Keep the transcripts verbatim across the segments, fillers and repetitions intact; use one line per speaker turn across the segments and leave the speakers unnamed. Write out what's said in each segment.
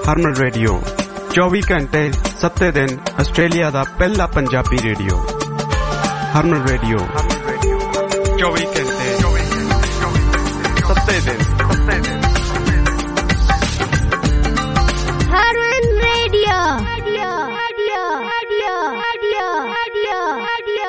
ਹਰਮਨ radio ਚੌਵੀ ਘੰਟੇ ਸੱਤੇ ਦਿਨ ਆਸਟ੍ਰੇਲੀਆ ਦਾ ਪਹਿਲਾ ਪੰਜਾਬੀ ਰੇਡੀਓ। ਹਰਮਨ ਰੇਡੀਓ ਚੌਵੀ ਘੰਟੇ ਸੱਤੇ ਦਿਨ ਸੱਤੇ ਦਿਨ
Harman radio radio radio radio radio radio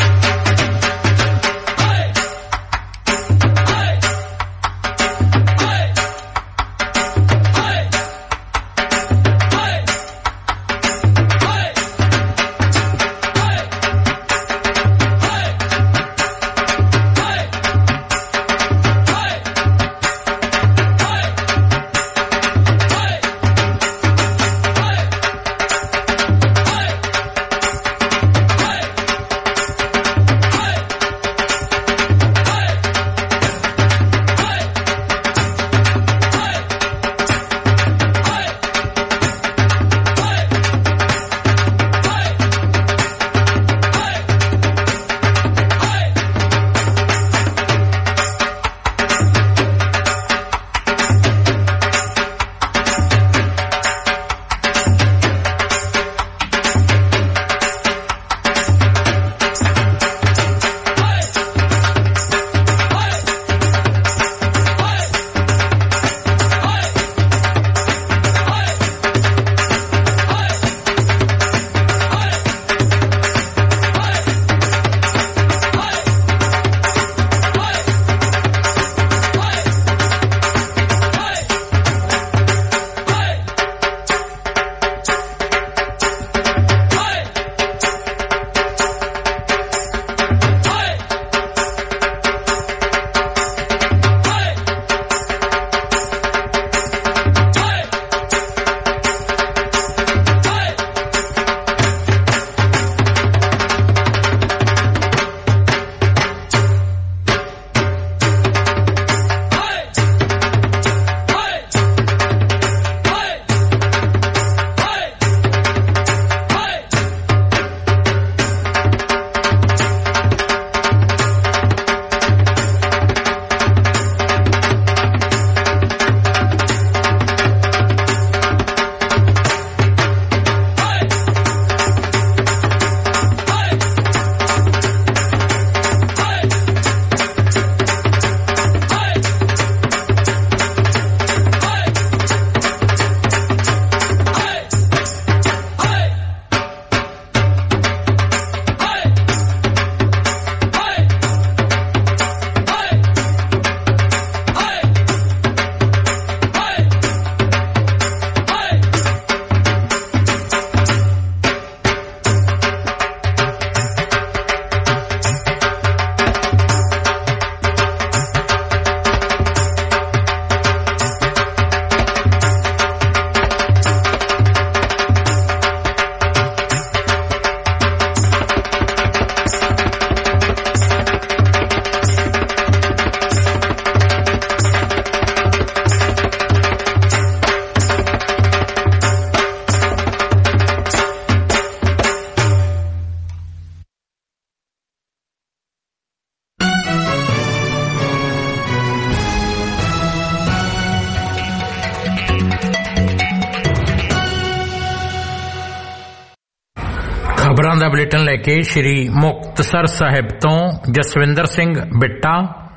ਖਬਰਾਂ ਦਾ ਬੁਲੇਟਿਨ ਲੈ ਕੇ ਸ਼੍ਰੀ ਮੁਕਤਸਰ ਸਾਹਿਬ ਤੋਂ ਜਸਵਿੰਦਰ ਸਿੰਘ ਬਿੱਟਾ।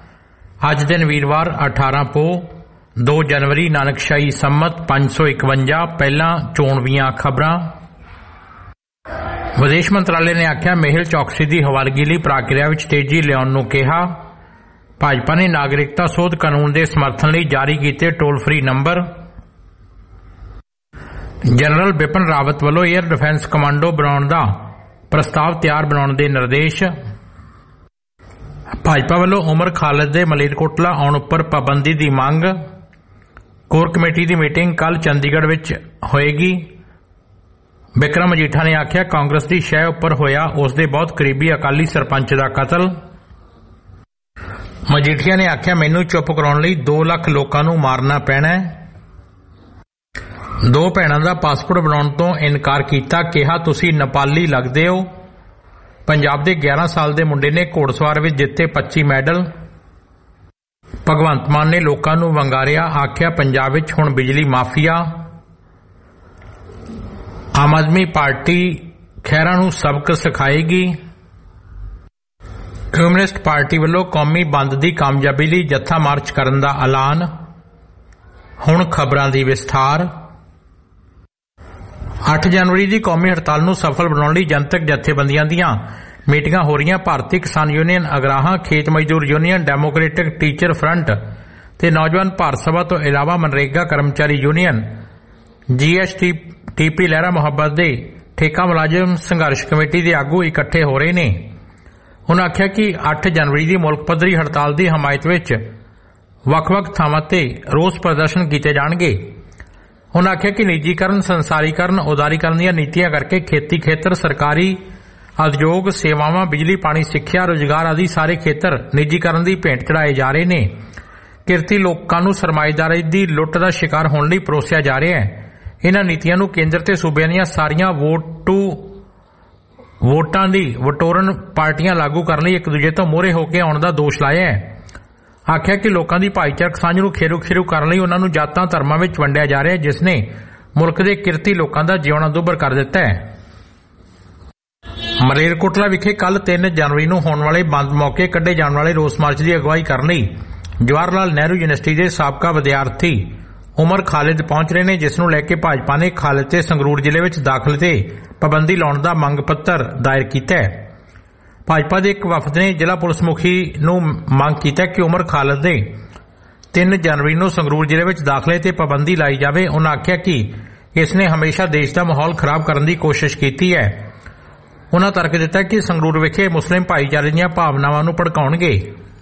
ਅੱਜ ਦਿਨ ਵੀਰਵਾਰ ਅਠਾਰਾਂ ਪੋਹ ਦੋ ਜਨਵਰੀ ਨਾਨਕਸ਼ਾਹੀ ਸੰਮਤ ਪੰਜ ਸੌ ਇਕਵੰਜਾ। ਪਹਿਲਾਂ ਚੋਣਵੀਆਂ ਖਬਰਾਂ। ਵਿਦੇਸ਼ ਮੰਤਰਾਲੇ ਨੇ ਆਖਿਆ ਮੇਹੁਲ ਚੌਕਸੀ ਦੀ ਹਵਾਲਗੀ ਲਈ ਪ੍ਰਕਿਰਿਆ ਵਿੱਚ ਤੇਜ਼ੀ ਲਿਆਉਣ ਨੂੰ ਕਿਹਾ। ਭਾਜਪਾ ਨੇ ਨਾਗਰਿਕਤਾ ਸੋਧ ਕਾਨੂੰਨ ਦੇ ਸਮਰਥਨ ਲਈ ਜਾਰੀ ਕੀਤੇ toll free number. General Bipin Rawat ਵੱਲੋਂ ਏਅਰ ਡਿਫੈਂਸ ਕਮਾਂਡੋ ਬਣਾਉਣ ਦਾ ਪ੍ਰਸਤਾਵ ਤਿਆਰ ਬਣਾਉਣ ਦੇ ਨਿਰਦੇਸ਼। ਭਾਜਪਾ ਵੱਲੋਂ ਉਮਰ ਖਾਲਿਦ ਦੇ ਮਲੇਰਕੋਟਲਾ ਆਉਣ ਉੱਪਰ ਪਾਬੰਦੀ ਦੀ ਮੰਗ। ਕੋਰ ਕਮੇਟੀ ਦੀ ਮੀਟਿੰਗ ਕੱਲ੍ਹ ਚੰਡੀਗੜ੍ਹ ਵਿੱਚ ਹੋਏਗੀ। ਬਿਕਰਮ ਮਜੀਠਾ ਨੇ ਆਖਿਆ ਕਾਂਗਰਸ ਦੀ ਸ਼ਹਿ ਉੱਪਰ ਹੋਇਆ ਉਸ ਦੇ ਬਹੁਤ ਕਰੀਬੀ ਅਕਾਲੀ ਸਰਪੰਚ ਦਾ ਕਤਲ। ਮਜੀਠੀਆ ਨੇ ਆਖਿਆ ਮੈਨੂੰ ਚੁੱਪ ਕਰਾਉਣ ਲਈ ਦੋ ਲੱਖ ਲੋਕਾਂ ਨੂੰ ਮਾਰਨਾ ਪੈਣਾ। ਦੋ ਭੈਣਾਂ ਦਾ ਪਾਸਪੋਰਟ ਬਣਾਉਣ ਤੋਂ ਇਨਕਾਰ ਕੀਤਾ, ਕਿਹਾ ਤੁਸੀਂ ਨੇਪਾਲੀ ਲੱਗਦੇ ਹੋ। ਪੰਜਾਬ ਦੇ ਗਿਆਰਾਂ ਸਾਲ ਦੇ ਮੁੰਡੇ ਨੇ ਘੋੜਸਵਾਰ ਵਿੱਚ ਜਿੱਤੇ ਪੱਚੀ ਮੈਡਲ। ਭਗਵੰਤ ਮਾਨ ਨੇ ਲੋਕਾਂ ਨੂੰ ਵੰਗਾਰਿਆ, ਆਖਿਆ ਪੰਜਾਬ ਵਿੱਚ ਹੁਣ ਬਿਜਲੀ ਮਾਫੀਆ। ਆਮ ਆਦਮੀ ਪਾਰਟੀ ਖਹਿਰਾ ਨੂੰ ਸਬਕ ਸਿਖਾਏਗੀ। ਕਮਿਊਨਿਸਟ ਪਾਰਟੀ ਵੱਲੋਂ ਕੌਮੀ ਬੰਦ ਦੀ ਕਾਮਯਾਬੀ ਲਈ ਜੱਥਾ ਮਾਰਚ ਕਰਨ ਦਾ ਐਲਾਨ। ਹੁਣ ਖਬਰਾਂ ਦੀ ਵਿਸਥਾਰ। ਅੱਠ ਜਨਵਰੀ ਦੀ ਕੌਮੀ ਹੜਤਾਲ ਨੂੰ ਸਫਲ ਬਣਾਉਣ ਲਈ ਜਨਤਕ ਜਥੇਬੰਦੀਆਂ ਦੀਆਂ ਮੀਟਿੰਗਾਂ ਹੋ ਰਹੀਆਂ। ਭਾਰਤੀ ਕਿਸਾਨ ਯੂਨੀਅਨ ਅਗਰਾਹਾਂ, ਖੇਤ ਮਜ਼ਦੂਰ ਯੂਨੀਅਨ, ਡੈਮੋਕ੍ਰੈਟਿਕ ਟੀਚਰ ਫਰੰਟ ਤੇ ਨੌਜਵਾਨ ਭਾਰਤ ਸਭਾ ਤੋਂ ਇਲਾਵਾ ਮਨਰੇਗਾ ਕਰਮਚਾਰੀ union, G S T P ਲਹਿਰਾ ਮੁਹੱਬਤ ਦੇ ਠੇਕਾ ਮੁਲਾਜ਼ਮ ਸੰਘਰਸ਼ ਕਮੇਟੀ ਦੇ ਆਗੂ ਇਕੱਠੇ ਹੋ ਰਹੇ ਨੇ। ਉਨ੍ਹਾਂ ਆਖਿਆ ਕਿ ਅੱਠ ਜਨਵਰੀ ਦੀ ਮੁਲਕ ਪੱਧਰੀ ਹੜਤਾਲ ਦੀ ਹਮਾਇਤ ਵਿੱਚ ਵੱਖ-ਵੱਖ ਥਾਵਾਂ ਤੇ ਰੋਸ ਪ੍ਰਦਰਸ਼ਨ ਕੀਤੇ ਜਾਣਗੇ। ਉਨ੍ਹਾਂ ਆਖਿਆ ਕਿ ਨਿੱਜੀਕਰਨ, ਸੰਸਾਰੀਕਰਨ, ਉਦਾਰੀਕਰਨ ਦੀਆਂ ਨੀਤੀਆਂ ਕਰਕੇ ਖੇਤੀ ਖੇਤਰ, ਸਰਕਾਰੀ ਉਦਯੋਗ, ਸੇਵਾਵਾਂ, ਬਿਜਲੀ, ਪਾਣੀ, ਸਿੱਖਿਆ, ਰੁਜ਼ਗਾਰ ਆਦਿ ਸਾਰੇ ਖੇਤਰ ਨਿੱਜੀਕਰਨ ਦੀ ਭੇਂਟ ਚੜਾਏ ਜਾ ਰਹੇ ਨੇ। ਕਿਰਤੀ ਲੋਕਾਂ ਨੂੰ ਸਰਮਾਏਦਾਰੀ ਦੀ ਲੁੱਟ ਦਾ ਸ਼ਿਕਾਰ ਹੋਣ ਲਈ ਪਰੋਸਿਆ ਜਾ ਰਿਹਾ ਹੈ। ਇਨ੍ਹਾਂ ਨੀਤੀਆਂ ਨੂੰ ਕੇਂਦਰ ਤੇ ਸੂਬਿਆਂ ਦੀਆਂ ਸਾਰੀਆਂ ਵੋਟੂ ਵੋਟਾਂ ਦੀ ਵਟੋਰਨ ਪਾਰਟੀਆਂ ਲਾਗੂ ਕਰਨ ਲਈ ਇੱਕ ਦੂਜੇ ਤੋਂ ਮੋਹਰੇ ਹੋ ਕੇ ਆਉਣ ਦਾ ਦੋਸ਼ ਲਾਇਆ ਹੈ। ਆਖਿਆ ਕਿ ਲੋਕਾਂ ਦੀ ਭਾਈਚਾਰਕ ਸਾਂਝ ਨੂੰ ਖੇਰੂ ਖੇਰੂ ਕਰਨ ਲਈ ਉਨ੍ਹਾਂ ਨੂੰ ਜਾਤਾਂ ਧਰਮਾਂ ਵਿੱਚ ਵੰਡਿਆ ਜਾ ਰਿਹਾ ਹੈ, ਜਿਸ ਨੇ ਮੁਲਕ ਦੇ ਕਿਰਤੀ ਲੋਕਾਂ ਦਾ ਜਿਉਣਾ ਦੁੱਭਰ ਕਰ ਦਿੱਤਾ ਹੈ। ਮਲੇਰਕੋਟਲਾ ਵਿਖੇ ਕੱਲ੍ਹ ਤਿੰਨ ਜਨਵਰੀ ਨੂੰ ਹੋਣ ਵਾਲੇ ਬੰਦ ਮੌਕੇ ਕੱਢੇ ਜਾਣ ਵਾਲੇ ਰੋਸ ਮਾਰਚ ਦੀ ਅਗਵਾਈ ਕਰਨ ਲਈ ਜਵਾਹਰ ਲਾਲ ਨਹਿਰੂ ਯੂਨੀਵਰਸਿਟੀ ਦੇ ਸਾਬਕਾ ਵਿਦਿਆਰਥੀ ਉਮਰ ਖਾਲਿਦ ਪਹੁੰਚ ਰਹੇ ਨੇ, ਜਿਸ ਨੂੰ ਲੈ ਕੇ ਭਾਜਪਾ ਨੇ ਖਾਲਿਦ ਤੇ ਸੰਗਰੂਰ ਜ਼ਿਲ੍ਹੇ ਵਿੱਚ ਦਾਖਲੇ ਤੇ ਪਾਬੰਦੀ ਲਾਉਣ ਦਾ ਮੰਗ ਪੱਤਰ ਦਾਇਰ ਕੀਤਾ ਹੈ। ਭਾਜਪਾ ਦੇ ਇੱਕ ਵਫਦ ਨੇ ਜ਼ਿਲ੍ਹਾ ਪੁਲਿਸ ਮੁਖੀ ਨੂੰ ਮੰਗ ਕੀਤਾ ਕਿ ਉਮਰ ਖਾਲਿਦ ਦੇ ਤਿੰਨ ਜਨਵਰੀ ਨੂੰ ਸੰਗਰੂਰ ਜ਼ਿਲ੍ਹੇ ਵਿੱਚ ਦਾਖਲੇ ਤੇ ਪਾਬੰਦੀ ਲਾਈ ਜਾਵੇ। ਉਨ੍ਹਾਂ ਆਖਿਆ ਕਿ ਇਸ ਨੇ ਹਮੇਸ਼ਾ ਦੇਸ਼ ਦਾ ਮਾਹੌਲ ਖਰਾਬ ਕਰਨ ਦੀ ਕੋਸ਼ਿਸ਼ ਕੀਤੀ ਹੈ। ਉਨ੍ਹਾਂ ਤਰਕ ਦਿੱਤਾ ਕਿ ਸੰਗਰੂਰ ਵਿਖੇ ਮੁਸਲਿਮ ਭਾਈਚਾਰੇ ਦੀਆਂ ਭਾਵਨਾਵਾਂ ਨੂੰ ਭੜਕਾਉਣਗੇ।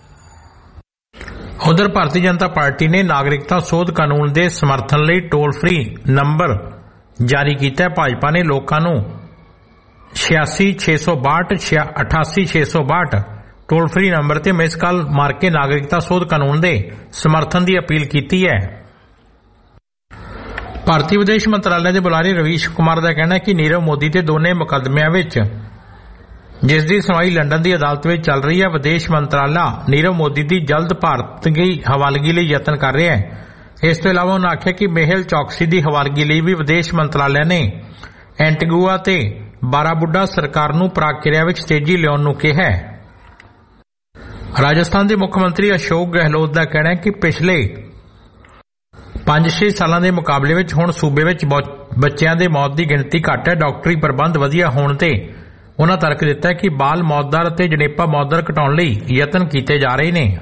ਉਧਰ ਭਾਰਤੀ ਜਨਤਾ ਪਾਰਟੀ ਨੇ ਨਾਗਰਿਕਤਾ ਸੋਧ ਕਾਨੂੰਨ ਦੇ ਸਮਰਥਨ ਲਈ ਟੋਲ ਫ੍ਰੀ ਨੰਬਰ ਜਾਰੀ ਕੀਤਾ ਹੈ। ਭਾਜਪਾ ਨੇ ਲੋਕਾਂ ਨੂੰ ਛਿਆਸੀ ਛੇ ਸੌ ਬਾਹਠ ਅਠਾਸੀ ਛੇ ਸੌ ਬਾਹਠ ਟੋਲ ਫ੍ਰੀ ਨੰਬਰ ਤੇ ਮਿਸ ਕਾਲ ਮਾਰ ਕੇ ਨਾਗਰਿਕਤਾ ਸੋਧ ਕਾਨੂੰਨ ਦੇ ਸਮਰਥਨ ਦੀ ਅਪੀਲ ਕੀਤੀ ਹੈ। ਭਾਰਤੀ ਵਿਦੇਸ਼ ਮੰਤਰਾਲੇ ਦੇ ਬੁਲਾਰੇ ਰਵੀਸ਼ ਕੁਮਾਰ ਦਾ ਕਹਿਣਾ ਹੈ ਕਿ ਨੀਰਵ ਮੋਦੀ ਤੇ ਦੋਨੇ ਮੁਕੱਦਮਿਆਂ ਵਿੱਚ ਜਿਸ ਦੀ ਸੁਣਵਾਈ ਲੰਡਨ ਦੀ ਅਦਾਲਤ ਵਿੱਚ ਚੱਲ ਰਹੀ ਹੈ, ਵਿਦੇਸ਼ ਮੰਤਰਾਲਾ ਨੀਰਵ ਮੋਦੀ ਦੀ ਜਲਦ ਭਾਰਤ ਦੀ ਹਵਾਲਗੀ ਲਈ ਯਤਨ ਕਰ ਰਿਹਾ ਹੈ। ਇਸ ਤੋਂ ਇਲਾਵਾ ਉਨ੍ਹਾਂ ਆਖਿਆ ਕਿ ਮੇਹੁਲ ਚੌਕਸੀ ਦੀ ਹਵਾਲਗੀ ਲਈ ਵੀ ਵਿਦੇਸ਼ ਮੰਤਰਾਲੇ ਨੇ ਐਂਟੀਗੁਆ ਤੇ ਬਾਰਾਬੁੱਡਾ ਸਰਕਾਰ ਨੂੰ ਪ੍ਰਕਿਰਿਆ ਵਿੱਚ ਤੇਜ਼ੀ ਲਿਆਉਣ ਨੂੰ ਕਿਹਾ ਹੈ। ਰਾਜਸਥਾਨ ਦੇ ਮੁੱਖ ਮੰਤਰੀ ਅਸ਼ੋਕ ਗਹਿਲੋਤ ਦਾ ਕਹਿਣਾ ਹੈ ਕਿ ਪਿਛਲੇ ਪੰਜ ਛੇ ਸਾਲਾਂ ਦੇ ਮੁਕਾਬਲੇ ਵਿੱਚ ਹੁਣ ਸੂਬੇ ਵਿੱਚ ਬੱਚਿਆਂ ਦੇ ਮੌਤ ਦੀ ਗਿਣਤੀ ਘੱਟ ਹੈ। ਡਾਕਟਰੀ ਪ੍ਰਬੰਧ ਵਧੀਆ ਹੋਣ ਤੇ ਉਨ੍ਹਾਂ ਤਰਕ ਦਿੱਤਾ ਕਿ ਬਾਲ ਮੌਤ ਦਰ ਅਤੇ ਜਣੇਪਾ ਮੌਤ ਦਰ ਘਟਾਉਣ ਲਈ ਯਤਨ ਕੀਤੇ ਜਾ ਰਹੇ ਨੇ।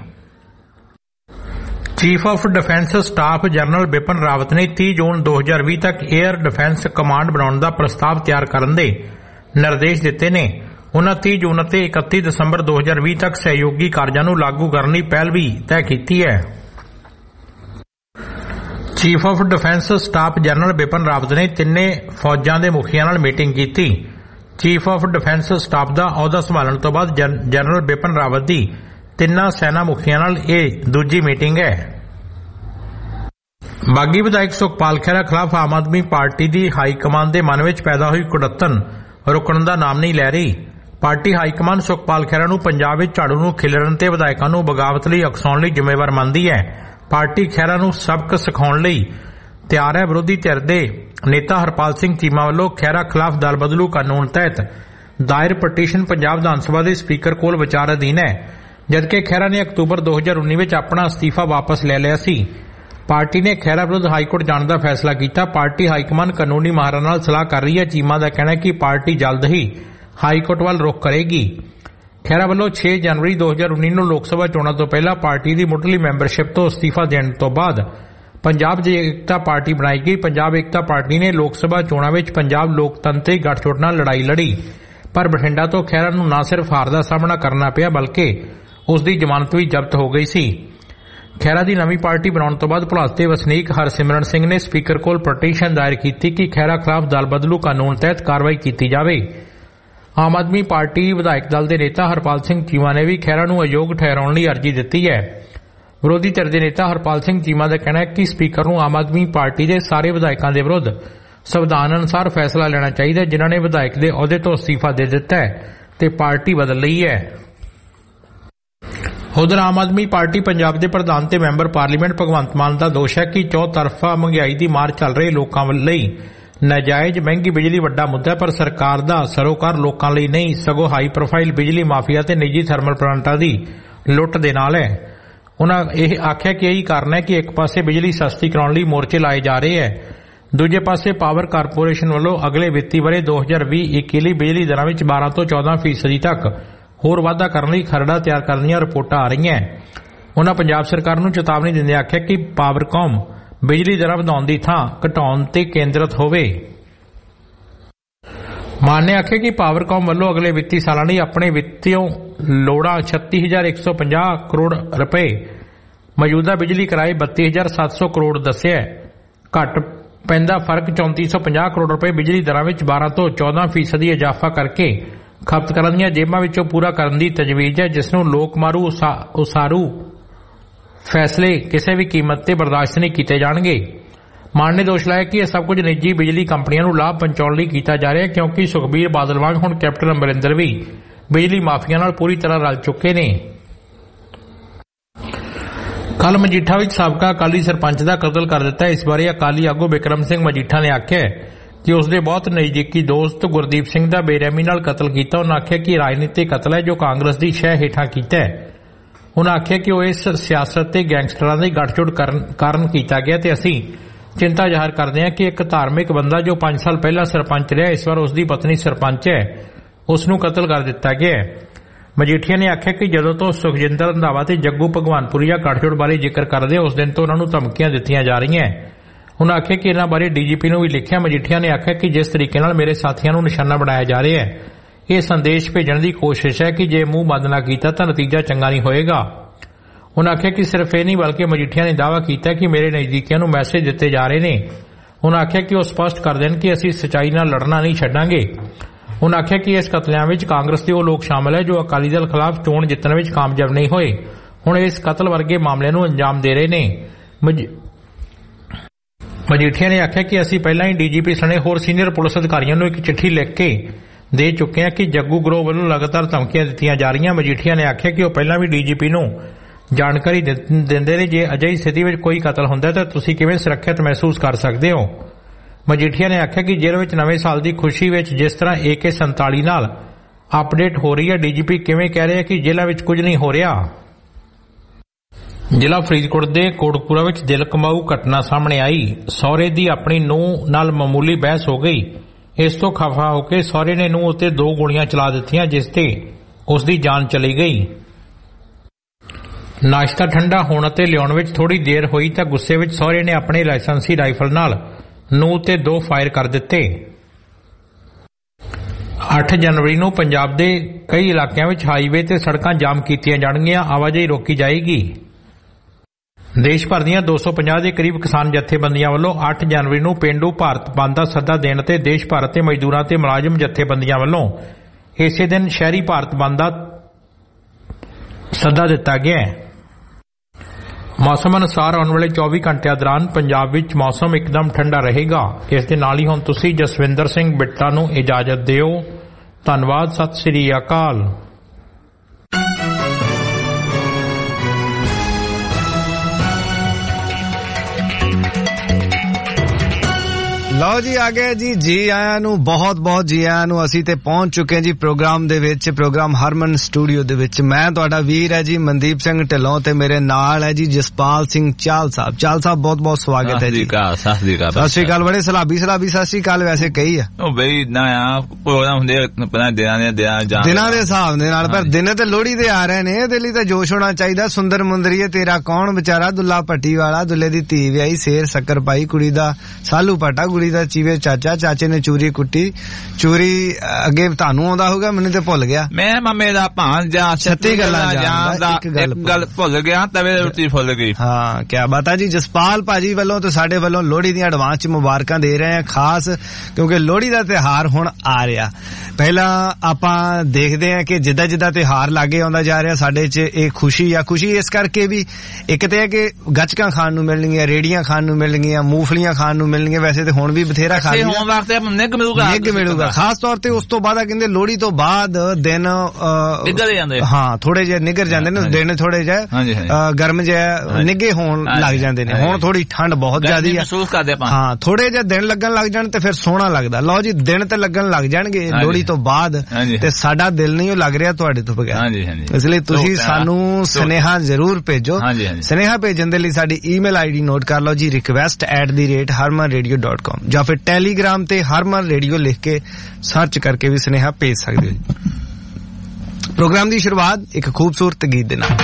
Chief of defence staff general Bipin Rawat ਨੇ ਤੀਹ ਜੂਨ ਦੋ ਹਜ਼ਾਰ ਵੀਹ ਤੱਕ ਏਅਰ ਡਿਫੈਂਸ ਕਮਾਂਡ ਬਣਾਉਣ ਦਾ ਪ੍ਰਸਤਾਵ ਤਿਆਰ ਕਰਨ ਦੇ ਨਿਰਦੇਸ਼ ਦਿੱਤੇ ਨੇ। ਉਨ੍ਹਾਂ ਤੀਹ ਜੂਨ ਅਤੇ ਇਕੱਤੀ ਦਸੰਬਰ ਦੋ ਹਜ਼ਾਰ ਵੀਹ ਤੱਕ ਸਹਿਯੋਗੀ ਕਾਰਜਾਂ ਨੂੰ ਲਾਗੂ ਕਰਨ ਲਈ ਪਹਿਲ ਵੀ ਤੈਅ ਕੀਤੀ ਹੈ। Chief of defence staff general Bipin Rawat ਨੇ ਤਿੰਨੇ ਫੌਜਾਂ ਦੇ ਮੁਖੀਆਂ ਨਾਲ ਮੀਟਿੰਗ ਕੀਤੀ। ਚੀਫ ਆਫ ਡਿਫੈਂਸ ਸਟਾਫ ਦਾ ਅਹੁਦਾ ਸੰਭਾਲਣ ਤੋਂ ਬਾਅਦ ਜਨਰਲ ਬਿਪਨ ਰਾਵਤ ਦੀ ਤਿੰਨਾਂ ਸੈਨਾ ਮੁਖੀਆਂ ਨਾਲ ਇਹ ਦੂਜੀ ਮੀਟਿੰਗ ਹੈ। ਬਾਗੀ ਵਿਧਾਇਕ ਸੁਖਪਾਲ ਖਹਿਰਾ ਖਿਲਾਫ ਆਮ ਆਦਮੀ ਪਾਰਟੀ ਦੀ ਹਾਈਕਮਾਨ ਦੇ ਮਨ ਵਿੱਚ ਪੈਦਾ ਹੋਈ ਕੁੜੱਤਣ ਰੁਕਣ ਦਾ ਨਾਮ ਨਹੀਂ ਲੈ ਰਹੀ। ਪਾਰਟੀ ਹਾਈਕਮਾਨ ਸੁਖਪਾਲ ਖਹਿਰਾ ਨੂੰ ਪੰਜਾਬ ਵਿੱਚ ਝਾੜੂ ਨੂੰ ਖਿਲਰਨ ਤੇ ਵਿਧਾਇਕਾਂ ਨੂੰ ਬਗਾਵਤ ਲਈ ਉਕਸਾਉਣ ਲਈ ਜ਼ਿੰਮੇਵਾਰ ਮੰਨਦੀ ਹੈ। ਪਾਰਟੀ ਖਹਿਰਾ ਨੂੰ ਸਬਕ ਸਿਖਾਉਣ ਲਈ ਤਿਆਰ ਹੈ। ਵਿਰੋਧੀ ਧਿਰ ਦੇ ਨੇਤਾ ਹਰਪਾਲ ਸਿੰਘ ਚੀਮਾ ਵੱਲੋਂ ਖਹਿਰਾ ਖਿਲਾਫ ਦਲ ਬਦਲੂ ਕਾਨੂੰਨ ਤਹਿਤ ਦਾਇਰ ਪਟੀਸ਼ਨ ਪੰਜਾਬ ਵਿਧਾਨ ਸਭਾ ਦੇ ਸਪੀਕਰ ਕੋਲ ਵਿਚਾਰ ਅਧੀਨ ਹੈ, ਜਦਕਿ ਖਹਿਰਾ ਨੇ ਅਕਤੂਬਰ ਦੋ ਹਜ਼ਾਰ ਉੱਨੀ ਵਿੱਚ ਆਪਣਾ ਅਸਤੀਫਾ ਵਾਪਸ ਲੈ ਲਿਆ ਸੀ। ਪਾਰਟੀ ਨੇ ਖਹਿਰਾ ਵਿਰੁੱਧ ਹਾਈਕੋਰਟ ਜਾਣ ਦਾ ਫੈਸਲਾ ਕੀਤਾ। ਪਾਰਟੀ ਹਾਈਕਮਾਨ ਕਾਨੂੰਨੀ ਮਾਹਰਾਂ ਨਾਲ ਸਲਾਹ ਕਰ ਰਹੀ ਹੈ। ਚੀਮਾ ਦਾ ਕਹਿਣਾ ਹੈ ਕਿ ਪਾਰਟੀ ਜਲਦ ਹੀ ਹਾਈਕੋਰਟ ਵੱਲ ਰੁਖ ਕਰੇਗੀ। ਖਹਿਰਾ ਵੱਲੋਂ ਛੇ ਜਨਵਰੀ ਦੋ ਹਜ਼ਾਰ ਉੱਨੀ ਨੂੰ ਲੋਕ ਸਭਾ ਚੋਣਾਂ ਤੋਂ ਪਹਿਲਾਂ ਪਾਰਟੀ ਦੀ ਮੁੱਢਲੀ ਮੈਂਬਰਸ਼ਿਪ ਤੋਂ ਅਸਤੀਫਾ ਦੇਣ ਤੋਂ ਬਾਅਦ ਪੰਜਾਬ ਦੀ ਏਕਤਾ ਪਾਰਟੀ ਬਣਾਈ ਗਈ। ਪੰਜਾਬ ਏਕਤਾ ਪਾਰਟੀ ਨੇ ਲੋਕ ਸਭਾ ਚੋਣਾਂ ਵਿੱਚ ਪੰਜਾਬ ਲੋਕਤੰਤਰੀ ਗੱਠਜੋੜ ਨਾਲ ਲੜਾਈ ਲੜੀ, ਪਰ ਬਠਿੰਡਾ ਤੋਂ ਖਹਿਰਾ ਨੂੰ ਨਾ ਸਿਰਫ ਹਾਰ ਦਾ ਸਾਹਮਣਾ ਕਰਨਾ ਪਿਆ ਬਲਕਿ ਉਸ ਦੀ ਜ਼ਮਾਨਤ ਵੀ ਜ਼ਬਤ ਹੋ ਗਈ ਸੀ। ਖਹਿਰਾ ਦੀ ਨਵੀਂ ਪਾਰਟੀ ਬਣਾਉਣ ਤੋਂ ਬਾਅਦ ਭੁਲਾਸ ਦੇ ਵਸਨੀਕ ਹਰਸਿਮਰਨ ਸਿੰਘ ਨੇ ਸਪੀਕਰ ਕੋਲ ਪਟੀਸ਼ਨ ਦਾਇਰ ਕੀਤੀ ਕਿ ਖਹਿਰਾ ਖਿਲਾਫ ਦਲ ਬਦਲੂ ਕਾਨੂੰਨ ਤਹਿਤ ਕਾਰਵਾਈ ਕੀਤੀ ਜਾਵੇ। ਆਮ ਆਦਮੀ ਪਾਰਟੀ ਵਿਧਾਇਕ ਦਲ ਦੇ ਨੇਤਾ ਹਰਪਾਲ ਸਿੰਘ ਚੀਮਾ ਨੇ ਵੀ ਖਹਿਰਾ ਨੂੰ ਅਯੋਗ ਠਹਿਰਾਉਣ ਲਈ ਅਰਜ਼ੀ ਦਿੱਤੀ ਹੈ। ਵਿਰੋਧੀ ਧਿਰ ਦੇ ਨੇਤਾ ਹਰਪਾਲ ਸਿੰਘ ਚੀਮਾ ਦਾ ਕਹਿਣਾ ਹੈ ਕਿ ਸਪੀਕਰ ਨੂੰ ਆਮ ਆਦਮੀ ਪਾਰਟੀ ਦੇ ਸਾਰੇ ਵਿਧਾਇਕਾਂ ਦੇ ਵਿਰੁੱਧ ਸੰਵਿਧਾਨ ਅਨੁਸਾਰ ਫੈਸਲਾ ਲੈਣਾ ਚਾਹੀਦਾ, ਜਿਨ੍ਹਾਂ ਨੇ ਵਿਧਾਇਕ ਦੇ ਅਹੁਦੇ ਤੋਂ ਅਸਤੀਫਾ ਦੇ ਦਿੱਤਾ ਹੈ ਤੇ ਪਾਰਟੀ ਬਦਲ ਲਈ ਹੈ। ਉਧਰ ਆਮ ਆਦਮੀ ਪਾਰਟੀ ਪੰਜਾਬ ਦੇ ਪ੍ਰਧਾਨ ਤੇ ਮੈਂਬਰ ਪਾਰਲੀਮੈਂਟ ਭਗਵੰਤ ਮਾਨ ਦਾ ਦੋਸ਼ ਹੈ ਕਿ ਚੌਤਰਫਾ ਮਹਿੰਗਾਈ ਦੀ ਮਾਰ ਚੱਲ ਰਹੇ ਲੋਕਾਂ ਲਈ ਨਾਜਾਇਜ਼ ਮਹਿੰਗੀ ਬਿਜਲੀ ਵੱਡਾ ਮੁੱਦਾ, ਪਰ ਸਰਕਾਰ ਦਾ ਸਰੋਕਾਰ ਲੋਕਾਂ ਲਈ ਨਹੀਂ ਸਗੋਂ ਹਾਈ ਪ੍ਰੋਫਾਈਲ ਬਿਜਲੀ ਮਾਫੀਆ ਤੇ ਨਿੱਜੀ ਥਰਮਲ ਪਲਾਂਟਾਂ ਦੀ ਲੁੱਟ ਦੇ ਨਾਲ ਹੈ। ਉਨ੍ਹਾਂ ਇਹ ਆਖਿਆ ਕਿ ਇਹੀ ਕਾਰਨ ਹੈ ਕਿ ਇੱਕ ਪਾਸੇ ਬਿਜਲੀ ਸਸਤੀ ਕਰਾਉਣ ਲਈ ਮੋਰਚੇ ਲਾਏ ਜਾ ਰਹੇ ਹੈ, ਦੂਜੇ ਪਾਸੇ ਪਾਵਰ ਕਾਰਪੋਰੇਸ਼ਨ ਵੱਲੋਂ ਅਗਲੇ ਵਿੱਤੀ ਵਰ੍ਹੇ ਦੋ ਹਜ਼ਾਰ ਵੀਹ ਇੱਕੀ ਲਈ ਬਿਜਲੀ ਦਰਾਂ ਵਿੱਚ ਬਾਰਾਂ ਤੋਂ ਚੌਦਾਂ ਫੀਸਦੀ ਤੱਕ ਹੋਰ ਵਾਧਾ ਕਰਨ ਲਈ ਖਰੜਾ ਤਿਆਰ ਕਰਨ ਦੀਆਂ ਰਿਪੋਰਟਾਂ ਆ ਰਹੀਆਂ। ਉਨ੍ਹਾਂ ਪੰਜਾਬ ਸਰਕਾਰ ਨੂੰ ਚੇਤਾਵਨੀ ਦਿੰਦੇ ਆਖਿਆ ਕਿ ਪਾਵਰਕਾਮ ਬਿਜਲੀ ਦਰਾਂ ਵਧਾਉਣ ਦੀ ਥਾਂ ਘਟਾਉਣ ਤੇ ਕੇਂਦਰਿਤ ਹੋਵੇ। ਮਾਨ ਨੇ ਆਖਿਆ ਕਿ ਪਾਵਰਕਾਮ ਵੱਲੋਂ ਅਗਲੇ ਵਿੱਤੀ ਸਾਲਾਂ ਲਈ ਆਪਣੇ ਵਿੱਤੀਓ ਲੋੜਾਂ ਛੱਤੀ ਹਜ਼ਾਰ ਇੱਕ ਸੌ ਪੰਜਾਹ ਕਰੋੜ ਰੁਪਏ, ਮੌਜੂਦਾ ਬਿਜਲੀ ਕਿਰਾਏ ਬੱਤੀ ਹਜ਼ਾਰ ਸੱਤ ਸੌ ਕਰੋੜ ਦੱਸਿਆ। ਘੱਟ ਪੈਂਦਾ ਫਰਕ ਚੌਂਤੀ ਸੌ ਪੰਜਾਹ ਕਰੋੜ ਰੁਪਏ ਬਿਜਲੀ ਦਰਾਂ ਵਿੱਚ ਬਾਰਾਂ ਤੋਂ ਚੌਦਾਂ ਫੀਸਦੀ ਇਜ਼ਾਫਾ ਕਰਕੇ ਖਪਤਕਾਰਾਂ ਦੀਆਂ ਜੇਬਾਂ ਵਿੱਚੋਂ ਪੂਰਾ ਕਰਨ ਦੀ ਤਜਵੀਜ਼ ਹੈ, ਜਿਸ ਨੂੰ ਲੋਕ ਮਾਰੂ ਉਸਾਰੂ ਫੈਸਲੇ ਕਿਸੇ ਵੀ ਕੀਮਤ ਤੇ ਬਰਦਾਸ਼ਤ ਨਹੀਂ ਕੀਤੇ ਜਾਣਗੇ। ਮਾਨ ਨੇ ਦੋਸ਼ ਲਾਇਆ ਕਿ ਇਹ ਸਭ ਕੁਝ ਨਿੱਜੀ ਬਿਜਲੀ ਕੰਪਨੀਆਂ ਨੂੰ ਲਾਭ ਪਹੁੰਚਾਉਣ ਲਈ ਕੀਤਾ ਜਾ ਰਿਹਾ ਹੈ, ਕਿਉਂਕਿ ਸੁਖਬੀਰ ਬਾਦਲ ਵਾਂਗ ਹੁਣ ਕੈਪਟਨ ਅਮਰਿੰਦਰ ਵੀ ਬਿਜਲੀ ਮਾਫੀਆ ਨਾਲ ਪੂਰੀ ਤਰ੍ਹਾਂ ਰਲ ਚੁੱਕੇ ਨੇ। ਕੱਲ ਮਜੀਠਾ ਵਿੱਚ ਸਾਬਕਾ ਅਕਾਲੀ ਸਰਪੰਚ ਦਾ ਕਤਲ ਕਰ ਦਿੱਤਾ। ਇਸ ਬਾਰੇ ਅਕਾਲੀ ਆਗੂ ਬਿਕਰਮ ਸਿੰਘ ਮਜੀਠਾ ਨੇ ਆਖਿਆ ਕਿ ਉਸਦੇ ਬਹੁਤ ਨਜ਼ਦੀਕੀ ਦੋਸਤ ਗੁਰਦੀਪ ਸਿੰਘ ਦਾ ਬੇਰਹਿਮੀ ਨਾਲ ਕਤਲ ਕੀਤਾ। ਉਨ੍ਹਾਂ ਆਖਿਆ ਕਿ ਰਾਜਨੀਤਿਕ ਕਤਲ ਹੈ ਜੋ ਕਾਂਗਰਸ ਦੀ ਸ਼ਹਿ ਹੇਠਾਂ ਕੀਤਾ ਹੈ। ਉਨ੍ਹਾਂ ਆਖਿਆ ਕਿ ਉਹ ਇਸ ਸਿਆਸਤ ਤੇ ਗੈਂਗਸਟਰਾਂ ਦੀ ਗੱਠਜੋੜ ਕਾਰਨ ਕੀਤਾ ਗਿਆ ਤੇ ਅਸੀਂ ਚਿੰਤਾ ਜ਼ਾਹਰ ਕਰਦੇ ਹਾਂ ਕਿ ਇੱਕ ਧਾਰਮਿਕ ਬੰਦਾ ਜੋ ਪੰਜ ਸਾਲ ਪਹਿਲਾਂ ਸਰਪੰਚ ਰਿਹਾ, ਇਸ ਵਾਰ ਉਸਦੀ ਪਤਨੀ ਸਰਪੰਚ ਹੈ, ਉਸ ਨੂੰ ਕਤਲ ਕਰ ਦਿੱਤਾ ਗਿਆ। ਮਜੀਠੀਆ ਨੇ ਆਖਿਆ ਕਿ ਜਦੋਂ ਤੋਂ ਸੁਖਜਿੰਦਰ ਰੰਧਾਵਾ ਤੇ ਜੱਗੂ ਭਗਵਾਨਪੁਰੀਆ ਗੱਠਜੋੜ ਬਾਰੇ ਜ਼ਿਕਰ ਕਰਦੇ ਉਸ ਦਿਨ ਤੋਂ ਉਨ੍ਹਾਂ ਨੂੰ ਧਮਕੀਆਂ ਦਿੱਤੀਆਂ ਜਾ ਰਹੀਆਂ। ਉਨ੍ਹਾਂ ਆਖਿਆ ਕਿ ਇਹਨਾਂ ਬਾਰੇ ਡੀਜੀਪੀ ਨੂੰ ਵੀ ਲਿਖਿਆ। ਮਜੀਠੀਆ ਨੇ ਆਖਿਆ ਕਿ ਜਿਸ ਤਰੀਕੇ ਨਾਲ ਮੇਰੇ ਸਾਥੀਆਂ ਨੂੰ ਨਿਸ਼ਾਨਾ ਬਣਾਇਆ ਜਾ ਰਿਹਾ ਹੈ, ਇਹ ਸੰਦੇਸ਼ ਭੇਜਣ ਦੀ ਕੋਸ਼ਿਸ਼ ਹੈ ਕਿ ਜੇ ਮੂੰਹ ਬੰਦ ਨਾ ਕੀਤਾ ਤਾਂ ਨਤੀਜਾ ਚੰਗਾ ਨਹੀਂ ਹੋਏਗਾ। ਉਨ੍ਹਾਂ ਆਖਿਆ ਕਿ ਸਿਰਫ ਇਹ ਨਹੀਂ ਬਲਕਿ ਮਜੀਠੀਆ ਨੇ ਦਾਅਵਾ ਕੀਤਾ ਕਿ ਮੇਰੇ ਨਜ਼ਦੀਕੀਆਂ ਨੂੰ ਮੈਸੇਜ ਦਿੱਤੇ ਜਾ ਰਹੇ ਨੇ। ਉਨ੍ਹਾਂ ਆਖਿਆ ਕਿ ਉਹ ਸਪਸ਼ਟ ਕਰ ਦੇਣ ਕਿ ਅਸੀਂ ਸੱਚਾਈ ਨਾਲ ਲੜਨਾ ਨਹੀਂ ਛੱਡਾਂਗੇ। ਉਨ੍ਹਾਂ ਆਖਿਆ ਕਿ ਇਸ ਕਤਲਿਆਂ ਵਿੱਚ ਕਾਂਗਰਸ ਦੇ ਉਹ ਲੋਕ ਸ਼ਾਮਲ ਹੈ ਜੋ ਅਕਾਲੀ ਦਲ ਖਿਲਾਫ ਚੋਣ ਜਿੱਤਣ ਵਿੱਚ ਕਾਮਯਾਬ ਨਹੀਂ ਹੋਏ, ਹੁਣ ਇਸ ਕਤਲ ਵਰਗੇ ਮਾਮਲੇ ਨੂੰ ਅੰਜਾਮ ਦੇ ਰਹੇ ਨੇ। ਮਜੀਠੀਆ ਨੇ ਆਖਿਆ ਕਿ ਅਸੀਂ ਪਹਿਲਾਂ ਹੀ ਡੀਜੀਪੀ ਸਣੇ ਹੋਰ ਸੀਨੀਅਰ ਪੁਲਿਸ ਅਧਿਕਾਰੀਆਂ ਨੂੰ ਇੱਕ ਚਿੱਠੀ ਲਿਖ ਕੇ ਦੇ ਚੁੱਕੇ ਹਾਂ ਕਿ ਜੱਗੂ ਗਰੋਹ ਵੱਲੋਂ ਲਗਾਤਾਰ ਧਮਕੀਆਂ ਦਿੱਤੀਆਂ ਜਾ ਰਹੀਆਂ। ਮਜੀਠੀਆ ਨੇ ਆਖਿਆ ਕਿ ਉਹ ਪਹਿਲਾਂ ਵੀ ਡੀਜੀਪੀ ਨੂੰ ਜਾਣਕਾਰੀ ਦਿੰਦੇ ਨੇ ਜੇ ਅਜਿਹੀ ਸਥਿਤੀ ਵਿੱਚ ਕੋਈ ਕਤਲ ਹੁੰਦਾ ਤਾਂ ਤੁਸੀਂ ਕਿਵੇਂ ਸੁਰੱਖਿਅਤ ਮਹਿਸੂਸ ਕਰ ਸਕਦੇ ਹੋ। ਮਜੀਠੀਆ ਨੇ ਆਖਿਆ ਕਿ ਜੇਲ੍ਹ ਵਿੱਚ ਨਵੇਂ ਸਾਲ ਦੀ ਖੁਸ਼ੀ ਵਿੱਚ ਜਿਸ ਤਰ੍ਹਾਂ ਏ ਕੇ ਸੰਤਾਲੀ ਨਾਲ ਅਪਡੇਟ ਹੋ ਰਹੀ ਹੈ, ਡੀਜੀਪੀ ਕਿਵੇਂ ਕਹਿ ਰਿਹਾ ਕਿ ਜੇਲ੍ਹਾਂ ਵਿੱਚ ਕੁਝ ਨਹੀਂ ਹੋ ਰਿਹਾ। ਜ਼ਿਲ੍ਹਾ ਫਰੀਦਕੋਟ ਦੇ ਕੋਟਕਪੂਰਾ ਵਿੱਚ ਦਿਲ ਕਮਾਊ ਘਟਨਾ ਸਾਹਮਣੇ ਆਈ। ਸਹੁਰੇ ਦੀ ਆਪਣੀ ਨੂੰਹ ਨਾਲ ਮਾਮੂਲੀ ਬਹਿਸ ਹੋ ਗਈ। ਇਸ ਤੋਂ ਖਫਾ ਹੋ ਕੇ ਸਹੁਰੇ ਨੇ ਨੂੰਹ ਉੱਤੇ ਦੋ ਗੋਲੀਆਂ ਚਲਾ ਦਿੱਤੀਆਂ, ਜਿਸ ਤੇ ਉਸ ਦੀ ਜਾਨ ਚਲੀ ਗਈ। ਨਾਸ਼ਤਾ ਠੰਡਾ ਹੋਣ ਅਤੇ ਲਿਆਉਣ ਵਿੱਚ ਥੋੜੀ ਦੇਰ ਹੋਈ ਤਾਂ ਗੁੱਸੇ ਵਿੱਚ ਸਹੁਰੇ ਨੇ ਆਪਣੇ ਲਾਇਸੈਂਸੀ ਰਾਈਫਲ ਨਾਲ ਨੂੰਹ ਉੱਤੇ ਦੋ ਫਾਇਰ ਕਰ ਦਿੱਤੇ। ਅੱਠ ਜਨਵਰੀ ਨੂੰ ਪੰਜਾਬ ਦੇ ਕਈ ਇਲਾਕਿਆਂ ਵਿੱਚ ਹਾਈਵੇ ਤੇ ਸੜਕਾਂ ਜਾਮ ਕੀਤੀਆਂ ਜਾਣਗੀਆਂ, ਆਵਾਜਾਈ ਰੋਕੀ ਜਾਏਗੀ। ਦੇਸ਼ ਭਰ ਦੀਆਂ ਦੋ ਸੌ ਪੰਜਾਹ ਦੇ ਕਰੀਬ ਕਿਸਾਨ ਜਥੇਬੰਦੀਆਂ ਵੱਲੋਂ ਅੱਠ ਜਨਵਰੀ ਨੂੰ ਪੇਂਡੂ ਭਾਰਤ ਬੰਦ ਦਾ ਸੱਦਾ ਦੇਣ ਤੇ ਦੇਸ਼ ਭਰ ਤੇ ਮਜ਼ਦੂਰਾਂ ਤੇ ਮੁਲਾਜ਼ਮ ਜਥੇਬੰਦੀਆਂ ਵੱਲੋਂ ਇਸੇ ਦਿਨ ਸ਼ਹਿਰੀ ਭਾਰਤ ਬੰਦ ਦਾ ਸੱਦਾ ਦਿੱਤਾ ਗਿਆ ਹੈ। ਮੌਸਮ ਅਨੁਸਾਰ ਆਉਣ ਵਾਲੇ ਚੌਵੀ ਘੰਟਿਆਂ ਦੌਰਾਨ ਪੰਜਾਬ ਵਿੱਚ ਮੌਸਮ ਇੱਕਦਮ ਠੰਡਾ ਰਹੇਗਾ। ਇਸ ਦੇ ਨਾਲ ਹੀ ਹੁਣ ਤੁਸੀਂ ਜਸਵਿੰਦਰ ਸਿੰਘ ਬਿੱਟਾ ਨੂੰ ਇਜਾਜ਼ਤ ਦਿਓ। ਧੰਨਵਾਦ। ਸਤਿ ਸ੍ਰੀ ਅਕਾਲ।
ਲਓ ਜੀ ਆ ਗਏ ਜੀ, ਜੀ ਆਇਆਂ ਨੂੰ, ਬਹੁਤ ਬਹੁਤ ਜੀ ਆਇਆਂ ਨੂੰ। ਅਸੀਂ ਤੇ ਪਹੁੰਚ ਚੁੱਕੇ ਹਾਂ ਜੀ ਪ੍ਰੋਗਰਾਮ ਦੇ ਵਿੱਚ, ਪ੍ਰੋਗਰਾਮ ਹਰਮਨ ਸਟੂਡੀਓ ਦੇ ਵਿੱਚ। ਮੈਂ ਤੁਹਾਡਾ ਵੀਰ ਹੈ ਜੀ ਮਨਦੀਪ ਸਿੰਘ ਢਿੱਲੋਂ ਤੇ ਮੇਰੇ ਨਾਲ ਹੈ ਜੀ ਜਸਪਾਲ ਸਿੰਘ ਚਾਲ ਸਾਹਿਬ। ਚਾਲ ਸਾਹਿਬ ਬਹੁਤ ਬਹੁਤ ਸਵਾਗਤ ਹੈ ਜੀ।
ਸਤਿ ਸ੍ਰੀ ਅਕਾਲ।
ਸਤਿ ਸ੍ਰੀ ਅਕਾਲ। ਬੜੇ ਸਲਾਬੀ ਸਲਾਬੀ ਸਤਿ ਸ੍ਰੀ ਅਕਾਲ ਵੈਸੇ ਕਹੀ ਆ
ਉਹ ਬਈ ਨਾ ਆ ਪ੍ਰੋਗਰਾਮ ਹੁੰਦੇ ਦਿਨਾਂ ਦੇ
ਦਿਨਾਂ ਦੇ ਹਿਸਾਬ ਦੇ ਨਾਲ, ਪਰ ਦਿਨੇ ਤੇ ਲੋਹੜੀ ਦੇ ਆ ਰਹੇ ਨੇ। ਇਹਦੇ ਲਈ ਤਾਂ ਜੋਸ਼ ਹੋਣਾ ਚਾਹੀਦਾ। ਸੁੰਦਰ ਮੁੰਦਰੀਏ ਤੇਰਾ ਕੌਣ ਵਿਚਾਰਾ, ਦੁੱਲਾ ਭੱਟੀ ਵਾਲਾ, ਦੁੱਲੇ ਦੀ ਧੀ ਵਿਆਹੀ, ਸ਼ੇਰ ਸ਼ੱਕਰ ਪਾਈ, ਕੁੜੀ ਦਾ ਸਾਲੂ ਪਾਟਾ, ਕੁੜੀ ਦਾ ਚੀਵੇ ਚਾਚਾ, ਚਾਚੇ ਨੇ ਚੂਰੀ ਕੁੱਟੀ। ਚੂਰੀ ਅੱਗੇ ਤੁਹਾਨੂੰ ਆਉਂਦਾ ਹੋਊਗਾ, ਮੈਨੂੰ ਤੇ ਭੁੱਲ ਗਿਆ।
ਮੈਂ ਮਾਮੇ ਦਾ ਭਾਂਜਾ ਛੱਤੀ ਗੱਲਾਂ ਜਾਣਦਾ, ਇੱਕ ਗੱਲ ਭੁੱਲ ਗਿਆ ਤਵੇ ਰੋਟੀ ਫੁੱਲ ਗਈ।
ਹਾਂ ਕਿਆ ਬਾਤ ਹੈ ਜੀ। ਜਸਪਾਲ ਭਾਜੀ ਵੱਲੋਂ ਤੇ ਸਾਡੇ ਵੱਲੋਂ ਲੋਹੜੀ ਦੀਆਂ ਐਡਵਾਂਸ ਚ ਮੁਬਾਰਕਾਂ ਦੇ ਰਹੇ ਆ, ਖਾਸ ਕਿਉਂਕਿ ਲੋਹੜੀ ਦਾ ਤਿਉਹਾਰ ਹੁਣ ਆ ਰਿਹਾ। ਪਹਿਲਾਂ ਆਪਾਂ ਦੇਖਦੇ ਹਾਂ ਕਿ ਜਿੱਦਾਂ ਜਿੱਦਾਂ ਤਿਉਹਾਰ ਲਾਗੇ ਆਉਂਦਾ ਜਾ ਰਿਹਾ, ਸਾਡੇ ਚ ਇਹ ਖੁਸ਼ੀ ਆ। ਖੁਸ਼ੀ ਇਸ ਕਰਕੇ ਵੀ ਇੱਕ ਤੇ ਹੈ ਕਿ ਗੱਚਕਾਂ ਖਾਣ ਨੂੰ ਮਿਲਣਗੀਆਂ, ਰੇੜੀਆਂ ਖਾਣ ਨੂੰ ਮਿਲਣਗੀਆਂ, ਮੂੰਗਫਲੀਆਂ ਖਾਣ ਨੂੰ ਮਿਲਣਗੀਆਂ। ਵੈਸੇ ਤੇ ਹੁਣ ਵੀ ਵੀ ਬਥੇਰਾ ਖਾ
ਹੋਣ ਵਾਸਤੇ ਨਿੱਘ ਮਿਲੂਗਾ
ਨਿੱਘ ਮਿਲੂਗਾ ਖਾਸ ਤੌਰ ਤੇ। ਉਸ ਤੋਂ ਬਾਅਦ ਕਹਿੰਦੇ ਲੋਹੜੀ ਤੋਂ ਬਾਅਦ ਦਿਨ
ਨਿੱਘਰ ਜਾਂਦੇ,
ਹਾਂ ਥੋੜੇ ਜਿਹੇ ਨਿੱਘਰ ਜਾਂਦੇ ਨੇ ਦਿਨ, ਥੋੜੇ ਜਿਹੇ ਗਰਮ ਜਿਹੇ ਨਿੱਘੇ ਹੋਣ ਲੱਗ ਜਾਂਦੇ ਨੇ। ਹੁਣ ਥੋੜੀ ਠੰਡ ਬਹੁਤ ਜ਼ਿਆਦੀ ਆ,
ਮਹਿਸੂਸ ਕਰਦੇ ਆਪਾਂ,
ਹਾਂ ਥੋੜੇ ਜਿਹੇ ਦਿਨ ਲੱਗਣ ਲੱਗ ਜਾਣ ਤੇ ਫਿਰ ਸੋਹਣਾ ਲੱਗਦਾ। ਲਓ ਜੀ ਦਿਨ ਤੇ ਲੱਗਣ ਲੱਗ ਜਾਣਗੇ ਲੋਹੜੀ ਤੋਂ ਬਾਅਦ ਤੇ ਸਾਡਾ ਦਿਲ ਨਹੀਂ ਲੱਗ ਰਿਹਾ ਤੁਹਾਡੇ ਤੋਂ ਬਗੈਰ, ਇਸ ਲਈ ਤੁਸੀਂ ਸਾਨੂੰ ਸੁਨੇਹਾ ਜ਼ਰੂਰ ਭੇਜੋ। ਸੁਨੇਹਾ ਭੇਜਣ ਦੇ ਲਈ ਸਾਡੀ ਈਮੇਲ ਆਈਡੀ ਨੋਟ ਕਰ ਲਓ ਜੀ, request at the rate Harman radio dot com, ਜਾਂ ਫਿਰ ਟੈਲੀਗ੍ਰਾਮ ਤੇ ਹਰਮਨ ਰੇਡੀਓ ਲਿਖ ਕੇ ਸਰਚ ਕਰਕੇ ਵੀ ਸੁਨੇਹਾ ਭੇਜ ਸਕਦੇ ਹੋ ਜੀ। ਪ੍ਰੋਗਰਾਮ ਦੀ ਸ਼ੁਰੂਆਤ ਇੱਕ ਖੂਬਸੂਰਤ ਗੀਤ ਦੇ ਨਾਲ।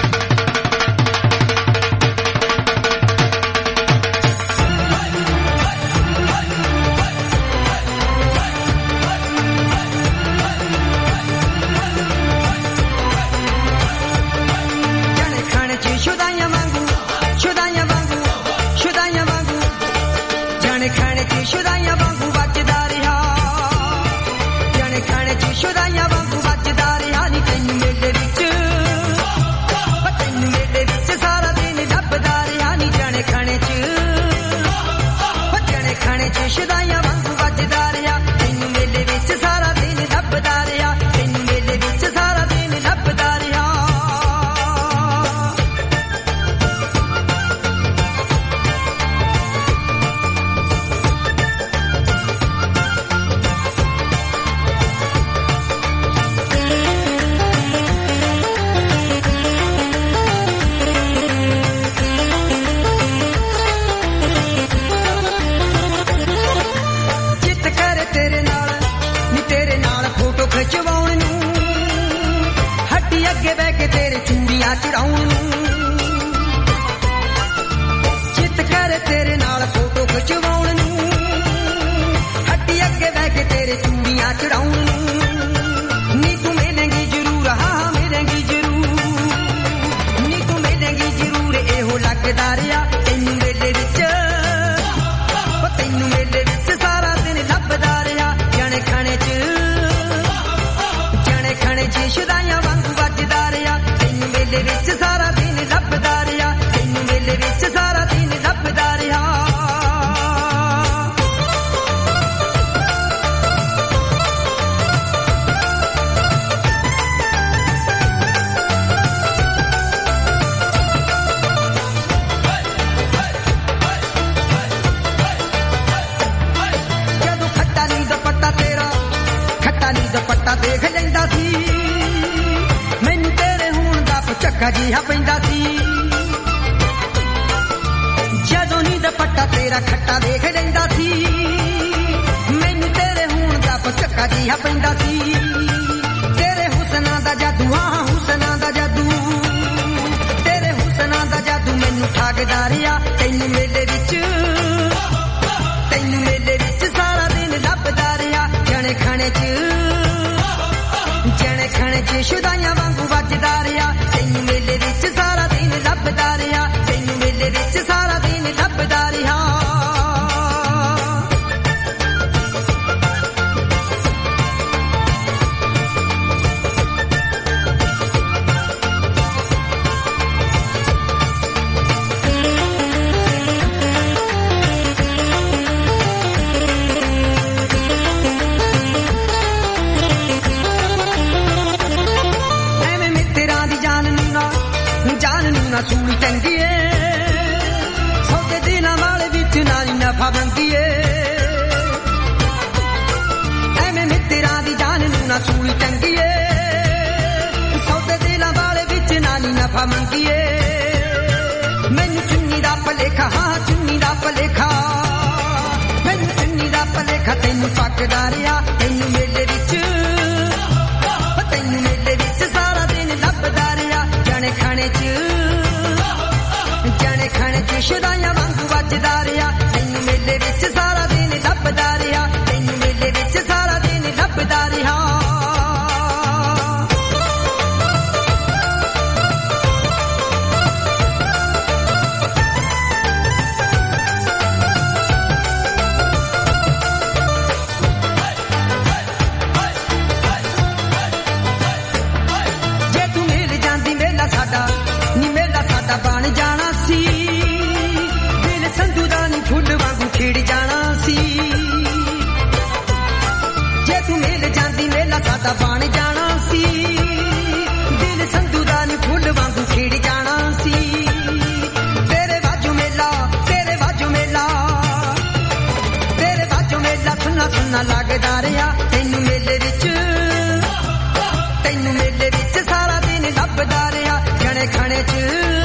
ਬਹਾਨਾ ਲੱਗਦਾ ਰਿਹਾ ਤੈਨੂੰ ਮੇਲੇ ਵਿੱਚ ਤੈਨੂੰ ਮੇਲੇ ਵਿੱਚ ਸਾਰਾ ਦਿਨ ਲੱਭਦਾ ਰਿਹਾ ਜਣੇ ਖਾਣੇ ਚ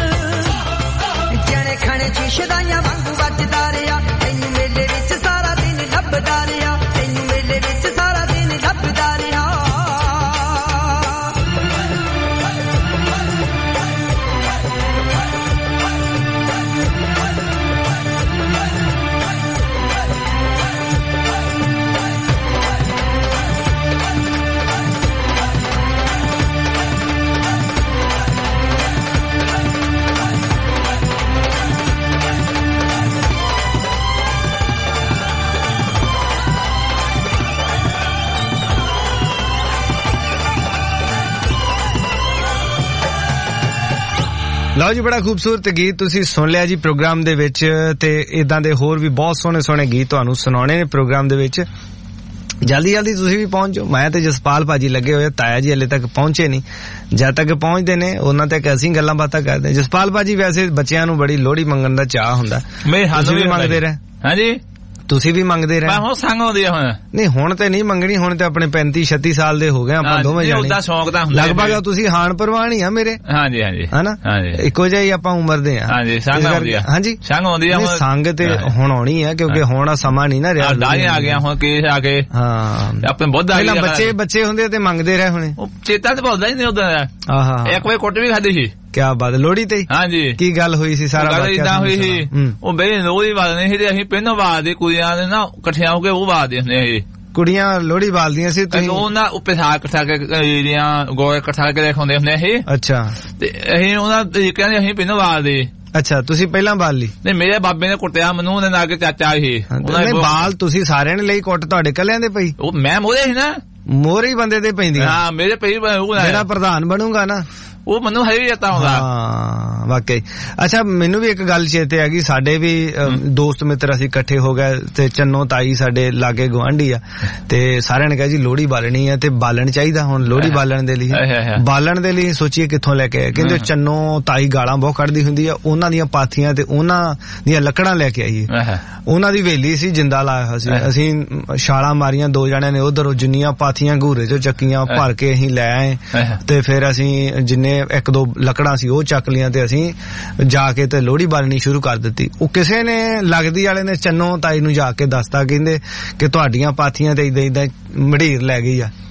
ਜਣੇ ਖਾਣੇ ਚ ਸ਼ਦਾਈਆਂ ਵਾਂਗੂ ਵੱਜਦਾ ਰਿਹਾ ਤੈਨੂੰ ਮੇਲੇ ਵਿੱਚ ਸਾਰਾ ਦਿਨ ਲੱਭਦਾ ਰਿਹਾ ਤੈਨੂੰ ਮੇਲੇ ਵਿੱਚ ਸਾਰਾ ਦਿਨ ਲੱਭਦਾ ਰਿਹਾ
ਲਓ ਜੀ, ਬੜਾ ਖੂਬਸੂਰਤ ਗੀਤ ਤੁਸੀਂ ਸੁਣ ਲਿਆ ਜੀ ਪ੍ਰੋਗਰਾਮ ਦੇ ਵਿੱਚ ਤੇ ਇਦਾਂ ਦੇ ਹੋਰ ਵੀ ਬਹੁਤ ਸੋਹਣੇ ਸੋਹਣੇ ਗੀਤ ਤੁਹਾਨੂੰ ਸੁਣਾਉਣੇ ਨੇ ਪ੍ਰੋਗਰਾਮ ਦੇ ਵਿੱਚ। ਜਲਦੀ ਜਲਦੀ ਤੁਸੀਂ ਵੀ ਪਹੁੰਚ ਜਾਓ। ਮੈਂ ਤੇ ਜਸਪਾਲ ਭਾਜੀ ਲੱਗੇ ਹੋਏ, ਤਾਇਆ ਜੀ ਹਲੇ ਤੱਕ ਪਹੁੰਚੇ ਨਹੀਂ। ਜਦ ਤੱਕ ਪਹੁੰਚਦੇ ਨੇ ਉਹਨਾਂ ਤੱਕ ਅਸੀਂ ਗੱਲਾਂ ਬਾਤਾਂ ਕਰਦੇ। ਜਸਪਾਲ ਭਾਜੀ ਵੈਸੇ ਬੱਚਿਆਂ ਨੂੰ ਬੜੀ ਲੋਹੜੀ ਮੰਗਣ ਦਾ ਚਾਹ ਹੁੰਦਾ, ਤੁਸੀਂ ਵੀ ਮੰਗਦੇ ਰਹੇ?
ਹਾਂਜੀ,
ਤੁਸੀਂ ਵੀ ਮੰਗਦੇ ਰਹੇ?
ਮੈਂ ਹੁਣ ਸੰਗ ਆਉਂਦੀ ਆ ਹੁਣ।
ਨਹੀਂ ਹੁਣ ਤੇ ਨਹੀਂ ਮੰਗਣੀ, ਹੁਣ ਤੇ ਆਪਣੇ ਪੈਂਤੀ ਛੱਤੀ ਸਾਲ ਦੇ ਹੋ ਗਏ ਆਪਾਂ ਦੋਵੇਂ ਜਾਣੇ।
ਉਹਦਾ ਸ਼ੌਂਕ ਤਾਂ ਹੁੰਦਾ
ਲਗਭਗ ਤੁਸੀਂ ਹਾਨ ਪ੍ਰਵਾਨ ਹੀ ਆ ਮੇਰੇ।
ਹਾਂਜੀ ਹਾਂਜੀ,
ਹਨਾ, ਇੱਕੋ ਜਿਹਾ ਹੀ ਆਪਾਂ ਉਮਰ ਦੇ ਆ।
ਹਾਂਜੀ, ਸੰਗ ਆਉਂਦੀ ਆ। ਹਾਂਜੀ, ਸੰਗ ਆਉਂਦੀ ਆ। ਸੰਗ
ਤੇ ਹੁਣ ਆਉਣੀ ਆ ਕਿਉਂਕਿ ਹੁਣ ਸਮਾਂ ਨਹੀਂ ਨਾ ਰਿਹਾ।
ਦਾਈਆਂ ਆ ਗਿਆ ਹੁਣ ਕੇਸ ਆ ਗਏ। ਹਾਂ, ਆਪਣੇ ਬਹੁਤ
ਪਹਿਲਾਂ ਬੱਚੇ ਬੱਚੇ ਹੁੰਦੇ ਤੇ ਮੰਗਦੇ ਰਹੇ ਹੁਣੇ।
ਚੇਤਾ ਤੇ ਭੁੱਲਦਾ ਹੀ ਨਹੀਂ ਉਦੋਂ। ਆਹਾ, ਇੱਕ ਵਾਰ ਕੁੱਟ ਵੀ ਖਾਧੀ ਸੀ।
ਕਿਆ ਬਾਤ, ਲੋਹੜੀ ਤੇ?
ਹਾਂਜੀ।
ਕੀ ਗੱਲ ਹੋਈ ਸੀ? ਸਾਰਾ
ਗੱਲ ਇਦਾਂ ਹੋਈ ਸੀ, ਉਹ ਬਈ ਲੋਹੜੀ ਬਾਲਣੀ ਸੀ ਤੇ ਅਸੀਂ ਪਹਿਲਾਂ ਬਾਲਦੇ ਕੁੜੀਆਂ ਦੇ ਨਾ ਇਕੱਠੀਆਂ ਹੋ ਕੇ ਉਹ ਬਾਲਦੇ ਹੁੰਦੇ ਸੀ।
ਕੁੜੀਆਂ ਲੋਹੜੀ ਬਾਲਦੀਆਂ ਸੀ ਤੁਸੀਂ?
ਉਹ ਨਾ ਉੱਪਰ ਸਾਗ ਇਕੱਠਾ ਕਰਕੇ ਗੋਏ ਇਕੱਠਾ ਕਰਕੇ ਰੱਖਾਉਂਦੇ ਹੁੰਦੇ ਸੀ।
ਅੱਛਾ, ਤੇ
ਅਸੀਂ ਉਹਨਾਂ ਕਹਿੰਦੇ ਅਸੀਂ ਪਹਿਲਾਂ ਬਾਲਦੇ।
ਅੱਛਾ, ਤੁਸੀਂ ਪਹਿਲਾਂ ਬਾਲ ਲਈ? ਨਹੀਂ,
ਮੇਰੇ ਬਾਬੇ ਨੇ ਕੁੱਟਿਆ ਮੈਨੂੰ, ਉਹਦੇ ਨਾਲ ਚਾਚਾ ਸੀ।
ਬਾਲ ਤੁਸੀਂ ਸਾਰਿਆਂ ਨੇ ਲਈ, ਕੁੱਟ ਤੁਹਾਡੇ ਕੱਲਿਆਂ ਦੇ ਪਈ?
ਉਹ ਮੈਂ ਮੋਰੇ ਸੀ ਨਾ।
ਮੋਰੇ ਹੀ ਬੰਦੇ ਦੇ ਪੈਂਦੀ?
ਹਾਂ, ਮੇਰੇ ਪਈ।
ਜਿਹੜਾ ਪ੍ਰਧਾਨ ਬਣੂਗਾ ਨਾ
ਉਹ ਮੈਨੂੰ ਹੈ ਵੀ ਜਾਂਦਾ ਹੁੰਦਾ।
ਹਾਂ, ਵਾਕਈ। ਅੱਛਾ, ਮੈਨੂੰ ਵੀ ਇੱਕ ਗੱਲ ਚੇਤੇ ਆ ਗਈ, ਸਾਡੇ ਵੀ ਦੋਸਤ ਮਿੱਤਰ ਅਸੀਂ ਇਕੱਠੇ ਹੋ ਗਏ ਤੇ ਚੰਨੋ ਤਾਈ ਸਾਡੇ ਲਾਗੇ ਗੁਆਂਢੀ ਆ ਤੇ ਸਾਰਿਆਂ ਨੇ ਕਿਹਾ ਜੀ ਲੋਹੜੀ ਬਾਲਣੀ ਆ ਤੇ ਬਾਲਣ ਚਾਹੀਦਾ। ਹੁਣ ਲੋਹੜੀ ਬਾਲਣ ਦੇ ਲਈ ਬਾਲਣ ਦੇ ਲਈ ਸੋਚੀਏ ਕਿੱਥੋਂ ਲੈ ਕੇ ਆਏ। ਕਹਿੰਦੇ ਚੰਨੋ ਤਾਈ ਗਾਲਾਂ ਬਹੁਤ ਕੱਢਦੀ ਹੁੰਦੀ ਆ, ਉਹਨਾਂ ਦੀਆਂ ਪਾਥੀਆਂ ਤੇ ਉਹਨਾਂ ਦੀਆਂ ਲੱਕੜਾਂ ਲੈ ਕੇ ਆਈਏ। ਉਹਨਾਂ ਦੀ ਹਵੇਲੀ ਸੀ, ਜਿੰਦਾ ਲਾਇਆ ਹੋਇਆ ਸੀ। ਅਸੀਂ ਛਾਲਾਂ ਮਾਰੀਆਂ ਦੋ ਜਣਿਆਂ ਨੇ, ਉਧਰੋਂ ਜਿੰਨੀਆਂ ਪਾਥੀਆਂ ਘੂਰੇ ਚੋਂ ਚੱਕੀਆਂ ਭਰ ਕੇ ਅਸੀਂ ਲੈ ਆਏ ਤੇ ਫਿਰ ਅਸੀਂ ਜਿੰਨੇ ਇੱਕ ਦੋ ਲੱਕੜਾਂ ਸੀ ਉਹ ਚੱਕ ਲੀਆਂ ਤੇ ਅਸੀਂ ਜਾ ਕੇ ਤੇ ਲੋਹੜੀ ਬਾਲਣੀ ਸ਼ੁਰੂ ਕਰ ਦਿੱਤੀ। ਉਹ ਕਿਸੇ ਨੇ ਲੱਗਦੀ ਵਾਲੇ ਨੇ ਚੰਨੋ ਤਾਈ ਨੂੰ ਜਾ ਕੇ ਦੱਸਤਾ, ਕਹਿੰਦੇ ਕਿ ਤੁਹਾਡੀਆਂ ਪਾਥੀਆਂ ਤੇ ਏਦਾਂ ਏਦਾਂ ਮੜੀਰ ਲੈ ਗਈ ਆ।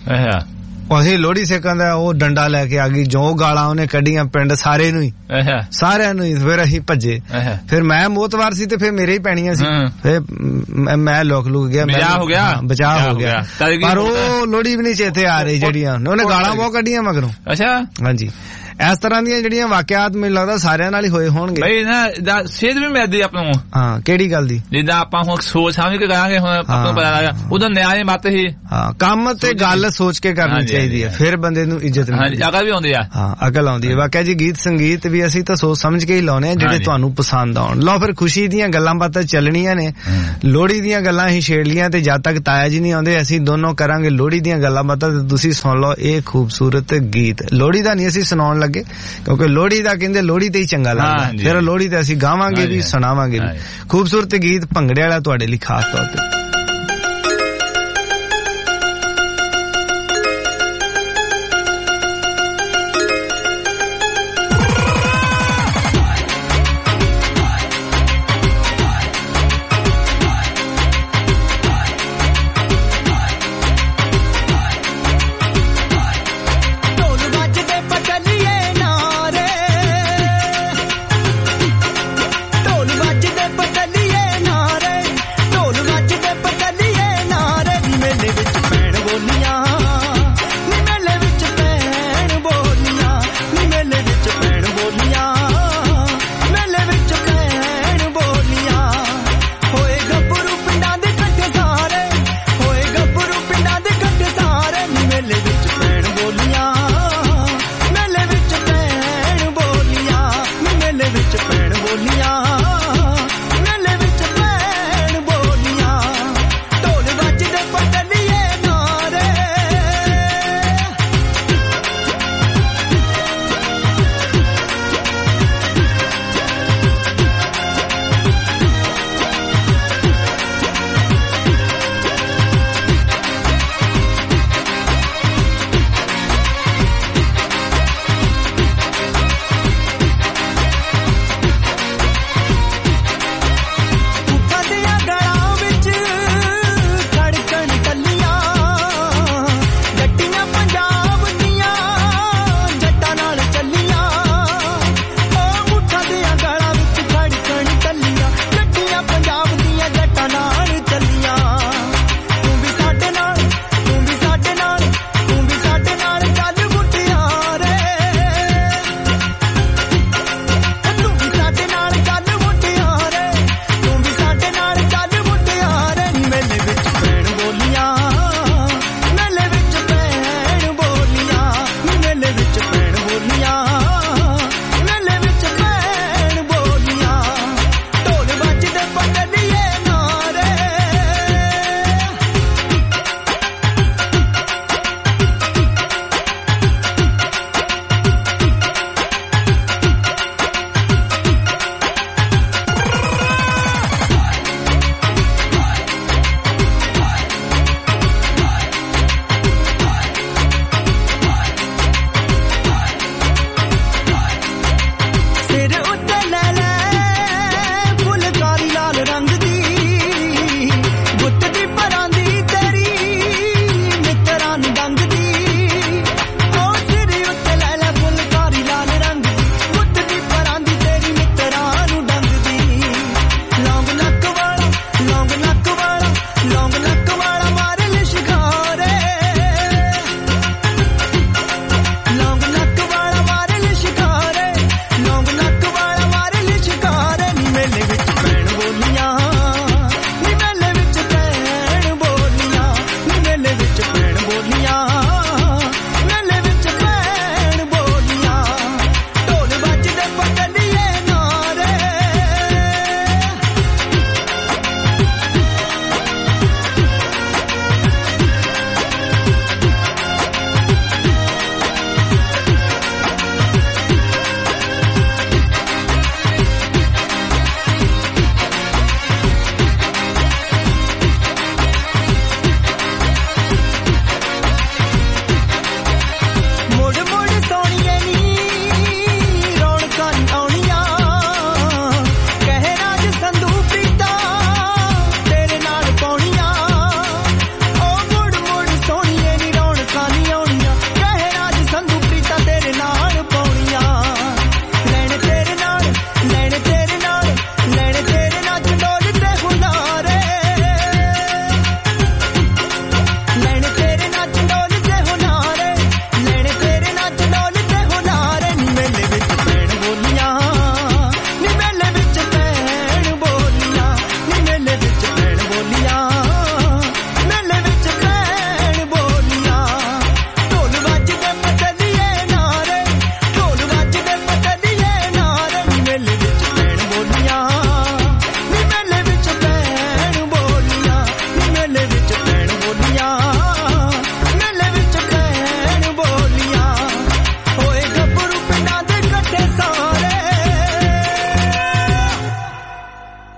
ਅਸੀਂ ਲੋਹੜੀ ਸੇਕਣ ਦਾ ਉਹ ਡੰਡਾ ਲੈ ਕੇ ਆ ਗਈ, ਜੋ ਗਾਲਾਂ ਉਹਨੇ ਕੱਢੀਆਂ ਪਿੰਡ ਸਾਰੇ ਨੂੰ ਹੀ, ਸਾਰਿਆਂ ਨੂੰ ਹੀ। ਫਿਰ ਅਸੀਂ ਭੱਜੇ। ਫਿਰ ਮੈਂ ਮੋਤਵਾਰ ਸੀ ਤੇ ਫਿਰ ਮੇਰੇ ਹੀ ਪੈਣੀਆਂ ਸੀ। ਫਿਰ ਮੈਂ ਲੁਕ ਲੁਕ ਗਿਆ, ਬਚਾਅ ਹੋ ਗਿਆ, ਬਚਾਅ ਹੋ ਗਿਆ। ਪਰ ਉਹ ਲੋਹੜੀ ਵੀ ਨਹੀਂ ਚੇਤੇ ਆ ਰਹੀ ਜਿਹੜੀਆਂ ਉਹਨੇ ਗਾਲਾਂ ਬਹੁਤ ਕੱਢੀਆਂ ਮਗਰੋਂ। ਅੱਛਾ, ਹਾਂਜੀ। ਇਸ ਤਰ੍ਹਾਂ ਦੀਆਂ ਜਿਹੜੀਆਂ ਵਾਕਿਆਤ ਮੈਨੂੰ ਲੱਗਦਾ ਸਾਰਿਆਂ ਨਾਲ ਹੀ ਹੋਏ ਹੋਣਗੇ। ਬਈ ਨਾ ਸੇਧ ਵੀ ਮਿਲਦੀ ਆਪਾਂ ਨੂੰ। ਹਾਂ, ਕਿਹੜੀ ਗੱਲ ਦੀ? ਜਿੱਦਾਂ ਆਪਾਂ ਹੁਣ ਸੋਚ ਸਮਝ ਕੇ ਕਰਾਂਗੇ, ਹੁਣ ਆਪਾਂ ਨੂੰ ਪਤਾ ਲੱਗਾ ਉਦੋਂ ਨਿਆਏ ਮੱਤ ਹੀ। ਹਾਂ, ਕੰਮ ਤੇ ਗੱਲ ਸੋਚ ਕੇ ਕਰਨੀ ਚਾਹੀਦੀ ਹੈ, ਫਿਰ ਬੰਦੇ ਨੂੰ ਇੱਜ਼ਤ ਮਿਲਦੀ ਹੈ। ਅਕਲ ਵੀ ਆਉਂਦੀ ਆ। ਹਾਂ, ਅਕਲ ਆਉਂਦੀ ਹੈ। ਵਾਕਿਆ ਜੀ, ਗੀਤ ਸੰਗੀਤ ਵੀ ਅਸੀਂ ਤਾਂ ਸੋਚ ਸਮਝ ਕੇ ਹੀ ਲਾਉਣੇ ਆ ਜਿਹੜੇ ਤੁਹਾਨੂੰ ਪਸੰਦ ਆਉਣ। ਲਓ ਫਿਰ ਖੁਸ਼ੀ ਦੀਆਂ ਗੱਲਾਂ ਬਾਤਾਂ ਚੱਲਣੀਆਂ ਨੇ, ਲੋਹੜੀ ਦੀਆਂ ਗੱਲਾਂ ਹੀ ਛੇੜ ਲੀਆਂ ਤੇ ਜਦ ਤੱਕ ਤਾਇਆ ਜੀ ਨਹੀਂ ਆਉਂਦੇ ਅਸੀਂ ਦੋਨੋਂ ਕਰਾਂਗੇ ਲੋਹੜੀ ਦੀਆਂ ਗੱਲਾਂ ਬਾਤਾਂ। ਤੇ ਤੁਸੀਂ ਸੁਣ ਲਓ ਇਹ ਖੂਬਸੂਰਤ ਗੀਤ। ਲੋਹੜੀ ਦਾ ਨਹੀਂ ਅਸੀਂ ਸੁਣਾਉਣ ਲੱਗੇ ਕਿਉਂਕਿ ਲੋਹੜੀ ਦਾ ਕਹਿੰਦੇ ਲੋਹੜੀ ਤੇ ਹੀ ਚੰਗਾ ਲੱਗਦਾ, ਫਿਰ ਲੋਹੜੀ ਤੇ ਅਸੀਂ ਗਾਵਾਂਗੇ ਵੀ ਸੁਣਾਵਾਂਗੇ ਵੀ। ਖੂਬਸੂਰਤ ਗੀਤ ਭੰਗੜੇ ਵਾਲਾ ਤੁਹਾਡੇ ਲਈ ਖਾਸ ਤੌਰ ਤੇ।
ਢੋਲ ਵੱਜਦੇ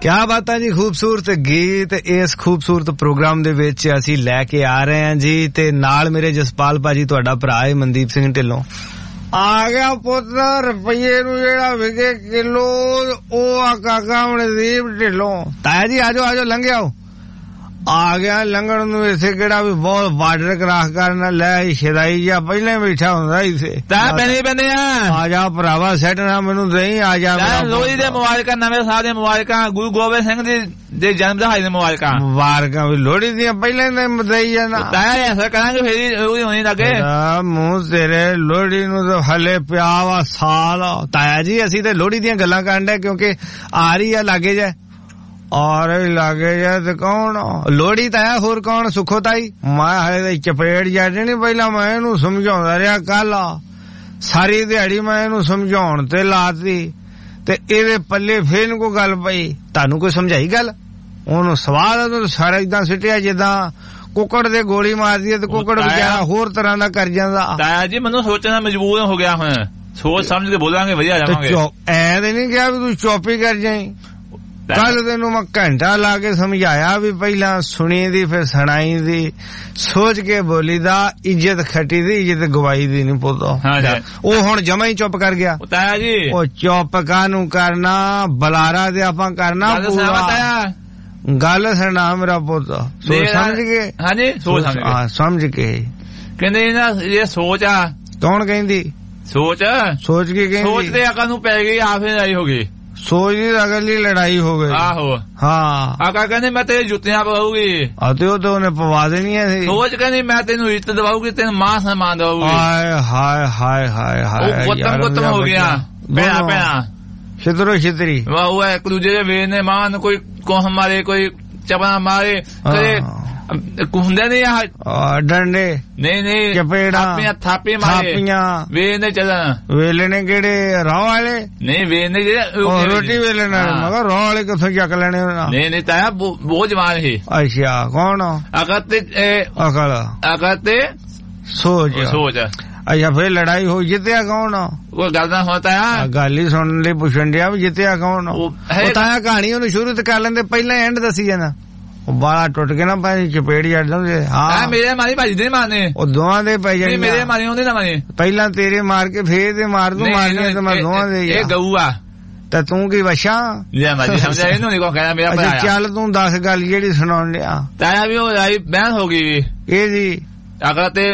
ਕਿਆ ਬਾਤਾਂ ਜੀ, ਖੂਬਸੂਰਤ ਗੀਤ ਇਸ ਖੂਬਸੂਰਤ ਪ੍ਰੋਗਰਾਮ ਦੇ ਵਿੱਚ ਅਸੀਂ ਲੈ ਕੇ ਆ ਰਹੇ ਹਾਂ ਜੀ। ਤੇ ਨਾਲ ਮੇਰੇ ਜਸਪਾਲ ਭਾਜੀ ਤੁਹਾਡਾ ਭਰਾ ਹੈ ਮਨਦੀਪ ਸਿੰਘ ਢਿੱਲੋਂ। ਆ ਗਿਆ ਪੁੱਤ ਰੁਪਈਏ ਨੂੰ ਜਿਹੜਾ ਵਿਕੇ ਕਿਲੋ ਉਹ ਆ ਕਾਕਾ ਮਨਦੀਪ ਢਿੱਲੋਂ। ਤਾਇਆ ਜੀ ਆਜੋ ਆਜੋ ਲੰਘ ਆਓ। ਆ ਗਿਆ ਲੰਘਣ ਨੂੰ ਇਸੇ ਕਿਹੜਾ ਵੀ ਬਹੁਤ ਬਾਰਡਰ ਕਰਾਸ ਕਰਨਾ ਲੈ ਸ਼ਦਾਈ ਜਾਂ ਪਹਿਲਾਂ ਬੈਠਾ ਹੁੰਦਾ ਇਸੇ
ਤਾਂ ਬਣੇ ਬਣੇ
ਆ ਜਾ ਭਰਾਵਾ ਸੈੱਟ ਨਾ ਮੈਨੂੰ ਦੇਈ ਆ ਜਾ
ਲੋਹੜੀ ਦੇ ਮੁਬਾਰਕਾਂ ਨਵੇਂ ਸਾਲ ਦੇ ਮੁਬਾਰਕਾਂ ਗੁਰੂ ਗੋਬਿੰਦ ਸਿੰਘ ਜੀ ਦੇ ਜਨਮ ਦਿਹਾੜੇ ਦੇ ਮੁਬਾਰਕਾਂ
ਮੁਬਾਰਕਾਂ ਵੀ ਲੋਹੜੀ ਦੀਆਂ ਪਹਿਲਾਂ ਹੀ ਦੇਈ ਜਾਣਾ
ਤਾਂ ਐਸਾ ਕਰਾਂਗੇ ਫੇਰ ਉਹਦੀ ਹੋਣੀ ਲੱਗੇ
ਮੂੰਹ ਤੇਰੇ ਲੋਹੜੀ ਨੂੰ ਤਾਂ ਹਲੇ ਪਿਆ ਵਾ ਸਾਲ। ਤਾਇਆ ਜੀ ਅਸੀਂ ਤੇ ਲੋਹੜੀ ਦੀਆਂ ਗੱਲਾਂ ਕਰਨ ਡਏ ਕਿਉਂਕਿ ਆ ਰਹੀ ਆ ਲਾਗੇ ਜਾ ਔਰ ਲਾਗੇ ਜਾ ਤੇ ਕੌਣ ਲੋਹੜੀ ਤਾਇਆ ਹੋਰ ਕੌਣ ਸੁੱਖੋ ਤਾਈ। ਮੈਂ ਹਲੇ ਚਪੇੜ ਜਾਣੀ ਨੀ ਪਹਿਲਾਂ ਮੈਂ ਇਹਨੂੰ ਸਮਝਾਉਂਦਾ ਰਿਹਾ ਕੱਲ ਸਾਰੀ ਦਿਹਾੜੀ ਮੈਂ ਇਹਨੂੰ ਸਮਝਾਉਣ ਤੇ ਲਾਤੀ ਤੇ ਇਹਦੇ ਪੱਲੇ ਫੇਰ ਕੋਈ ਗੱਲ ਪਈ। ਤੁਹਾਨੂੰ ਕੋਈ ਸਮਝਾਈ ਗੱਲ ਉਹਨੂੰ ਸਵਾਲ ਸਾਰਾ ਏਦਾਂ ਸਿੱਟਿਆ ਜਿੱਦਾਂ ਕੁੱਕੜ ਦੇ ਗੋਲੀ ਮਾਰਦੀ ਹੈ ਤੇ ਕੁੱਕੜ ਵਿਚਾਰਾ ਹੋਰ ਤਰ੍ਹਾਂ ਦਾ ਕਰ ਜਾਂਦਾ।
ਤਾਇਆ ਜੀ ਮੈਨੂੰ ਸੋਚਣਾ ਮਜਬੂਰ ਹੋ ਗਿਆ ਹੁਣ ਸੋਚ ਸਮਝ ਕੇ ਬੋਲਾਂਗੇ ਵਧੀਆ ਜਾਵਾਂਗੇ।
ਐ ਤੇ ਨਹੀਂ ਕਿਹਾ ਵੀ ਤੂੰ ਚੁੱਪ ਹੀ ਕਰ ਜਾਈਂ। ਕੱਲ ਤੈਨੂੰ ਮੈਂ ਘੰਟਾ ਲਾ ਕੇ ਸਮਝਾਇਆ ਵੀ ਪਹਿਲਾਂ ਸੁਣੀ ਦੀ ਫਿਰ ਸੁਣਾਈ ਦੀ ਸੋਚ ਕੇ ਬੋਲੀ ਦਾ ਇੱਜ਼ਤ ਖੱਟੀ ਦੀ ਇੱਜ਼ਤ ਗਵਾਈ ਦੀ ਨੀ ਪੁੱਤੋ। ਉਹ ਹੁਣ ਜਮਾ ਹੀ ਚੁੱਪ ਕਰ ਗਿਆ।
ਤਾਇਆ ਜੀ
ਉਹ ਚੁੱਪ ਕਾਹਨੂੰ ਕਰਨਾ ਬੁਲਾਰਾ ਤੇ ਆਪਾਂ ਕਰਨਾ ਪੂਰਾ ਗੱਲ ਸੁਣਾ ਮੇਰਾ ਪੁੱਤ ਸੋਚ ਸਮਝ ਕੇ।
ਹਾਂਜੀ ਸੋਚ ਸਮਝ
ਹਾਂ ਸਮਝ ਕੇ
ਕਹਿੰਦੇ ਨਾ ਇਹ ਸੋਚ ਆ। ਕੌਣ ਕਹਿੰਦੀ ਸੋਚ ਸੋਚ ਕੇ ਕਹਿੰਦੀ ਸੋਚ ਤੇ ਅਕਲ ਨੂੰ ਪੈ ਗਈ ਆ ਫਿਰ ਆਈ ਹੋ ਗਈ ਸੋਚ ਦੀ ਅਗਲੀ ਲੜਾਈ ਹੋ ਗਈ। ਆਹੋ ਹਾਂ ਆਕਾ ਕਹਿੰਦੇ ਮੈਂ ਤੇਰੀ ਜੁੱਤੀਆਂ ਪਵਾਉਗੀ ਅਤੇ ਉਹ ਤਾਂ ਉਹਨੇ ਪਵਾ ਦੇਣੀਆਂ ਸੀ। ਸੋਚ ਕਹਿੰਦੀ ਮੈਂ ਤੈਨੂੰ ਇੱਜ਼ਤ ਦਵਾਉਗੀ ਤੈਨੂੰ ਮਾਂ ਸਨਮਾਨ ਦਵਾਉਗੀ। ਹਾਏ ਹਾਏ ਹਾਏ ਹਾਏ ਹਾਏ ਉਹ ਗੁੱਤਮ ਗੁੱਤਮ ਹੋ ਗਿਆ ਭੈਣਾ ਭੈਣਾ ਛਿਤਰੋ ਛਿਤਰੀ ਵਾਹ ਉਹ ਇੱਕ ਦੂਜੇ ਦੇ ਵੇਰ ਨੇ ਮਾਂ ਨੂੰ ਕੋਈ ਕੋਹ ਮਾਰੇ ਕੋਈ ਚਪਾ ਮਾਰੇ ਕਦੇ ਹੁੰਦੇ ਨਹੀਂ ਆ ਡੰਡੇ ਨਹੀਂ ਨਹੀਂ ਚਪੇੜਾ ਥਾਪੀਆਂ ਥਾਪੇ ਮਾਰੇ ਥਾਪੀਆਂ ਵੇਲ ਨੇ ਚੱਲਣ ਵੇਲੇ ਨੇ ਕਿਹੜੇ ਰਾਹ ਵਾਲੇ ਨਹੀਂ ਵੇਲ ਨੇ ਜਿਹੜੇ ਰੋਟੀ ਵੇਲੇ ਨਾਲ ਮਗਰ ਰਾਹ ਵਾਲੇ ਕਿੱਥੋਂ ਚੱਕ ਲੈਣੇ ਨਹੀਂ ਨਹੀਂ ਤਾਇਆ ਬਹੁਤ ਜਵਾਨ ਸੀ। ਅੱਛਾ ਕੌਣ ਅਗਰ ਤੇ ਅਕਲ ਅਗਰ ਤੇ ਸੋਚ ਸੋਚ ਅੱਛਾ ਫੇਰ ਲੜਾਈ ਹੋ ਜਿੱਤਿਆ ਕੌਣ ਉਹ ਗੱਲ ਨਾ ਹੋਤਾ ਆ ਗੱਲ ਹੀ ਸੁਣਨ ਲਈ ਪੁੱਛਣ ਡਿਆ ਵੀ ਜਿੱਤਿਆ ਕੌਣ ਉਹ ਤਾਇਆ ਕਹਾਣੀ ਉਹਨੂੰ ਸ਼ੁਰੂ ਤੇ ਕਰ ਲੈਂਦੇ ਪਹਿਲਾਂ ਐਂਡ ਦੱਸੀ ਜਾਂਦਾ ਉਹ ਬਾਲਾ ਟੁੱਟ ਕੇ ਨਾ ਭਾਈ ਚਪੇੜ ਜੜ ਦਿੰਦੇ। ਹਾਂ ਮੇਰੇ ਮਾਰੀ ਭਾਜੀ ਦੇ ਮਾਰਨੇ ਉਹ ਦੋਵਾਂ ਦੇ ਪੈ ਜਾਣੇ ਮੇਰੇ ਮਾਰੀ ਉਹਦੇ ਨਾ ਮਾਰੇ ਪਹਿਲਾਂ ਤੇਰੇ ਮਾਰ ਕੇ ਫੇਰ ਤੇ ਮਾਰ ਦੂੰ ਮਾਰਨੀ ਤੇ ਮੈਂ ਦੋਵਾਂ ਦੇ ਇਹ ਗਊ ਆ ਤੇ ਤੂੰ ਕੀ ਵਸ਼ਾ ਲੈ ਮਾਜੀ ਸਮਝਿਆ ਇਹਨੂੰ ਨਹੀਂ ਕੋ ਕਹਿਣਾ ਮੇਰਾ ਭਰਾ ਚੱਲ ਤੂੰ ਦੱਸ ਗੱਲ ਜਿਹੜੀ ਸੁਣਾਉਣ ਡਿਆ ਤਾਇਆ ਵੀ ਉਹ ਆਈ ਬਹਿਨ ਹੋ ਗਈ ਇਹ ਜੀ ਅਗਰ ਤੇ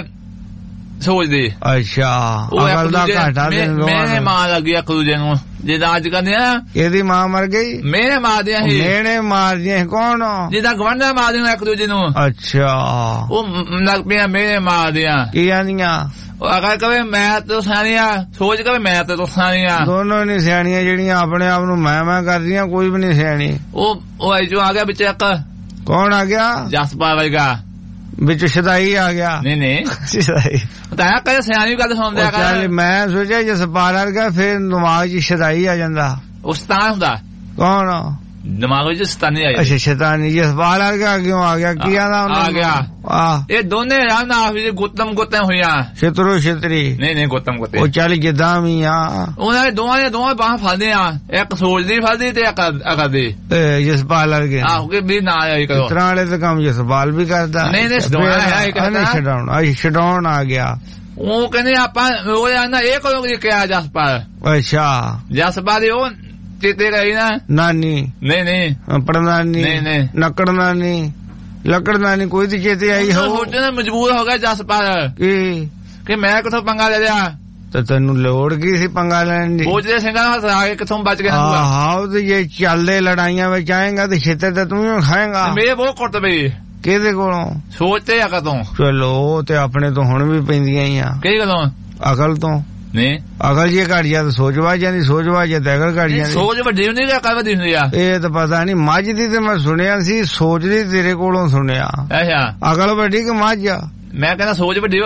ਸੋਚਦੇ ਅੱਛਾ ਅਗਲ ਦਾ ਘਾਟਾ ਮੇਰੇ ਮਾਂ ਲੱਗੀ ਇੱਕ ਦੂਜੇ ਨੂੰ ਜਿੱਦਾਂ ਅੱਜ ਕਹਿੰਦੇ ਆ ਇਹਦੀ ਮਾਂ ਮਰ ਗਈ ਮੇਰੇ ਮਾਰਦੀਆਂ ਸੀ ਮੇਰੇ ਮਾਰਦੀਆਂ ਕੌਣ ਜਿੱਦਾਂ ਗਵਾਂਢਾਂ ਮਾਰਦੀਆਂ ਇੱਕ ਦੂਜੇ ਨੂੰ। ਅੱਛਾ ਉਹ ਲੱਗ ਪਿਆ ਮੇਰੇ ਮਾਰਦੀਆਂ ਕੀ ਆਂਦੀਆਂ ਉਹ ਅਗਰ ਕਵੇ ਮੈਂ ਤਾਂ ਸਿਆਣੀਆਂ ਸੋਚ ਕਵੇ ਮੈਂ ਤਾਂ ਸਿਆਣੀਆਂ ਦੋਨੋਂ ਨੀ ਸਿਆਣੀਆਂ ਜਿਹੜੀਆਂ ਆਪਣੇ ਆਪ ਨੂੰ ਮੈਂ ਮੈਂ ਕਰਦੀਆਂ ਕੋਈ ਵੀ ਨੀ ਸਿਆਣੀ। ਉਹ ਉਹ ਜੋ ਆ ਗਿਆ ਵਿੱਚ ਇੱਕ ਕੌਣ ਆ ਗਿਆ ਜਸਪਾਲ ਵਰਗਾ ਵਿੱਚ ਸ਼ਦਾਈ ਆ ਗਿਆ। ਨਹੀਂ ਨਹੀਂ ਸ਼ਦਾਈ ਤਾਂ ਕਦੇ ਸਿਆਣੀ ਗੱਲ ਸੁਣਦਾ ਕਰ ਮੈਂ ਸੋਚਿਆ ਜਸਪਾਲ ਵਰਗਾ ਫਿਰ ਦਿਮਾਗ 'ਚ ਸ਼ਦਾਈ ਆ ਜਾਂਦਾ ਉਸਤਾਨ ਹੁੰਦਾ ਕੌਣ ਦਿਮਾਗ ਵਿੱਚ ਸਤਾਨੀ ਆ ਅੱਛਾ ਸ਼ੈਤਾਨੀ ਜਸਪਾਲ ਵਰਗਾ ਕਿਉਂ ਆ ਗਿਆ ਕੀ ਆਂਦਾ ਆ ਗਿਆ ਆ ਇਹ ਦੋਨੇ ਰਾਮ ਨਾਲ ਵੀ ਗੁੱਤਮ ਗੁੱਤਮ ਹੋਇਆ ਛਤਰੋ ਛਤਰੀ ਨਹੀਂ ਨਹੀਂ ਗੁੱਤਮ ਗੁੱਤੇ ਉਹ ਚੱਲ ਜਿੱਦਾਂ ਵੀ ਆ ਉਹਨਾਂ ਦੇ ਦੋਵਾਂ ਦੇ ਦੋਵਾਂ ਬਾਹਾਂ ਫੜਦੇ ਆ ਇੱਕ ਸੋਚਦੀ ਫੜਦੀ ਤੇ ਇੱਕ ਅਕਦੀ ਜਸਪਾਲ ਵਰਗੇ ਆਹੋ ਕਿ ਵੀ ਨਾ ਆਈ ਕਰੋ ਇਸ ਤਰ੍ਹਾਂ ਵਾਲੇ ਤਾਂ ਕੰਮ ਜਸਪਾਲ ਵੀ ਕਰਦਾ ਨਹੀਂ ਨਹੀਂ ਛਡਾਉਣ ਆ ਛਡਾਉਣ ਆ ਗਿਆ ਉਹ ਕਹਿੰਦੇ ਆਪਾਂ ਉਹ ਆਂਦਾ ਇਹ ਕਰੋਗੇ ਕਿਹਾ ਜਸਪਾਲ ਅੱਛਾ ਜਸਪਾਲ ਉਹ ਚੇਤੇ ਗਈ ਨਾ ਨਾਨੀ ਨਹੀਂ ਨਹੀਂ ਪੜਨਾਨੀ ਨਹੀਂ ਨਹੀਂ ਨੱਕੜ ਨਾਨੀ ਲੱਕੜ ਨਾਨੀ ਕੋਈ ਤੇ ਚੇਤੇ ਆਈ ਹੋ ਸੋਚਣਾ ਮਜਬੂਰ ਹੋ ਗਿਆ ਜਸਪਾਲ ਕੀ ਕਿ ਮੈਂ ਕਿੱਥੋਂ ਪੰਗਾ ਲੈ ਲਿਆ ਤੇ ਤੈਨੂੰ ਲੋੜ ਕੀ ਸੀ ਪੰਗਾ ਲੈਣ ਦੀ ਸੋਚਦੇ ਸਿੰਘਾਂ ਹੱਥ ਆ ਕੇ ਕਿੱਥੋਂ ਬਚ ਗਿਆ ਹਾਂ ਉਹ ਤੇ ਜੇ ਚੱਲਦੇ ਲੜਾਈਆਂ ਵਿੱਚ ਆਏਗਾ ਤੇ ਛੇਤੇ ਤੇ ਤੂੰ ਵੀ ਖਾਏਗਾ ਮੇਰੇ ਬਹੁਤ ਕੁੱਟ ਪਈ ਕਿਹਦੇ ਕੋਲੋਂ ਸੋਚਦੇ ਆ ਕਦੋਂ ਚਲੋ ਤੇ ਆਪਣੇ ਤੋਂ ਹੁਣ ਵੀ ਪੈਂਦੀਆਂ ਹੀ ਆ ਕਿਹੜੀ ਗੱਲੋਂ ਅਕਲ ਤੋਂ ਨਹੀਂ ਅਕਲ ਜੇ ਘੜ ਜਾ ਤਾਂ ਸੋਚ ਵਾ ਜਾਂਦੀ ਸੋਚ ਵਾ ਜਾਂ ਅਕਲ ਘੜ ਜਾਂਦੀ ਸੋਚ ਵੱਡੀ ਹੁੰਦੀ ਜਾਂ ਅਕਲ ਵੱਡੀ ਹੁੰਦੀ ਆ ਇਹ ਤਾਂ ਪਤਾ ਨਹੀਂ ਮੱਝ ਦੀ ਤੇ ਮੈਂ ਸੁਣਿਆ ਸੀ ਸੋਚ ਦੀ ਤੇਰੇ ਕੋਲੋਂ ਸੁਣਿਆ ਅੱਛਾ ਅਕਲ ਵੱਡੀ ਕਿ ਮੱਝ ਮੈਂ ਕਹਿੰਦਾ ਸੋਚ ਵੱਡੀ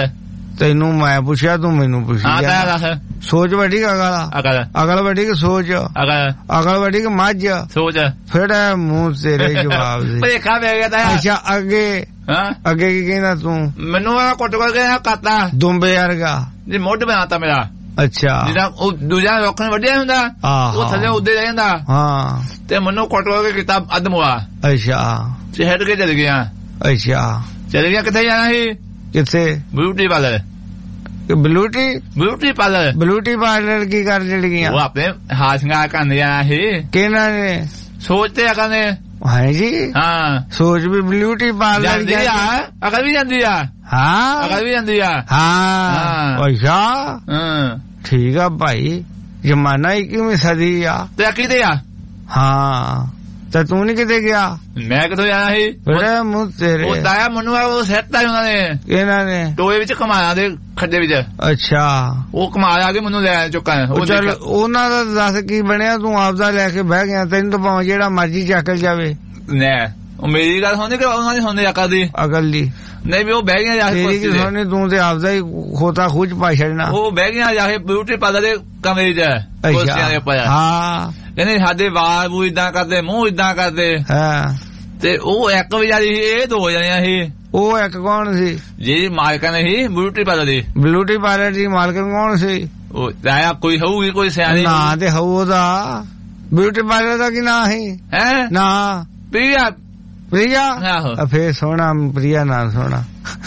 ਤੈਨੂੰ ਮੈਂ ਪੁੱਛਿਆ ਤੂੰ ਮੈਨੂੰ ਪੁੱਛਿਆ ਸੋਚ ਵੱਡੀ ਕਿ ਅਕਲ ਅਕਲ ਵੱਡੀ ਕਿ ਸੋਚ ਅਕਲ ਵੱਡੀ ਕਿ ਮੱਝ ਸੋਚ ਫਿਰ ਮੂੰਹ ਤੇਰੇ ਜਵਾਬ ਦੇ ਭੇਖਾ ਪੈ ਗਿਆ ਤਾਂ ਅੱਛਾ ਅੱਗੇ ਅੱਗੇ ਕੀ ਕਹਿੰਦਾ ਤੂੰ ਮੈਨੂੰ ਕੁੱਟ ਕੁੱਟ ਕੇ ਕਰਤਾ ਦੁੰਬੇ ਵਰਗਾ ਜੀ ਮੁੱਢ ਬਣਾਤਾ ਮੇਰਾ
ਅੱਛਾ
ਜਿਹੜਾ ਉਹ ਦੂਜਾ ਰੁੱਖ ਨੂੰ ਵੱਢਿਆ ਹੁੰਦਾ ਉਹ ਥੱਲੇ ਉੱਦੇ ਰਹਿ ਜਾਂਦਾ
ਹਾਂ ਤੇ
ਮੈਨੂੰ ਕੁੱਟ ਕੇ ਕਿਤਾਬ ਅਦਮਵਾ
ਅੱਛਾ
ਤੇ ਹਟ ਕੇ ਚਲ ਗਿਆ
ਅੱਛਾ ਚਲ ਗਿਆ ਕਿੱਥੇ ਜਾਣਾ ਸੀ ਕਿੱਥੇ beauty parlour beauty beauty parlour beauty parlour ਕੀ ਕਰ ਚੜ ਗਈਆਂ ਉਹ ਆਪਣੇ ਹਾਥ ਸਿੰਗਾਰ ਕਰਨ ਜਾਣਾ ਸੀ ਕਿਹਨਾਂ ਨੇ ਸੋਚਦੇ ਆ ਕਹਿੰਦੇ ਹੈ ਜੀ ਹਾਂ ਸੋਚ ਵੀ ਬਿਊਟੀ ਪਾਰਲਰ ਜਾਂਦੀ ਆ ਅਗਰ ਵੀ ਜਾਂਦੀ ਆ ਹਾਂ ਅਗਰ ਵੀ ਜਾਂਦੀ ਆ ਹਾਂ ਅੱਛਾ ਹਾਂ ਠੀਕ ਆ ਭਾਈ ਜ਼ਮਾਨਾ ਇੱਕੀਵੀਂ ਸਦੀ ਆ ਤੇ ਕਿਤੇ ਆ ਹਾਂ ਤੇ ਤੂੰ ਨੀ ਕਿਤੇ ਗਿਆ ਮੈਂ ਕਿੱਥੋਂ ਜਾਣਾ ਸੀ ਬੜਾ ਮੂੰਹ ਤੇਰੇ ਉਹ ਦਾਇਆ ਮੈਨੂੰ ਉਹ ਸੈੱਟ ਆ ਉਹਨਾਂ ਨੇ ਇਹਨਾਂ ਨੇ ਟੋਏ ਵਿੱਚ ਕਮਾਇਆ ਦੇ ਖੱਡੇ ਵਿੱਚ ਅੱਛਾ ਉਹ ਕਮਾਇਆ ਕੇ ਮੈਨੂੰ ਲੈ ਚੁੱਕਾ ਉਹ ਚੱਲ ਉਹਨਾਂ ਦਾ ਦੱਸ ਕੀ ਬਣਿਆ ਤੂੰ ਆਪਦਾ ਲੈ ਕੇ ਬਹਿ ਗਿਆ ਤੈਨੂੰ ਤਾਂ ਭਾਵੇਂ ਜਿਹੜਾ ਮਰਜੀ ਚੱਕਲ ਜਾਵੇ ਨੇ ਉਹ ਮੇਰੀ ਗੱਲ ਸੁਣਦੇ ਕਿ ਉਹਨਾਂ ਦੀ ਸੁਣਦੇ ਅਕਲ ਦੀ ਅਕਲ ਦੀ ਨਹੀਂ ਵੀ ਉਹ ਬਹਿ ਗਿਆ ਜਾ ਕੇ ਸੁਣਨੀ ਤੂੰ ਤੇ ਆਪਦਾ ਹੀ ਖੋਤਾ ਖੂਜ ਪਾ ਛੱਡਣਾ ਉਹ ਬਹਿ ਗਿਆ ਜਾ ਕੇ ਬਿਊਟੀ ਪਾਰਲਰ ਦੇ ਕਮਰੇ ਚ ਕੁਰਸੀਆਂ ਦੇ ਉੱਪਰ ਹਾਂ ਕਹਿੰਦੇ ਸਾਡੇ ਵਾਲ ਵੂ ਇਦਾਂ ਕਰਦੇ ਮੂੰਹ ਇਦਾਂ ਕਰਦੇ ਹਾਂ ਤੇ ਉਹ ਇੱਕ ਵਿਚਾਰੀ ਇਹ ਦੋ ਜਣੀਆਂ ਸੀ ਉਹ ਇੱਕ ਕੌਣ ਸੀ ਜੀ ਮਾਲਕਣ ਸੀ ਬਿਊਟੀ ਪਾਰਲਰ ਦੀ ਬਿਊਟੀ ਪਾਰਲਰ ਦੀ ਮਾਲਕਣ ਕੌਣ ਸੀ ਉਹ ਆਇਆ ਕੋਈ ਹੋਊਗੀ ਕੋਈ ਸਿਆਣੀ ਨਾਂ ਤੇ ਹੋਊ ਉਹਦਾ ਬਿਊਟੀ ਪਾਰਲਰ ਦਾ ਕੀ ਨਾਂ ਸੀ ਹੈ ਨਾ ਪ੍ਰਿਆ ਪ੍ਰਿਆ ਆਹੋ ਫੇਰ ਸੋਹਣਾ ਪ੍ਰਿਆ ਨਾਂ ਸੋਹਣਾ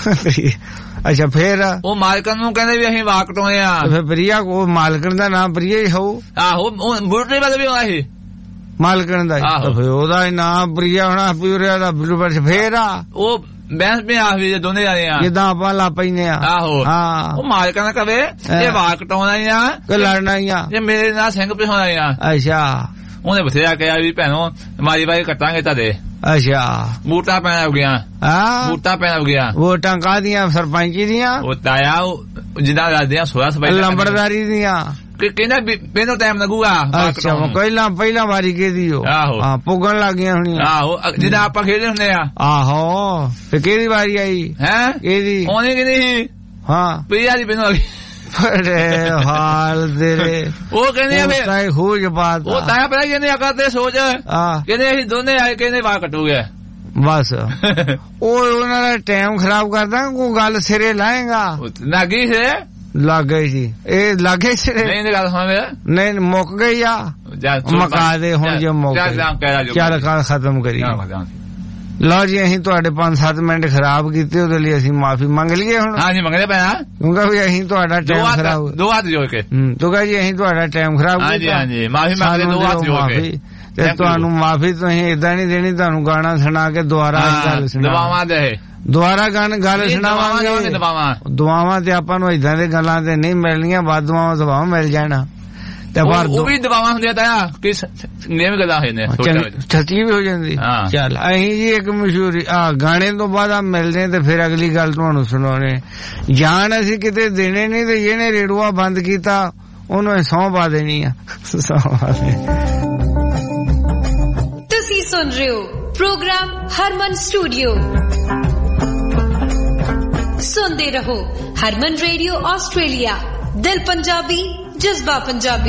ਅੱਛਾ ਫੇਰ ਉਹ ਮਾਲਕਣ ਨੂੰ ਕਹਿੰਦੇ ਵੀ ਅਸੀਂ ਵਾਲ ਕਟਾਉਣੇ ਆ ਫਿਰ ਪ੍ਰਿਆ ਉਹ ਮਾਲਕਣ ਦਾ ਨਾਮ ਪ੍ਰਿਆ ਹੀ ਹੋਊ ਆਹੋ ਬਿਊਟੀ ਪਾਰਲਰ ਵੀ ਹੋਣਾ ਸੀ ਮਾਲਕਣ ਦਾ ਫਿਰ ਉਹਦਾ ਨਾਮ ਪ੍ਰਿਆ ਹੋਣਾ ਪ੍ਰਿਆ ਦਾ ਬਿਊਟੀ ਫੇਰ ਆ ਉਹ ਬੈਂਸ ਵੀ ਆ ਵੀ ਦੋਨੇ ਜਾਣੇ ਆ ਜਿੱਦਾਂ ਆਪਾਂ ਲਾ ਪੈਨੇ ਆ ਆਹੋ ਹਾਂ ਉਹ ਮਾਲਕਾਂ ਦਾ ਕਵੇ ਇਹ ਵਾਲ ਕਟਾਉਣਾ ਹੀ ਆ ਕਿ ਲੜਨਾ ਹੀ ਆ ਇਹ ਮੇਰੇ ਨਾਲ ਸਿੰਘ ਪਿਹਾਉਣਾ ਆ ਅੱਛਾ ਉਹਨੇ ਬਥੇਰਾ ਕਿਹਾ ਵੀ ਭੈਣੋ ਮਾਰੀ ਬਾਈ ਕੱਟਾਂਗੇ ਤੁਹਾਡੇ ਅੱਛਾ ਵੋਟਾਂ ਪੈਣ ਹੋ ਗਿਆ ਹਾਂ ਵੋਟਾਂ ਪੈਣ ਹੋ ਗਿਆ ਵੋਟਾਂ ਕਾਹਦੀਆਂ ਸਰਪੰਚੀ ਦੀਆਂ ਉਹ ਤਾਇਆ ਜਿੱਦਾਂ ਦੱਸਦੇ ਆ ਸੋਇਆ ਸਫਾਈ ਲੰਬੜਦਾਰੀ ਦੀਆਂ ਕਹਿੰਦਾ ਮੈਨੂੰ ਟਾਈਮ ਲੱਗੂਗਾ ਅੱਛਾ ਪਹਿਲਾਂ ਪਹਿਲਾਂ ਵਾਰੀ ਕਿਹਦੀ ਉਹ ਹਾਂ ਪੁੱਗਣ ਲੱਗ ਗਈਆਂ ਹੋਣੀਆਂ ਆਹੋ ਜਿੱਦਾਂ ਆਪਾਂ ਖੇਡਦੇ ਹੁੰਦੇ ਆ ਆਹੋ ਤੇ ਕਿਹਦੀ ਵਾਰੀ ਆਈ ਹੈ ਕਿਹਦੀ ਉਹਨੇ ਕਿਹਦੀ ਸੀ ਹਾਂ ਪ੍ਰਿਆ ਦੀ ਮੈਨੂੰ ਆ ਗਈ ਬੜੇ ਹਾਲ ਤੇਰੇ ਉਹ ਕਹਿੰਦੇ ਆ ਫੇਰ ਖੂਜ ਬਾਤ ਉਹ ਤਾਂ ਪਤਾ ਕਹਿੰਦੇ ਆ ਕਰਦੇ ਸੋਚ ਕਹਿੰਦੇ ਅਸੀਂ ਦੋਨੇ ਆਏ ਕਹਿੰਦੇ ਵਾਹ ਕੱਟੂਗੇ ਬਸ ਉਹ ਉਹਨਾਂ ਦਾ ਟਾਈਮ ਖਰਾਬ ਕਰਦਾ ਕੋਈ ਗੱਲ ਸਿਰੇ ਲਾਏਗਾ ਲੱਗੀ ਸੀ ਲੱਗ ਗਈ ਸੀ ਇਹ ਲੱਗੇ ਸਿਰੇ ਨਹੀਂ ਗੱਲ ਸੁਣ ਨਹੀਂ ਮੁੱਕ ਗਈ ਆ ਮਕਾ ਦੇ ਹੁਣ ਜੇ ਮੁੱਕ ਚੱਲ ਕਾਲ ਖਤਮ ਕਰੀ ਲਓ ਜੀ ਅਸੀਂ ਤੁਹਾਡੇ ਪੰਜ ਸੱਤ ਮਿੰਟ ਖਰਾਬ ਕੀਤੇ ਉਹਦੇ ਲਈ ਅਸੀਂ ਮਾਫੀ ਮੰਗ ਲਈਏ ਹੁਣ ਹਾਂਜੀ ਮੰਗਦੇ ਪੈਣਾ ਕਿਉਂਕਿ ਵੀ ਅਸੀਂ ਤੁਹਾਡਾ ਟਾਈਮ ਖਰਾਬ ਦੋ ਹੱਥ ਜੋੜ ਕੇ ਤੂੰ ਕਹ ਜੀ ਅਸੀਂ ਤੁਹਾਡਾ ਟਾਈਮ ਖਰਾਬ ਕੀਤਾ ਹਾਂਜੀ ਹਾਂਜੀ ਮਾਫੀ ਮੰਗਦੇ ਦੋ ਹੱਥ ਜੋੜ ਕੇ ਤੇ ਤੁਹਾਨੂੰ ਮਾਫੀ ਤੁਸੀਂ ਏਦਾਂ ਨਹੀਂ ਦੇਣੀ ਤੁਹਾਨੂੰ ਗਾਣਾ ਸੁਣਾ ਕੇ ਦੁਬਾਰਾ ਗੱਲ ਸੁਣਾ ਦਵਾਵਾਂ ਦੇ ਦੁਬਾਰਾ ਗਾਣ ਗੱਲ ਸੁਣਾਵਾਂਗੇ ਦੁਆਵਾਂ ਤੇ ਆਪਾਂ ਨੂੰ ਏਦਾਂ ਦੇ ਗੱਲਾਂ ਤੇ ਨਹੀਂ ਮਿਲਣੀਆਂ ਬਾਅਦ ਦੁਆਵਾਂ ਦੁਆਵਾਂ ਮਿਲ ਜਾਣਾ ਤੇ ਪਰ ਉਹ ਵੀ ਦਵਾਵਾਂ ਹੁੰਦੀਆਂ ਤਾਂ ਕਿ ਨੇਮ ਗੱਲਾਂ ਹੋਏ ਨੇ ਸੱਚੀ ਵੀ ਹੋ ਜਾਂਦੀ ਚੱਲ ਅਸੀਂ ਜੀ ਇੱਕ ਮਸ਼ਹੂਰੀ ਆ ਗਾਣੇ ਤੋਂ ਬਾਅਦ ਆ ਮਿਲਦੇ ਤੇ ਫਿਰ ਅਗਲੀ ਗੱਲ ਤੁਹਾਨੂੰ ਸੁਣਾਉਣੇ ਜਾਣ ਅਸੀਂ ਕਿਤੇ ਦੇਣੇ ਨਹੀਂ ਤੇ ਜਿਹਨੇ ਰੇਡੂਆ ਬੰਦ ਕੀਤਾ ਉਹਨੂੰ ਸਹੁੰ ਪਾ ਦੇਣੀ ਆ
ਤੁਸੀਂ ਸੁਣ ਰਹੇ ਹੋ ਪ੍ਰੋਗਰਾਮ ਹਰਮਨ ਸਟੂਡੀਓ ਸੁਣਦੇ ਰਹੋ ਹਰਮਨ ਰੇਡੀਓ ਆਸਟ੍ਰੇਲੀਆ ਦਿਲ ਪੰਜਾਬੀ ਜਜ਼ਬਾ ਪੰਜਾਬੀ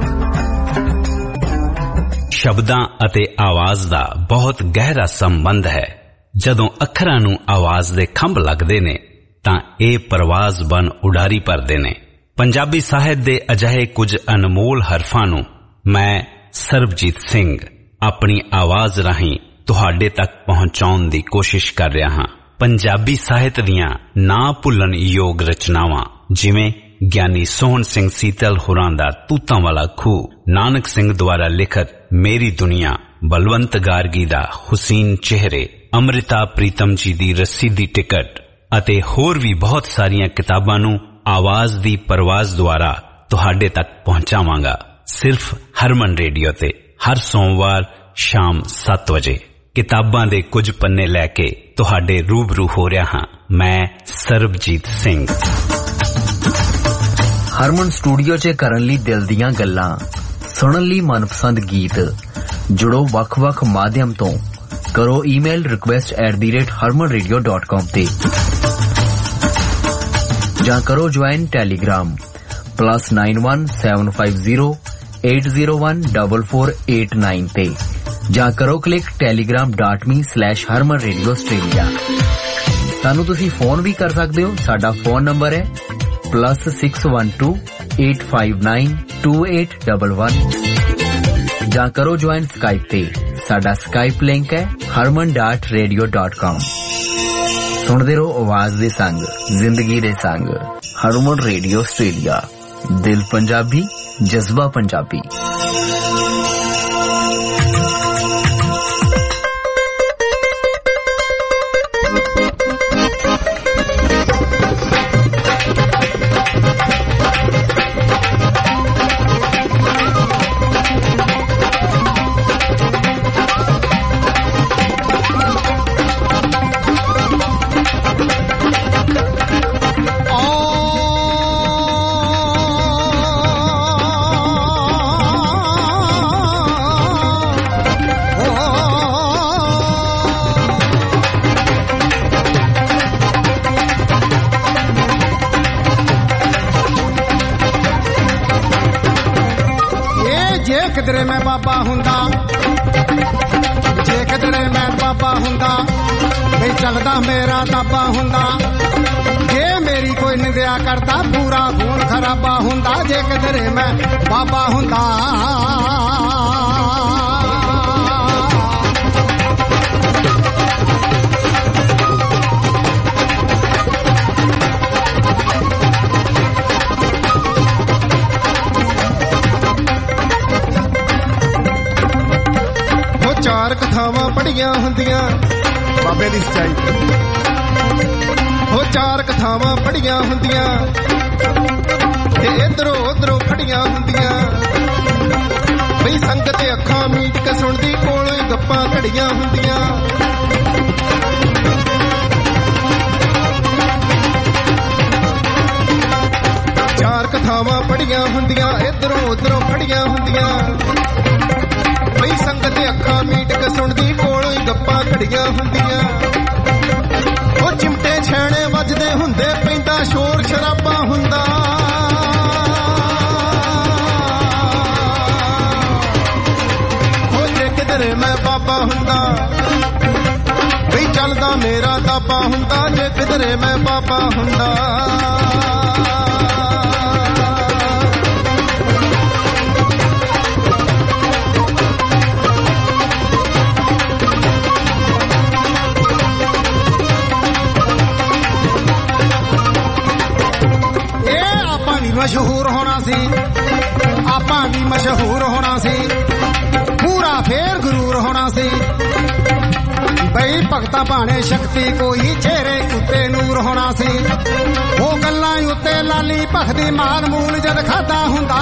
ਸ਼ਬਦਾਂ ਅਤੇ ਆਵਾਜ਼ ਦਾ ਬਹੁਤ ਗਹਿਰਾ ਸੰਬੰਧ ਹੈ ਜਦੋਂ ਅੱਖਰਾਂ ਨੂੰ ਆਵਾਜ਼ ਦੇ ਖੰਭ ਲੱਗਦੇ ਨੇ ਤਾਂ ਇਹ ਪਰਵਾਜ਼ ਬਨ ਉਡਾਰੀ ਭਰਦੇ ਨੇ ਪੰਜਾਬੀ ਸਾਹਿਤ ਦੇ ਅਜਿਹੇ ਕੁਝ ਅਨਮੋਲ ਹਰਫਾਂ ਨੂੰ ਮੈਂ ਸਰਬਜੀਤ ਸਿੰਘ ਆਪਣੀ ਆਵਾਜ਼ ਰਾਹੀਂ ਤੁਹਾਡੇ ਤੱਕ ਪਹੁੰਚਾਉਣ ਦੀ ਕੋਸ਼ਿਸ਼ ਕਰ ਰਿਹਾ ਹਾਂ ਪੰਜਾਬੀ ਸਾਹਿਤ ਦੀਆਂ ਨਾ ਭੁੱਲਣ ਯੋਗ ਰਚਨਾਵਾਂ ਜਿਵੇਂ ਗਿਆਨੀ ਸੋਹਣ ਸਿੰਘ ਸੀਤਲ ਹੋਰਾਂ ਦਾ ਤੂਤਾਂ ਵਾਲਾ ਖੂਹ ਨਾਨਕ ਸਿੰਘ ਦੁਆਰਾ ਲਿਖਤ ਮੇਰੀ ਦੁਨੀਆ ਬਲਵੰਤ ਗਾਰਗੀ ਦਾ ਹੁਸੀਨ ਚਿਹਰੇ ਅੰਮ੍ਰਿਤਾ ਪ੍ਰੀਤਮ ਜੀ ਦੀ ਰੱਸੀ ਦੀ ਟਿਕਟ ਅਤੇ ਹੋਰ ਵੀ ਬਹੁਤ ਸਾਰੀਆਂ ਕਿਤਾਬਾਂ ਨੂੰ ਆਵਾਜ਼ ਦੀ ਪਰਵਾਜ਼ ਦੁਆਰਾ ਤੁਹਾਡੇ ਤੱਕ ਪਹੁੰਚਾਵਾਂਗਾ ਸਿਰਫ ਹਰਮਨ ਰੇਡੀਓ ਤੇ ਹਰ ਸੋਮਵਾਰ ਸ਼ਾਮ ਸੱਤ ਵਜੇ ਕਿਤਾਬਾਂ ਦੇ ਕੁਝ ਪੰਨੇ ਲੈ ਕੇ ਤੁਹਾਡੇ ਰੂਬਰੂ ਹੋ ਰਿਹਾ ਹਾਂ ਮੈਂ ਸਰਬਜੀਤ ਸਿੰਘ
ਹਰਮਨ ਸਟੂਡੀਓ 'ਚ ਕਰਨ ਲਈ ਦਿਲ ਦੀਆਂ ਗੱਲਾਂ ਸੁਣਨ ਲਈ ਮਨਪਸੰਦ ਗੀਤ ਜੁੜੋ ਵੱਖ-ਵੱਖ ਮਾਧਿਅਮ ਤੋਂ ਕਰੋ email request at the rate Harman radio dot com ਤੇ ਜਾਂ ਕਰੋ join Telegram plus nine one seven five zero eight zero one double four eight nine ਤੇ ਜਾਂ ਕਰੋ click Telegram dot me slash Harman radio Australia ਸਾਨੂੰ ਤੁਸੀਂ ਫੋਨ ਵੀ ਕਰ ਸਕਦੇ ਹੋ ਸਾਡਾ ਫੋਨ ਨੰਬਰ ਹੈ plus six one two eight five nine two eight one one ਜਾਂ ਕਰੋ ਜੁਆਇਨ ਸਕਾਈਪ ਤੇ। ਸਾਡਾ ਸਕਾਈਪ ਲਿੰਕ ਹੈ harman dot radio dot com। ਸੁਣਦੇ ਰਹੋ ਆਵਾਜ਼ ਦੇ ਸੰਗ, ਜ਼ਿੰਦਗੀ ਦੇ ਸੰਗ। ਹਰਮਨ ਰੇਡੀਓ ਆਸਟ੍ਰੇਲੀਆ, ਦਿਲ ਪੰਜਾਬੀ, ਜਜ਼ਬਾ ਪੰਜਾਬੀ।
ਕਿਧਰੇ ਮੈਂ ਬਾਬਾ ਹੁੰਦਾ, ਜੇ ਕਿਧਰੇ ਮੈਂ ਬਾਬਾ ਹੁੰਦਾ, ਬਈ ਚੱਲਦਾ ਮੇਰਾ ਦਾਬਾ ਹੁੰਦਾ। ਜੇ ਮੇਰੀ ਕੋਈ ਨਿੰਦਿਆ ਕਰਦਾ, ਪੂਰਾ ਖੂਨ ਖਰਾਬਾ ਹੁੰਦਾ। ਜੇ ਕਿਧਰੇ ਮੈਂ ਬਾਬਾ ਹੁੰਦਾ, ਚਾਰ ਕਥਾਵਾਂ ਪੜੀਆਂ ਹੁੰਦੀਆਂ ਬਾਬੇ ਦੀ ਸੱਚਾਈ। ਉਹ ਚਾਰ ਕਥਾਵਾਂ ਪੜੀਆਂ ਹੁੰਦੀਆਂ ਤੇ ਇਧਰੋਂ ਉਧਰੋਂ ਖੜੀਆਂ ਹੁੰਦੀਆਂ। ਬਈ ਸੰਗਤ ਅੱਖਾਂ ਮੀਟ ਕੇ ਸੁਣਦੀ, ਕੋਲੋਂ ਹੀ ਗੱਪਾਂ ਘੜੀਆਂ ਹੁੰਦੀਆਂ। ਚਾਰ ਕਥਾਵਾਂ ਪੜੀਆਂ ਹੁੰਦੀਆਂ, ਇਧਰੋਂ ਉਧਰੋਂ ਖੜੀਆਂ ਹੁੰਦੀਆਂ। ਬਈ ਸੰਗਤ ਅੱਖਾਂ ਮੀਟ ਕੇ ਸੁਣਦੀ, ਕੋਲੋਂ ਹੀ ਗੱਪਾਂ ਘੜੀਆਂ ਹੁੰਦੀਆਂ। ਉਹ ਚਿਮਟੇ ਛੈਣੇ ਵੱਜਦੇ ਹੁੰਦੇ, ਪੈਂਦਾ ਸ਼ੋਰ ਸ਼ਰਾਬਾ ਹੁੰਦਾ। ਉਹ ਜੇ ਕਿਧਰੇ ਮੈਂ ਬਾਬਾ ਹੁੰਦਾ, ਬਈ ਚੱਲਦਾ ਮੇਰਾ ਦਾਬਾ ਹੁੰਦਾ। ਜੇ ਕਿਧਰੇ ਮੈਂ ਬਾਬਾ ਹੁੰਦਾ, ਮਸ਼ਹੂਰ ਹੋਣਾ ਸੀ, ਆਪਾਂ ਵੀ ਮਸ਼ਹੂਰ ਹੋਣਾ ਸੀ। ਪੂਰਾ ਫੇਰ ਗਰੂਰ ਹੋਣਾ ਸੀ। ਬਈ ਭਗਤਾ ਭਾਣੇ ਸ਼ਕਤੀ ਕੋਈ, ਚਿਹਰੇ ਉੱਤੇ ਨੂਰ ਹੋਣਾ ਸੀ। ਉਹ ਗੱਲਾਂ ਉੱਤੇ ਲਾਲੀ ਭਖਦੀ, ਮਾਲ ਮੂਲ ਜਦ ਖਾਦਾ ਹੁੰਦਾ।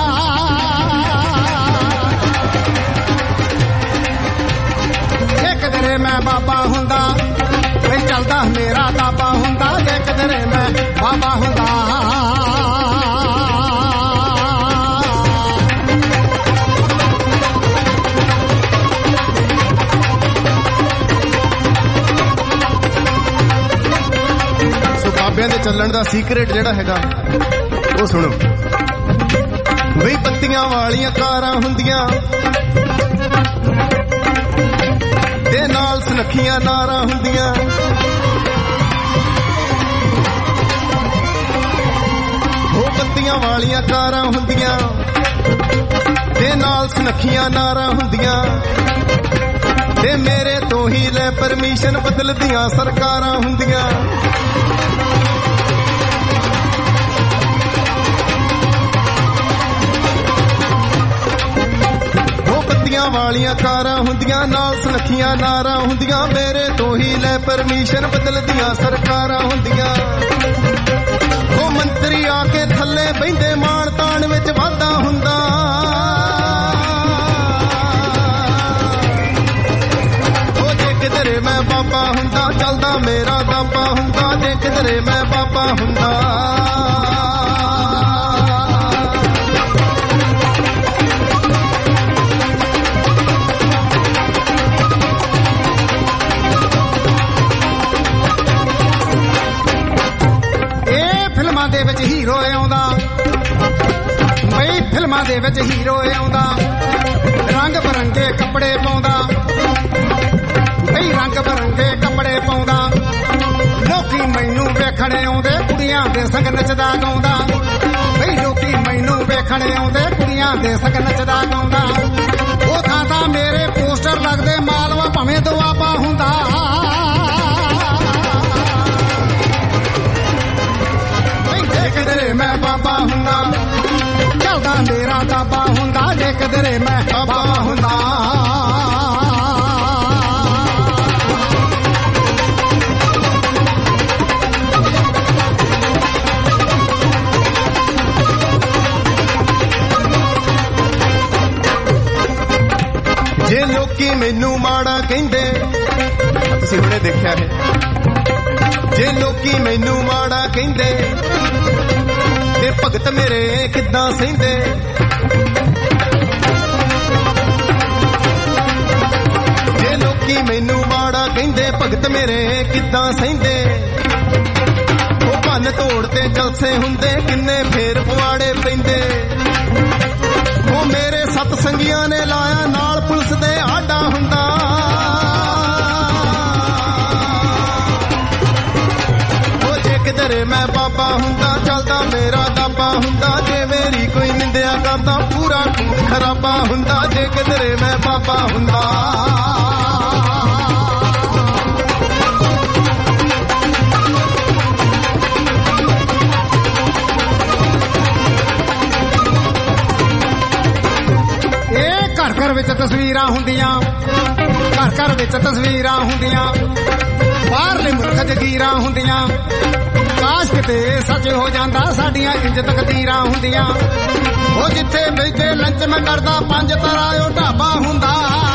ਜੇ ਕਿਧਰੇ ਮੈਂ ਬਾਬਾ ਹੁੰਦਾ, ਬਈ ਚੱਲਦਾ ਮੇਰਾ ਦਾਬਾ ਹੁੰਦਾ। ਜੇ ਕਿਧਰੇ ਮੈਂ ਬਾਬਾ ਹੁੰਦਾ, ਬਾਬਿਆਂ ਦੇ ਚੱਲਣ ਦਾ ਸੀਕ੍ਰੇਟ ਜਿਹੜਾ ਹੈਗਾ ਉਹ ਸੁਣੋ। ਬਈ ਬੱਤੀਆਂ ਵਾਲੀਆਂ ਕਾਰਾਂ ਹੁੰਦੀਆਂ ਤੇ ਨਾਲ ਸੁਨੱਖੀਆਂ ਨਾਰਾਂ ਹੁੰਦੀਆਂ। ਉਹ ਬੱਤੀਆਂ ਵਾਲੀਆਂ ਕਾਰਾਂ ਹੁੰਦੀਆਂ ਤੇ ਨਾਲ ਸੁਨੱਖੀਆਂ ਨਾਰਾਂ ਹੁੰਦੀਆਂ। ਤੇ ਮੇਰੇ ਤੋਂ ਹੀ ਲੈ ਪਰਮਿਸ਼ਨ ਬਦਲਦੀਆਂ ਸਰਕਾਰਾਂ ਹੁੰਦੀਆਂ। ਵਾਲੀਆਂ ਕਾਰਾਂ ਹੁੰਦੀਆਂ, ਨਾਲ ਸੁਨੱਖੀਆਂ ਨਾਰਾਂ ਹੁੰਦੀਆਂ। ਮੇਰੇ ਤੋਂ ਹੀ ਲੈ ਪਰਮਿਸ਼ਨ ਬਦਲਦੀਆਂ ਸਰਕਾਰਾਂ ਹੁੰਦੀਆਂ। ਉਹ ਮੰਤਰੀ ਆ ਕੇ ਥੱਲੇ ਬਹਿੰਦੇ, ਮਾਣ ਤਾਣ ਵਿੱਚ ਵਾਧਾ ਹੁੰਦਾ। ਉਹ ਜੇ ਕਿਧਰੇ ਮੈਂ ਬਾਬਾ ਹੁੰਦਾ, ਚੱਲਦਾ ਮੇਰਾ ਦਾਬਾ ਹੁੰਦਾ। ਜੇ ਕਿਧਰੇ ਮੈਂ ਬਾਬਾ ਹੁੰਦਾ, ਦੇ ਵਿੱਚ ਹੀਰੋ ਆਉਂਦਾ। ਬਈ ਫਿਲਮਾਂ ਦੇ ਵਿੱਚ ਹੀਰੋ ਆਉਂਦਾ, ਰੰਗ ਬਰੰਗੇ ਕੱਪੜੇ ਪਾਉਂਦਾ। ਬਈ ਰੰਗ ਬਰੰਗੇ ਕੱਪੜੇ ਪਾਉਂਦਾ, ਲੋਕੀ ਮੈਨੂੰ ਵੇਖਣ ਆਉਂਦੇ। ਕੁੜੀਆਂ ਦੇ ਸੰਗ ਨੱਚਦਾ ਗਾਉਂਦਾ, ਬਈ ਲੋਕੀ ਮੈਨੂੰ ਵੇਖਣ ਆਉਂਦੇ ਕੁੜੀਆਂ ਦੇ ਸਕ ਨੱਚਦਾ ਗਾਉਂਦਾ ਉਹ ਥਾਂ ਥਾਂ ਮੇਰੇ ਪੋਸਟਰ ਲੱਗਦੇ ਮਾਲਵਾ ਭਾਵੇਂ ਦੁਆਬਾ ਹੁੰਦਾ ਜੇ ਕਿਧਰੇ ਮੈਂ ਬਾਬਾ ਹੁੰਦਾ ਚੱਲਦਾ ਮੇਰਾ ਦਾਬਾ ਹੁੰਦਾ ਜੇ ਕਿਧਰੇ ਮੈਂ ਬਾਬਾ ਹੁੰਦਾ ਜੇ ਲੋਕੀ ਮੈਨੂੰ ਮਾੜਾ ਕਹਿੰਦੇ ਤੁਸੀਂ ਹੁਣੇ ਦੇਖਿਆ ਹੈ ਜੇ ਲੋਕੀ ਮੈਨੂੰ ਮਾੜਾ ਕਹਿੰਦੇ ਤੇ ਭਗਤ ਮੇਰੇ ਕਿੱਦਾਂ ਸਹਿੰਦੇ ਜੇ ਲੋਕੀ ਮੈਨੂੰ ਮਾੜਾ ਕਹਿੰਦੇ ਭਗਤ ਮੇਰੇ ਕਿੱਦਾਂ ਸਹਿੰਦੇ ਉਹ ਭੰਨ ਤੋੜ ਤੇ ਜਲਸੇ ਹੁੰਦੇ ਕਿੰਨੇ ਫੇਰ ਪਵਾੜੇ ਪੈਂਦੇ ਉਹ ਮੇਰੇ ਸਤ ਸੰਗੀਆਂ ਨੇ ਲਾਇਆ ਨਾਲ ਪੁਲਿਸ ਦੇ ਆਡਾ ਹੁੰਦਾ ਉਹ ਜੇ ਕਿਧਰੇ ਮੈਂ ਬਾਬਾ ਹੁੰਦਾ ਚੱਲਦਾ ਮੇਰਾ ਦਾਬਾ ਹੁੰਦਾ ਜੇ ਮੇਰੀ ਕੋਈ ਨਿੰਦਿਆ ਕਰਦਾ ਪੂਰਾ ਖੂਨ ਖਰਾਬਾ ਹੁੰਦਾ ਜੇ ਕਿਧਰੇ ਮੈਂ ਬਾਬਾ ਹੁੰਦਾ ਘਰ ਘਰ ਵਿੱਚ ਤਸਵੀਰਾਂ ਹੁੰਦੀਆਂ ਘਰ ਘਰ ਵਿੱਚ ਤਸਵੀਰਾਂ ਹੁੰਦੀਆਂ ਬਾਹਰਲੇ ਮੁਲਕ ਜਗੀਰਾਂ ਹੁੰਦੀਆਂ ਕਾਸ਼ ਕਿਤੇ ਸੱਚ ਹੋ ਜਾਂਦਾ ਸਾਡੀਆਂ ਇੰਜ ਤਕਦੀਰਾਂ ਹੁੰਦੀਆਂ ਉਹ ਜਿੱਥੇ ਬੈਠੇ ਲੰਚ ਮੈਂ ਕਰਦਾ ਪੰਜ ਤਰ੍ਹਾਂ ਉਹ ਢਾਬਾ ਹੁੰਦਾ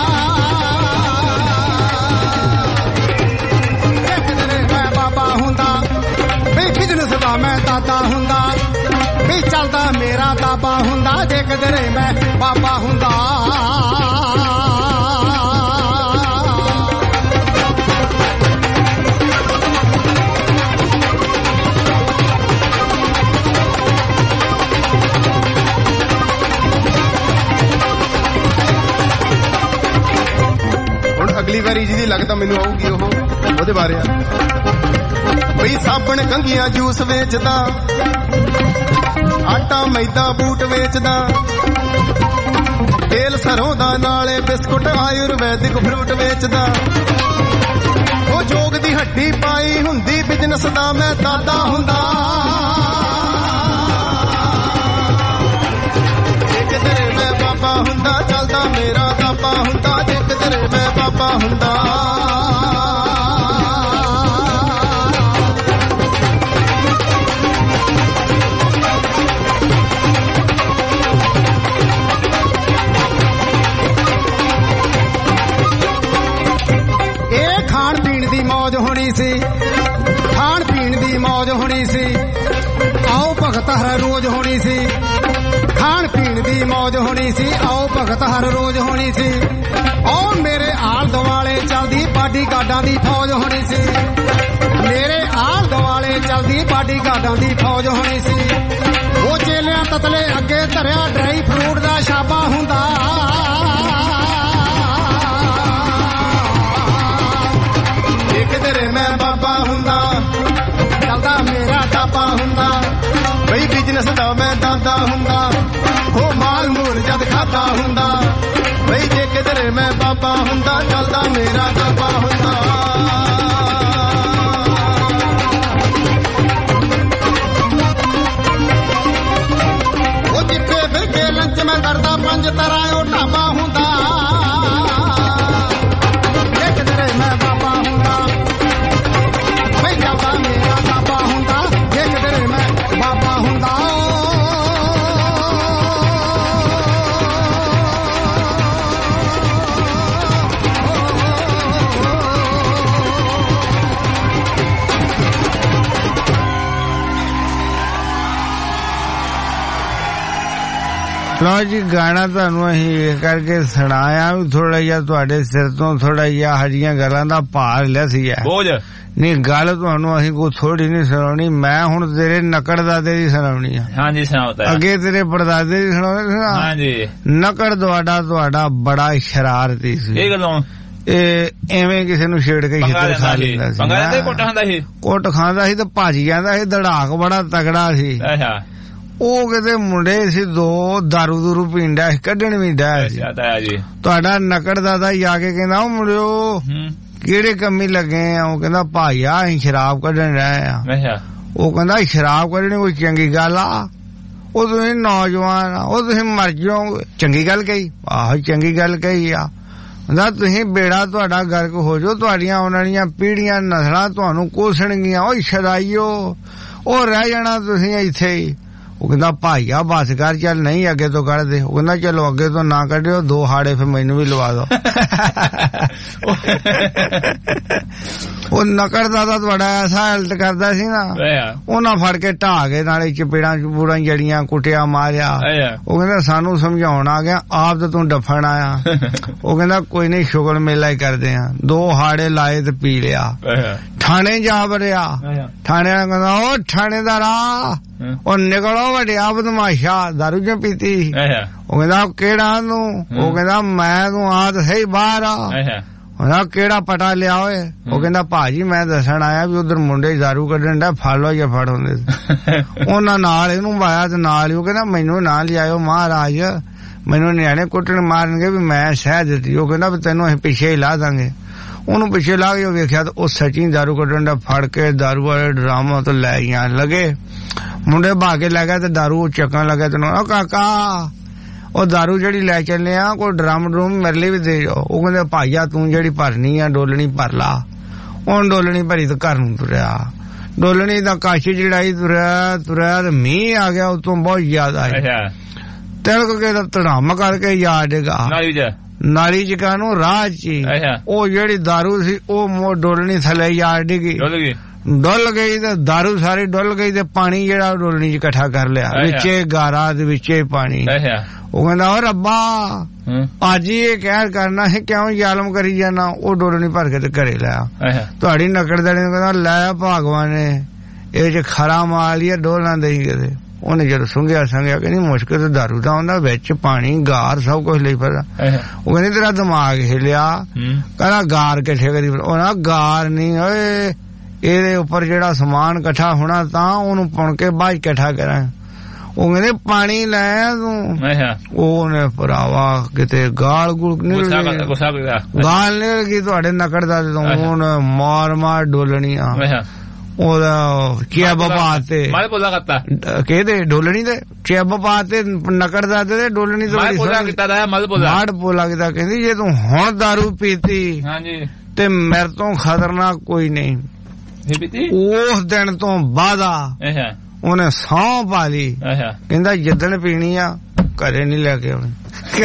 ਜੇ ਕਿਧਰੇ ਮੈਂ ਬਾਬਾ ਹੁੰਦਾ ਵੀ ਬਿਜ਼ਨਸ ਦਾ ਮੈਂ ਦਾਦਾ ਹੁੰਦਾ ਵੀ ਚੱਲਦਾ ਮੇਰਾ ਦਾਬਾ ਹੁੰਦਾ ਜੇ ਕਿਧਰੇ ਮੈਂ ਬਾਬਾ ਹੁੰਦਾ ਹੁਣ ਅਗਲੀ ਵਾਰੀ ਜਿਹਦੀ ਲੱਗਦਾ ਮੈਨੂੰ ਆਊਗੀ ਉਹ ਉਹਦੇ ਬਾਰੇ ਆ ਬਈ ਸਾਬਣ ਕੰਘੀਆਂ ਜੂਸ ਵੇਚਦਾ ਆਟਾ ਮੈਦਾ ਬੂਟ ਵੇਚਦਾ ਤੇਲ ਸਰੋਂ ਦਾ ਨਾਲੇ ਬਿਸਕੁਟ ਆਯੁਰਵੈਦਿਕ ਫਰੂਟ ਵੇਚਦਾ ਉਹ ਜੋਗ ਦੀ ਹੱਡੀ ਪਾਈ ਹੁੰਦੀ ਬਿਜ਼ਨਸ ਦਾ ਮੈਂ ਦਾਦਾ ਹੁੰਦਾ ਜੇ ਕਿਧਰੇ ਮੈਂ ਬਾਬਾ ਹੁੰਦਾ ਚੱਲਦਾ ਮੇਰਾ ਦਾਬਾ ਹੁੰਦਾ ਜੇ ਕਿਧਰੇ ਮੈਂ ਬਾਬਾ ਹੁੰਦਾ ਖਾਣ ਪੀਣ ਦੀ ਮੌਜ ਹੋਣੀ ਸੀ ਆਓ ਭਗਤ ਹਰ ਰੋਜ਼ ਹੋਣੀ ਸੀ ਖਾਣ ਪੀਣ ਦੀ ਮੌਜ ਹੋਣੀ ਸੀ ਆਓ ਭਗਤ ਹਰ ਰੋਜ਼ ਹੋਣੀ ਸੀ ਆਓ ਮੇਰੇ ਆਲ ਦੁਆਲੇ ਚੱਲਦੀ ਬਾਡੀ ਗਾਰਡਾਂ ਦੀ ਫੌਜ ਹੋਣੀ ਸੀ ਮੇਰੇ ਆਲ ਦੁਆਲੇ ਚੱਲਦੀ ਬਾਡੀ ਗਾਰਡਾਂ ਦੀ ਫੌਜ ਹੋਣੀ ਸੀ ਉਹ ਚੇਲਿਆਂ ਤਤਲੇ ਅੱਗੇ ਧਰਿਆ ਡਰਾਈ ਫਰੂਟ ਦਾ ਛਾਪਾ ਹੁੰਦਾ ਕਿਧਰੇ ਮੈਂ ਬਾਬਾ ਹੁੰਦਾ ਚੱਲਦਾ ਮੇਰਾ ਦਾਬਾ ਹੁੰਦਾ ਬਈ ਬਿਜ਼ਨਸ ਦਾ ਮੈਂ ਦਾਦਾ ਹੁੰਦਾ ਉਹ ਮਾਲ ਮੂਲ ਜਦ ਖਾਦਾ ਹੁੰਦਾ ਬਈ ਜੇ ਕਿਧਰੇ ਮੈਂ ਬਾਬਾ ਹੁੰਦਾ ਚੱਲਦਾ ਮੇਰਾ ਦਾਬਾ ਹੁੰਦਾ ਉਹ ਜਿੱਥੇ ਫਿਰ ਕੇ ਲੰਚ ਮੈਂ ਕਰਦਾ ਪੰਜ ਤਰ੍ਹਾਂ ਉਹ ਢਾਬਾ ਹੁੰਦਾ ਜੇ ਕਿਧਰੇ ਮੈਂ ਬਾਬਾ ਹੁੰਦਾ ਚੱਲਦਾ ਮੇਰਾ ਦਾਬਾ ਹੁੰਦਾ ਜੇ ਕਿਧਰੇ ਮੈਂ ਬਾਬਾ ਹੁੰਦਾ
ਲਓ ਜੀ ਗਾਣਾ ਤੁਹਾਨੂੰ ਅਸੀਂ ਇਹ ਕਰਕੇ ਸੁਣਾਇਆ ਵੀ ਥੋੜਾ ਜਿਹਾ ਤੁਹਾਡੇ ਸਿਰ ਤੋਂ ਥੋੜਾ ਜਿਹਾ ਹਜੀਆਂ ਗੱਲਾਂ ਦਾ ਭਾਰ ਲਿਆ ਸੀ
ਬੋਝ
ਨਹੀਂ ਗੱਲ ਤੁਹਾਨੂੰ ਅਸੀਂ ਕੋਈ ਥੋੜੀ ਨਹੀਂ ਸੁਣਾਉਣੀ ਮੈਂ ਹੁਣ ਤੇਰੇ ਨਕੜ ਦਾਦੇ ਦੀ ਸੁਣਾਉਣੀ ਆ
ਹਾਂਜੀ ਸੁਣਾਓ
ਅੱਗੇ ਤੇਰੇ ਪੜਦਾਦੇ ਦੀ ਸੁਣਾਉਣੀ
ਹਾਂਜੀ
ਨਕੜ ਤੁਹਾਡਾ ਤੁਹਾਡਾ ਬੜਾ ਸ਼ਰਾਰਤੀ ਸੀ
ਇਹ ਗੱਲੋਂ
ਇਹ ਐਵੇਂ ਕਿਸੇ ਨੂੰ ਛੇੜ ਕੇ ਖੇਤਰ ਖਾ ਲੈਂਦਾ ਸੀ
ਪੰਗਾ ਲੈਂਦਾ ਕੁੱਟ ਖਾਂਦਾ ਸੀ
ਕੁੱਟ ਖਾਂਦਾ ਸੀ ਤੇ ਭੱਜ ਜਾਂਦਾ ਸੀ ਦੜਾਕ ਬੜਾ ਤਗੜਾ ਸੀ
ਅੱਛਾ
ਉਹ ਕਿਤੇ ਮੁੰਡੇ ਸੀ ਦੋ ਦਾਰੂ ਦੂਰੂ ਪੀਂਦਾ ਕੱਢਣ ਵੀ ਡਿਆ ਸੀ। ਤੁਹਾਡਾ ਨਕੜ ਦਾਦਾ ਜਾ ਕੇ ਕਹਿੰਦਾ ਉਹ ਮੁੰਡਿਓ ਕਿਹੜੇ ਕੰਮੀ ਲੱਗੇ ਆ? ਉਹ ਕਹਿੰਦਾ ਭਾਈ ਆ ਅਸੀਂ ਸ਼ਰਾਬ ਕੱਢਣ ਰਹੇ ਆ। ਉਹ ਕਹਿੰਦਾ ਸ਼ਰਾਬ ਕੱਢਣੀ ਕੋਈ ਚੰਗੀ ਗੱਲ ਆ? ਉਹ ਤੁਸੀਂ ਨੌਜਵਾਨ ਆ, ਉਹ ਤੁਸੀਂ ਮਰ ਜਾਓਗੇ। ਚੰਗੀ ਗੱਲ ਕਹੀ? ਆਹੋ ਚੰਗੀ ਗੱਲ ਕਹੀ ਆ। ਕਹਿੰਦਾ ਤੁਸੀਂ ਬੇੜਾ ਤੁਹਾਡਾ ਗਰਕ ਹੋ ਜਾਓ, ਤੁਹਾਡੀਆਂ ਆਉਣ ਵਾਲੀਆਂ ਪੀੜ੍ਹੀਆਂ ਨਸਲਾਂ ਤੁਹਾਨੂੰ ਕੋਸਣਗੀਆਂ। ਉਹ ਸ਼ਰਾਈਓ ਉਹ ਰਹਿ ਜਾਣਾ ਤੁਸੀਂ ਇੱਥੇ ਹੀ। ਉਹ ਕਹਿੰਦਾ ਭਾਈ ਆ ਬਸ ਕਰ, ਚੱਲ ਨਹੀਂ ਅੱਗੇ ਤੋਂ ਕੱਢ ਦੇ। ਉਹ ਕਹਿੰਦਾ ਚਲੋ ਅੱਗੇ ਤੋਂ ਨਾ ਕੱਢਿਓ, ਦੋ ਹਾੜੇ ਫਿਰ ਮੈਨੂੰ ਵੀ ਲਵਾ ਦੋ। ਉਹ ਨਕੜ ਦਾਦਾ ਤੁਹਾਡਾ ਐਸਾ ਹੈਲਟ ਕਰਦਾ ਸੀ ਨਾ, ਉਹਨਾਂ ਫੜ ਕੇ ਢਾਹ ਕੇ ਨਾਲੇ ਚਪੇੜਾਂ ਚਪੂੜਾਂ ਜੜੀਆਂ ਕੁੱਟਿਆ ਮਾਰਿਆ। ਉਹ ਕਹਿੰਦਾ ਸਾਨੂੰ ਸਮਝਾਉਣ ਆ ਗਿਆ, ਆਪ ਤਾਂ ਤੂੰ ਡੱਫਣ ਆਇਆ। ਉਹ ਕਹਿੰਦਾ ਕੋਈ ਨਹੀਂ ਸ਼ੁਗਲ ਮੇਲਾ ਹੀ ਕਰਦੇ ਆ। ਦੋ ਹਾੜੇ ਲਾਏ ਤੇ ਪੀ ਲਿਆ। ਥਾਣੇ ਜਾ ਵੜਿਆ। ਥਾਣੇ ਵਾਲਾ ਕਹਿੰਦਾ ਉਹ ਥਾਣੇਦਾਰਾ ਉਹ ਨਿਕਲੋ ਵੱਡਿਆ ਬਦਮਾਸ਼ਾ, ਦਾਰੂ ਕਿਉਂ ਪੀਤੀ? ਉਹ ਕਹਿੰਦਾ ਕਿਹੜਾ ਤੂੰ? ਉਹ ਕਹਿੰਦਾ ਮੈਂ ਤੂੰ ਆ ਤਾਂ ਸਹੀ ਬਾਹਰ ਆ। ਉਹਦਾ ਕਿਹੜਾ ਪਟਾ ਲਿਆ ਓਏ? ਉਹ ਕਹਿੰਦਾ ਭਾਜੀ ਮੈਂ ਦੱਸਣ ਆਇਆ ਵੀ ਉਧਰ ਮੁੰਡੇ ਦਾਰੂ ਕੱਢਣ ਦਾ, ਫੜ ਲੋ ਜਾਂ ਫੜ ਹੁੰਦੇ। ਉਹਨਾਂ ਨਾਲ ਇਹਨੂੰ ਪਾਇਆ ਤੇ ਨਾਲ ਹੀ ਉਹ ਕਹਿੰਦਾ ਮੈਨੂੰ ਨਾ ਲਿਆਇਓ ਮਹਾਰਾਜ, ਮੈਨੂੰ ਨਿਆਣੇ ਕੁੱਟਣ ਮਾਰਨਗੇ ਵੀ ਮੈਂ ਸਹਿ ਦਿੱਤੀ। ਉਹ ਕਹਿੰਦਾ ਵੀ ਤੈਨੂੰ ਅਸੀਂ ਪਿੱਛੇ ਹੀ ਲਾ ਦਾਂਗੇ। ਉਹਨੂੰ ਪਿੱਛੇ ਲਾ ਕੇ ਵੇਖਿਆ ਤਾਂ ਉਹ ਸੱਚੀ ਦਾਰੂ ਕੱਢਣ ਦਾ, ਫੜ ਕੇ ਦਾਰੂ ਵਾਲੇ ਡਰਾਮਾ ਤੋਂ ਲੈ ਗਿਆ ਲੱਗੇ। ਮੁੰਡੇ ਭਾ ਕੇ ਲੈ ਗਿਆ ਤੇ ਦਾਰੂ ਚੱਕਣ ਲੱਗਾ। ਤੈਨੂੰ ਉਹ ਕਾਕਾ ਉਹ ਦਾਰੂ ਜਿਹੜੀ ਲੈ ਚੱਲੇ ਆ ਕੋਈ ਡਰਮ ਡਰੂਮ ਮੇਰੇ ਲਈ ਵੀ ਦੇ ਜਾਓ। ਉਹ ਕਹਿੰਦੇ ਭਾਈਆ ਤੂੰ ਜਿਹੜੀ ਭਰਨੀ ਆ ਡੋਲਣੀ ਭਰ ਲਾ। ਉਹਨ ਡੋਲਣੀ ਭਰੀ ਤੇ ਘਰ ਨੂੰ ਤੁਰਿਆ। ਡੋਲਣੀ ਦਾ ਕਾਸ਼ੀ ਚੜਾਈ ਤੁਰਿਆ ਤੁਰਿਆ ਤੇ ਮੀਂਹ ਆ ਗਿਆ ਉਤੋਂ ਬਹੁਤ ਜ਼ਿਆਦਾ। ਤਿਲਕ ਕੇ ਧੜਾਮ ਕਰਕੇ ਯਾਦਗਾ ਨਾਲੀ ਚ ਕਾਨੂੰ ਰਾਹ ਚ ਉਹ ਜਿਹੜੀ ਦਾਰੂ ਸੀ ਉਹ ਡੋਲਣੀ ਥੱਲੇ ਯਾਰ ਡਿੱਗੀ, ਡੁੱਲ ਗਈ ਤੇ ਦਾਰੂ ਸਾਰੀ ਡੁੱਲ ਗਈ ਤੇ ਪਾਣੀ ਜਿਹੜਾ ਡੋਲਣੀ ਚ ਇਕੱਠਾ ਕਰ ਲਿਆ, ਵਿੱਚੇ ਗਾਰਾ ਤੇ ਵਿੱਚੇ ਪਾਣੀ। ਉਹ ਕਹਿੰਦਾ ਉਹ ਰੱਬਾ ਅੱਜ ਹੀ ਇਹ ਕਹਿਰ ਕਰਨਾ ਹੈ, ਕਿਉਂ ਜ਼ਾਲਮ ਕਰੀ ਜਾਣਾ? ਉਹ ਡੋਲਣੀ ਭਰ ਕੇ ਤੇ ਘਰੇ ਲਿਆ। ਤੁਹਾਡੀ ਨਕੜ ਦੇਣੀ ਕਹਿੰਦਾ ਲੈ ਭਗਵਾਨ ਨੇ ਇਹ ਚ ਖਰਾ ਮਾਲ ਹੀ ਡੋਲਾਂ ਦੇਈ ਕਿਤੇ। ਉਹਨੇ ਜਦੋਂ ਸੁੰਘਿਆ ਸੰਘਿਆ ਕਹਿੰਦੀ ਮੁਸ਼ਕਿਲ ਤੇ ਦਾਰੂ ਦਾ ਹੁੰਦਾ, ਵਿੱਚ ਪਾਣੀ ਗਾਰ ਸਭ ਕੁਛ ਲਈ ਫਿਰਦਾ। ਉਹ ਕਹਿੰਦੀ ਤੇਰਾ ਦਿਮਾਗ ਹਿਲਿਆ? ਕਹਿੰਦਾ ਗਾਰ ਕਿੱਥੇ ਕਰੀ? ਉਹ ਨਾ ਗਾਰ ਨਹੀਂ ਓਏ, ਇਹਦੇ ਉੱਪਰ ਜਿਹੜਾ ਸਮਾਨ ਇਕੱਠਾ ਹੋਣਾ ਤਾਂ ਉਹਨੂੰ ਪੁਣ ਕੇ ਬਾਅਦ ਇਕੱਠਾ ਕਰਾਂ। ਉਹ ਕਹਿੰਦੇ ਪਾਣੀ ਲੈ ਤੂੰ। ਉਹਨੇ ਭਰਾਵਾ ਕਿਤੇ ਗਾਲ ਗੁਲ ਗਾਲ ਨਿਕਲ ਗਈ ਤੁਹਾਡੇ ਨਕੜ ਦਾ। ਉਹਨੇ ਮਾਰ ਮਾਰ ਡੋਲਣੀਆਂ ਉਹਦਾ ਚੈਬ ਪਾਤੇ ਕਿਹਦੇ ਡੋਲਣੀ ਦੇ ਚੈਬ ਪਾਤੇ ਨਕੜ ਦਾ ਤੇ ਡੋਲਣੀ ਤੇ ਮਾੜ ਬੋਲਾ ਕੀਤਾ। ਕਹਿੰਦੀ ਜੇ ਤੂੰ ਹੁਣ ਦਾਰੂ ਪੀਤੀ ਤੇ ਮੇਰੇ ਤੋਂ ਖਤਰਨਾਕ ਕੋਈ ਨਹੀਂ। ਉਸ ਦਿਨ ਤੋਂ ਬਾਅਦ ਉਹਨੇ ਸਹੁੰ ਪਾ ਲਈ। ਕਹਿੰਦਾ ਜਿੱਦਣ ਪੀਣੀ ਆ ਘਰੇ ਨਹੀਂ ਲੈ ਕੇ ਆਉਣੀ,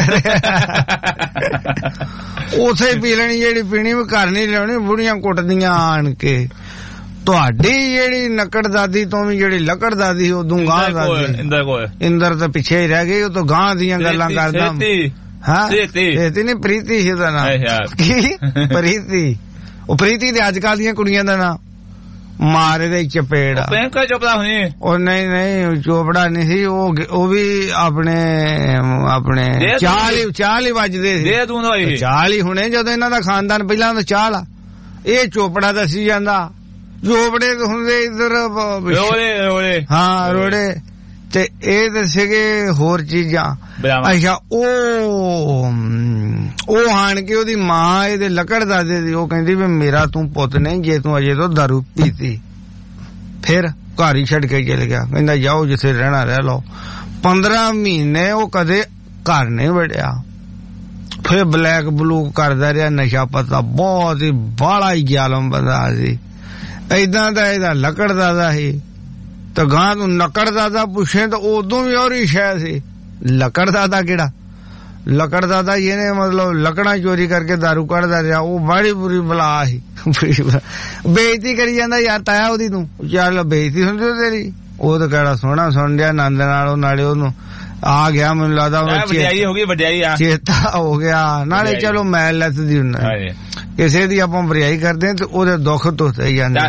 ਉਥੇ ਪੀ ਲੈਣੀ ਜਿਹੜੀ ਪੀਣੀ ਵੀ ਘਰ ਨਹੀਂ ਲਿਆਉਣੀ। ਬੁੜੀਆਂ ਕੁੱਟਦੀਆਂ ਆਣ ਕੇ। ਤੁਹਾਡੀ ਜਿਹੜੀ ਨਕੜ ਦਾਦੀ ਤੋਂ ਵੀ ਜਿਹੜੀ ਲੱਕੜ ਦਾਦੀ ਸੀ ਉਦੋਂ ਗਾਂ ਦਾਦੀ ਇੰਦਰ ਤਾਂ ਪਿੱਛੇ ਹੀ ਰਹਿ ਗਈ। ਉਹ ਤੋਂ ਗਾਂ ਦੀਆਂ ਗੱਲਾਂ ਕਰਦਾ। ਹਾਂ ਪ੍ਰੀਤੀ ਨੀ ਪ੍ਰੀਤੀ ਸੀ ਉਹਦਾ ਨਾਮ। ਕੀ ਪ੍ਰੀਤੀ? ਉਹ ਪ੍ਰੀਤੀ ਦੇ ਅੱਜ ਕੱਲ ਦੀਆਂ ਕੁੜੀਆਂ ਦਾ ਨਾਂ ਮਾਰੇ ਦੇ ਚਪੇੜ। ਉਹ ਨਹੀਂ ਨਹੀਂ ਚੋਪੜਾ ਨਹੀਂ ਸੀ ਉਹ, ਉਹ ਵੀ ਆਪਣੇ ਆਪਣੇ ਚਾਲ ਹੀ ਚਾਲ ਹੀ ਵੱਜਦੇ ਸੀ। ਚਾਲ ਹੀ ਹੁਣੇ ਜਦੋਂ ਇਹਨਾਂ ਦਾ ਖਾਨਦਾਨ ਪਹਿਲਾਂ ਤਾਂ ਚਾਲ ਆ। ਇਹ ਚੋਪੜਾ ਦੱਸੀ ਜਾਂਦਾ। ਚੋਪੜੇ ਹੁੰਦੇ ਇੱਧਰ ਹਾਂ ਰੋੜੇ ਤੇ ਇਹ ਤੇ ਸੀਗੇ ਹੋਰ ਚੀਜ਼ਾਂ। ਅੱਛਾ ਉਹ ਉਹ ਆਣ ਕੇ ਉਹਦੀ ਮਾਂ ਇਹਦੇ ਲੱਕੜ ਦਾਦੇ ਦੀ ਉਹ ਕਹਿੰਦੀ ਵੀ ਮੇਰਾ ਤੂੰ ਪੁੱਤ ਨਹੀਂ ਜੇ ਤੂੰ ਅਜੇ ਤੋਂ ਦਾਰੂ ਪੀਤੀ। ਫਿਰ ਘਰ ਹੀ ਛੱਡ ਕੇ ਚਲੇ ਗਿਆ। ਕਹਿੰਦਾ ਜਾਓ ਜਿੱਥੇ ਰਹਿਣਾ ਰਹਿ ਲਓ। ਪੰਦਰਾਂ ਮਹੀਨੇ ਉਹ ਕਦੇ ਘਰ ਨਹੀਂ ਵੜਿਆ। ਫਿਰ ਬਲੈਕ ਬਲੂ ਕਰਦਾ ਰਿਹਾ, ਨਸ਼ਾ ਪਤਾ ਬਹੁਤ ਹੀ ਬਾਲਾ ਹੀ ਜ਼ਾਲਮ ਬੰਦਾ ਸੀ। ਏਦਾਂ ਦਾ ਇਹਦਾ ਲੱਕੜ ਦਾਦਾ ਸੀ ਤੇ ਗਾਂ ਤੂੰ ਨਕੜ ਦਾਦਾ ਪੁੱਛੇ ਤਾਂ ਉਦੋਂ ਵੀ ਔਰ ਹੀ ਸ਼ਾਇਦ ਸੀ। ਲੱਕੜ ਦਾਦਾ ਕਿਹੜਾ? ਲੱਕੜ ਦਾਦਾ ਇਹਨੇ ਮਤਲਬ ਲੱਕੜਾਂ ਚੋਰੀ ਕਰਕੇ ਦਾਰੂ ਕੱਢਦਾ ਰਿਹਾ। ਉਹ ਬੜੀ ਬੁਰੀ ਬਲਾ ਸੀ। ਬੇਇੱਜ਼ਤੀ ਕਰੀ ਜਾਂਦਾ ਯਾਰ ਤਾਇਆ ਉਹਦੀ। ਤੂੰ ਚੱਲ ਬੇਇੱਜ਼ਤੀ ਸੁਣਦੀ ਤੇਰੀ। ਉਹ ਤਾਂ ਕਿਹੜਾ ਸੋਹਣਾ ਸੁਣ ਲਿਆ ਆਨੰਦ ਨਾਲ। ਨਾਲੇ ਉਹਨੂੰ ਆ ਗਿਆ ਮੈਨੂੰ ਲੱਗਦਾ ਵਡਿਆਈ ਹੋ ਗਈ, ਵਡਿਆਈ ਚੇਤਾ ਹੋ ਗਿਆ। ਨਾਲੇ ਚਲੋ ਮੈਲ ਲੱਥਦੀ ਹੁੰਦਾ ਕਿਸੇ ਦੀ ਆਪਾਂ ਵਰਿਆਈ ਕਰਦੇ ਹਾਂ ਤੇ ਉਹਦੇ ਦੁੱਖ ਧੁੱਤੇ ਜਾਂਦੇ।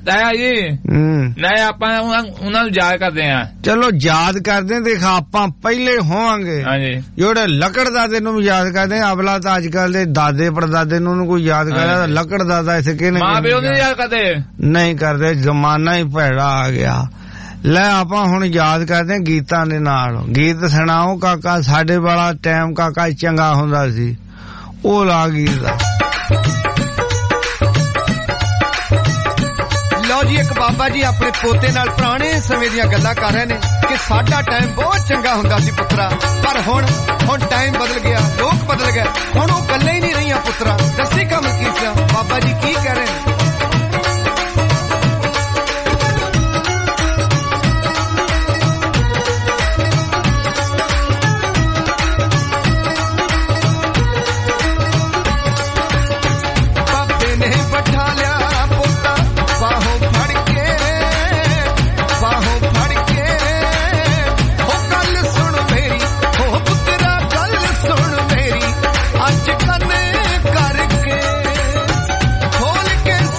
ਆਪਾਂ ਉਹਨਾਂ ਨੂੰ ਯਾਦ ਕਰਦੇ ਆ। ਚਲੋ ਯਾਦ ਕਰਦੇ ਦੇਖ ਆਪਾਂ ਪਹਿਲੇ ਹੋਵਾਂਗੇ ਜਿਹੜੇ ਲੱਕੜ ਦਾਦੇ ਨੂੰ ਵੀ ਯਾਦ ਕਰਦੇ ਆ। ਅਗਲਾ ਤਾਂ ਅੱਜ ਕੱਲ ਦੇ ਦਾਦੇ ਪੜਦਾਦੇ ਨੂੰ ਕੋਈ ਯਾਦ ਕਰਦਾ। ਲੱਕੜ ਦਾਦਾ ਇੱਥੇ ਕਿਹਨੇ ਮਾਂ ਪਿਓ ਨੂੰ ਯਾਦ ਕਰਦੇ ਨਹੀਂ ਕਰਦੇ। ਜ਼ਮਾਨਾ ਹੀ ਭੈੜਾ ਆ ਗਿਆ। ਲੈ ਆਪਾਂ ਹੁਣ ਯਾਦ ਕਰਦੇ ਗੀਤਾਂ ਦੇ ਨਾਲ। ਗੀਤ ਸੁਣਾਓ ਕਾਕਾ, ਸਾਡੇ ਵਾਲਾ ਟਾਈਮ ਕਾਕਾ ਚੰਗਾ ਹੁੰਦਾ ਸੀ, ਉਹ ਲਾ ਗੀਤ ਦਾ।
ਲਓ ਜੀ, ਇੱਕ ਬਾਬਾ ਜੀ ਆਪਣੇ ਪੋਤੇ ਨਾਲ ਪੁਰਾਣੇ ਸਮੇਂ ਦੀਆਂ ਗੱਲਾਂ ਕਰ ਰਹੇ ਨੇ ਕਿ ਸਾਡਾ ਟਾਈਮ ਬਹੁਤ ਚੰਗਾ ਹੁੰਦਾ ਸੀ ਪੁੱਤਰਾ, ਪਰ ਹੁਣ ਹੁਣ ਟਾਈਮ ਬਦਲ ਗਿਆ, ਲੋਕ ਬਦਲ ਗਏ, ਹੁਣ ਉਹ ਗੱਲਾਂ ਹੀ ਨਹੀਂ ਰਹੀਆਂ ਪੁੱਤਰਾ। ਦੱਸੀ ਕੰਮ ਕੀ ਸੀ ਬਾਬਾ ਜੀ, ਕੀ ਕਹਿ ਰਹੇ ਨੇ? ਕਰਕੇ ਖੋਲ ਕੇ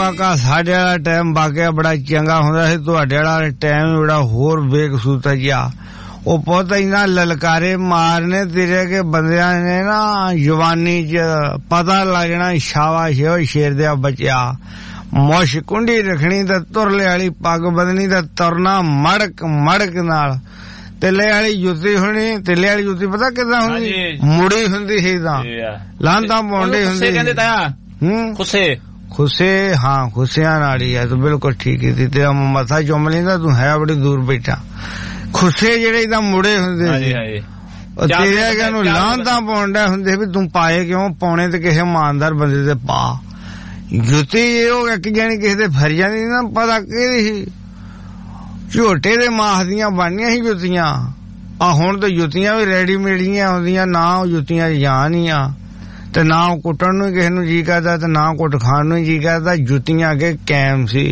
ਕਾਕਾ ਸਾਡੇ ਵਾਲਾ ਟਾਈਮ ਵਾਕਿਆ ਬੜਾ ਚੰਗਾ ਹੁੰਦਾ ਸੀ, ਤੁਹਾਡੇ ਵਾਲਾ ਟਾਈਮ ਬੜਾ ਹੋਰ ਬੇਕਸੂਤਾ ਜਿਹਾ। ਉਹ ਪੁੱਤ ਇੰਨਾ ਲਲਕਾਰੇ ਮਾਰਨੇ ਤੇਰੇ ਕੇ ਬੰਦਿਆਂ ਨੇ ਨਾ ਜਵਾਨੀ ਚ ਪਤਾ ਲੱਗਣਾ ਸ਼ਾਬਾਸ਼ ਓ ਸ਼ੇਰ ਦਿਆ ਬਚਿਆ। ਮੁੱਛ ਕੁੰਡੀ ਰੱਖਣੀ ਤੇ ਤੁਰਲੇ ਵਾਲੀ ਪੱਗ ਬੰਨਣੀ ਤੇ ਤੁਰਨਾ ਮੜਕ ਮੜਕ ਨਾਲ। ਤਿੱਲੇ ਵਾਲੀ ਜੁੱਤੀ ਹੋਣੀ, ਤਿੱਲੇ ਵਾਲੀ ਜੁੱਤੀ ਪਤਾ ਕਿੱਦਾਂ ਹੁੰਦੀ, ਮੁੜੀ ਹੁੰਦੀ ਸੀ ਤਾਂ ਲਾਂਤਾਂ ਪਾਉਂਦੇ ਹੁੰਦੇ ਹੂੰ ਖੁੱਸੇ ਖੁੱਸੇ। ਹਾਂ ਖੁੱਸਿਆਂ ਨਾਲ ਹੀ ਹੈ ਤੂੰ ਬਿਲਕੁਲ ਠੀਕ ਕੀਤੀ। ਤੇਰਾ ਮੱਥਾ ਚੁੰਮ ਲੈਂਦਾ, ਤੂੰ ਹੈ ਬੜੀ ਦੂਰ ਬੈਠਾ। ਖੁੱਸੇ ਜਿਹੜੇ ਤਾਂ ਮੁੜੇ ਹੁੰਦੇ ਸੀ ਤੇਰੇ ਅੱਗੇ ਨੂੰ ਲਾਂਤਾਂ ਪਾਉਂਦੇ ਹੁੰਦੇ ਵੀ ਤੂੰ ਪਾਏ ਕਿਉਂ, ਪਾਉਣੇ ਤੇ ਕਿਸੇ ਇਮਾਨਦਾਰ ਬੰਦੇ ਤੇ ਪਾ। ਜੁੱਤੀ ਉਹ ਇੱਕ ਜਾਣੀ ਕਿਸੇ ਦੇ ਫਰ ਜਾਂਦੀ ਨਾ, ਪਤਾ ਕਿਹਦੀ ਸੀ, ਝੋਟੇ ਦੇ ਮਾਸ ਦੀਆਂ ਬਣਨੀਆਂ ਸੀ ਜੁੱਤੀਆਂ। ਆ ਹੁਣ ਤਾਂ ਜੁੱਤੀਆਂ ਵੀ ਰੈਡੀਮੇਡ ਦੀਆਂ ਆਉਂਦੀਆਂ, ਨਾ ਉਹ ਜੁੱਤੀਆਂ ਜਾਨ ਹੀ ਆ ਤੇ ਨਾ ਉਹ ਕੁੱਟਣ ਨੂੰ ਕਿਸੇ ਨੂੰ ਜੀ ਕਰਦਾ ਤੇ ਨਾ ਕੁੱਟ ਖਾਣ ਨੂੰ ਜੀ ਕਰਦਾ। ਜੁੱਤੀਆਂ ਅੱਗੇ ਕੈਮ ਸੀ।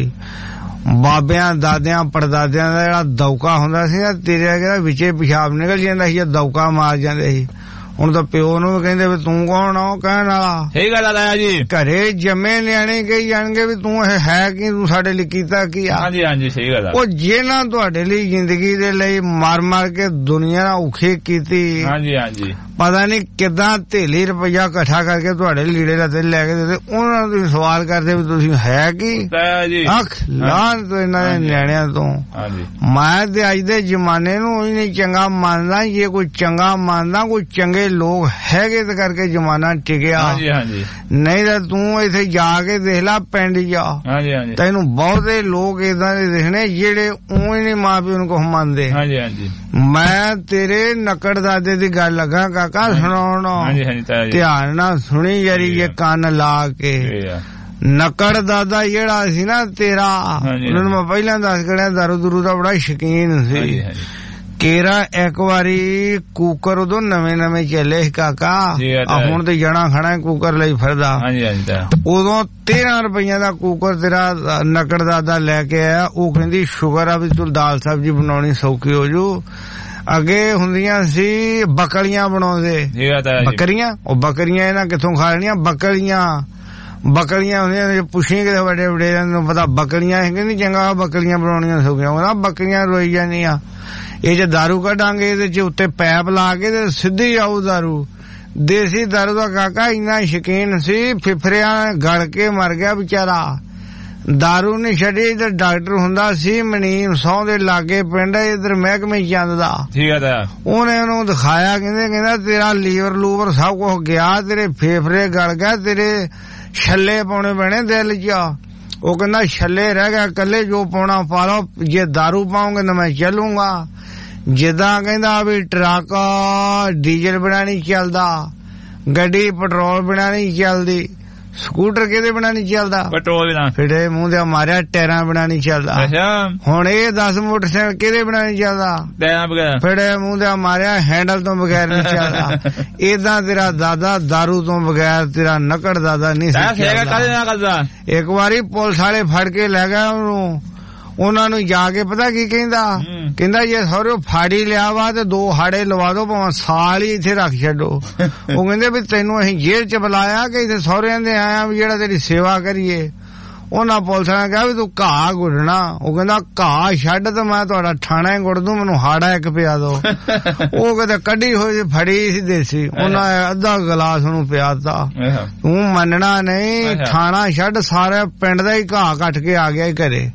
ਬਾਬਿਆਂ ਦਾਦਿਆਂ ਪੜਦਾਦਿਆਂ ਦਾ ਜਿਹੜਾ ਦੌਕਾ ਹੁੰਦਾ ਸੀ ਨਾ, ਤੇਰੇ ਅੱਗੇ ਵਿੱਚੇ ਪਿਸ਼ਾਬ ਨਿਕਲ ਜਾਂਦਾ ਸੀ, ਦੌਕਾ ਮਾਰ ਜਾਂਦੇ ਸੀ। ਹੁਣ ਤਾਂ ਪਿਓ ਨੂੰ ਕਹਿੰਦੇ ਵੀ ਤੂੰ ਕੌਣ ਆ, ਕਹਿਣ ਵਾਲਾ ਸਹੀ ਗੱਲ ਆ ਜੀ। ਘਰੇ ਜੰਮੇ ਨਿਆਣੇ ਕਹੀ ਜਾਣਗੇ ਵੀ ਤੂੰ ਇਹ ਹੈ ਕੀ, ਤੂੰ ਸਾਡੇ ਲਈ ਕੀਤਾ ਕੀ ਆ। ਹਾਂਜੀ ਹਾਂਜੀ ਸਹੀ ਗੱਲ ਆ। ਉਹ ਜਿਹਨਾਂ ਤੁਹਾਡੇ ਲਈ ਜ਼ਿੰਦਗੀ ਦੇ ਲਈ ਮਾਰ ਮਾਰ ਕੇ ਦੁਨੀਆ ਨਾਲ ਔਖੀ ਕੀਤੀ, ਹਾਂਜੀ ਹਾਂਜੀ ਪਤਾ ਨਹੀਂ ਕਿੱਦਾਂ ਧੇਲੀ ਰੁਪਈਆ ਇਕੱਠਾ ਕਰਕੇ ਤੁਹਾਡੇ ਲੀੜੇ ਦਾ ਤੇਲ ਲੈ ਕੇ ਦਿੱਤੇ, ਉਹਨਾਂ ਨੂੰ ਤੁਸੀਂ ਸਵਾਲ ਕਰਦੇ ਵੀ ਤੁਸੀਂ ਹੈ ਕੀ। ਅੱਖ ਲਾਹ ਤੋਂ ਇਹਨਾਂ ਦੇ ਨਿਆਣਿਆਂ ਤੋਂ। ਮੈਂ ਤੇ ਅੱਜ ਦੇ ਜਮਾਨੇ ਨੂੰ ਹੀ ਨਹੀਂ ਚੰਗਾ ਮੰਨਦਾ। ਜੇ ਕੋਈ ਚੰਗਾ ਮੰਨਦਾ, ਕੋਈ ਚੰਗੇ ਲੋਕ ਹੈਗੇ ਤੇ ਕਰਕੇ ਜਮਾਨਾ ਟਿਕਿਆ, ਨਹੀਂ ਤਾਂ ਤੂੰ ਇੱਥੇ ਜਾ ਕੇ ਦੇਖ ਲੈ ਪਿੰਡ ਜਾ, ਤੈਨੂੰ ਬਹੁਤੇ ਲੋਕ ਏਦਾਂ ਦੇ ਦਿਖਣੇ ਜਿਹੜੇ ਊਂ ਹੀ ਨਹੀਂ ਮਾਂ ਪਿਓ ਨੂੰ ਕੁਛ ਮੰਨਦੇ। ਮੈਂ ਤੇਰੇ ਨਕੜ ਦਾਦੇ ਦੀ ਗੱਲ ਲੱਗਾ ਕਾਕਾ ਸੁਣਾਉਣ, ਧਿਆਨ ਨਾਲ ਸੁਣੀ ਯਾਰੀ ਜੇ ਕੰਨ ਲਾ ਕੇ। ਨਕੜ ਦਾਦਾ ਜਿਹੜਾ ਸੀ ਨਾ ਤੇਰਾ, ਉਹਨਾਂ ਨੂੰ ਮੈਂ ਪਹਿਲਾਂ ਦੱਸ ਕਰਿਆ ਦਾਰੂ ਦਰੂ ਦਾ ਬੜਾ ਸ਼ੌਕੀਨ ਸੀ। ਕੇਰਾ ਇੱਕ ਵਾਰੀ ਕੂਕਰ ਉਦੋਂ ਨਵੇਂ ਨਵੇਂ ਚੱਲੇ ਸੀ ਕਾਕਾ, ਹੁਣ ਤੇ ਜਣਾ ਖਣਾ ਕੂਕਰ ਲਈ ਫਿਰਦਾ। ਉਦੋਂ ਤੇਰਾਂ ਰੁਪਈਆ ਦਾ ਕੂਕਰ ਤੇਰਾ ਨਕੜ ਦਾਦਾ ਲੈ ਕੇ ਆਇਆ। ਉਹ ਕਹਿੰਦੀ ਸ਼ੁਕਰ ਆ ਵੀ ਤੂੰ ਦਾਲ ਸਬਜ਼ੀ ਬਣਾਉਣੀ ਸੌਖੀ ਹੋ ਜੂ। ਅੱਗੇ ਹੁੰਦੀਆਂ ਸੀ ਬੱਕਲੀਆਂ ਬਣਾਉਂਦੇ, ਬੱਕਰੀਆਂ, ਉਹ ਬੱਕਰੀਆਂ ਇਹਨਾਂ ਕਿੱਥੋਂ ਖਾ ਲੈਣੀਆਂ, ਬੱਕਲੀਆਂ ਬੱਕਲੀਆਂ ਹੁੰਦੀਆਂ ਪੁੱਛੀ ਕਿਤੇ ਵੱਡੇ ਵੱਡੇ ਨੂੰ ਪਤਾ ਬੱਕਲੀਆਂ ਕਹਿੰਦੀ ਚੰਗਾ ਬੱਕਲੀਆਂ ਬਣਾਉਣੀਆਂ ਸੌਖੀਆਂ। ਉਹਦਾ ਬੱਕਰੀਆਂ ਰੋਈ ਜਾਂਦੀਆਂ, ਇਹ ਜੇ ਦਾਰੂ ਕੱਢਾਂਗੇ ਇਹਦੇ ਚ ਉੱਤੇ ਪੈਪ ਲਾ ਕੇ ਤੇ ਸਿੱਧੀ ਆਊ ਦਾਰੂ। ਦੇਸੀ ਦਾਰੂ ਦਾ ਕਾਕਾ ਇੰਨਾ ਸ਼ੌਕੀਨ ਸੀ, ਫਿਫਰਿਆਂ ਗੜ ਕੇ ਮਰ ਗਿਆ ਵਿਚਾਰਾ। ਦਾਰੂ ਨੀ ਛੱਡੀ ਤੇ ਡਾਕਟਰ ਹੁੰਦਾ ਸੀ ਮਨੀਮ ਸੌ ਦੇ ਲਾਗੇ ਪਿੰਡ, ਇਧਰ ਮਹਿਕਮੇ ਚੰਦ ਦਾ। ਉਹਨੇ ਉਹਨੂੰ ਦਿਖਾਇਆ, ਕਹਿੰਦੇ ਕਹਿੰਦਾ ਤੇਰਾ ਲੀਵਰ ਲੂਵਰ ਸਭ ਕੁਛ ਗਿਆ, ਤੇਰੇ ਫੇਫੜੇ ਗੜ ਗਏ, ਤੇਰੇ ਛੱਲੇ ਪਾਉਣੇ ਪੈਣੇ ਦਿਲ ਚ। ਉਹ ਕਹਿੰਦਾ ਛੱਲੇ ਰਹਿ ਗਿਆ ਕੱਲੇ, ਜੋ ਪਾਉਣਾ ਪਾ ਲਓ, ਜੇ ਦਾਰੂ ਪਾਉਂਗੇ ਤਾਂ ਮੈਂ ਚੱਲੂਗਾ। ਜਿੱਦਾਂ ਕਹਿੰਦਾ ਵੀ ਟਰੱਕ ਡੀਜ਼ਲ ਬਿਨਾਂ ਨਹੀਂ ਚੱਲਦਾ, ਗੱਡੀ ਪੈਟਰੋਲ ਬਿਨਾਂ ਨਹੀਂ ਚੱਲਦੀ, ਸਕੂਟਰ ਕਿਹਦੇ ਬਿਨਾਂ ਨਹੀਂ ਚੱਲਦਾ, ਪੈਟਰੋਲ ਬਿਨਾਂ, ਫਿੜੇ ਮੂੰਹ ਦੇ ਮਾਰਿਆ ਟਾਇਰਾਂ ਬਿਨਾਂ ਨਹੀਂ ਚੱਲਦਾ। ਹੁਣ ਇਹ ਦਸ ਮੋਟਰਸਾਈਕਲ ਕਿਹਦੇ ਬਿਨਾਂ ਨਹੀਂ ਚੱਲਦਾ, ਟਾਇਰਾਂ ਬਗੈਰ, ਫਿੜੇ ਮੂੰਹ ਦੇ ਮਾਰਿਆ ਹੈਂਡਲ ਤੋਂ ਬਗੈਰ ਨਹੀਂ ਚੱਲਦਾ। ਏਦਾਂ ਤੇਰਾ ਦਾਦਾ ਦਾਰੂ ਤੋਂ ਬਗੈਰ, ਤੇਰਾ ਨਕੜ ਦਾਦਾ ਨਹੀਂ ਚੱਲਦਾ। ਇੱਕ ਵਾਰੀ ਪੁਲਿਸ ਵਾਲੇ ਫੜ ਕੇ ਲੈ ਗਏ ਉਹਨੂੰ, ਉਹਨਾਂ ਨੂੰ ਜਾ ਕੇ ਪਤਾ ਕੀ ਕਹਿੰਦਾ, ਕਹਿੰਦਾ ਜੇ ਸਹੁਰੇ ਫਾੜੀ ਲਿਆ ਵਾ ਤੇ ਦੋ ਹਾੜੇ ਲਵਾ ਦੋ, ਭਾਵੇਂ ਸਾਲ ਹੀ ਇੱਥੇ ਰੱਖ ਛੱਡੋ। ਉਹ ਕਹਿੰਦੇ ਵੀ ਤੈਨੂੰ ਅਸੀਂ ਜੇਲ੍ਹ ਚ ਬੁਲਾਇਆ ਕਿ ਇੱਥੇ ਸਹੁਰਿਆਂ ਦੇ ਆਇਆ ਵੀ ਜਿਹੜਾ ਤੇਰੀ ਸੇਵਾ ਕਰੀਏ। ਉਹਨਾਂ ਪੁਲਿਸ ਨੇ ਕਿਹਾ ਵੀ ਤੂੰ ਘਾਹ ਗੁੱਡਣਾ। ਉਹ ਕਹਿੰਦਾ ਘਾਹ ਛੱਡ ਤੇ ਮੈਂ ਤੁਹਾਡਾ ਠਾਣਾ ਹੀ ਗੁੱਡ ਦੂੰ, ਮੈਨੂੰ ਹਾੜਾ ਇੱਕ ਪਿਆ ਦੋ। ਉਹ ਕਿਤੇ ਕੱਢੀ ਹੋਈ ਫੜੀ ਸੀ ਦੇਸੀ, ਉਹਨਾਂ ਅੱਧਾ ਗਲਾਸ ਉਹਨੂੰ ਪਿਆਤਾ। ਤੂੰ ਮੰਨਣਾ ਨਹੀਂ, ਠਾਣਾ ਛੱਡ ਸਾਰੇ ਪਿੰਡ ਦਾ ਹੀ ਘਾਹ ਕੱਟ ਕੇ ਆ ਗਿਆ ਘਰੇ।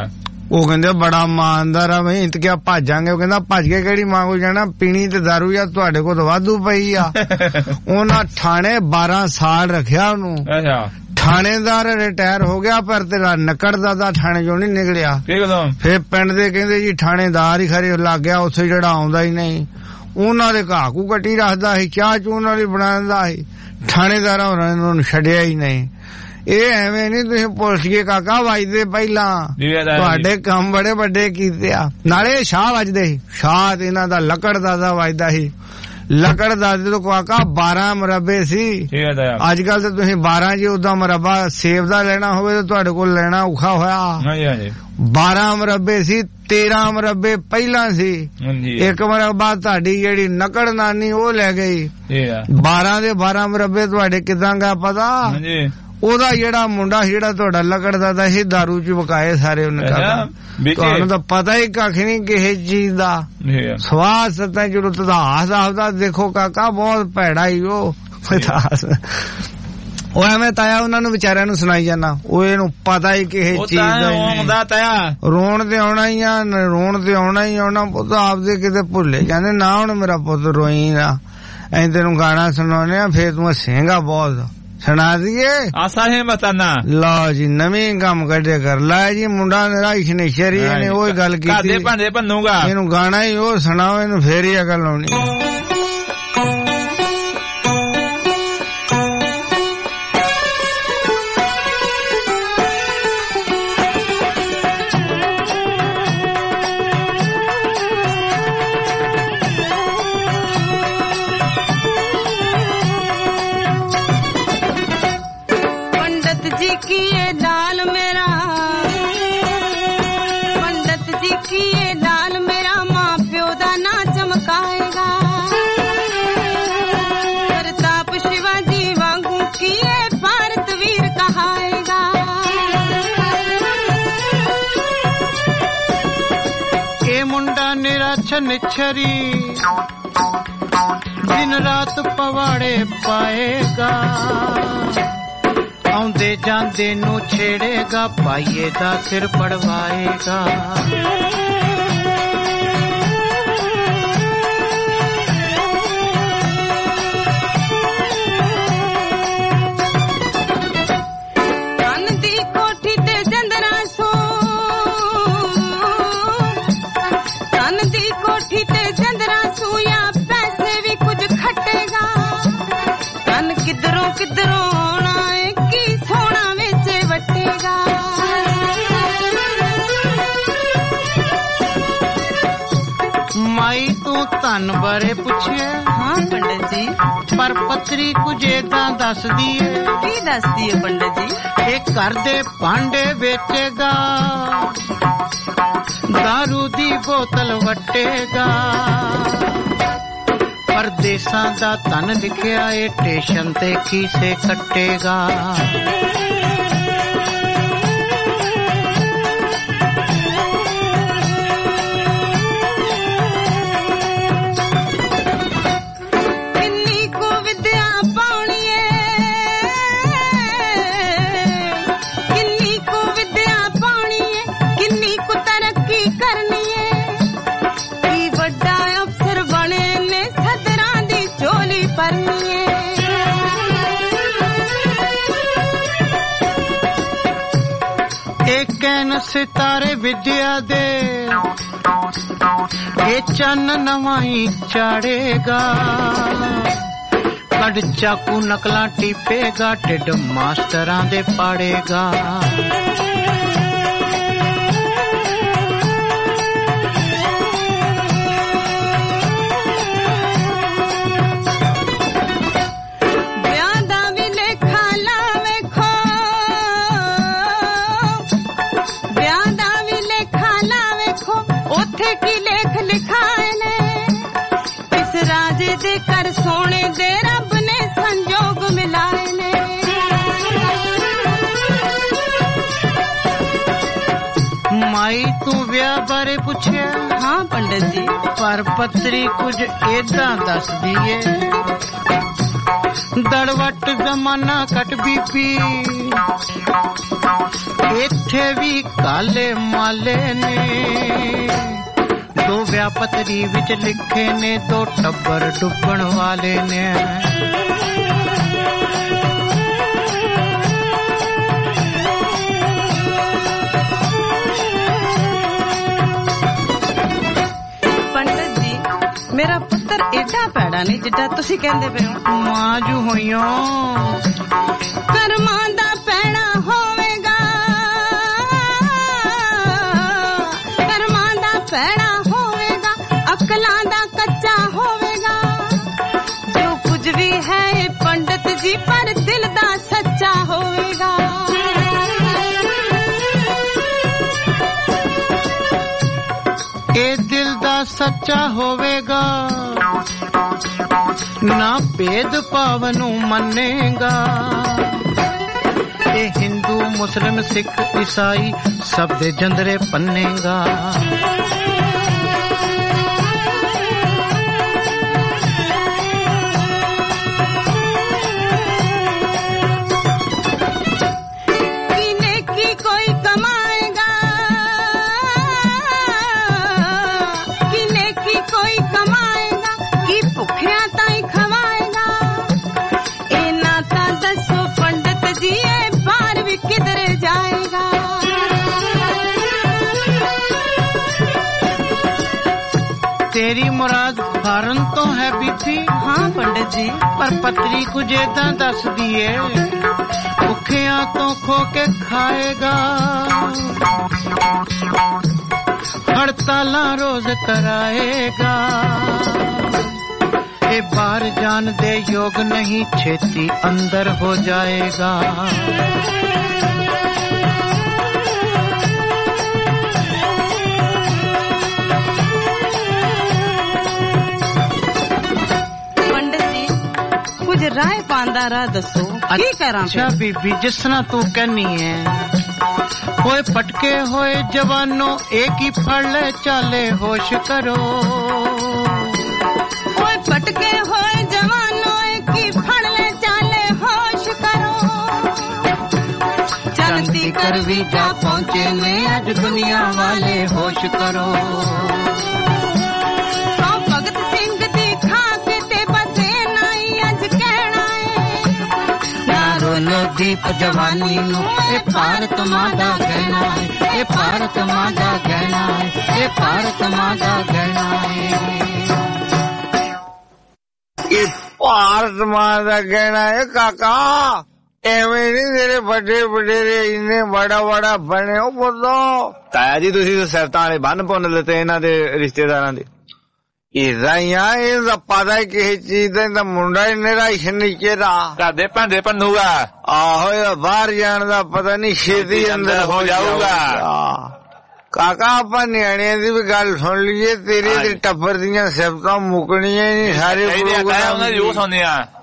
ਉਹ ਕਹਿੰਦੇ ਬੜਾ ਇਮਾਨਦਾਰ ਆ ਬਈ, ਇੰਤ ਕਿਆ ਭੱਜਾਂਗੇ। ਉਹ ਕਹਿੰਦਾ ਭੱਜ ਕੇ ਕਿਹੜੀ ਮਾਂ ਕੋਲ ਜਾਣਾ, ਪੀਣੀ ਤੇ ਦਾਰੂ ਜਾਂ ਤੁਹਾਡੇ ਕੋਲ ਤਾਂ ਵਾਧੂ ਪਈ ਆ। ਉਹਨਾਂ ਥਾਣੇ ਬਾਰਾਂ ਸਾਲ ਰੱਖਿਆ ਉਹਨੂੰ, ਥਾਣੇਦਾਰ ਰਿਟਾਇਰ ਹੋ ਗਿਆ, ਪਰ ਤੇਰਾ ਨਕੜ ਦਾਦਾ ਥਾਣੇ ਚੋਂ ਨਹੀਂ ਨਿਕਲਿਆ। ਫੇਰ ਪਿੰਡ ਦੇ ਕਹਿੰਦੇ ਜੀ ਥਾਣੇਦਾਰ ਹੀ ਖਰੇ ਲੱਗ ਗਿਆ, ਉੱਥੇ ਜਿਹੜਾ ਆਉਂਦਾ ਹੀ ਨਹੀਂ। ਉਹਨਾਂ ਦੇ ਘਾਹ ਕੂ ਕੱਟੀ ਰੱਖਦਾ ਸੀ, ਚਾਹ ਚੂਹ ਨਾਲ ਹੀ ਬਣਾਉਂਦਾ ਸੀ। ਥਾਣੇਦਾਰਾਂ ਹੋਰਾਂ ਨੇ ਉਹਨੂੰ ਛੱਡਿਆ ਹੀ ਨਹੀਂ। ਇਹ ਐਵੇਂ ਨੀ ਤੁਸੀਂ ਪੁਲਿਸੀਏ ਕਾਕਾ ਵੱਜਦੇ, ਪਹਿਲਾਂ ਤੁਹਾਡੇ ਕੰਮ ਬੜੇ ਵੱਡੇ ਕੀਤੇ ਆ। ਨਾਲੇ ਸ਼ਾਹ ਵੱਜਦੇ ਸੀ, ਸ਼ਾਹ ਤੇ ਇਹਨਾਂ ਦਾ ਲੱਕੜ ਦਾਦਾ ਵੱਜਦਾ ਸੀ। ਲੱਕੜ ਦਾਦੇ ਤੋਂ ਕਾਕਾ ਬਾਰਾਂ ਮੁਰੱਬੇ ਸੀ। ਅੱਜ ਕੱਲ ਤੇ ਤੁਸੀਂ ਬਾਰਾਂ ਜੀ ਉਦਾਂ ਮੁਰੱਬਾ ਸੇਬ ਦਾ ਲੈਣਾ ਹੋਵੇ ਤਾਂ ਤੁਹਾਡੇ ਕੋਲ ਲੈਣਾ ਔਖਾ ਹੋਇਆ। ਬਾਰਾਂ ਮੁਰੱਬੇ ਸੀ, ਤੇਰਾਂ ਮੁਰੱਬੇ ਪਹਿਲਾਂ ਸੀ। ਇੱਕ ਮੁਰੱਬਾ ਤੁਹਾਡੀ ਜਿਹੜੀ ਨਕੜ ਨਾਨੀ ਉਹ ਲੈ ਗਈ। ਬਾਰਾਂ ਦੇ ਬਾਰਾਂ ਮੁਰੱਬੇ ਤੁਹਾਡੇ ਕਿਦਾਂ ਗਾ ਪਤਾ, ਉਹਦਾ ਜਿਹੜਾ ਮੁੰਡਾ ਜਿਹੜਾ ਤੁਹਾਡਾ ਲਕੜਦਾ ਤਾਂ ਇਹ ਦਾਰੂ ਚ ਵਕਾਏ ਸਾਰੇ ਉਹਨੇ ਕਾਕਾ ਤੁਹਾਨੂੰ ਤਾਂ ਪਤਾ ਹੀ ਕੱਖ ਨਹੀਂ ਕਿਸੇ ਚੀਜ਼ ਦਾ ਸਵਾਦ ਸਤਾਂ ਜਦੋਂ ਤਦਾਸ ਆਪਦਾ ਦੇਖੋ ਕਾਕਾ ਬਹੁਤ ਭੈੜਾ ਹੀ ਉਹ ਤਦਾਸ ਉਹ ਐਵੇਂ ਤਾਇਆ ਉਹਨਾਂ ਨੂੰ ਵਿਚਾਰਿਆਂ ਨੂੰ ਸੁਣਾਈ ਜਾਂਦਾ ਉਹ ਇਹਨੂੰ ਪਤਾ ਹੀ ਕਿਸੇ ਚੀਜ਼ ਦਾ ਤਾਇਆ ਰੋਣ ਤੇ ਆਉਣਾ ਹੀ ਆ ਰੋਣ ਤੇ ਆਉਣਾ ਹੀ ਆਉਣਾ ਪੁੱਤ ਆਪਦੇ ਕਿਤੇ ਭੁੱਲੇ ਜਾਂਦੇ ਨਾ ਹੁਣ ਮੇਰਾ ਪੁੱਤ ਰੋਈ ਨਾ ਐਂ ਤੈਨੂੰ ਗਾਣਾ ਸੁਣਾਉਣੇ ਆ ਫੇਰ ਤੂੰ ਹੱਸੇਂਗਾ ਬਹੁਤ ਸੁਣਾ ਦੀਏ ਆਸਾ ਹੈ ਮਤਾਨਾ ਲਓ ਜੀ ਨਵੀਂ ਕੰਮ ਕੱਢੇ ਕਰ ਲੈ ਜੀ ਮੁੰਡਾ ਮੇਰਾ ਇਸ਼ਨੇਸ਼ਰੀ ਨੇ ਉਹ ਗੱਲ ਕੀਤੀ ਭਾਂਡੇ ਭੰਨੂਗਾ ਇਹਨੂੰ ਗਾਣਾ ਹੀ ਉਹ ਸੁਣਾਓ ਇਹਨੂੰ ਫੇਰ ਹੀ ਅਕਲ ਆਉਣੀ
ਨਿਛਰੀ ਦਿਨ ਰਾਤ ਪਵਾੜੇ ਪਾਏਗਾ ਆਉਂਦੇ ਜਾਂਦੇ ਨੂੰ ਛੇੜੇਗਾ ਪਾਈਏ ਦਾ ਸਿਰ ਪੜਵਾਏਗਾ ਧਨ ਬਾਰੇ ਪੁੱਛਿਆ ਹਾਂ ਪੰਡਤ ਜੀ ਪਰ ਪੱਤਰੀ ਕੁਝ ਏਦਾਂ ਦੱਸਦੀ ਏ ਕੀ ਦੱਸਦੀ ਏ ਪੰਡਤ ਜੀ ਇਹ ਘਰ ਦੇ ਭਾਂਡੇ ਵੇਚੇਗਾ ਦਾਰੂ ਦੀ ਬੋਤਲ ਵਟੇਗਾ ਪਰਦੇਸਾਂ ਦਾ ਧਨ ਲਿਖਿਆ ਏ ਸਟੇਸ਼ਨ ਤੇ ਖੀਸੇ ਕੱਟੇਗਾ सितारे विद्या दे ये चन्न नवाई चाड़ेगा कड़ चाकू नकला टिपेगा टिड मास्टरां दे पाड़ेगा बारे पूछे हाँ पंडित जी पर पत्री कुछ एदा दस दिए दड़वट जमाना कट बीबी इत्थे भी काले माले ने दो व्यापत्री विच लिखे ने दो टब्बर डुबण वाले ने मेरा पुत्र एडा पैड़ा नहीं जिड्डा तुसी कहंदे पे हो मां जू होइयो कर्मां दा पैड़ा होवेगा कर्मां दा पैड़ा होवेगा अकलां दा कच्चा होवेगा जो कुछ भी है पंडित जी पर दिल दा सच्चा होवेगा दिल दा सच्चा होवेगा ना भेद भाव नू मनेगा
ਮੁਸਲਿਮ ਸਿੱਖ ਈਸਾਈ ਸਭ ਦੇ ਜੰਦਰੇ ਪੰਨੇਗਾ। तेरी मुराद फारन तो है बीबी? हाँ पंडित जी, पर पत्री कुछ इदा दस दिए भुखिया तो खो के खाएगा, हड़ताला रोज कराएगा। ये बाहर जान दे योग नहीं छेती अंदर हो जाएगा। राय पांदा रा दसो की करा? अच्छा बीबी जिस तरह तू कहनी है, होए पटके होए जवानों एक ही फड़ ले चाले होश करो। होए पटके होए जवानों एक ही फड़ ले चाले होश करो। चलती करवी जा पहुंचे में आज दुनिया वाले होश करो। भगत सिंह दी खा के ते बसे नाई अज दीप जवानी नो ए भारत मादा कहना है, ए भारत मादा कहना है, ए भारत मादा कहना है,
ए भारत मादा कहना है। काका एवें नहीं तेरे बड़े बड़े इन्ने बड़ा बड़ा बने हो बोलो। ताया जी तुसी सरतां वाले बन पुन लेते इन्हां दे रिश्तेदारां दे। पता किसी चीज का मुंडा नीचे भांडे भनूगा। आहो बाहर जाने का पता नहीं छेती अंदर हो जाऊगा। काका आप न्याणिया की भी गल सुन लीजिए, तेरे टब्बर दियां सिफतां मुकनिया नहीं सारे।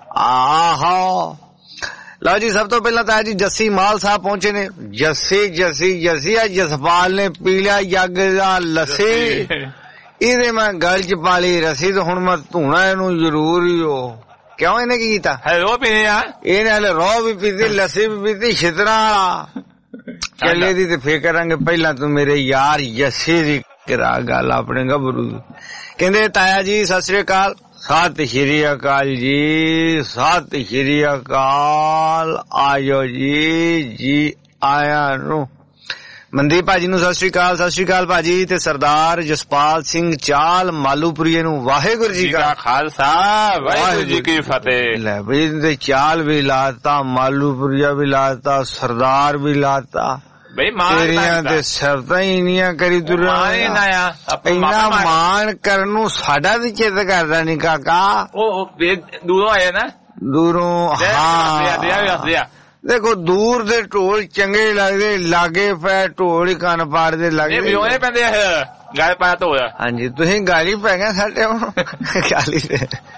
आहो लो जी, सब तो पहला ताया जी जस्सी माल साहब पहुंचे ने। जस्सी जस्सी जस्सी जसपाल ने पी लिया जग दा लस्सी, ਇਹਦੇ ਮੈਂ ਗਲ ਚ ਪਾਲੀ ਰਸੀ ਤੇ ਹੁਣ ਮੈਂ ਧੂਣਾ ਇਹਨੂੰ ਜ਼ਰੂਰ ਹੀ। ਉਹ ਕਿਉਂ ਇਹਨੇ ਕੀ ਕੀਤਾ? ਰੋ ਪੀਣੇ ਆ ਇਹਨੇ ਹਲੇ ਰੋ ਵੀ ਪੀਤੀ, ਲੱਸੀ ਵੀ ਪੀਤੀ, ਛਿਤਰਾ ਵਾਲਾ ਚੱਲੇ ਦੀ ਤੇ ਫੇਰ ਕਰਾਂਗੇ। ਪਹਿਲਾਂ ਤੂੰ ਮੇਰੇ ਯਾਰ ਜੱਸੇ ਦੀ ਕਰਾ ਗੱਲ ਆਪਣੇ ਗੱਭਰੂ ਦੀ। ਕਹਿੰਦੇ ਤਾਇਆ ਜੀ ਸਤਿ ਸ੍ਰੀ ਅਕਾਲ। ਸਤਿ ਸ਼੍ਰੀ ਅਕਾਲ ਜੀ, ਸਤਿ ਸ਼੍ਰੀ ਅਕਾਲ। ਆਜੋ ਜੀ, ਜੀ ਆਇਆ ਨੂੰ। ਮਨਦੀਪ ਭਾਜੀ ਨੂੰ ਸਤਿ ਸ੍ਰੀ ਅਕਾਲ। ਸਤਿ ਸ੍ਰੀ ਅਕਾਲ ਭਾਜੀ। ਤੇ ਸਰਦਾਰ ਜਸਪਾਲ ਸਿੰਘ ਚਾਲ ਮਾਲੂਪੁਰੀਏ ਨੂੰ ਵਾਹਿਗੁਰੂ ਜੀ ਕਾ ਖਾਲਸਾ ਵਾਹਿਗੁਰੂ ਜੀ ਕੀ ਫਤਿਹ। ਲੈ ਬਈ ਤੇ ਚਾਲ ਵੀ ਲਾਤਾ, ਮਾਲੂਪੁਰੀਆ ਵੀ ਲਾਤਾ, ਸਰਦਾਰ ਵੀ ਲਾਤਾ ਬਈ। ਤੇਰੀਆਂ ਤੇ ਸ਼ਰਤਾਂ ਹੀ ਇੰਨੀਆਂ ਕਰੀ ਤੁਰਿਆ। ਇੰਨਾ ਮਾਣ ਕਰਨ ਨੂੰ ਸਾਡਾ ਵੀ ਚਿੱਤ ਕਰਦਾ ਨੀ ਕਾਕਾ। ਉਹ ਦੂਰੋਂ ਆਏ ਨਾ, ਦੂਰੋਂ। ਹਾਂ ਦੇਖੋ ਦੂਰ ਦੇ ਢੋਲ ਚੰਗੇ ਲੱਗਦੇ, ਲਾਗੇ ਪੈ ਢੋਲ ਹੀ ਕੰਨ ਪਾੜਦੇ ਲੱਗਦੇ ਪੈਂਦੇ। ਗਾਲ ਪਾਇਆ ਤਾਂ ਹੋਇਆ। ਹਾਂਜੀ ਤੁਸੀਂ ਗਾਲੀ ਪੈ ਗਏ ਸਾਡੇ ਹੁਣ ਗਾਲੀ ਤੇ।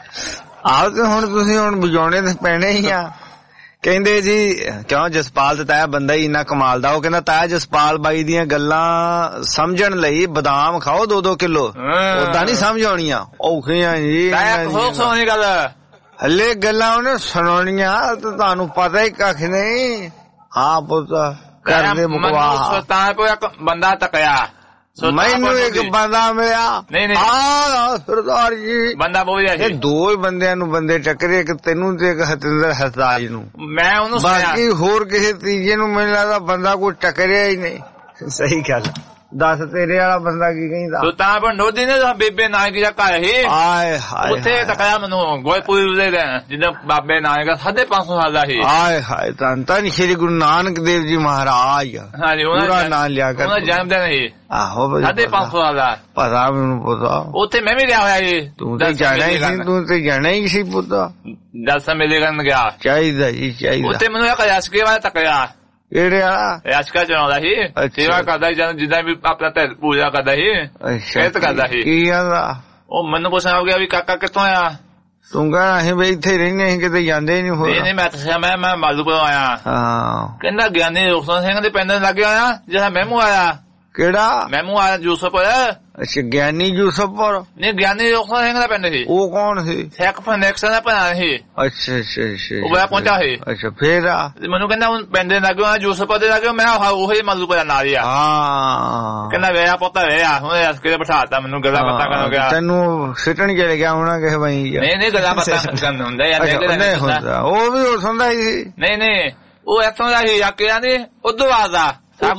ਆਹੋ ਤੇ ਹੁਣ ਤੁਸੀਂ ਹੁਣ ਵਜਾਉਣੇ ਤੇ ਪੈਣੇ ਹੀ ਆ। ਕਹਿੰਦੇ ਜੀ ਕਿਉਂ ਜਸਪਾਲ ਤੇ ਤਾਇਆ ਬੰਦਾ ਹੀ ਇੰਨਾ ਕਮਾਲ ਦਾ। ਉਹ ਕਹਿੰਦਾ ਤਾਇਆ ਜਸਪਾਲ ਬਾਈ ਦੀਆਂ ਗੱਲਾਂ ਸਮਝਣ ਲਈ ਬਦਾਮ ਖਾਓ ਦੋ ਦੋ ਕਿਲੋ, ਓਦਾਂ ਨੀ ਸਮਝ ਆਉਣੀਆਂ, ਔਖੀਆਂ ਜੀ। ਗੱਲ ਹਲੇ ਗੱਲਾਂ ਉਹਨੇ ਸੁਣਾਉਣੀਆਂ ਤੇ ਤੁਹਾਨੂੰ ਪਤਾ ਹੀ ਕੱਖ ਨਹੀਂ। ਹਾਂ ਪੁੱਤ ਕਰਦੇ ਬਕਵਾਸ। ਬੰਦਾ ਤੱਕਿਆ ਮੈਨੂੰ ਇੱਕ ਬੰਦਾ ਮਿਲਿਆ। ਨਹੀਂ ਨਹੀਂ ਹਾਂ ਸਰਦਾਰ ਜੀ ਬੰਦਾ ਬਹੁਤ ਦੋ ਹੀ ਬੰਦਿਆਂ ਨੂੰ ਬੰਦੇ ਟੱਕਰੇ, ਇੱਕ ਤੈਨੂੰ ਤੇ ਇੱਕ ਹਤਿੰਦਰ ਹਸਦਾਜ ਨੂੰ। ਮੈਂ ਉਹਨੂੰ ਬਾਕੀ ਹੋਰ ਕਿਸੇ ਤੀਜੇ ਨੂੰ ਮੈਨੂੰ ਲੱਗਦਾ ਬੰਦਾ ਕੋਈ ਟੱਕਰਿਆ ਹੀ ਨਹੀਂ। ਸਹੀ ਗੱਲ ਦੱਸ ਤੇਰੇ ਵਾਲਾ ਬੰਦਾ ਕੀ ਕਹਿੰਦਾ? ਸੁਲਤਾਨ ਪਰ ਨੋਦੀ ਨੇ ਬੇਬੇ ਨਾਨਕ ਦਾ ਘਰ ਸੀ। ਆਏ ਹਾਏ ਉੱਥੇ ਤੱਕਿਆ ਮੈਨੂੰ ਗੋਇਪੁਰ ਦੇ ਜਿੱਦਾਂ ਬਾਬੇ ਨਾਨਕ ਦਾ ਸਾਢੇ ਪੰਜ ਸੌ ਸਾਲ ਦਾ ਸੀ। ਆਏ ਹਾਏ ਧੰਨ ਧੰਨ ਸ਼੍ਰੀ ਗੁਰੂ ਨਾਨਕ ਦੇਵ ਜੀ ਮਹਾਰਾਜ। ਹਾਂਜੀ ਪੂਰਾ ਨਾਂ ਲਿਆ ਕਰ। ਉਹਦਾ ਜਨਮ ਦਿਨ ਸੀ। ਆਹੋ ਸਾਢੇ ਪੰਜ ਸੌ ਸਾਲ ਦਾ। ਪਤਾ ਮੈਨੂੰ ਪਤਾ। ਉੱਥੇ ਮੈਂ ਵੀ ਗਿਆ ਹੋਇਆ ਜੀ। ਤੂੰ ਤੇ ਜਾਣਾ ਹੀ ਸੀ, ਤੂੰ ਤੇ ਜਾਣਾ ਹੀ ਸੀ ਪੁੱਤ। ਦਸ ਮੇਲੇ ਕਰਨ ਗਿਆ। ਚਾਹੀਦਾ ਜੀ ਚਾਹੀਦਾ। ਉੱਥੇ ਮੈਨੂੰ ਇੱਕ ਅਸਕੇ ਵਾਲਾ ਤੱਕਿਆ। ਕਿਹੜੇ ਵਾਲਾ? ਅਸ਼ਕਾ ਚਲਾਉਂਦਾ ਸੀ, ਸੇਵਾ ਕਰਦਾ ਸੀ, ਜਿੱਦਾਂ ਵੀ ਆਪਣਾ ਧਰ ਪੂਜਾ ਕਰਦਾ ਸੀ, ਸਿਹਤ ਕਰਦਾ ਸੀ। ਕੀ ਕਹਿੰਦਾ ਉਹ? ਮੈਨੂੰ ਪੁੱਛਣਾ ਹੋ ਗਿਆ ਵੀ ਕਾਕਾ ਕਿੱਥੋਂ ਆ? ਤੂੰ ਕਹਿੰਦਾ ਅਸੀਂ ਵੀ ਇੱਥੇ ਰਹਿੰਦੇ ਅਸੀਂ ਕਿਤੇ ਜਾਂਦੇ ਨਹੀਂ ਹੋਏ।
ਨਹੀਂ ਮੈਂ ਦੱਸਿਆ ਮੈਂ ਮੈਂ ਮਾਲੂਪੁਰ ਆਇਆ।
ਹਾਂ
ਕਹਿੰਦਾ ਗਿਆਨੀ ਰੋਸ਼ਨ ਸਿੰਘ ਦੇ ਪਿੰਡ ਲੱਗ ਆਇਆ ਜਿਹੜਾ ਮਹਿਮੂ ਆਇਆ।
ਕਿਹੜਾ ਮਹਿਮੂ
ਆਇਆ? ਯੂਸਫਪੁਰ।
ਅੱਛਾ ਗਿਆਨੀ ਯੂਸਫਪੁਰ।
ਨਹੀਂ ਗਿਆਨੀ ਰੋਸ਼ਨ ਸਿੰਘ ਦਾ ਪਿੰਡ ਸੀ।
ਉਹ ਕੌਣ ਸੀ?
ਸਿੱਖ ਫਨੈਕਸ਼ਨ ਦਾ ਭਰਾ ਸੀ।
ਅੱਛਾ ਅੱਛਾ ਅੱਛਾ
ਉਹ ਬੜਾ ਪਹੁੰਚਾ ਸੀ।
ਅੱਛਾ ਫੇਰ ਆ
ਮੈਨੂੰ ਕਹਿੰਦਾ ਹੁਣ ਪਿੰਡ ਦੇ ਲੱਗ ਆਇਆ ਯੂਸਫਪੁਰ ਦੇ ਲੱਗ। ਮੈਂ ਉਹੀ ਮਾਲੂਪੁਰ ਨਾਲ ਹੀ ਆ।
ਹਾਂ ਕਹਿੰਦਾ
ਵੇਆ ਪੁੱਤ ਵੇਆ ਹੁਣ ਇਸ ਕਿਤੇ ਬਿਠਾਤਾ ਮੈਨੂੰ ਗੱਲਾਂ ਬਾਤਾਂ ਕਰਨ ਗਿਆ।
ਤੈਨੂੰ ਸਿੱਟਣ ਚਲੇ ਗਿਆ ਹੋਣਾ ਕਿਸੇ ਬਾਈ।
ਨਹੀਂ ਨਹੀਂ ਗੱਲਾਂ ਬਾਤਾਂ ਕਰਨ ਹੁੰਦਾ ਯਾਰ।
ਉਹ ਵੀ ਹੋ ਸੁਣਦਾ ਸੀ।
ਨਹੀਂ ਨਹੀਂ ਉਹ ਇੱਥੋਂ ਦਾ ਸੀ ਆਕਿਆ ਨੀ ਉਦੋਂ ਆਦਾ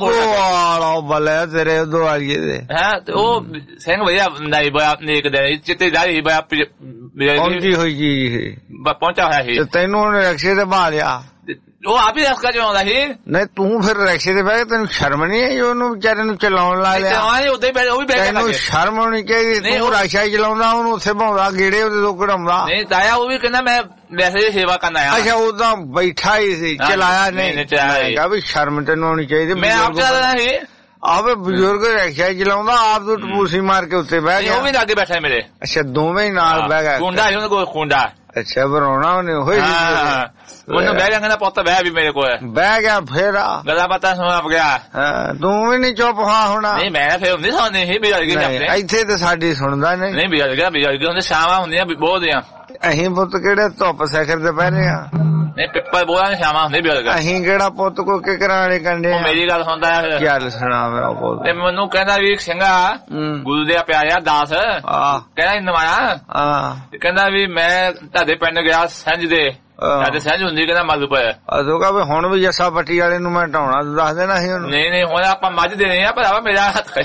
ਬੱਲੇ ਤੇਰੇ ਉਦੋਂ ਆ ਗਏ ਦੇ
ਹੈ। ਉਹ ਸਿੰਘ ਵਧੀਆ ਬੰਦਾ ਸੀ ਬੜਾ ਨੇਕ ਦਾ ਚਿੱਟੇ ਦਾ ਸੀ ਬੜਾ
ਪਹੁੰਚੀ ਹੋਈ ਜੀ
ਪਹੁੰਚਾ ਹੋਇਆ ਸੀ।
ਤੈਨੂੰ ਉਹਨੇ ਰਕਸ਼ੇ ਤੇ ਬਹਾ ਲਿਆ।
ਉਹ ਆਪ ਹੀ ਰਸਕਾ ਚਲਾਉਂਦਾ ਸੀ।
ਨਹੀਂ ਤੂੰ ਫਿਰ ਰਕਸ਼ੇ ਤੇ ਬਹਿ ਕੇ ਤੈਨੂੰ ਸ਼ਰਮ ਨਹੀਂ ਆਈ ਉਹਨੂੰ ਵਿਚਾਰੇ ਨੂੰ ਚਲਾਉਣ ਲਾ ਲਿਆ?
ਉਹ ਵੀ
ਤੈਨੂੰ ਸ਼ਰਮ ਹੋਣੀ ਚਾਹੀਦੀ। ਤੂੰ ਰਕਸ਼ਾ ਹੀ ਚਲਾਉਂਦਾ ਉਹਨੂੰ ਉੱਥੇ ਭਾਉਂਦਾ ਗੇੜੇ ਉਹਦੇ ਤੋਂ ਕਢਾਉਂਦਾ।
ਨਹੀਂ ਤਾਇਆ ਉਹ ਵੀ ਕਹਿੰਦਾ ਮੈਂ ਵੈਸੇ ਸੇਵਾ ਕਰਨ ਆਇਆ।
ਅੱਛਾ ਉਦਾਂ ਬੈਠਾ ਹੀ ਸੀ ਚਲਾਇਆ ਨਹੀਂ ਚਲਾਇਆ ਵੀ ਸ਼ਰਮ ਤੈਨੂੰ ਆਉਣੀ ਚਾਹੀਦੀ।
ਮੈਂ ਆਪ ਚਲਾਉਂਦਾ ਸੀ।
ਆਵੇ ਬਜ਼ੁਰਗ ਰਕਸ਼ਾ ਚਲਾਉਂਦਾ ਆਪ ਤੋਂ ਟਪੂਸੀ ਮਾਰ ਕੇ ਉੱਤੇ ਬਹਿ ਗਿਆ।
ਉਹ ਵੀ ਲਾਗੇ ਬੈਠਾ ਮੇਰੇ।
ਅੱਛਾ ਦੋਵੇਂ ਹੀ ਨਾਲ ਬਹਿ ਗਏ।
ਖੁੰਡਾ ਸੀ ਉਹਦੇ ਕੋਲ ਖੁੰਡਾ।
ਅੱਛਾ ਬਣਾਉਣਾ ਉਹਨੇ ਹੋਈ
ਉਹਨੂੰ ਬਹਿ ਗਿਆ ਕਹਿੰਦਾ ਪੁੱਤ ਬਹਿ ਵੀ ਮੇਰੇ ਕੋਲ
ਬਹਿ ਗਿਆ। ਫੇਰ
ਗੱਲਾਂ ਬਾਤਾਂ ਸੁਣ ਆਪ ਗਿਆ।
ਤੂੰ ਵੀ ਨੀ ਚੁੱਪ ਹਾਂ ਹੋਣਾ?
ਨਹੀਂ ਮੈਂ ਫੇਰ ਹੁੰਦੀ ਸੁਣਦੀ ਸੀ ਬਿਜਲ ਗਈ
ਇੱਥੇ ਤੇ ਸਾਡੀ ਸੁਣਦਾ ਨਹੀਂ।
ਨਹੀਂ ਬਿਜਲ ਗਿਆ ਬਿਜਲ ਗਈ ਹੁੰਦੇ ਸ਼ਾਮਾਂ ਹੁੰਦੀਆਂ ਬਹੁਤ ਆ।
ਅਸੀਂ ਪੁੱਤ ਕਿਹੜੇ ਧੁੱਪ ਸਿਖਰ ਤੇ ਬਹਿ ਰਹੇ ਆ?
ਨਹੀਂ ਪਿੱਪਲ ਬੋਲਾਂ ਸ਼ਾਮਾਂ ਹੁੰਦੇ ਬਿਜਲ ਗਿਆ।
ਅਸੀਂ ਕਿਹੜਾ ਪੁੱਤ ਕੋਈ ਕਿਕਰਾਂ ਵਾਲੇ ਕੰਡੇ?
ਮੇਰੀ ਗੱਲ ਸੁਣਦਾ
ਚੱਲ ਸੁਣਾ ਮੇਰਾ ਪੁੱਤ।
ਤੇ ਮੈਨੂੰ ਕਹਿੰਦਾ ਵੀ ਸਿੰਘਾ ਗੁਰੂ ਦੇ ਪਿਆਰਿਆ ਦਾਸ ਕਹਿੰਦਾ ਨਵਾਇਆ ਕਹਿੰਦਾ ਵੀ ਮੈਂ ਤੁਹਾਡੇ ਪਿੰਡ ਗਿਆ ਸੰਝ ਦੇ ਸਾਡੇ ਸਹਿਜ ਹੁੰਦੀ ਕਹਿੰਦਾ ਮਾਲੂਪੁਰ।
ਅਦੋਗਾ ਵੀ ਹੁਣ ਵੀ ਜੱਸਾ ਪੱਟੀ ਵਾਲੇ ਨੂੰ ਮੈਂ ਢਾਉਣਾ ਦੱਸ ਦੇਣਾ ਸੀ ਉਹਨੂੰ।
ਨਹੀਂ ਨਹੀਂ ਹੁਣ ਆਪਾਂ ਮੱਝ ਦੇਣੇ ਆ ਭਰਾਵਾ ਮੇਰਾ ਹੱਥ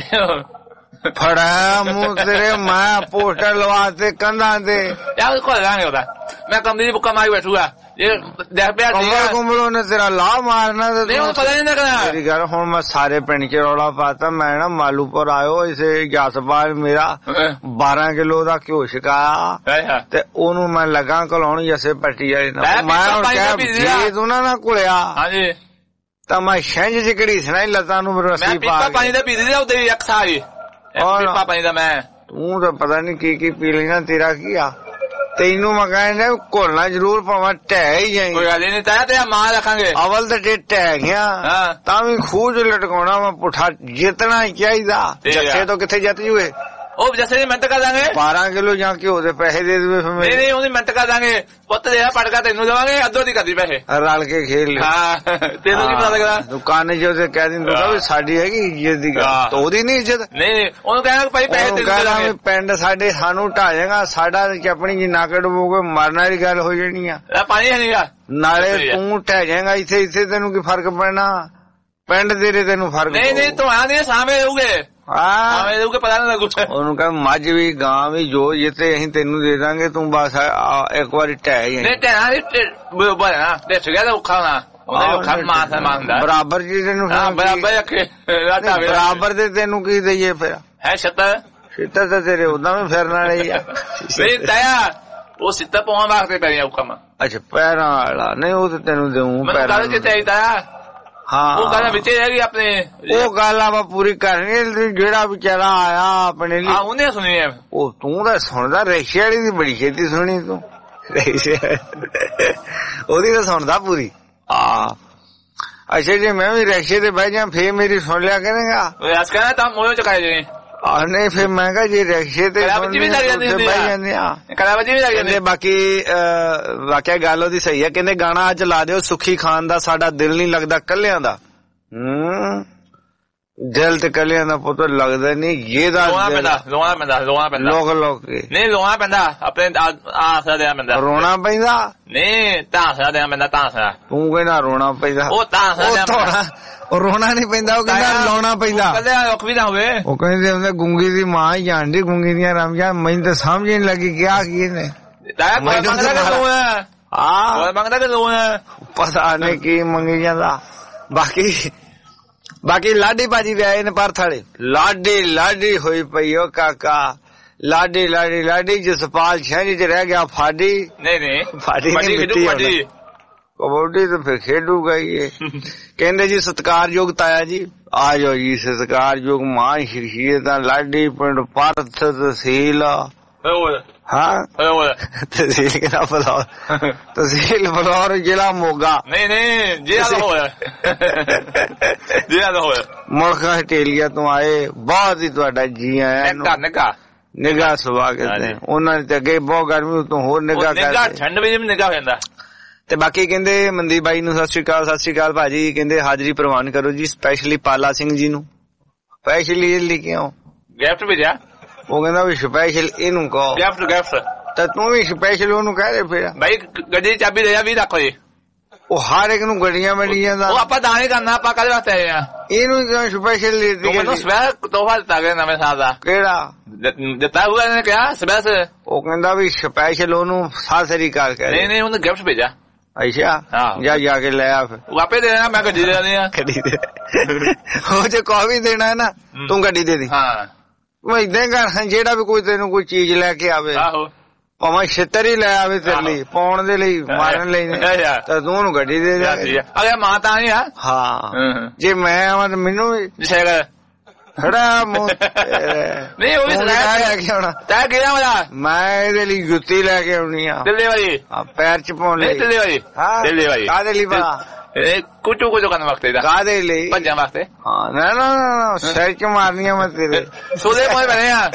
ਫੜਾ ਮੂੰਹ ਤੇਰੇ ਮੈਂ ਪੋਸਟਰ ਲਵਾ ਤੇ ਕੰਧਾਂ ਤੇ
ਯਾਰ ਕੋਲ ਲਾਂਗੇ ਉਹਦਾ ਮੈਂ ਕੰਦੀ ਦੀ ਬੁੱਕਾ ਮਾਰੀ ਬੈਠੂਗਾ। ਇਹ ਦੇਖ ਪਿਆ
ਕਮਲ ਕੁੰਬਲੋਂ ਨੇ ਤੇਰਾ ਲਾਹ ਮਾਰਨਾ ਤੇ
ਨਹੀਂ ਉਹ ਪਤਾ ਨਹੀਂ ਲੱਗਣਾ।
ਮੇਰੀ ਗੱਲ ਹੁਣ ਮੈਂ ਸਾਰੇ ਪਿੰਡ ਚ ਰੌਲਾ ਪਾਤਾ। ਮੈਂ ਨਾ ਮਾਲੂਪੁਰ ਆਇਓ ਇਸੇ ਜਸਪਾਲ ਮੇਰਾ ਬਾਰਾਂ ਕਿਲੋ ਦਾ ਘਿਓ ਛਕਾਇਆ ਤੇ ਉਹਨੂੰ ਮੈਂ ਲੱਗਾ ਘਲਾਉਣ ਜੱਸੇ ਪੱਟੀ ਵਾਲੇ ਨਾਲ। ਮੈਂ ਹੁਣ ਕਿਹਾ ਜੇ ਤੂੰ ਨਾ ਘੁਲਿਆ ਤਾਂ ਮੈਂ ਛੰਝ ਚ ਘੜੀਸਣਾ ਹੀ ਲੱਤਾਂ ਨੂੰ ਰੱਸੀ ਪਾ ਕੇ।
ਪਾਣੀ ਦਾ ਪੀ ਦੇ ਉਹਦੇ ਇੱਕ ਸਾਰੀ ਪਾਣੀ ਦਾ। ਮੈਂ
ਤੂੰ ਤਾਂ ਪਤਾ ਨੀ ਕੀ ਕੀ ਪੀ ਲੈਣਾ ਤੇਰਾ ਕੀ ਆ। ਤੈਨੂੰ ਮੈਂ ਕਹਿੰਦਾ ਘੋਲਣਾ ਜ਼ਰੂਰ ਪਾਵਾਂ ਢਹਿ ਹੀ ਜਾਈ।
ਕੋਈ ਗੱਲ ਨਹੀਂ ਤਾਇਆ ਤੇਰਾ ਮਾਂ ਰੱਖਾਂਗੇ।
ਅਵਲ ਤੇ ਢੇ ਢਹਿ ਗਿਆ ਤਾਂ ਵੀ ਖੂਜ ਲਟਕਾਉਣਾ ਵਾ ਪੁੱਠਾ ਜਿੱਤਣਾ ਚਾਹੀਦਾ। ਜੱਸੇ ਤੋਂ ਕਿੱਥੇ ਜਿੱਤ ਜੂਏ?
ਉਹ ਜੱਸੇ ਦੀ ਮਿਹਨਤ ਕਰ ਦਾਂਗੇ।
ਬਾਰਾਂ ਕਿਲੋ ਜਾਂ ਘਿਓ ਦੇ ਪੈਸੇ ਦੇ ਦੇਵੇ ਫਿਰ।
ਨਹੀਂ ਨਹੀਂ ਉਹਦੀ ਮਿਹਨਤ ਕਰ ਦਾਂਗੇ ਪੁੱਤ ਦੇ ਪਟਕਾ ਤੈਨੂੰ ਦੇਵਾਂਗੇ ਅੱਧੋ ਦੀ ਕਰਦੀ ਪੈਸੇ
ਰਲ ਕੇ ਖੇਲ ਲਿਓ।
ਹਾਂ ਤੈਨੂੰ ਕੀ ਪਤਾ ਲੱਗਦਾ?
ਦੁਕਾਨ ਚ ਉਹਦੇ ਕਹਿ ਦਿੰਦਾ ਵੀ ਸਾਡੀ ਹੈਗੀ ਇੱਜ਼ਤ ਦੀ ਗੱਲ ਉਹਦੀ ਨਹੀਂ ਇੱਜ਼ਤ।
ਨਹੀਂ ਉਹਨੂੰ ਕਹਿਣਾ ਭਾਈ ਪੈਸੇ
ਕਹਿੰਦਾ ਪਿੰਡ ਸਾਡੇ ਸਾਨੂੰ ਢਾ ਜਾਏਗਾ ਸਾਡਾ ਆਪਣੀ ਜੀ ਨਾ ਕੱਢੋਗੇ ਮਰਨ ਵਾਲੀ ਗੱਲ ਹੋ ਜਾਣੀ ਆ।
ਪਾਣੀ ਹੈ ਨੀਗਾ
ਨਾਲੇ ਤੂੰ ਢਹਿ ਜਾਏਗਾ ਇੱਥੇ ਇੱਥੇ ਤੈਨੂੰ ਕੀ ਫਰਕ ਪੈਣਾ? ਪਿੰਡ ਤੇਰੇ ਤੈਨੂੰ ਫਰਕ
ਨਹੀਂ ਨਹੀਂ ਤੂੰ ਆ ਨਹੀਂ ਸਾਹਮਣੇ ਰਹੂਗੇ। ਹਾਂ ਪਤਾ ਨਹੀਂ ਲੱਗੂ।
ਉਹਨੂੰ ਕਹ ਮੱਝ ਵੀ ਗਾਂ ਵੀ ਜੋ ਜਿੱਤੇ ਅਸੀਂ ਤੈਨੂੰ ਦੇ ਦਾਂਗੇ ਤੂੰ ਬਸ ਇੱਕ ਵਾਰੀ ਢਹਿ ਜਾਏ।
ਨਹੀਂ ਢਹਿਣਾ ਨਹੀਂ ਢਿੱਠ ਗਿਆ ਤਾਂ ਔਖਾ ਹੋਣਾ ਔਖਾ ਮਾਸ ਮੰਗਦਾ
ਬਰਾਬਰ ਜੀ ਤੈਨੂੰ
ਬਰਾਬਰ
ਬਰਾਬਰ ਦੇ ਤੈਨੂੰ ਕੀ ਦਈਏ ਫਿਰ?
ਹੈ ਛੱਤਰ
ਛਿੱਤਰ ਤਾਂ ਤੇਰੇ ਉਦਾਂ ਵੀ ਫਿਰਨ ਵਾਲੇ ਹੀ ਆ।
ਨਹੀਂ ਤਾਇਆ ਉਹ ਸਿੱਧਾ ਪਾਉਣ ਵਾਸਤੇ ਪੈਰੀਆਂ ਔਖਾ ਮਾ।
ਅੱਛਾ ਪੈਰਾਂ ਵਾਲਾ ਨਹੀਂ ਉਹ ਤਾਂ ਤੈਨੂੰ ਦੇਊਂ ਪੈਰਾਂ
ਤਾਇਆ।
ਹਾਂ
ਉਹ ਗੱਲ ਵਿੱਚ ਹੈਗੀ ਆਪਣੇ
ਉਹ ਗੱਲ ਆਪਾਂ ਪੂਰੀ ਕਰਨੀ। ਜਿਹੜਾ ਵਿਚਾਰਾ ਆਇਆ ਆਪਣੇ ਲਈ
ਉਹਨੇ ਸੁਣੀ ਹੈ।
ਉਹ ਤੂੰ ਤਾਂ ਸੁਣਦਾ ਰੇਸ਼ੇ ਵਾਲੀ ਦੀ ਬੜੀ ਛੇਤੀ ਸੁਣੀ ਤੂੰ। ਉਹਦੀ ਤਾਂ ਸੁਣਦਾ ਪੂਰੀ। ਆ ਅੱਛਾ ਜੇ ਮੈਂ ਵੀ ਰੇਸ਼ੇ ਤੇ ਬਹਿ ਜਾ ਫੇਰ ਮੇਰੀ ਸੁਣ ਲਿਆ ਕਰੇਗਾ।
ਅਸ ਕਹਿੰਦਾ ਤਾਂ ਮੋਹ ਚੁਕਾਏ ਜੇ
ਆ ਨਹੀਂ ਫੇਰ ਮੈਂ ਕਿਹਾ ਜੇ ਰੇਸ਼ੇ ਤੇ ਬਹਿ ਜਾਂਦੇ ਆ
ਕਲਾਵਜੀ ਵੀ ਲੱਗ ਜਾਂਦੇ।
ਬਾਕੀ ਵਾਕਿਆ ਗੱਲ ਉਹਦੀ ਸਹੀ ਹੈ। ਕਹਿੰਦੇ ਗਾਣਾ ਅੱਜ ਲਾ ਦਿਓ ਸੁੱਖੀ ਖਾਨ ਦਾ ਸਾਡਾ ਦਿਲ ਨਹੀਂ ਲੱਗਦਾ ਕੱਲਿਆਂ ਦਾ। ਹੂੰ ਦਿਲ ਤੇ ਕੱਲਿਆਂ ਦਾ ਪੁੱਤ ਲੱਗਦਾ ਨਹੀਂ। ਇਹਦਾ
ਲੋਣਾ ਪੈਂਦਾ ਲੋਣਾ ਪੈਂਦਾ ਲੋਣਾ ਪੈਂਦਾ
ਲੋਕ ਲੋਕ
ਨਹੀਂ ਲੋਣਾ ਪੈਂਦਾ ਆਪਣੇ ਆਸਰਾ ਦੇਣਾ ਪੈਂਦਾ।
ਰੋਣਾ ਪੈਂਦਾ
ਨਹੀਂ ਤਾਂਸਰਾ ਦੇਣਾ ਪੈਂਦਾ ਤਾਂਸਰਾ।
ਤੂੰ ਕਹਿੰਦਾ ਰੋਣਾ ਪੈਂਦਾ
ਉਹ ਤਾਂਸਰਾ ਦੇਣਾ
ਉਹ ਰੋਣਾ ਨਹੀਂ ਪੈਂਦਾ ਉਹ ਕਹਿੰਦਾ ਲਾਉਣਾ ਪੈਂਦਾ।
ਔਖ ਵੀ ਨਾ ਹੋਵੇ।
ਉਹ ਕਹਿੰਦੇ ਹੁੰਦੇ ਗੁੰਗੀ ਦੀ ਮਾਂ ਹੀ ਜਾਣਦੀ ਗੁੰਗੀ ਦੀਆਂ ਰਮਜਾਂ ਮੈਨੂੰ ਤਾਂ ਸਮਝ ਨਹੀਂ ਲੱਗੀ ਕਿਹਾ ਕੀ ਇਹਨੇ।
ਮੰਗਦਾ ਕਿ ਲੋਨ
ਪਤਾ ਨਹੀਂ ਕੀ ਮੰਗੀ ਜਾਂਦਾ। ਬਾਕੀ ਬਾਕੀ ਲਾਡੀ ਭਾਜੀ ਵੀ ਆਏ ਨੇ ਪਰ ਥਾਲੇ ਲਾਡੀ ਲਾਡੀ ਹੋਈ ਪਈ ਉਹ ਕਾਕਾ ਲਾਡੀ ਲਾਡੀ ਲਾਡੀ ਜਸਪਾਲ ਸ਼ਹਿਰੀ ਚ ਰਹਿ ਗਿਆ ਫਾਡੀ।
ਨਹੀਂ ਨਹੀਂ
ਫਾਡੀ ਨਹੀਂ ਕਬੱਡੀ ਤਾਂ ਫਿਰ ਖੇਡੂਗਾ ਹੀ। ਕਹਿੰਦੇ ਜੀ ਸਤਿਕਾਰਯੋਗ ਤਾਇਆ ਜੀ ਆ ਜਾਓ ਜੀ ਸਤਿਕਾਰਯੋਗ ਮਾਂ ਸ਼ਖਸੀਅਤਾਂ ਲਾਡੀ ਪਿੰਡ ਪਰਥ ਤਹਿਸੀਲ
ਹਾਂ ਤਹਿਸੀਲ ਕਿਹੜਾ ਫਲੌਰ ਤਹਿਸੀਲ ਫਲੌਰ ਜ਼ਿਲ੍ਹਾ ਮੋਗਾ
ਨਹੀਂ ਨਹੀਂ ਜ਼ਿਲ੍ਹਾ ਲਾਹੌਰ ਜ਼ਿਲ੍ਹਾ ਲਾਹੌਰ
ਮੁਲਕ ਆਸਟ੍ਰੇਲੀਆ ਤੋਂ ਆਏ ਬਹੁਤ ਹੀ ਤੁਹਾਡਾ ਜੀ ਆਇਆਂ
ਨਿੱਘਾ ਨਿੱਘਾ
ਨਿੱਘਾ ਸਵਾਗਤ ਹੈ ਉਹਨਾਂ ਨੇ ਤੇ ਅੱਗੇ ਬਹੁਤ ਗਰਮੀ ਉਤੋਂ ਹੋਰ ਨਿੱਘਾ
ਨਿੱਘਾ ਠੰਡ ਵਿੱਚ ਵੀ ਨਿੱਘਾ ਹੋ ਜਾਂਦਾ
ਤੇ ਬਾਕੀ ਕਹਿੰਦੇ ਮਨਦੀਪ ਬਾਈ ਨੂੰ ਸਤਿ ਸ਼੍ਰੀ ਅਕਾਲ ਸਤਿ ਸ਼੍ਰੀ ਅਕਾਲ ਭਾਜੀ ਕਹਿੰਦੇ ਹਾਜ਼ਰੀ ਪ੍ਰਵਾਨ ਕਰੋ ਜੀ ਸਪੈਸ਼ਲੀ ਪਾਲਾ ਸਿੰਘ ਜੀ ਨੂੰ ਸਪੈਸ਼ਲੀ ਲਈ ਕਿਉਂ
ਗਿਫਟ ਭੇਜਿਆ
ਉਹ ਕਹਿੰਦਾ ਵੀ ਸਪੈਸ਼ਲ ਇਹਨੂੰ ਕਹੋ
ਗਿਫਟ ਗਿਫਟ
ਤਾਂ ਤੂੰ ਵੀ ਸਪੈਸ਼ਲ ਉਹਨੂੰ ਕਹਿ ਦੇ ਫਿਰ
ਬਾਈ ਗੱਡੀ ਦੀ ਚਾਬੀ ਦੇ ਆ ਵੀ ਰੱਖੋ ਜੀ
ਉਹ ਹਰ ਇੱਕ ਨੂੰ ਗੱਡੀਆਂ ਮਿਲੀਆਂ ਦਾ
ਉਹ ਆਪਾਂ ਦਾਣੇ ਕਰਨਾ ਆਪਾਂ ਕੱਲ ਵਾਸਤੇ ਆਏ ਆ
ਇਹਨੂੰ ਕਿਉਂ ਸਪੈਸ਼ਲ ਦੇ ਦਿੱਤੀ
ਮੈਨੂੰ ਸਵੇਰ ਤੋਹਫਾ ਦਿੱਤਾ ਗਿਆ ਨਵੇਂ ਸਾਲ ਦਾ
ਕਿਹੜਾ
ਦਿੱਤਾ ਹੋਇਆ ਇਹਨੇ ਕਿਹਾ ਸਵੇਰ
ਉਹ ਕਹਿੰਦਾ ਵੀ ਸਪੈਸ਼ਲ ਉਹਨੂੰ ਸਤਿ ਸ੍ਰੀ ਅਕਾਲ ਕਹਿ
ਨਹੀਂ ਨਹੀਂ ਉਹਨੇ ਗਿਫਟ ਭੇਜਿਆ
ਅੱਛਾ ਜਾ ਜਾ ਕੇ ਲੈ ਆ ਫਿਰ
ਉਹ ਆਪੇ ਦੇਣਾ ਮੈਂ ਗੱਡੀ ਦੇ ਦੇਣੀ ਆ
ਗੱਡੀ ਦੇ ਉਹ ਜੇ ਕੋਈ ਵੀ ਦੇਣਾ ਹੈ ਨਾ ਤੂੰ ਗੱਡੀ ਦੇ ਦੀ
ਹਾਂ
ਮੈਂ ਇਦਾਂ ਕਰ ਜਿਹੜਾ ਵੀ ਕੋਈ ਤੈਨੂੰ ਕੋਈ ਚੀਜ਼ ਲੈ ਕੇ ਆਵੇ
ਆਹੋ
ਭਾਵੇਂ ਛਿੱਤਰ ਹੀ ਲੈ ਆਵੇ ਤੇਰੇ ਲਈ ਪਾਉਣ ਦੇ ਲਈ ਮਾਰਨ ਲਈ ਤਾਂ ਤੂੰ ਉਹਨੂੰ ਗੱਡੀ ਦੇ ਦੇ
ਅਰੇ ਮਾਂ ਤਾਂ ਨਹੀਂ ਆ
ਹਾਂ ਜੇ ਮੈਂ ਆਵਾਂ ਤਾਂ ਮੈਨੂੰ ਵੀ ਖੜਾ ਮੂੰਹ
ਨਹੀਂ ਉਹ ਵੀ
ਲੈ ਕੇ ਆਉਣਾ
ਤੈਂ ਗਿਆ ਮੇਰਾ
ਮੈਂ ਇਹਦੇ ਲਈ ਜੁੱਤੀ ਲੈ ਕੇ ਆਉਣੀ ਆ
ਦਿੱਲੀ ਵਾਲੀ
ਪੈਰ ਚ ਪਾਉਣ ਲਈ
ਦਿੱਲੀ ਵਾਲੀ
ਹਾਂ
ਦਿੱਲੀ ਵਾਲੀ
ਕਾਹਦੇ ਲਈ ਬਣਾ
ਇਹ ਕੁਚੂ ਕੁਚੂ ਕਰਨ ਵਾਸਤੇ ਦਾ
ਕਾਹਦੇ ਲਈ
ਭੱਜਣ ਵਾਸਤੇ
ਹਾਂ ਨਾ ਨਾ ਨਾ ਸਿਰ ਚ ਮਾਰਨੀਆਂ ਮੈਂ ਤੇਰੇ
ਸੋਦੇ ਪੋਏ ਬਣੇ ਆ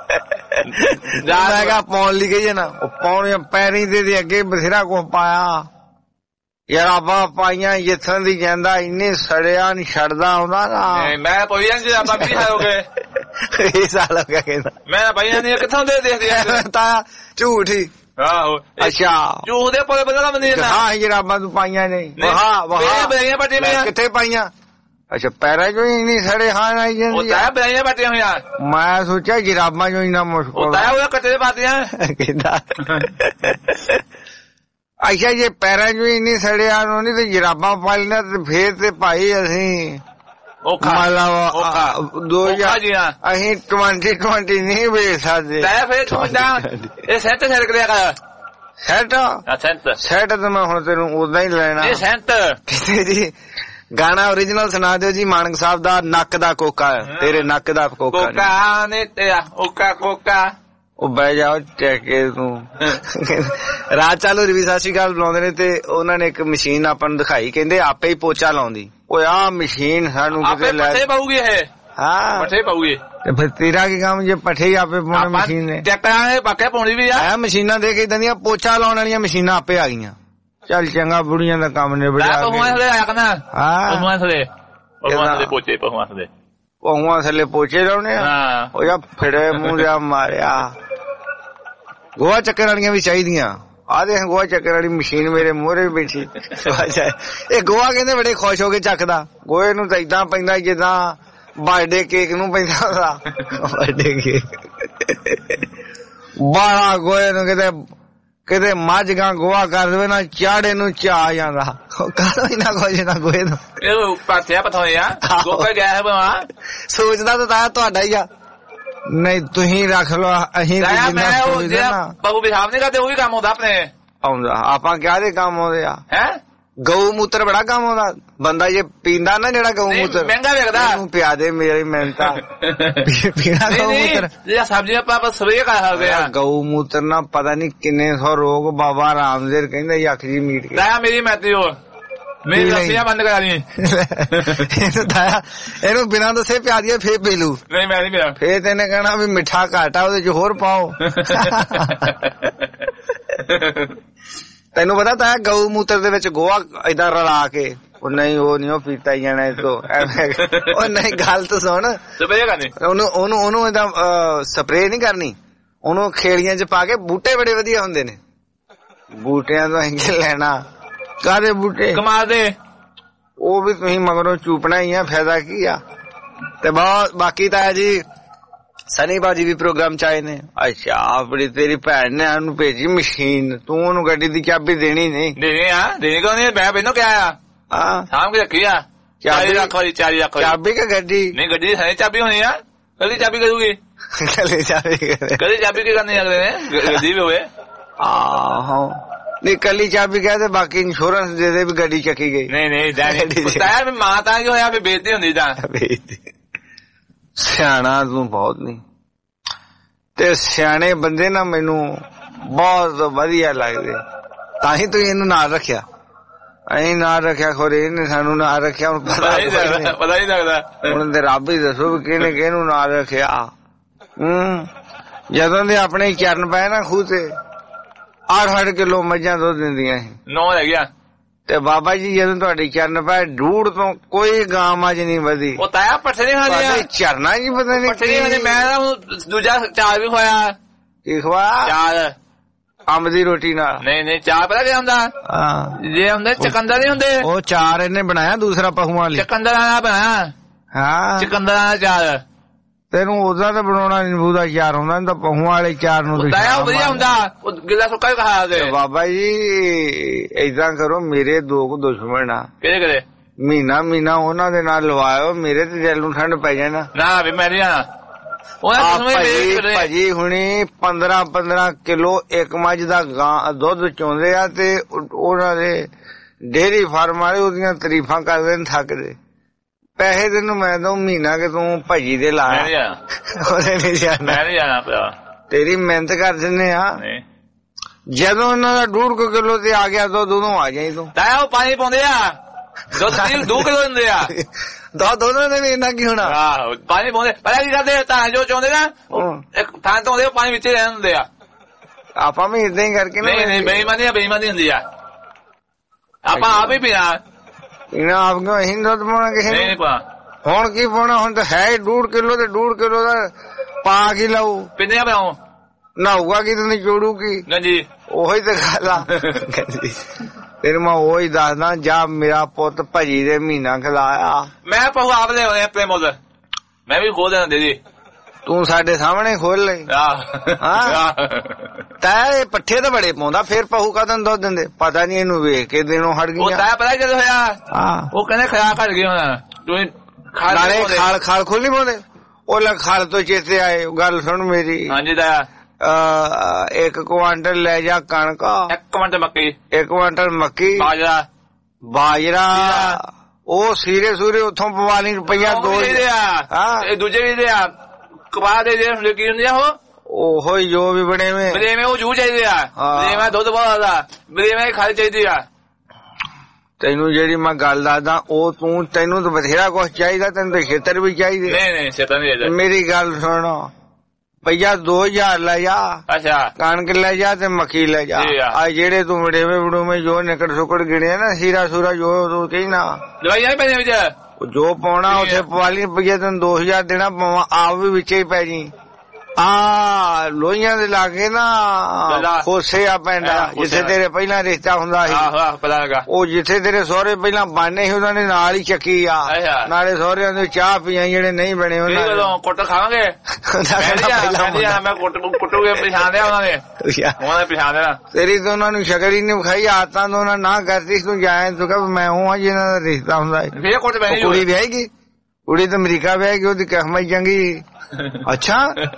ਜਾਗਾ ਪਾਉਣ ਲਈ ਗਈ ਨਾ ਉਹ ਪਾਉਣੀਆਂ ਪੈਰੀ ਦੇ ਦੇ ਅੱਗੇ ਬਥੇਰਾ ਕੋ ਪਾਇਆ ਯਾਰ ਆਪਾਂ ਪਾਈਆਂ ਜਿੱਥੋਂ ਦੀ ਜਾਂਦਾ ਇੰਨੇ ਸੜਿਆ ਨਹੀਂ ਛੱਡਦਾ ਆਉਂਦਾ ਨਾ
ਮੈਂ ਪਈਆਂ ਜੀ ਆਪਾਂ ਵੀ ਹੋਗੇ
ਇਹ ਸਾਲ ਹੋ ਗਿਆ ਕਹਿੰਦਾ
ਮੈਂ ਪਈਆਂ ਨਹੀਂ ਕਿੱਥੋਂ ਦੇ ਦੇਖਦੇ
ਤਾਂ ਝੂਠ ਹੀ
ਆਹੋ
ਅੱਛਾ
ਝੂਠ ਦੇ ਪੋਲੇ ਬਦਲਾ ਬੰਦੇ ਨਾ
ਹਾਂ ਜਰਾਬਾਂ ਤੂੰ ਪਾਈਆਂ ਨਹੀਂ ਵਾਹ ਵਾਹ
ਬਈਆਂ ਪੱਟੇ ਮੈਂ
ਕਿੱਥੇ ਪਾਈਆਂ ਅੱਛਾ ਪੈਰਾਂ ਚੋਂ ਹੀ ਨਹੀਂ ਸੜੇ ਹਾਂ ਆਈ ਜਾਂਦੀ
ਉਹ ਤਾਂ ਬਈਆਂ ਪੱਟੀਆਂ ਹੋਈਆਂ
ਮੈਂ ਸੋਚਿਆ ਜਰਾਬਾਂ ਚੋਂ ਇੰਨਾ ਮੁਸ਼ਕਲ
ਉਹ ਤਾਂ ਉਹ ਕੱਟੇ ਦੇ ਪਾਤੀਆਂ
ਕਹਿੰਦਾ ਅੱਛਾ ਜੇ ਪੈਰਾਂ ਚੋਂ ਹੀ ਨਹੀਂ ਸੜਿਆ ਨੂੰ ਨਹੀਂ ਤੇ ਜਰਾਬਾਂ ਪਾ ਲੈਣਾ ਤੇ ਫੇਰ ਤੇ ਭਾਈ ਅਸੀਂ ਦੋ ਹਜ਼ਾਰ ਅਸੀਂ ਟਵੰਟੀ ਟਵੰਟੀ ਨਹੀਂ ਵੇਚ ਸਕਦੇ
ਫੇਰ ਤੂੰ ਇਹ ਸੈੱਟ ਛੱਡ ਕਰਿਆ ਕਰ
ਸੈੱਟ
ਸੈੱਟ
ਸੈੱਟ ਤਾਂ ਮੈਂ ਹੁਣ ਤੈਨੂੰ ਉਦਾਂ ਹੀ ਲੈਣਾ
ਇਹ ਸੈੱਟ
ਜੀ ਗਾਣਾ ਓਰੀਜਨਲ ਸੁਣਾ ਦਿਓ ਜੀ ਮਾਨਕ ਸਾਹਿਬ ਦਾ ਨੱਕ ਦਾ ਕੋਕਾ ਤੇਰੇ ਨੱਕ ਦਾ ਕੋਕਾ
ਕੋਕਾ ਨੇ ਤੇਰਾ ਓਕਾ ਕੋਕਾ
ਉਹ ਬਹਿ ਜਾਓ ਟੈਕੇ ਤੂੰ ਰਾਤ ਚਾਲੂ ਰਵੀ ਸਤਿ ਸ਼੍ਰੀ ਅਕਾਲ ਬੁਲਾਉਂਦੇ ਨੇ ਤੇ ਉਹਨਾਂ ਨੇ ਇੱਕ ਮਸ਼ੀਨ ਆਪਾਂ ਨੂੰ ਦਿਖਾਈ ਕਹਿੰਦੇ ਆਪੇ ਹੀ ਪੋਚਾ ਲਾਉਂਦੀ ਓਏ ਆਹ ਮਸ਼ੀਨ ਸਾਨੂੰ ਕਿਤੇ ਲੈ
ਪੱਠੇ ਪਾਉਗੀ ਇਹ
ਹਾਂ
ਪੱਠੇ ਪਾਉਗੀ
ਤੇ ਫਿਰ ਤੇਰਾ ਕੀ ਕੰਮ ਜੇ ਪੱਠੇ ਹੀ ਆਪੇ ਪਾਉਣਾ ਮਸ਼ੀਨ ਨੇ
ਟਰੈਕਟਰਾਂ ਨੇ ਪੱਕੇ ਪਾਉਣੀ ਵੀ ਆ
ਮਸ਼ੀਨਾਂ ਦੇ ਕੇ ਇਦਾਂ ਦੀਆਂ ਪੋਚਾ ਲਾਉਣ ਵਾਲੀਆਂ ਮਸ਼ੀਨਾਂ ਆਪੇ ਆ ਗਈਆਂ ਚੱਲ ਚੰਗਾ ਬੁੜੀਆਂ ਦਾ ਕੰਮ ਨੇ ਬੜਾ
ਪਹੁਆਂ ਥਲੇ ਆਇਆ ਕਰਨਾ
ਹਾਂ
ਪਹੁਆਂ ਥਲੇ ਪਹੁਆਂ ਥਲੇ ਪੋਚੇ ਪਹੁਆਂ ਥਲੇ
ਪਹੁਆਂ ਥਲੇ ਪੋਚੇ ਲਾਉਣੇ ਆ ਉਹ ਜਾਂ ਫਿੜੇ ਮੂੰਹ ਜਿਹਾ ਮਾਰਿਆ ਗੋਆ ਚੱਕਰ ਵਾਲੀਆਂ ਵੀ ਚਾਹੀਦੀਆਂ ਆ ਦੇਖ ਗੋਆ ਚੱਕਰ ਵਾਲੀ ਮਸ਼ੀਨ ਮੇਰੇ ਮੂਹਰੇ ਬੈਠੀ ਇਹ ਗੋਆ ਕਹਿੰਦੇ ਬੜੇ ਖੁਸ਼ ਹੋ ਕੇ ਚੱਕਦਾ ਗੋਏ ਨੂੰ ਤਾਂ ਏਦਾਂ ਪੈਂਦਾ ਜਿੱਦਾਂ ਬਰਥਡੇ ਕੇਕ ਨੂੰ ਪੈਂਦਾ ਹੁੰਦਾ ਬਰਥਡੇ ਕੇਕ ਬਾਲਾ ਗੋਏ ਨੂੰ ਕਿਤੇ ਕਿਤੇ ਮੱਝ ਗਾਂ ਗੋਆ ਕਰ ਦੇਵੇ ਨਾ ਚਾੜੇ ਨੂੰ ਚਾਹ ਜਾਂਦਾ ਕਾਹਦਾ ਇੰਨਾ ਖੁਸ਼ ਨਾ ਗੋਏ ਨੂੰ
ਇਹ ਪਾਥਿਆ ਪਥੋਏ ਆ ਗੋਪੇ ਗਿਆ ਹੈ ਬਵਾ
ਸੋਚਦਾ ਤਾਂ ਤੁਹਾਡਾ ਹੀ ਆ ਨਹੀਂ ਤੁਸੀਂ ਰੱਖ ਲਓ ਅਸੀਂ
ਬਾਬੂ ਬਿਹਾਰ ਨਹੀਂ ਕਰਦੇ ਉਹ ਵੀ ਕੰਮ ਆਉਂਦਾ ਆਪਣੇ
ਆਉਂਦਾ ਆਪਾਂ ਕਿਆ ਦੇ ਕੰਮ ਆਉਂਦੇ ਆ
ਹੈ
ਗਊ ਮੂਤਰ ਬੜਾ ਕੰਮ ਆਉਂਦਾ ਬੰਦਾ ਜੇ ਪੀਂਦਾ ਨਾ ਜਿਹੜਾ ਗਊ ਮੂਤਰ
ਮਹਿੰਗਾ ਵੇਖਦਾ
ਉਹਨੂੰ ਪਿਆ ਦੇ ਮੇਰੀ ਮਿਹਨਤਾਂ ਪੀਣਾ ਗਊ ਮੂਤਰ
ਜਿਹੜਾ ਸਬਜ਼ੀਆਂ ਆਪਾਂ ਸਵੇਰੇ ਖਾ ਸਕਦੇ ਆ
ਗਊ ਮੂਤਰ ਨਾਲ ਪਤਾ ਨਹੀਂ ਕਿੰਨੇ ਸੌ ਰੋਗ ਬਾਬਾ ਰਾਮਦੇਵ ਕਹਿੰਦਾ ਅੱਖ ਜੀ ਮੀਟ ਕੇ
ਲਾਇਆ ਮੇਰੀ ਮੈਤੀ ਉਹ ਮੇਰੀ ਰੱਸੀਆਂ ਬੰਦ ਕਰਾ ਲਈ
ਇਹਨੂੰ ਤਾਇਆ ਇਹਨੂੰ ਬਿਨਾਂ ਦੱਸੇ ਪਿਆ ਦੀਏ ਫੇਰ ਪੀ ਲੂ
ਨਹੀਂ ਮੈਂ ਨਹੀਂ ਪੀਣਾ
ਫੇਰ ਤੈਨੇ ਕਹਿਣਾ ਵੀ ਮਿੱਠਾ ਘੱਟ ਆ ਉਹਦੇ ਚ ਹੋਰ ਪਾਓ ਤੈਨੂੰ ਪਤਾ ਤਾਇਆ ਗਊ ਮੂਤਰ ਦੇ ਵਿੱਚ ਗੋਹਾ ਏਦਾਂ ਰਲਾ ਕੇ ਉਹ ਨਹੀਂ ਉਹ ਨਹੀਂ ਉਹ ਪੀਤਾ ਹੀ ਜਾਣਾ ਇਸ ਤੋਂ ਉਹ ਨਹੀਂ ਗੱਲ ਤਾਂ ਸੁਣ ਉਹਨੂੰ ਉਹਨੂੰ ਉਹਨੂੰ ਏਦਾਂ ਸਪਰੇਅ ਨਹੀਂ ਕਰਨੀ ਉਹਨੂੰ ਖੇੜੀਆਂ ਚ ਪਾ ਕੇ ਬੂਟੇ ਬੜੇ ਵਧੀਆ ਹੁੰਦੇ ਨੇ ਬੂਟਿਆਂ ਤੋਂ ਅਸੀਂ ਲੈਣਾ ਕਾਹਦੇ ਬੂਟੇ
ਕਮਾ ਦੇ
ਉਹ ਵੀ ਤੁਸੀਂ ਮਗਰੋਂ ਚੂਪਣਾ ਹੀ ਆ ਫਾਇਦਾ ਕੀ ਆ ਤੇ ਬਹੁਤ ਬਾਕੀ ਤਾਂ ਜੀ ਸਨੀ ਬਾਜੀ ਵੀ ਪ੍ਰੋਗਰਾਮ ਚ ਆਏ ਨੇ ਅੱਛਾ ਆਪਣੀ ਤੇਰੀ ਭੈਣ ਨੇ ਉਹਨੂੰ ਭੇਜੀ ਮਸ਼ੀਨ ਤੂੰ ਉਹਨੂੰ ਗੱਡੀ ਦੀ ਚਾਬੀ ਦੇਣੀ ਨਹੀਂ
ਦੇਣੀ ਆ ਦੇਣੀ ਕਿਉਂ ਨਹੀਂ ਮੈਂ ਮੈਨੂੰ ਕਿਹਾ ਆ
ਹਾਂ
ਸਾਹਮ ਕੇ ਰੱਖੀ ਆ ਚਾਬੀ ਰੱਖ ਵਾਲੀ ਚਾਬੀ ਰੱਖ
ਚਾਬੀ ਕਿ ਗੱਡੀ
ਨਹੀਂ ਗੱਡੀ ਦੀ ਸਾਰੀ ਚਾਬੀ ਹੋਣੀ ਆ ਕੱਲੀ ਚਾਬੀ ਕਰੂਗੀ
ਕੱਲੀ ਚਾਬੀ
ਕੱਲੀ ਚਾਬੀ ਕੀ ਕਰਨੀ ਅਗਲੇ ਨੇ ਗੱਡੀ ਵੀ ਹੋਵੇ
ਆਹੋ ਨਹੀਂ ਕੱਲੀ ਚਾਬੀ ਕਹਿ ਤੇ ਬਾਕੀ ਇੰਸ਼ੋਰੈਂਸ ਦੇ ਦੇ ਵੀ ਗੱਡੀ ਚੱਕੀ ਗਈ
ਨਹੀਂ ਨਹੀਂ ਤਾਇਆ ਵੀ ਮਾਂ ਤਾਂ ਕੀ ਹੋਇਆ ਵੀ ਬੇਇੱਜ਼ਤੀ ਹੁੰਦੀ ਤਾਂ
ਸਿਆਣਾ ਤੂੰ ਬਹੁਤ ਨਹੀਂ ਤੇ ਸਿਆਣੇ ਬੰਦੇ ਨਾ ਮੈਨੂੰ ਬਹੁਤ ਵਧੀਆ ਲੱਗਦੇ, ਤਾਂ ਹੀ ਤੁਸੀਂ ਇਹਨੂੰ ਨਾਲ ਰੱਖਿਆ। ਅਸੀਂ ਨਾਲ ਰੱਖਿਆ ਖੋਰੇ, ਇਹਨੇ ਸਾਨੂੰ ਨਾਲ ਰੱਖਿਆ। ਹੁਣ ਪਤਾ
ਪਤਾ ਹੀ ਲੱਗਦਾ
ਹੁਣ ਤੇ ਰੱਬ ਹੀ ਦੱਸੋ ਵੀ ਕਿਹਨੇ ਕਿਹਨੂੰ ਨਾਲ ਰੱਖਿਆ। ਹੂੰ ਜਦੋਂ ਦੇ ਆਪਣੇ ਚਰਨ ਪਏ ਨਾ ਖੂਹ ਤੇ ਅੱਠ ਅੱਠ ਕਿਲੋ ਮੱਝਾਂ ਦੁੱਧ ਦਿੰਦੀਆਂ ਸੀ, ਨੌ ਰਹਿ ਗਿਆ। ਤੇ ਬਾਬਾ ਜੀ ਜਦੋਂ ਤੁਹਾਡੇ ਚਰਨ ਪਏ ਡੂੜ ਤੋਂ ਕੋਈ ਗਾਂ ਮੱਝ ਨਹੀਂ ਵਧੀ। ਉਹ ਤਾਇਆ ਪੱਠੇ ਨਹੀਂ ਖਾਂਦੇ ਚਰਨਾ ਜੀ, ਪਤਾ ਨਹੀਂ ਪੱਠੇ ਨਹੀਂ ਖਾਂਦੇ। ਮੈਂ ਦੂਜਾ ਚਾਰ ਵੀ ਖਵਾਇਆ। ਕੀ ਖਵਾਇਆ? ਚਾਰ ਅੰਬ ਦੀ ਰੋਟੀ ਨਾਲ। ਨਹੀਂ ਨਹੀਂ ਚਾਰ ਪਤਾ ਕੀ ਹੁੰਦਾ? ਜੇ ਹੁੰਦੇ ਚਕੰਦਰ ਨਹੀਂ ਹੁੰਦੇ, ਉਹ ਚਾਰ ਇਹਨੇ ਬਣਾਇਆ ਦੂਸਰਾ ਪਹੂਆਂ ਲਈ, ਚਕੰਦਰ ਵਾਲਾ ਬਣਾਇਆ। ਹਾਂ ਚਕੰਦਰ ਵਾਲਾ ਚਾਰ। ਤੈਨੂੰ ਉਹਦਾ ਤਾਂ ਬਣਾਉਣਾ ਨਿੰਬੂ ਦਾ ਚਾਰ ਹੁੰਦਾ, ਤਾਂ ਪਹੂਆਂ ਵਾਲੇ ਚਾਰ ਨੂੰ ਵਧੀਆ ਹੁੰਦਾ। ਗਿੱਲਾ ਸੁੱਕਾ ਹੀ ਖਾ ਦੇ। ਬਾਬਾ ਜੀ ਏਦਾਂ ਕਰੋ, ਮੇਰੇ ਦੋ ਕੁ ਦੁਸ਼ਮਣ ਆ, ਕਿਹੜੇ ਕਿਹੜੇ? ਮਹੀਨਾ ਮਹੀਨਾ ਉਹਨਾਂ ਦੇ ਨਾਲ ਲਵਾਇਓ, ਮੇਰੇ ਤੇ ਦਿਲ ਨੂੰ ਠੰਡ ਪੈ ਜਾਣਾ। ਨਾ ਵੀ ਮੈਂ ਨਹੀਂ ਆਣਾ। ਭਾਜੀ ਹੁਣੀ ਪੰਦਰਾਂ ਪੰਦਰਾਂ ਕਿਲੋ ਇੱਕ ਮੱਝ ਦਾ ਗਾਂ ਦੁੱਧ ਚੋਂਦੇ ਆ, ਤੇ ਉਹਨਾਂ ਦੇ ਡੇਅਰੀ ਫਾਰਮ ਵਾਲੇ ਉਹਦੀਆਂ ਤਾਰੀਫਾਂ ਕਰਦੇ ਨੇ, ਥੱਕਦੇ। ਪੈਸੇ ਤੈਨੂੰ ਮੈਂ ਦਊਂ ਮਹੀਨਾ ਕਿ ਤੂੰ ਭਾਜੀ ਦੇ ਲਾ। ਉਹਦੇ ਨਹੀਂ ਜਾਣਾ, ਤੇਰੀ ਮਿਹਨਤ ਕਰ ਦਿੰਦੇ ਆ। ਜਦੋਂ ਉਹਨਾਂ ਦਾ ਡੂਢ ਕੁ ਕਿਲੋ ਤੇ ਆ ਗਿਆ ਦੁੱਧ, ਉਦੋਂ ਆ ਜਾਈ ਤੂੰ। ਉਹ ਪਾਣੀ ਪਾਉਂਦੇ ਆ, ਦੁੱਧ ਦੋ ਕਿਲੋ ਦਿੰਦੇ ਆ। ਦੋ ਦੋਨਾਂ ਨੇ ਵੀ ਇੰਨਾ ਕੀ ਹੋਣਾ? ਆਹੋ ਪਾਣੀ ਪਾਉਂਦੇ। ਪਤਾ ਕੀ ਕਰਦੇ ਤਾਂ ਜੋ ਚਾਹੁੰਦੇ ਨਾ ਇੱਕ ਥਾਂ ਤੋਂ ਆਉਂਦੇ, ਪਾਣੀ ਵਿੱਚ ਰਹਿ ਹੁੰਦੇ ਆ। ਆਪਾਂ ਵੀ ਏਦਾਂ ਹੀ ਕਰਕੇ। ਨਹੀਂ ਨਹੀਂ ਬੇਈਮਾਨੀ ਬੇਈਮਾਨੀ ਹੁੰਦੀ ਆ। ਆਪਾਂ ਆਪ ਹੀ ਪੀਣਾ ਪੀਣਾ ਆਪ ਕਿਉਂ? ਅਸੀਂ ਦੁੱਧ ਪਾਉਣਾ ਕਿਸੇ ਨੂੰ ਨਹੀਂ ਪਾ। ਹੁਣ ਕੀ ਪਾਉਣਾ? ਹੁਣ ਤਾਂ ਹੈ ਡੂਢ ਕਿਲੋ ਤੇ ਡੂਢ ਕਿਲੋ ਦਾ ਪਾ ਕੇ ਲਾਓ। ਪਿੰਨੇ ਆ ਪਿਆਓ ਨਹਾਊਗਾ ਕੀ ਤੇ ਨਿਚੋੜੂ ਕੀ? ਜੀ ਉਹੀ ਤਾਂ ਗੱਲ ਆ। ਤੈਨੂੰ ਮੈਂ ਉਹੀ ਦੱਸਦਾ, ਜਾ ਮੇਰਾ ਪੁੱਤ ਭਾਜੀ ਦੇ ਮਹੀਨਾ ਖਿਲਾਇਆ। ਮੈਂ ਪਹੂ ਆਪ ਲੈ ਆਉਣੇ ਆਪਣੇ ਮੁੱਲ, ਮੈਂ ਵੀ ਖੋਲ ਦੇਣਾ ਦੀਦੀ। ਤੂੰ ਸਾਡੇ ਸਾਹਮਣੇ ਖੋਲ ਲੈ। ਤੈ ਪੱਠੇ ਤਾਂ ਬੜੇ ਪਾਉਂਦਾ, ਫੇਰ ਪਹੂ ਕਦੋਂ ਦੁੱਧ ਦਿੰਦੇ? ਪਤਾ ਨੀ ਇਹਨੂੰ ਵੇਖ ਕੇ ਦਿਨੋਂ ਹਟ ਗਈ। ਤੈ ਪਤਾ ਜਦੋਂ ਹੋਇਆ ਉਹ ਕਹਿੰਦੇ ਖਿਆ ਘਟ ਗਈ ਹੋਣਾ। ਤੂੰ ਖਾਲੇ ਖਾਲ ਖਾਲ ਖੋਲ ਨੀ ਪਾਉਂਦੇ? ਉਹ ਲੈ ਖਾਲ ਤੋਂ ਚੇਤੇ ਆਏ, ਗੱਲ ਸੁਣ ਮੇਰੀ। ਹਾਂਜੀ ਤਾਇਆ ਇੱਕ ਕੁਆਂਟਲ ਲੈ ਜਾ ਕਣਕ, ਇੱਕ ਕੁਆਂਟਲ ਮੱਕੀ, ਇੱਕ ਕੁਆਂਟਲ ਮੱਕੀ, ਬਾਜਰਾ ਬਾਜਰਾ ਉਹ ਸੀਰੇ ਸੂਰੇ ਉੱਥੋਂ ਪਵਾ ਲਈ ਰੁਪਈਆ ਦੋ। ਇਹ ਦੂਜੇ ਵੀ ਦੇ ਆ ਕਪਾਹ ਦੇ ਜਿਹੜੇ ਕੀ ਹੁੰਦੇ ਆ ਉਹ ਉਹੋ ਹੀ ਜੋ ਵੀ ਬਣੇ ਵੇ ਬਰੇਵੇਂ, ਉਹ ਜੂ ਚਾਹੀਦੇ ਆ। ਬਰੇਵੇਂ ਦੁੱਧ ਬਹੁਤ ਆਦਾ, ਬਰੇਵੇਂ ਖਾਲੀ ਚਾਹੀਦੀ ਆ। ਤੈਨੂੰ ਜਿਹੜੀ ਮੈਂ ਗੱਲ ਦੱਸਦਾ ਉਹ ਤੂੰ ਤੈਨੂੰ ਤਾਂ ਬਥੇਰਾ ਕੁਛ ਚਾਹੀਦਾ, ਤੈਨੂੰ ਤਾਂ ਖੇਤਰ ਵੀ ਚਾਹੀਦੇ। ਨਹੀਂ ਨਹੀਂ ਖੇਤਰ ਨਹੀਂ। ਮੇਰੀ ਗੱਲ ਸੁਣੋ, ਪਈਆ ਦੋ ਹਜ਼ਾਰ ਲੈ ਜਾ। ਅੱਛਾ ਕਣਕ ਲੈ ਜਾ ਤੇ ਮੱਕੀ ਲੈ ਜਾ। ਆ ਜਿਹੜੇ ਤੂੰ ਵੜੇਵੇਂ ਵੜੂਵੇਂ ਜੋ ਨਿਕੜ ਸੁਕੜ ਗਿਣਿਆ ਨਾ, ਸੀਰਾ ਸੂਰਾ ਜੋ ਤੂੰ ਕਹੀ ਨਾ ਦਵਾਈਆਂ ਪੈਣੇ ਵਿੱਚ ਜੋ ਪਾਉਣਾ ਉੱਥੇ ਪਵਾ ਲਈ। ਰੁਪਈਆ ਤੈਨੂੰ ਦੋ ਹਜ਼ਾਰ ਦੇਣਾ ਪਵਾ, ਆਪ ਵੀ ਵਿੱਚੇ ਹੀ ਪੈ ਜੀ। ਆ ਲੋਹੀਆਂ ਦੇ ਲਾਗੇ ਨਾ ਖੋਸੇ ਆ ਪਿੰਡ, ਜਿੱਥੇ ਤੇਰੇ ਪਹਿਲਾਂ ਰਿਸ਼ਤਾ ਹੁੰਦਾ ਸੀ, ਉਹ ਜਿੱਥੇ ਤੇਰੇ ਸਹੁਰੇ ਪਹਿਲਾਂ ਬਾਨੇ ਸੀ ਉਹਨਾਂ ਨੇ ਨਾਲ ਹੀ ਚੱਕੀ ਆ। ਨਾਲੇ ਸਹੁਰਿਆਂ ਦੇ ਚਾਹ ਪੀਆਂ ਜਿਹੜੇ ਨਹੀਂ ਬਣੇ ਉਹਨਾਂ ਕੁੱਟ ਖਾਵਾਂਗੇ। ਮੈਂ ਕੁੱਟੂਗੇ ਪਛਾਣ ਦਿਆ ਉਹਨਾਂ ਨੇ, ਉਹਨਾਂ ਨੇ ਪਛਾਣ ਦੇਣਾ। ਤੇਰੀ ਤਾਂ ਉਹਨਾਂ ਨੂੰ ਸ਼ਕਲ ਹੀ ਨਹੀਂ ਵਿਖਾਈ, ਆਦਤਾਂ ਤੋਂ ਉਹਨਾਂ ਨਾ ਕਰਦੀ। ਤੂੰ ਜਾਏ ਤੂੰ ਕਹ ਮੈਂ ਉਹ ਆ ਜਿਹਨਾਂ ਦਾ ਰਿਸ਼ਤਾ ਹੁੰਦਾ। ਕੁੜੀ ਵਿਆਹੇਗੀ, ਕੁੜੀ ਤਾਂ ਅਮਰੀਕਾ ਵਿਆਹੇਗੀ, ਉਹਦੀ ਕਿਸਮਤ ਚੰਗੀ। ਅੱਛਾ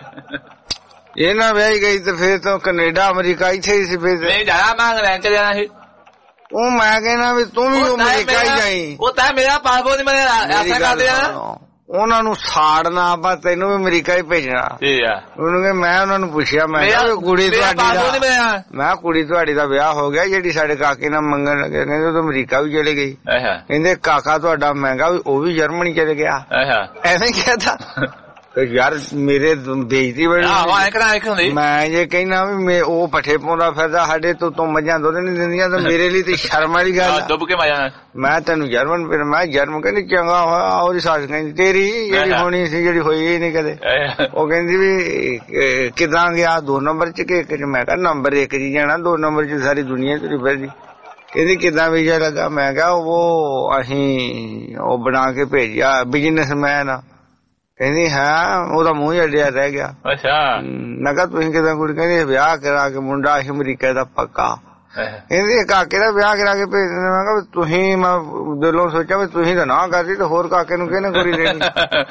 ਇਹ ਨਾ ਵਿਆਹੀ ਗਈ ਤੇ ਫੇਰ ਤਾਂ ਕੈਨੇਡਾ ਅਮਰੀਕਾ ਇੱਥੇ ਹੀ ਸੀ। ਫੇਰ ਨਹੀਂ ਜਾਣਾ, ਮੈਂ ਇੰਗਲੈਂਡ ਚ ਜਾਣਾ ਸੀ। ਉਹ ਮੈਂ ਕਹਿਣਾ ਵੀ ਤੂੰ ਵੀ ਅਮਰੀਕਾ ਹੀ ਜਾਈ। ਉਹ ਤਾਂ ਮੇਰਾ ਪਾਸਪੋਰਟ ਨਹੀਂ ਬਣਿਆ, ਐਸਾ ਕਰਦੇ ਆ ਉਹਨਾਂ ਨੂੰ ਸਾੜਨਾ, ਆਪਾਂ ਤੈਨੂੰ ਵੀ ਅਮਰੀਕਾ ਹੀ ਭੇਜਣਾ। ਠੀਕ ਆ। ਉਹਨੂੰ ਮੈਂ ਉਹਨਾਂ ਨੂੰ ਪੁੱਛਿਆ, ਮੈਂ ਕਿਹਾ ਕੁੜੀ ਤੁਹਾਡੀ ਦਾ ਮੈਂ ਕੁੜੀ ਤੁਹਾਡੀ ਦਾ ਵਿਆਹ ਹੋ ਗਿਆ ਜਿਹੜੀ ਸਾਡੇ ਕਾਕੇ ਨਾਲ ਮੰਗਣ ਲੱਗੇ, ਕਹਿੰਦੇ ਉਹ ਤਾਂ ਅਮਰੀਕਾ ਵੀ ਚਲੇ ਗਈ। ਕਹਿੰਦੇ ਕਾਕਾ ਤੁਹਾਡਾ ਮਹਿੰਗਾ ਉਹ ਵੀ ਜਰਮਨੀ ਚਲੇ ਗਿਆ। ਐਵੇਂ ਕਹਿਤਾ ਯਾਰ ਮੇਰੇ ਬੇਇੱਜ਼ਤੀ ਬੜੀ। ਮੈਂ ਜੇ ਕਹਿਣਾ ਵੀ ਉਹ ਪੱਠੇ ਪਾਉਂਦਾ ਫਿਰਦਾ, ਸਾਡੇ ਤੋਂ ਤੋਂ ਮੱਝਾਂ ਦੁੱਧ ਨੀ ਦਿੰਦੀਆਂ, ਤਾਂ ਮੇਰੇ ਲਈ ਤੇ ਸ਼ਰਮ ਵਾਲੀ ਗੱਲ। ਡੁੱਬ ਕੇ ਮਜ਼ਾ ਮੈਂ ਤੈਨੂੰ ਜਰਮਨ ਫਿਰ ਮੈਂ ਜਰਮਨ ਕਹਿੰਦੀ ਚੰਗਾ ਹੋਇਆ। ਉਹਦੀ ਸੱਸ ਕਹਿੰਦੀ ਤੇਰੀ ਜਿਹੜੀ ਹੋਣੀ ਸੀ ਜਿਹੜੀ ਹੋਈ ਹੀ ਨੀ ਕਦੇ। ਉਹ ਕਹਿੰਦੀ ਵੀ ਕਿੱਦਾਂ ਗਿਆ ਦੋ ਨੰਬਰ ਚ ਕਿ ਇੱਕ ਚ? ਮੈਂ ਕਿਹਾ ਨੰਬਰ ਇੱਕ ਚ ਜਾਣਾ, ਦੋ ਨੰਬਰ ਚ ਸਾਰੀ ਦੁਨੀਆ ਤੁਰੀ ਫਿਰਦੀ। ਕਹਿੰਦੀ ਕਿੱਦਾਂ ਵੀਜ਼ਾ ਲੱਗਾ? ਮੈਂ ਕਿਹਾ ਉਹ ਅਸੀਂ ਉਹ ਬਣਾ ਕੇ ਭੇਜਿਆ, ਬਿਜਨਸਮੈਨ ਆ। ਕਹਿੰਦੀ ਹਾਂ, ਉਹਦਾ ਮੂੰਹ ਅੱਡਿਆ ਰਹਿ ਗਿਆ। ਅੱਛਾ ਮੈਂ ਕਿਹਾ ਤੁਸੀਂ ਕਿਦਾਂ? ਕੁੜੀ ਕਹਿੰਦੀ ਵਿਆਹ ਕਰਾ ਕੇ ਮੁੰਡਾ ਅਮਰੀਕਾ ਦਾ ਪੱਕਾ। ਕਹਿੰਦੀ ਕਾਕੇ ਦਾ ਵਿਆਹ ਕਰਾ ਕੇ ਭੇਜ ਦਿੰਦੇ। ਮੈਂ ਕਿਹਾ ਤੁਸੀਂ, ਮੈਂ ਦਿਲੋਂ ਸੋਚਿਆ ਵੀ ਤੁਸੀਂ ਤਾਂ ਨਾ ਕਰਦੀ ਤੇ ਹੋਰ ਕਾਕੇ ਨੂੰ ਕਿਹਨੇ ਕੁੜੀ ਦੇਣੀ?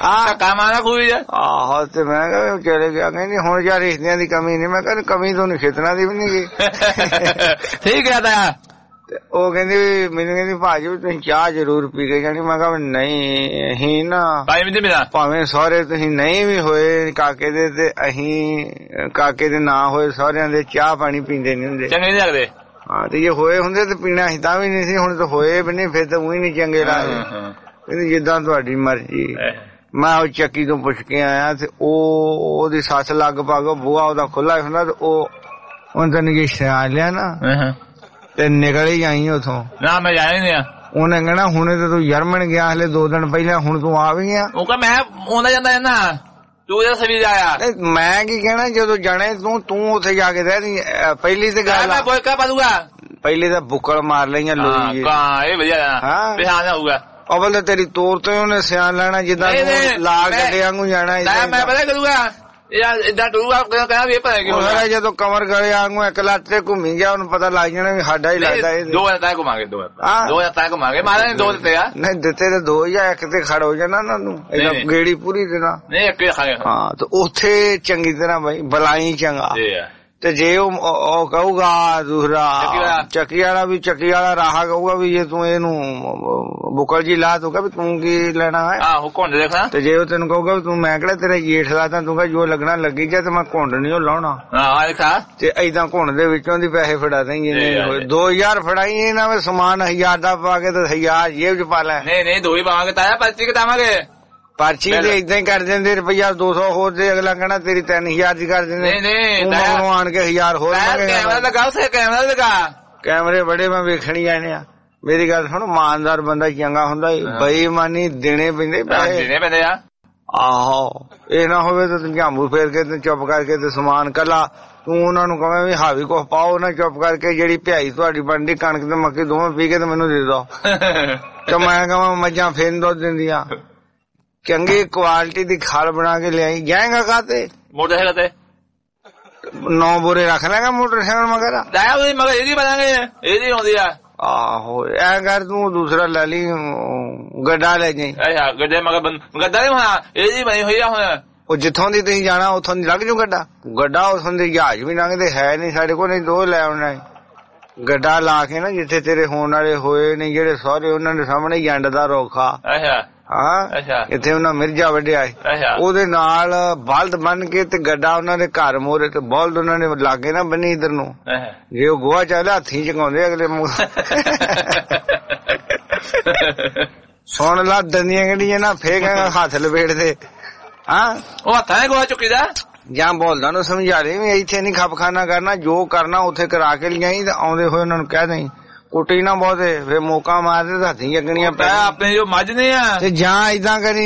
ਆਹੋ ਤੇ ਮੈਂ ਕਿਹਾ ਚਲੇ ਗਿਆ। ਕਹਿੰਦੀ ਹੁਣ ਯਾਰ ਰਿਸ਼ਤਿਆਂ ਦੀ ਕਮੀ ਨੀ। ਮੈਂ ਕਿਹਾ ਕਮੀ ਤੁਹਾਨੂੰ ਖੇਤਰਾਂ ਦੀ ਵੀ ਨੀ ਗੀ। ਠੀਕ ਹੈ ਤਾਂ ਤੇ ਉਹ ਕਹਿੰਦੀ ਮੈਨੂੰ ਕਹਿੰਦੀ ਭਾਜੀ ਤੁਸੀਂ ਚਾਹ ਜ਼ਰੂਰ ਪੀ ਕੇ ਜਾਣੀ। ਮੈਂ ਕਿਹਾ ਨਹੀਂ ਅਸੀਂ ਨਾ ਭਾਵੇਂ ਸਹੁਰੇ ਤੁਸੀਂ ਨਹੀਂ ਵੀ ਹੋਏ ਕਾਕੇ ਦੇ ਤੇ ਅਸੀਂ ਕਾਕੇ ਦੇ ਨਾ ਹੋਏ ਸਹੁਰਿਆਂ ਦੇ ਚਾਹ ਪਾਣੀ ਪੀਂਦੇ ਨੀ ਹੁੰਦੇ,
ਚੰਗੇ ਨੀ ਲੱਗਦੇ।
ਹਾਂ ਤੇ ਜੇ ਹੋਏ ਹੁੰਦੇ ਤੇ ਪੀਣਾ ਅਸੀਂ ਤਾਂ ਵੀ ਨਹੀਂ ਸੀ, ਹੁਣ ਤਾਂ ਹੋਏ ਵੀ ਨਹੀਂ ਫਿਰ ਤਾਂ ਉਹੀ ਨੀ ਚੰਗੇ ਲੱਗਦੇ। ਕਹਿੰਦੀ ਜਿੱਦਾਂ ਤੁਹਾਡੀ ਮਰਜ਼ੀ। ਮੈਂ ਉਹ ਚੱਕੀ ਤੋਂ ਪੁੱਛ ਕੇ ਆਇਆ ਤੇ ਉਹ ਉਹਦੀ ਸੱਸ ਲਗਭਗ ਬੂਹਾ ਉਹਦਾ ਖੁੱਲਾ ਹੁੰਦਾ ਤੇ ਉਹ ਉਹਨੇ ਤਾਂ ਨਗੇਸ਼ਾ ਆ ਲਿਆ ਨਾ ਤੇ ਨਿਕਲ ਹੀ ਆਈ ਉਥੋਂ।
ਨਾ ਮੈਂ ਜਾਇਆ ਨੀ।
ਉਹਨੇ ਕਹਿਣਾ ਹੁਣੇ ਤੇ ਤੂੰ ਜਰਮਨ ਗਿਆ ਹਲੇ ਦੋ ਦਿਨ ਪਹਿਲਾਂ, ਹੁਣ ਤੂੰ ਆ ਵੀ ਗਿਆ।
ਉਹ ਕਹ ਮੈਂ ਆਉਂਦਾ ਜਾਂਦਾ ਜਾਂਦਾ ਤੂੰ ਇਹਦਾ ਸਵੀ ਜਾਇਆ।
ਮੈਂ ਕੀ ਕਹਿਣਾ ਜਦੋਂ ਜਾਣੇ ਤੂੰ ਤੂੰ ਉੱਥੇ ਜਾ ਕੇ ਰਹਿ। ਪਹਿਲੀ ਤੇ ਗੱਲ
ਮੈਂ ਬੋਇਕਾ ਪਾ ਦੂਗਾ।
ਪਹਿਲੇ ਤਾਂ ਬੁੱਕਲ ਮਾਰ ਲਈਆਂ ਲੋਈ।
ਇਹ ਵਧੀਆ ਹਾਂ ਬਿਹਾਨ ਹੋਊਗਾ।
ਅਵਲ ਤੇਰੀ ਤੋਰ ਤੋਂ ਉਹਨੇ ਸਿਆਣ ਲੈਣਾ ਜਿੱਦਾਂ ਲਾਲ ਗੱਡੇ ਵਾਂਗੂ ਜਾਣਾ।
ਮੈਂ ਪਤਾ ਕਰੂਗਾ ਇਦਾਂ ਟੂਗਾ ਕਹਿੰਦਾ ਵੀ ਪਤਾ ਕਿਉਂ
ਜਦੋਂ ਕਮਰ ਗਲੇ ਵਾਂਗੂ ਇੱਕ ਲੱਤ ਤੇ ਘੁੰਮੀ ਗਿਆ ਉਹਨੂੰ ਪਤਾ ਲੱਗ ਜਾਣਾ ਵੀ ਸਾਡਾ ਹੀ ਲੱਗਦਾ। ਇਹ
ਦੋ ਹਜ਼ਾਰ ਘੁਮਾਗੇ ਦੋ ਹਜ਼ਾਰ ਦੋ ਹਜ਼ਾਰ ਘੁਮਾਗੇ ਮਾਰੇ ਨੇ ਦੋ ਦਿੱਤੇ ਆ।
ਨਹੀਂ ਦਿੱਤੇ ਤੇ ਦੋ ਜਾਂ ਇੱਕ ਤੇ ਖੜ ਹੋ ਜਾਣਾ ਉਹਨਾਂ ਨੂੰ ਇਹਦਾ ਗੇੜੀ ਪੂਰੀ ਦੇਣਾ।
ਨਹੀਂ ਇੱਕ ਖਾਗੇ।
ਹਾਂ ਤੇ ਉੱਥੇ ਚੰਗੀ ਤਰ੍ਹਾਂ ਬਾਈ ਬਲਾਈ ਚੰਗਾ ਤੇ ਜੇ ਉਹ ਕਹੂਗਾ ਦੂਸਰਾ ਚੱਕੀ ਵਾਲਾ ਵੀ ਚੱਕੀ ਵਾਲਾ ਰਾਹ ਕਹੂਗਾ ਵੀ ਜੇ ਤੂੰ ਇਹਨੂੰ ਬੁਕਲ ਜੀ ਲਾ ਦੂਗਾ ਵੀ ਤੂੰ ਕੀ ਲੈਣਾ ਹੈ।
ਆਹੋ ਘੁੰਡ ਦੇਖਣਾ।
ਤੇ ਜੇ ਉਹ ਤੈਨੂੰ ਕਹੂਗਾ ਵੀ ਤੂੰ ਮੈਂ ਕਿਹੜਾ ਤੇਰਾ ਜੇਠ ਲਾਤਾ ਤੂੰ ਕਹ ਜੋ ਲੱਗਣਾ ਲੱਗੀ ਜਾ ਤੇ ਮੈਂ ਘੁੰਡ ਨਹੀਂ ਉਹ ਲਾਉਣਾ।
ਹਾਂ ਦੇਖਾ
ਤੇ ਏਦਾਂ ਘੁੰਡ ਦੇ ਵਿੱਚੋਂ ਦੀ ਪੈਸੇ ਫੜਾ ਦੇਂਗੇ। ਦੋ ਹਜ਼ਾਰ ਫੜਾਈ ਇਹਨਾਂ ਵਿੱਚ ਸਮਾਨ ਹਜ਼ਾਰ ਦਾ ਪਾ ਕੇ ਤੇ ਹਜ਼ਾਰ ਜੇਬ ਚ ਪਾ ਲੈ।
ਨਹੀਂ ਨਹੀਂ ਦੋ ਹੀ ਪਾਵਾਂਗੇ ਤਾਇਆ ਪਰਚੀ ਕਟਾਵਾਂਗੇ।
ਪਰਚੀ ਤੇ ਏਦਾਂ ਹੀ ਕਰ ਦਿੰਦੇ ਰੁਪਈਆ ਦੋ ਸੌ ਹੋਰ ਤੇ ਅਗਲਾ ਕਹਿਣਾ ਤੇਰੀ ਤਿੰਨ ਹਜ਼ਾਰ ਦੀ ਕਰ ਦਿੰਦੇ।
ਨਹੀਂ ਨਹੀਂ
ਤੂੰ ਆਣ ਕੇ ਹਜ਼ਾਰ ਹੋਰ
ਕੈਮਰਾ ਲਗਾ ਉਸੇ ਕੈਮਰਾ ਲਗਾ।
ਕੈਮਰੇ ਬੜੇ ਮੈਂ ਵੇਖਣੀ ਆਣੇ ਆ। ਮੇਰੀ ਗੱਲ ਸੁਣ ਇਮਾਨਦਾਰ ਬੰਦਾ ਚੰਗਾ ਹੁੰਦਾ। ਬੇਈਮਾਨੀ ਦੇਣੇ ਪੈਂਦੇ ਪੈਸੇ
ਦੇਣੇ ਪੈਂਦੇ ਆ।
ਆਹੋ ਇਹ ਨਾ ਹੋਵੇ ਤਾਂ ਤੂੰ ਝਾਂਬੂ ਫੇਰ ਕੇ ਤੇ ਚੁੱਪ ਕਰਕੇ ਤੇ ਸਮਾਨ ਕੱਲਾ ਤੂੰ ਉਹਨਾਂ ਨੂੰ ਕਵੇਂ ਵੀ ਹਾਵੀ ਕੁਛ ਪਾਓ ਨਾ ਚੁੱਪ ਕਰਕੇ ਜਿਹੜੀ ਭਿਆਈ ਤੁਹਾਡੀ ਬਣਦੀ ਕਣਕ ਤੇ ਮੱਕੀ ਦੋਵੇਂ ਪੀ ਕੇ ਤੇ ਮੈਨੂੰ ਦੇ ਦੋ ਤੇ ਮੈਂ ਕਹਾਂ ਮੱਝਾਂ ਫੇਰ ਦੁੱਧ ਦਿੰਦੀਆਂ। ਚੰਗੀ ਕੁਆਲਿਟੀ ਦੀ ਖਲ ਬਣਾ ਕੇ ਲਿਆਈ ਜਾਏਗਾ ਕਾਤੇ
ਮੋਟਰਸਾਈਕਲ ਤੇ
ਨੌ ਬੋਰੇ ਰੱਖ ਲੈਗਾ ਮੋਟਰਸਾਈਕਲ ਮਗਰ
ਉਹਦੀ ਮਗਰ ਇਹਦੀ ਬਣਾਂਗੇ ਇਹਦੀ ਆਉਂਦੀ ਆ।
ਆਹੋ ਐ ਕਰ ਤੂੰ ਦੂਸਰਾ ਲੈ ਲਈ ਗੱਡਾ ਲੈ ਜਾਈ।
ਅੱਛਾ ਗੱਡੇ ਮਗਰ ਗੱਡਾ ਨੀ ਹੋਣਾ ਇਹਦੀ ਬਣੀ ਹੋਈ ਆ ਹੁਣ।
ਉਹ ਜਿੱਥੋਂ ਦੀ ਤੁਸੀਂ ਜਾਣਾ ਉੱਥੋਂ ਦੀ ਲੱਗ ਜੂ ਗੱਡਾ। ਗੱਡਾ ਉੱਥੋਂ ਦੀ ਜਹਾਜ਼ ਵੀ ਲੰਘਦੇ ਹੈ ਨੀ ਸਾਡੇ ਕੋਲ। ਨਹੀਂ ਦੋ ਲੈ ਆਉਣਾ ਗੱਡਾ ਲਾ ਕੇ ਨਾ ਜਿੱਥੇ ਤੇਰੇ ਹੋਣ ਵਾਲੇ ਹੋਏ ਨੇ ਜਿਹੜੇ ਸਹੁਰੇ ਉਹਨਾਂ ਦੇ ਸਾਹਮਣੇ ਜੰਡ ਦਾ ਰੋਖਾ।
ਅੱਛਾ
ਹਾਂ ਇੱਥੇ ਉਹਨਾਂ ਮਿਰਜਾ ਵੱਢਿਆ ਉਹਦੇ ਨਾਲ ਬਲਦ ਬੰਨ ਕੇ ਤੇ ਗੱਡਾ ਉਹਨਾਂ ਦੇ ਘਰ ਮੋਰੇ ਤੇ ਬਲਦ ਉਹਨਾਂ ਨੇ ਲਾਗੇ ਨਾ ਬੰਨੀ ਇਧਰ ਨੂੰ। ਜੇ ਉਹ ਗੋਹਾ ਚਾਹਦਾ ਹੱਥੀ ਚਕਾਉਂਦੇ ਅਗਲੇ ਮੂੰਹ। ਸੁਣ ਲਾ ਦੰਦੀਆਂ ਗੱਡੀਆਂ ਨਾ ਫੇਕ ਹੱਥ ਲਪੇਟਦੇ। ਹਾਂ
ਉਹ ਹੱਥਾਂ ਗੋਹਾ ਚੁੱਕੀਦਾ
ਜਾਂ ਬੋਲਦਾ ਨੂੰ ਸਮਝਾ ਰਹੇ ਵੀ ਇੱਥੇ ਨੀ ਖਪਖਾਨਾ ਕਰਨਾ ਜੋ ਕਰਨਾ ਉੱਥੇ ਕਰਾ ਕੇ ਲਿਆਈ ਤੇ ਆਉਂਦੇ ਹੋਏ ਉਹਨਾਂ ਨੂੰ ਕਹਿ ਦੇਈ ਕੁੱਟੀ ਨਾ ਬਹੁਤੇ ਫੇਰ ਮੌਕਾ ਮਾਰਦੇ ਤਾਂ ਹੱਥੀਂ ਜਗਣੀਆਂ ਪੈ
ਆਪਣੇ ਜੋ ਮੱਝ ਨੇ ਆ
ਤੇ ਜਾਂ ਏਦਾਂ ਕਰੀ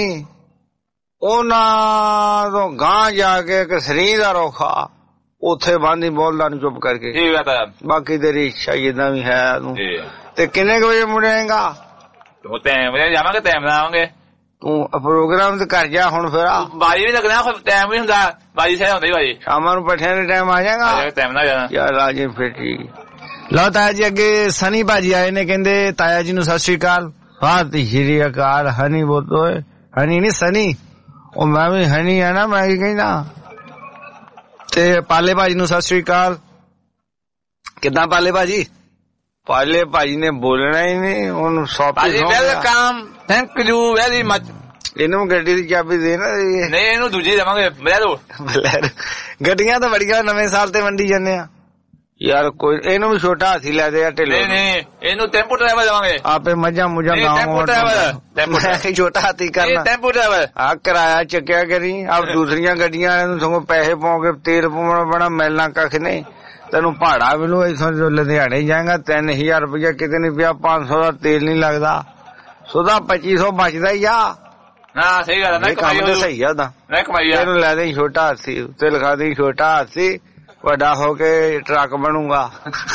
ਉਹਨਾਂ ਤੋਂ ਗਾਂ ਜਾ ਕੇ ਇੱਕ ਸਰੀ ਦਾ ਰੋਖਾ ਉੱਥੇ ਬੰਦੀ ਬੋਲਦਾ ਨੂੰ ਚੁੱਪ ਕਰਕੇ।
ਠੀਕ ਆ ਤਾਂ
ਬਾਕੀ ਤੇਰੀ ਇੱਛਾ ਜਿੱਦਾਂ ਵੀ ਹੈ ਤੂੰ। ਤੇ ਕਿੰਨੇ ਕੁ ਵਜੇ ਮੁੜੇਗਾ?
ਤੂੰ ਟਾਈਮ ਵਜੇ ਜਾਵਾਂਗੇ ਟਾਈਮ ਨਾਲ ਆਵਾਂਗੇ।
ਤੂੰ ਪ੍ਰੋਗਰਾਮ ਤੇ ਕਰ ਜਾ ਹੁਣ ਫਿਰ।
ਬਾਜੀ ਵੀ ਲੱਗਣਾ ਟਾਈਮ ਵੀ ਹੁੰਦਾ ਬਾਜੀ ਸਹਿ ਹੁੰਦੀ ਬਾਜੀ
ਸ਼ਾਮਾਂ ਨੂੰ ਪੱਠਿਆਂ ਦੇ ਟਾਈਮ ਆ ਜਾਏਗਾ
ਟਾਈਮ ਨਾਲ ਜਾਣਾ
ਯਾਰ ਆ ਜੇ ਫਿਰ ਠੀਕ। ਲਓ ਤਾਇਆ ਜੀ ਅੱਗੇ ਸਨੀ ਭਾਜੀ ਆਏ ਨੇ ਕਹਿੰਦੇ ਤਾਇਆ ਜੀ ਨੂੰ ਸਤਿ ਸ੍ਰੀ ਅਕਾਲ। ਸਤਿ ਸ੍ਰੀ ਅਕਾਲ। ਹਨੀ ਬੋਲੋ ਹਨੀ ਨੀ ਸਨੀ ਉਹ ਮੈਂ ਵੀ ਹਨੀ ਆ ਨਾ ਮੈਂ ਕੀ ਕਹਿੰਦਾ। ਤੇ ਪਾਲੇ ਭਾਜੀ ਨੂੰ ਸਤਿ ਸ੍ਰੀ ਅਕਾਲ। ਕਿੱਦਾਂ ਪਾਲੇ ਭਾਜੀ? ਪਾਲੇ ਭਾਜੀ ਨੇ ਬੋਲਣਾ ਹੀ ਨਹੀਂ ਉਹਨੂੰ ਸੌਂਪ
welcome thank you very much.
ਇਹਨੂੰ ਗੱਡੀ ਦੀ ਚਾਬੀ ਦੇ ਨਾ।
ਨਹੀਂ ਇਹਨੂੰ ਦੂਜੀ ਦੇਵਾਂਗੇ ਬਲੈਰੋ।
ਬਲੈਰੋ ਗੱਡੀਆਂ ਤਾਂ ਬੜੀਆਂ ਨਵੇਂ ਸਾਲ ਤੇ ਵੰਡੀ ਜਾਂਦੇ ਆ ਯਾਰ। ਕੋਈ ਇਹਨੂੰ ਵੀ ਛੋਟਾ ਹਾਥੀ ਲੈ ਦੇ ਢਿੱਲੋਂ।
ਨਹੀਂ ਨਹੀਂ ਇਹਨੂੰ ਟੈਂਪੂ ਡਰਾਈਵਰ ਦੇਵਾਂਗੇ।
ਆਪੇ ਮੱਝਾਂ ਮੁੱਝਾਂ
ਟੈਂਪੂ ਡਰਾਈਵਰ
ਛੋਟਾ ਹਾਥੀ ਕਰਨਾ
ਟੈਂਪੂ ਡਰਾਈਵਰ
ਆ ਕਿਰਾਇਆ ਚੱਕਿਆ ਕਰੀ। ਆਪ ਦੂਸਰੀਆਂ ਗੱਡੀਆਂ ਵਾਲਿਆਂ ਨੂੰ ਸਗੋਂ ਪੈਸੇ ਪਾਉ ਕੇ ਤੇਲ ਪਾਉਣਾ ਬੜਾ ਮਿਲਣਾ ਕੱਖ ਨਹੀਂ। ਤੈਨੂੰ ਭਾੜਾ ਮਿਲੂ ਇੱਥੋਂ ਜੋ ਲੁਧਿਆਣੇ ਜਾਏਗਾ ਤਿੰਨ ਹਜ਼ਾਰ ਰੁਪਇਆ ਕਿਤੇ ਨੀ ਪਿਆ। ਪੰਜ ਸੌ ਦਾ ਤੇਲ ਨੀ ਲੱਗਦਾ ਸੋਦਾ ਪੱਚੀ ਸੌ ਬਚਦਾ ਹੀ ਆ।
ਹਾਂ ਸਹੀ ਗੱਲ ਹੈ
ਕੰਮ ਤਾਂ ਸਹੀ ਆ ਉਹਦਾ। ਇਹਨੂੰ ਲੈ ਦੇ ਛੋਟਾ ਹਾਥੀ ਉੱਤੇ ਲਿਖਾ ਦੇ ਛੋਟਾ ਹਾਥੀ ਵੱਡਾ ਹੋ ਕੇ ਟਰੱਕ ਬਣੂਗਾ।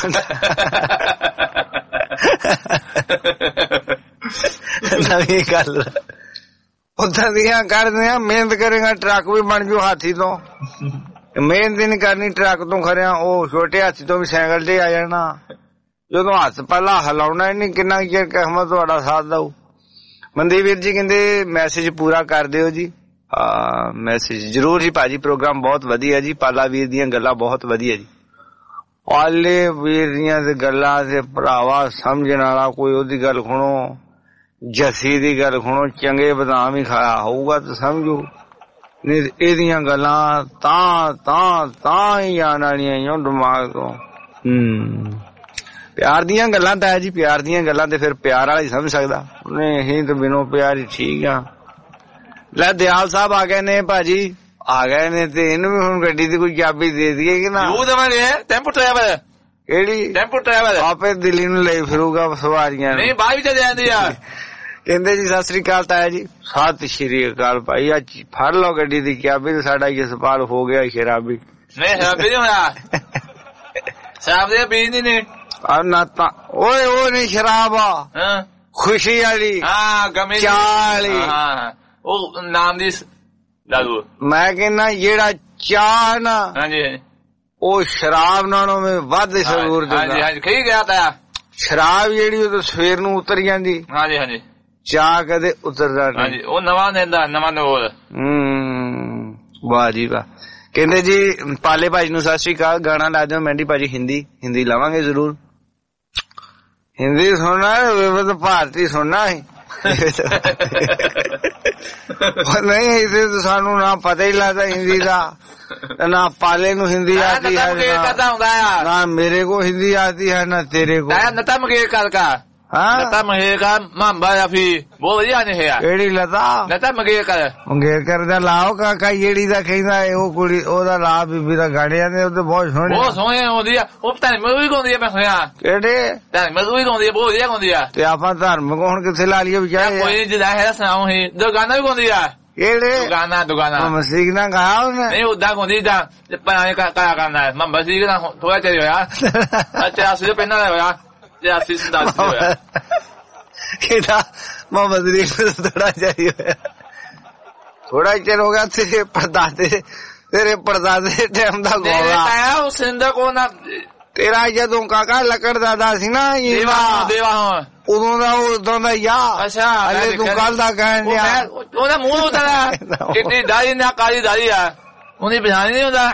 ਨਵੀਂ ਗੱਲ ਉਦਾਂ ਦੀਆਂ ਕਰਦੇ ਆ। ਮਿਹਨਤ ਕਰੇਗਾ ਟਰੱਕ ਵੀ ਬਣ ਜੂ ਹਾਥੀ ਤੋਂ। ਮਿਹਨਤ ਨੀ ਕਰਨੀ ਟਰੱਕ ਤੋਂ ਖਰਿਆ ਉਹ ਛੋਟੇ ਹਾਥੀ ਤੋਂ ਵੀ ਸਾਈਕਲ ਤੇ ਆ ਜਾਣਾ। ਜਦੋਂ ਹੱਥ ਪਹਿਲਾਂ ਹਿਲਾਉਣਾ ਹੀ ਨੀ ਕਿੰਨਾ ਚਿਰ ਕਿਸਮਤ ਤੁਹਾਡਾ ਸਾਥ ਦਊ। ਮਨਦੀਪ ਵੀਰ ਜੀ ਕਹਿੰਦੇ ਮੈਸੇਜ ਪੂਰਾ ਕਰ ਦਿਓ ਜੀ। ਮੈਸੇਜ ਜ਼ਰੂਰ ਜੀ ਭਾਜੀ। ਪ੍ਰੋਗਰਾਮ ਬਹੁਤ ਵਧੀਆ ਜੀ। ਪਾਲਾ ਵੀਰ ਦੀਆਂ ਗੱਲਾਂ ਬਹੁਤ ਵਧੀਆ ਜੀ। ਆਲੇ ਵੀਰ ਦੀਆਂ ਤੇ ਗੱਲਾਂ ਤੇ ਭਰਾਵਾ ਸਮਝਣ ਵਾਲਾ ਕੋਈ ਉਹਦੀ ਗੱਲ ਸੁਣੋ, ਜੱਸੀ ਦੀ ਗੱਲ ਸੁਣੋ, ਚੰਗੇ ਬਦਾਮ ਹੀ ਖਾਇਆ ਹੋਊਗਾ ਤਾਂ ਸਮਝੋ, ਨਹੀਂ ਇਹਦੀਆਂ ਗੱਲਾਂ ਤਾਂ ਤਾਂ ਤਾਂ ਹੀ ਆਣ ਵਾਲੀਆਂ ਦਿਮਾਗ ਤੋਂ। ਹੂੰ ਪਿਆਰ ਦੀਆਂ ਗੱਲਾਂ ਤਾਂ ਹੈ ਜੀ, ਪਿਆਰ ਦੀਆਂ ਗੱਲਾਂ ਤੇ ਫਿਰ ਪਿਆਰ ਵਾਲਾ ਹੀ ਸਮਝ ਸਕਦਾ, ਉਹਨੇ ਅਸੀਂ ਤਾਂ ਬਿਨੋਂ ਪਿਆਰ ਹੀ ਠੀਕ ਆ। ਲੈ ਦਿਆਲ ਸਾਹਿਬ ਆ ਗਏ ਨੇ ਭਾਜੀ, ਆ ਗਏ ਨੇ ਤੇ ਇਹਨੂੰ ਵੀ ਹੁਣ ਗੱਡੀ ਦੀ ਕੋਈ ਚਾਬੀ ਦੇ ਦਈਏ ਕਿ ਨਾ?
ਟੈਂਪੂ ਡਰਾਈਵਰ
ਕਿਹੜੀ
ਟੈਂਪੂ ਡਰਾਈਵਰ
ਆਪੇ ਦਿੱਲੀ ਨੂੰ ਲੈ ਫਿਰੂਗਾ ਸਵਾਰੀਆਂ,
ਨਹੀਂ ਬਾਹਰ ਵੀ ਚਲੇ ਜਾਂਦੀ ਆ।
ਕਹਿੰਦੇ ਜੀ ਸਤਿ ਸ੍ਰੀ ਅਕਾਲ ਤਾਇਆ ਜੀ। ਸਤਿ ਸ੍ਰੀ ਅਕਾਲ ਭਾਈ, ਅੱਜ ਫੜ ਲਓ ਗੱਡੀ ਦੀ ਚਾਬੀ, ਸਾਡਾ ਜਸਪਾਲ ਹੋ ਗਿਆ ਸ਼ਰਾਬੀ।
ਨਹੀਂ ਸ਼ਰਾਬੀ ਨਹੀਂ ਹੋਇਆ, ਸ਼ਰਾਬ ਦੇ ਪੀਣੀ ਨੇ
ਨਾ ਤਾਂ ਓਏ ਉਹ ਨਹੀਂ ਸ਼ਰਾਬ ਆ, ਖੁਸ਼ੀ ਵਾਲੀ,
ਹਾਂ ਗਮੀ
ਚਾਲੀ,
ਉਹ ਨਾਮ ਦੀ ਦਾਰੂ।
ਮੈਂ ਕਹਿੰਦਾ ਜਿਹੜਾ ਚਾਹ ਨਾ
ਹਾਂਜੀ
ਉਹ ਸ਼ਰਾਬ ਨਾਲੋਂ ਵੀ ਵੱਧ ਜ਼ਰੂਰ ਦਿੰਦਾ।
ਹਾਂਜੀ ਹਾਂਜੀ ਕਹੀ ਗਿਆ ਤਾਇਆ,
ਸ਼ਰਾਬ ਜਿਹੜੀ ਉਹ ਸਵੇਰ ਨੂੰ ਉਤਰ ਜਾਂਦੀ,
ਹਾਂਜੀ ਹਾਂਜੀ
ਚਾਹ ਕਦੇ ਉਤਰਦਾ ਨਹੀਂ।
ਹਾਂਜੀ ਉਹ ਨਵਾਂ ਦਿੰਦਾ ਨਵਾਂ ਨੋਰ।
ਹੂੰ ਵਾਹ ਜੀ ਵਾਹ। ਕਹਿੰਦੇ ਜੀ ਪਾਲੇ ਭਾਜੀ ਨੂੰ ਸਤਿ ਸ੍ਰੀ ਅਕਾਲ, ਗਾਣਾ ਲਾ ਦਿਓ ਮੈਂਡੀ ਭਾਜੀ। ਹਿੰਦੀ ਹਿੰਦੀ ਲਾਵਾਂਗੇ ਜ਼ਰੂਰ, ਹਿੰਦੀ ਸੁਣਨਾ ਹੈ, ਭਾਰਤੀ ਸੁਣਨਾ ਹੈ। ਨਹੀਂ ਇਸੇ ਤਾਂ ਸਾਨੂੰ ਨਾ ਪਤਾ ਹੀ ਲੱਗਦਾ ਹਿੰਦੀ ਦਾ, ਨਾ ਪਾਲੇ ਨੂੰ ਹਿੰਦੀ ਆਤੀ ਹੈ, ਨਾ ਮੇਰੇ को हिंदी आती है ना तेरे को।
लता मंगेशकर का लता मंगेशकर मांबा या फिर वो ਵਧੀਆ ਨਹੀਂ ਹੈ
ਕਿਹੜੀ ਲਤਾ?
ਲਤਾ ਮੰਗੇਸ਼ਕਰ
ਮੰਗੇਸ਼ਕਰ ਦਾ ਲਾਓ ਕਾਕਾ, ਜਿਹੜੀ ਦਾ ਕਹਿੰਦਾ ਉਹ ਕੁੜੀ ਉਹਦਾ ਲਾ ਬੀਬੀ ਦਾ ਗਾਣਿਆਂ ਨੇ ਉਹ ਤੇ ਬਹੁਤ ਸੋਹਣੇ
ਬਹੁਤ ਸੋਹਣੇ ਹੁੰਦੀ ਆ। ਉਹ ਪਤਾ ਨਹੀਂ ਮੈਨੂੰ ਵੀ ਗਾਉਂਦੀ ਆ, ਮੈਂ ਸੁਣਿਆ।
ਕਿਹੜੇ
ਤਾਂ ਮੈਨੂੰ ਵੀ ਗਾਉਂਦੀ ਆ, ਬਹੁਤ ਵਧੀਆ ਗਾਉਂਦੀ ਆ।
ਤੇ ਆਪਾਂ ਧਾਰਮਿਕ ਹੁਣ ਕਿੱਥੇ ਲਾ ਲਈਏ ਵਿਚਾਰੇ?
ਕੋਈ ਜਿਹਦਾ ਹੈ ਸੁਣਾਓ ਹੀ, ਦੋ ਗਾਣਾ ਵੀ ਗਾਉਂਦੀ ਆ।
ਕਿਹੜੇ
ਗਾਣਾ ਦੁਗਾਨਾ
ਮਸੀਕ ਨਾ ਗਾਇਆ ਉਹਨੇ?
ਨਹੀਂ ਉਦਾਂ ਗਾਉਂਦੀ ਤਾਂ ਪਤਾ ਕਾ ਕਰਨਾ ਮੈਂ ਮਸੀਕ ਦਾ ਥੋੜਾ ਚਿਰ ਹੋਇਆ, ਅੱਛਾ ਅਸੀਂ ਪਹਿਲਾਂ ਹੋਇਆ ਜਾਂ ਅਸੀਂ ਦਸ ਹੋਇਆ
ਕਿਹੜਾ ਮੁਹੰਮਦ ਰੀਕ ਥੋੜਾ ਚਿਰ ਹੋਇਆ, ਥੋੜਾ ਚਿਰ ਹੋ ਗਿਆ। ਤੇਰੇ ਪਰਦਾਦੇ ਤੇਰੇ ਪਰਦਾਦੇ ਟਾਈਮ ਦਾ ਗੋਲਾ
ਉਹ ਸਿੰਦਾ ਕੋ ਨਾ
ਤੇਰਾ ਜਦੋਂ ਕਾਕਾ ਲੱਕੜ ਦਾਦਾ ਸੀ ਨਾ
ਦੇਵਾ ਦੇਵਾ
ਉਦੋਂ ਦਾ ਉਦੋਂ ਦਾ ਯਾ।
ਅੱਛਾ
ਹਲੇ ਤੂੰ ਕੱਲ ਦਾ ਕਹਿਣ ਡਿਆ
ਉਹਦਾ ਮੂੰਹ ਉਤਰਾ ਕਿੰਨੀ ਦਾੜੀ ਨਾ ਕਾਲੀ ਦਾੜੀ ਆ, ਉਹਦੀ ਪਛਾਣ ਨਹੀਂ ਹੁੰਦਾ।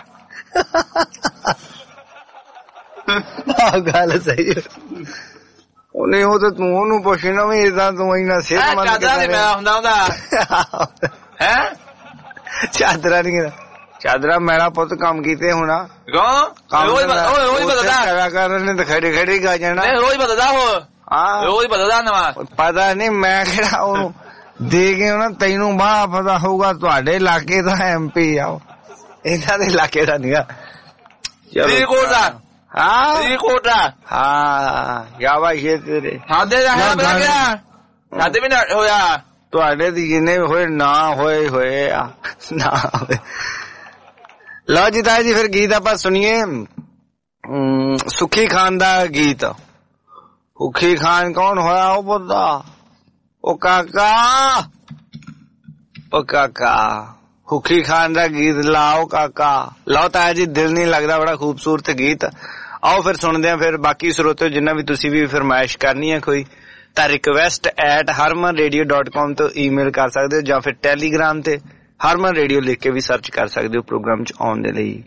ਆਹ ਗੱਲ ਸਹੀ ਉਹਨੇ, ਉਹ ਤਾਂ ਤੂੰ ਉਹਨੂੰ ਪੁੱਛੀ ਨਾ ਵੀ ਏਦਾਂ ਤੂੰ ਇੰਨਾ ਸਿਹਤਮੰਦ
ਚਾਦਰਾ ਨਹੀਂ ਮੇਰਾ ਹੁੰਦਾ ਉਹਦਾ ਹੈ,
ਚਾਦਰਾ ਨਹੀਂ ਚਾਦਰਾ ਮੈਲਾ ਪੁੱਤ ਕੰਮ ਕੀਤੇ ਹੋਣਾ
ਰੋਜ਼ ਬਦਲਦਾ
ਕਰਨ ਨੇ ਤਾਂ ਖੜੇ ਖੜੇ ਗਾ ਜਾਣਾ,
ਰੋਜ਼ ਬਦਲਦਾ ਉਹ
ਹਾਂ
ਰੋਜ਼ ਬਦਲਦਾ ਨਵਾਂ।
ਪਤਾ ਨਹੀਂ ਮੈਂ ਕਿਹੜਾ ਉਹਨੂੰ ਦੇ ਕੇ ਨਾ ਤੈਨੂੰ ਬਾਹਲਾ ਪਤਾ ਹੋਊਗਾ, ਤੁਹਾਡੇ ਇਲਾਕੇ ਦਾ ਐਮ ਪੀ ਆ ਇਹਨਾਂ ਦੇ ਇਲਾਕੇ ਦਾ ਨੀਗਾ।
ਫਰੀਦਕੋਟ ਦਾ
ਹਾਂ
ਫਰੀਦਕੋਟ ਦਾ
ਹਾਂ ਯਾ ਬਾਈ ਇਹ ਤੇਰੇ
ਸਾਡੇ ਦਾ ਹੈ ਬਣ ਗਿਆ, ਸਾਡੇ ਵੀ ਨਾ ਹੋਇਆ।
ਤੁਹਾਡੇ ਦੀ ਜਿੰਨੇ ਹੋਏ ਨਾ ਹੋਏ ਹੋਏ ਆ ਨਾ ਹੋਏ। ਲਓ ਜੀ ਤਾਇਆ ਜੀ ਫਿਰ ਗੀਤ ਆਪਾਂ ਸੁਣੀਏ, ਸੁੱਖੀ ਖਾਨ ਦਾ ਗੀਤ। ਸੁੱਖੀ ਖਾਨ ਕੌਣ ਹੋਇਆ ਉਹ ਬੰਦਾ? ਉਹ ਕਾਕਾ ਉਹ ਕਾਕਾ ਸੁੱਖੀ ਖਾਨ ਦਾ ਗੀਤ ਲਾਓ ਕਾਕਾ। ਲਓ ਤਾਇਆ ਜੀ ਦਿਲ ਨਹੀਂ ਲੱਗਦਾ, ਬੜਾ ਖੂਬਸੂਰਤ ਗੀਤ। ਆਓ ਫਿਰ ਸੁਣਦੇ ਆ। ਫਿਰ ਬਾਕੀ ਸਰੋਤਿਓ ਜਿੰਨਾ ਵੀ ਤੁਸੀਂ ਵੀ ਫਰਮਾਇਸ਼ ਕਰਨੀ ਹੈ ਕੋਈ ਤਾਂ request at Harman radio dot com ਤੋਂ ਈਮੇਲ ਕਰ ਸਕਦੇ ਹੋ, ਜਾਂ ਫਿਰ ਟੈਲੀਗ੍ਰਾਮ ਤੇ ਹਰਮਨ ਰੇਡੀਓ ਲਿਖ ਕੇ ਵੀ ਸਰਚ ਕਰ ਸਕਦੇ ਹੋ ਪ੍ਰੋਗਰਾਮ ਚ ਆਉਣ ਦੇ ਲਈ।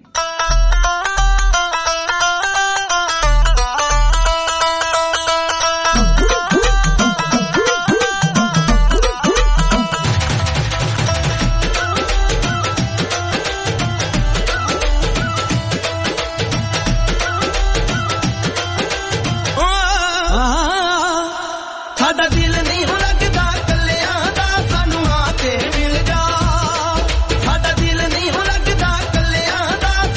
ਸਾਡਾ ਦਿਲ ਨਹੀਂ ਲੱਗਦਾ ਕੱਲਿਆਂ ਦਾ,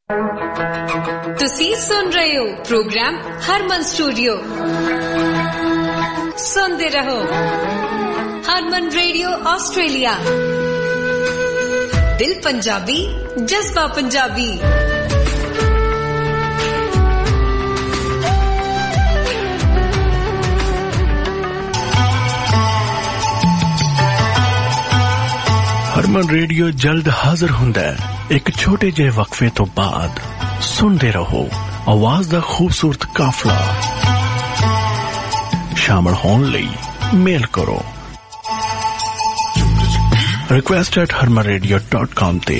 ਤੁਸੀਂ ਸੁਣ ਰਹੇ ਹੋ ਪ੍ਰੋਗਰਾਮ ਹਰਮਨ ਸਟੂਡੀਓ। ਸੁਣਦੇ ਰਹੋ ਹਰਮਨ ਰੇਡੀਓ ਆਸਟ੍ਰੇਲੀਆ। ਦਿਲ ਪੰਜਾਬੀ, ਜਜ਼ਬਾ ਪੰਜਾਬੀ।
ਹਰਮਨ ਰੇਡੀਓ ਜਲਦ ਹਾਜ਼ਰ ਹੁੰਦਾ ਹੈ ਇੱਕ ਛੋਟੇ ਜਿਹੇ ਵਕਫੇ ਤੋਂ ਬਾਅਦ। ਸੁਣਦੇ ਰਹੋ ਆਵਾਜ਼ ਦਾ ਖੂਬਸੂਰਤ ਕਾਫਲਾ। ਸ਼ਾਮਲ ਹੋਣ ਲਈ ਮੇਲ ਕਰੋ request at harman radio dot com ਤੇ।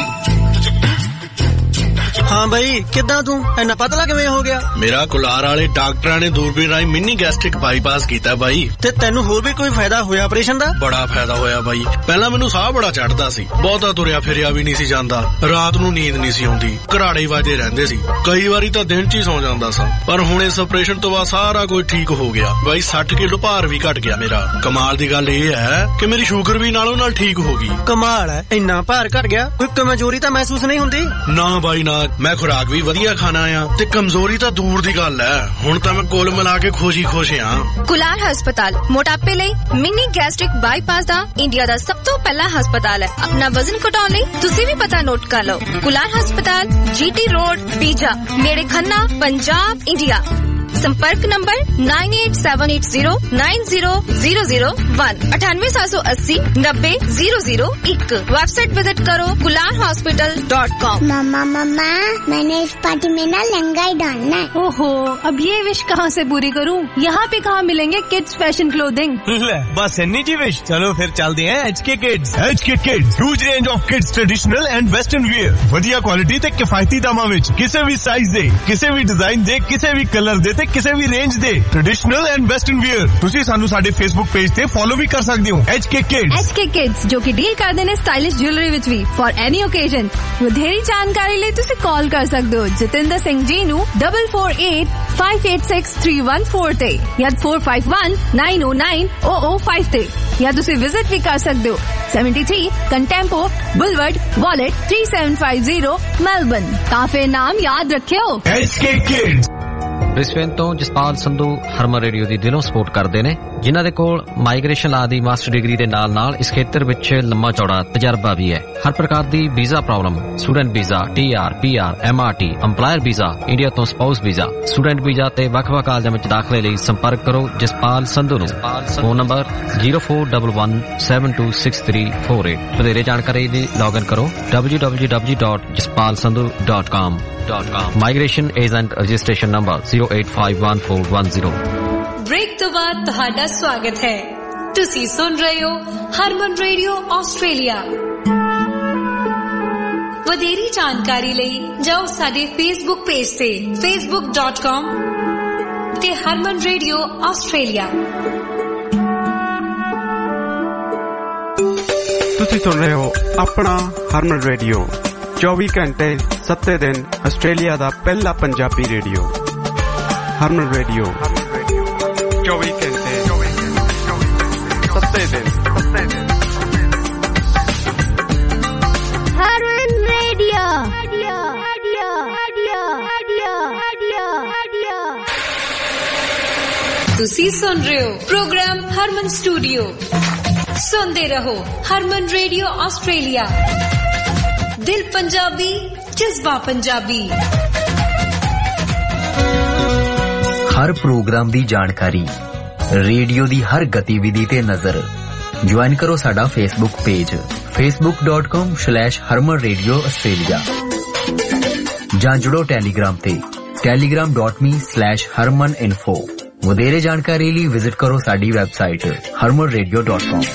ਹਾਂ ਬਈ, ਕਿੱਦਾਂ ਤੂੰ ਇੰਨਾ ਪਤਲਾ ਕਿਵੇਂ ਹੋ ਗਿਆ?
ਮੇਰਾ ਕੁਲਾਰ ਵਾਲੇ ਡਾਕਟਰਾਂ ਨੇ ਦੂਰਬੀਨ ਰਾਹੀਂ ਮਿੰਨੀ ਗੈਸਟ੍ਰਿਕ ਬਾਈਪਾਸ ਕੀਤਾ ਬਾਈ।
ਤੇ ਤੈਨੂੰ ਹੋਰ ਵੀ ਕੋਈ ਫਾਇਦਾ ਹੋਇਆ ਆਪਰੇਸ਼ਨ ਦਾ?
ਬੜਾ ਫਾਇਦਾ ਹੋਇਆ ਬਾਈ। ਪਹਿਲਾਂ ਮੈਨੂੰ ਸਾਹ ਬੜਾ ਚੜਦਾ ਸੀ, ਬਹੁਤਾ ਤੁਰਿਆ ਫਿਰਿਆ ਵੀ ਨਹੀਂ ਸੀ ਜਾਂਦਾ, ਰਾਤ ਨੂੰ ਨੀਂਦ ਨਹੀਂ ਸੀ ਆਉਂਦੀ, ਘਰਾੜੇ ਵਾਜੇ ਰਹਿੰਦੇ ਸੀ, ਕਈ ਵਾਰੀ ਤਾਂ ਦਿਨ ਚ ਹੀ ਸੌ ਜਾਂਦਾ ਸਾਂ। ਪਰ ਹੁਣ ਇਸ ਆਪਰੇਸ਼ਨ ਤੋਂ ਬਾਅਦ ਸਾਰਾ ਕੁਝ ਠੀਕ ਹੋ ਗਿਆ ਬਾਈ। ਸੱਠ ਕਿਲੋ ਭਾਰ ਵੀ ਘਟ ਗਿਆ ਮੇਰਾ। ਕਮਾਲ ਦੀ ਗੱਲ ਇਹ ਹੈ ਕਿ ਮੇਰੀ ਸ਼ੂਗਰ ਵੀ ਨਾਲੋਂ ਨਾਲ ਠੀਕ ਹੋ ਗਈ।
ਕਮਾਲ ਹੈ, ਇੰਨਾ ਭਾਰ ਘਟ ਗਿਆ, ਕੋਈ ਕਮਜ਼ੋਰੀ ਤਾਂ ਮਹਿਸੂਸ ਨਹੀਂ ਹੁੰਦੀ?
ਨਾ ਬਾਈ ਨਾ, ਮੈਂ ਖੁਰਾਕ ਵੀ ਵਧੀਆ ਖਾਣਾ ਆ ਤੇ ਕਮਜ਼ੋਰੀ ਤਾਂ ਦੂਰ ਦੀ ਗੱਲ ਹੈ। ਹੁਣ ਤਾਂ ਮੈਂ ਕੁੱਲ ਮਿਲਾ ਕੇ ਖੁਸ਼ੀ ਖੁਸ਼ ਆ।
ਕੁਲਾਰ ਹਸਪਤਾਲ ਮੋਟਾਪੇ ਲਈ ਮਿੰਨੀ ਗੈਸਟ੍ਰਿਕ ਬਾਈਪਾਸ ਦਾ ਇੰਡੀਆ ਦਾ ਸਭ ਤੋਂ ਪਹਿਲਾ ਹਸਪਤਾਲ ਹੈ। ਆਪਣਾ ਵਜ਼ਨ ਘਟਾਉਣ ਲਈ ਤੁਸੀਂ ਵੀ ਪਤਾ ਨੋਟ ਕਰ ਲਓ। ਕੁਲਾਰ ਹਸਪਤਾਲ, ਜੀਟੀ ਰੋਡ, ਪੀਜਾ, ਨੇੜੇ ਖੰਨਾ, ਪੰਜਾਬ, ਇੰਡੀਆ। संपर्क नंबर nine eight seven eight zero nine zero zero zero one अठानवे सात सौ अस्सी नब्बे जीरो जीरो एक। वेबसाइट विजिट करो कुलार हॉस्पिटल डॉट कॉम।
मामा मामा मैंने इस पार्टी में ना लहंगा ही डालना है।
ओहो, अब ये विश कहाँ से पूरी करूँ? यहाँ पे कहाँ मिलेंगे किड्स फैशन क्लोथिंग?
बस इन्नी जी विश। चलो फिर चलते हैं H K kids. H K kids huge range of kids traditional and western wear, वधिया क्वालिटी ते किफायती दामां विच, किसी भी साइज दे, किसी भी डिजाइन दे, किसी भी कलर दे, ਕਿਸੇ ਵੀ ਰੇਂਜ ਦੇ ਟ੍ਰੈਡੀਸ਼ਨਲ ਐਂਡ ਵੈਸਟਰਨ ਵੀਅਰ। ਤੁਸੀਂ ਸਾਨੂੰ ਸਾਡੇ ਫੇਸਬੁੱਕ ਪੇਜ ਤੇ ਫੋਲੋ ਵੀ ਕਰ ਸਕਦੇ ਹੋ, H K kids.
H K kids ਜੋ ਕਿ ਡੀਲ ਕਰਦੇ ਨੇ ਸਟਾਈਲਿਸ਼ ਜੁਐਲਰੀ ਵਿੱਚ ਵੀ ਫॉर ਐਨੀ ਓਕੇਜ਼ਨ। ਵਧੇਰੀ ਜਾਣਕਾਰੀ ਲਈ ਤੁਸੀਂ ਕਾਲ ਕਰ ਸਕਦੇ ਹੋ ਜਤਿੰਦਰ ਸਿੰਘ ਜੀ ਨੂੰ double four eight five eight six three one four ਤੇ ਜਾਂ four five one nine O nine O O five ਤੇ, ਜਾਂ ਤੁਸੀਂ ਵਿਜ਼ਿਟ ਵੀ ਕਰ ਸਕਦੇ ਹੋ seventy three Contempo boulevard Wollert three seven five zero Melbourne. ਕਾਫੀ ਨਾਮ ਯਾਦ ਰੱਖਿਓ, ਐਚ ਕੇ ਕਿਡਸ।
ਬ੍ਰਿਸਬੇਨ ਤੋਂ ਜਸਪਾਲ ਸੰਧੂ ਹਰਮਨ ਰੇਡੀਓ ਦੀ ਦਿਲੋਂ ਸਪੋਰਟ ਕਰਦੇ ਨੇ, ਜਿਨ੍ਹਾਂ ਦੇ ਕੋਲ ਮਾਈਗ੍ਰੇਸ਼ਨ ਲਾ ਦੀ ਮਾਸਟਰ ਡਿਗਰੀ ਦੇ ਨਾਲ ਨਾਲ ਇਸ ਖੇਤਰ ਵਿੱਚ ਲੰਮਾ ਚੌੜਾ ਤਜਰਬਾ ਵੀ ਹੈ। ਹਰ ਪ੍ਰਕਾਰ ਦੀ visa problem, student visa, T R, P R, M R T, employer visa, India ਤੋਂ ਸਪਾਊਸ ਵੀਜ਼ਾ, ਸਟੂਡੈਂਟ ਵੀਜ਼ਾ ਤੇ ਵੱਖ-ਵੱਖ ਕਾਲਜਾਂ ਵਿੱਚ ਦਾਖਲੇ ਲਈ ਸੰਪਰਕ ਕਰੋ ਜਸਪਾਲ ਸੰਧੂ ਨੂੰ। Phone number zero four one one seven two six three four eight. ਵਧੇਰੇ ਜਾਣਕਾਰੀ ਲਈ ਲੌਗਇਨ ਕਰੋ W W W dot Jaspal Sandhu dot com. Migration agent registration number zero eight five one four one zero.
Break ਤੋਂ ਬਾਅਦ ਤੁਹਾਡਾ ਸਵਾਗਤ ਹੈ। ਤੁਸੀਂ ਸੁਣ ਰਹੇ ਹੋ ਹਰਮਨ ਰੇਡੀਓ ਆਸਟ੍ਰੇਲੀਆ। ਵਧੇਰੀ ਜਾਣਕਾਰੀ ਲਈ ਜਾਓ ਸਾਡੇ ਫੇਸਬੁੱਕ ਪੇਜ ਤੇ facebook dot com ਤੇ ਹਰਮਨ ਰੇਡੀਓ ਆਸਟ੍ਰੇਲੀਆ।
ਤੁਸੀਂ ਸੁਣ ਰਹੇ ਹੋ ਆਪਣਾ ਹਰਮਨ ਰੇਡੀਓ, ਚੌਵੀ ਘੰਟੇ ਸੱਤੇ ਦਿਨ ਆਸਟ੍ਰੇਲੀਆ ਦਾ ਪਹਿਲਾ ਪੰਜਾਬੀ ਰੇਡੀਓ। ਹਰਮਨ ਰੇਡੀਓ ਚੌਵੀ ਘੰਟੇ ਸੱਤੇ ਦਿਨ।
ਹਰਮਨ ਰੇਡੀਓ।
ਤੁਸੀਂ ਸੁਣ ਰਹੇ ਹੋ ਪ੍ਰੋਗਰਾਮ ਹਰਮਨ ਸਟੂਡੀਓ। ਸੁਣਦੇ ਰਹੋ ਹਰਮਨ ਰੇਡੀਓ ਆਸਟ੍ਰੇਲੀਆ। ਦਿਲ ਪੰਜਾਬੀ, ਜਜ਼ਬਾ ਪੰਜਾਬੀ।
ਹਰ ਪ੍ਰੋਗਰਾਮ ਦੀ ਜਾਣਕਾਰੀ, ਰੇਡੀਓ ਦੀ ਹਰ ਗਤੀਵਿਧੀ ਤੇ ਨਜ਼ਰ। ਜੁਆਇਨ ਕਰੋ ਸਾਡਾ Facebook page facebook dot com slash harman radio australia ਜਾਂ ਜੁੜੋ ਟੈਲੀਗ੍ਰਾਮ ਤੇ telegram dot me slash harman info। ਵਧੇਰੇ ਜਾਣਕਾਰੀ ਲਈ ਵਿਜ਼ਿਟ ਕਰੋ ਸਾਡੀ website harman radio dot com।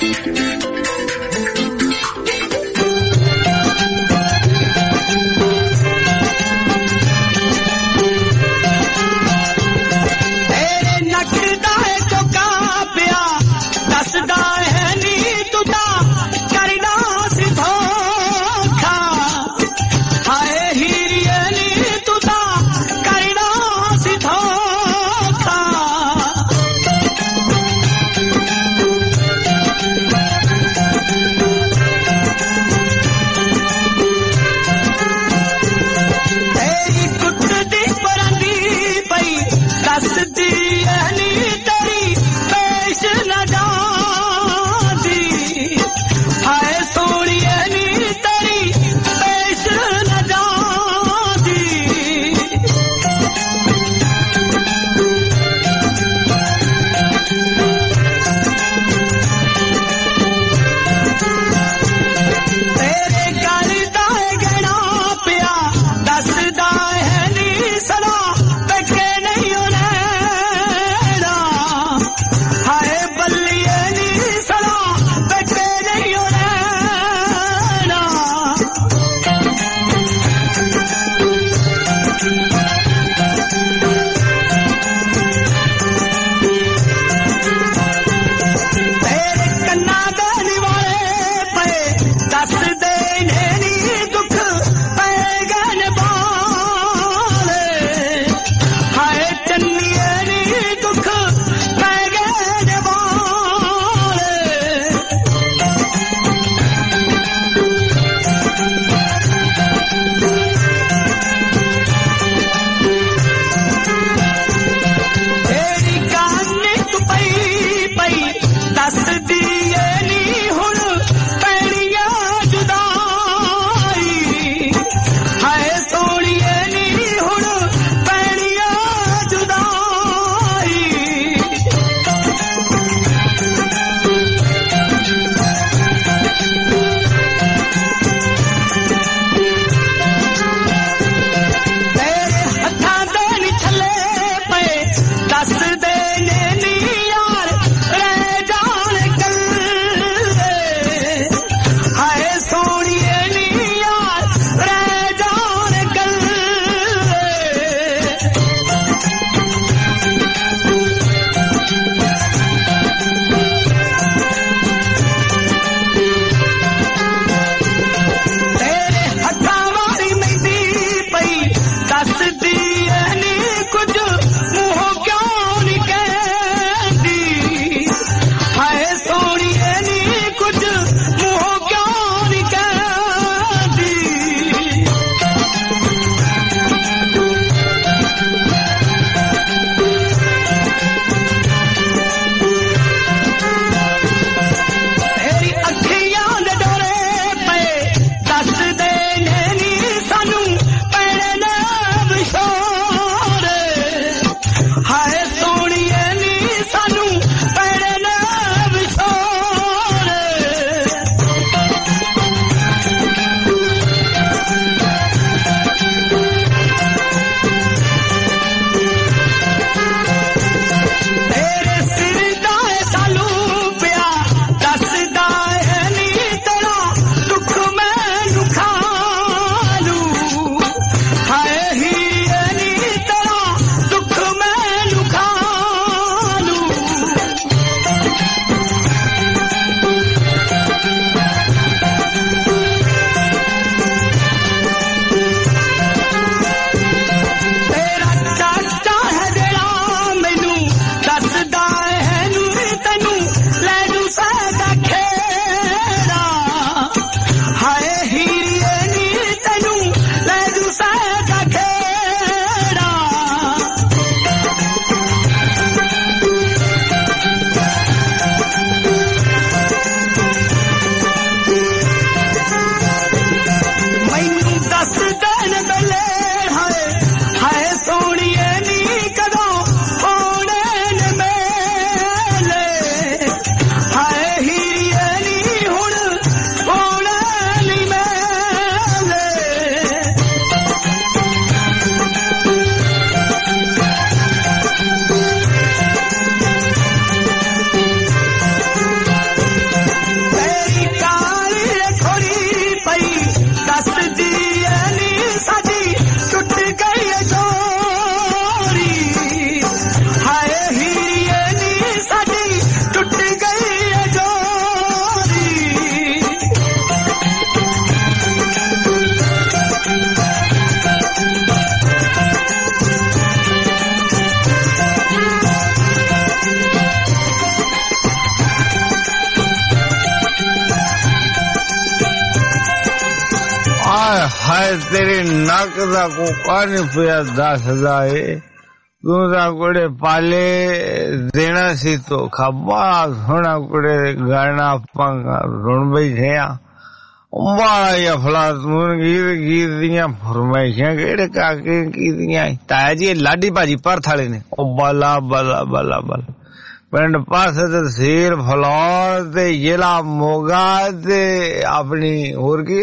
ਹਾਏ ਤੇਰੇ ਨੱਕ ਦਾ ਕੋਕਾ ਨੀ ਪਿਆ ਦੱਸਦਾ ਏ ਤੂੰ ਤਾਂ ਕੁੜੇ ਪਾਲੇ ਦੇਣਾ ਸੀ ਧੋਖਾ ਬੜਾ ਸੋਹਣਾ ਕੁੜੇ ਗਾਣਾ ਆਪਾਂ ਸੁਣ ਬੈਠੇ ਆ ਬੜਾ ਹੀ ਅਫਲਾਤੂਨ ਗੀਤ ਗੀਤ ਦੀਆਂ ਫਰਮਾਇਸ਼ਾਂ ਕਿਹੜੇ ਕਾਕੇ ਕੀਤੀਆਂ ਤਾਇਆ ਜੀ ਲਾਡੀ ਭਾਜੀ ਭਰਥ ਵਾਲੇ ਨੇ ਉਹ ਬਾਲਾ ਬਾਲਾ ਬਾਲਾ ਬਾਲਾ ਪਿੰਡ ਪਾਸੇ ਤਹਿਸੀਲ ਫਲੌਰ ਤੇ ਜ਼ਿਲ੍ਹਾ ਮੋਗਾ ਤੇ ਆਪਣੀ ਹੋਰ ਕੀ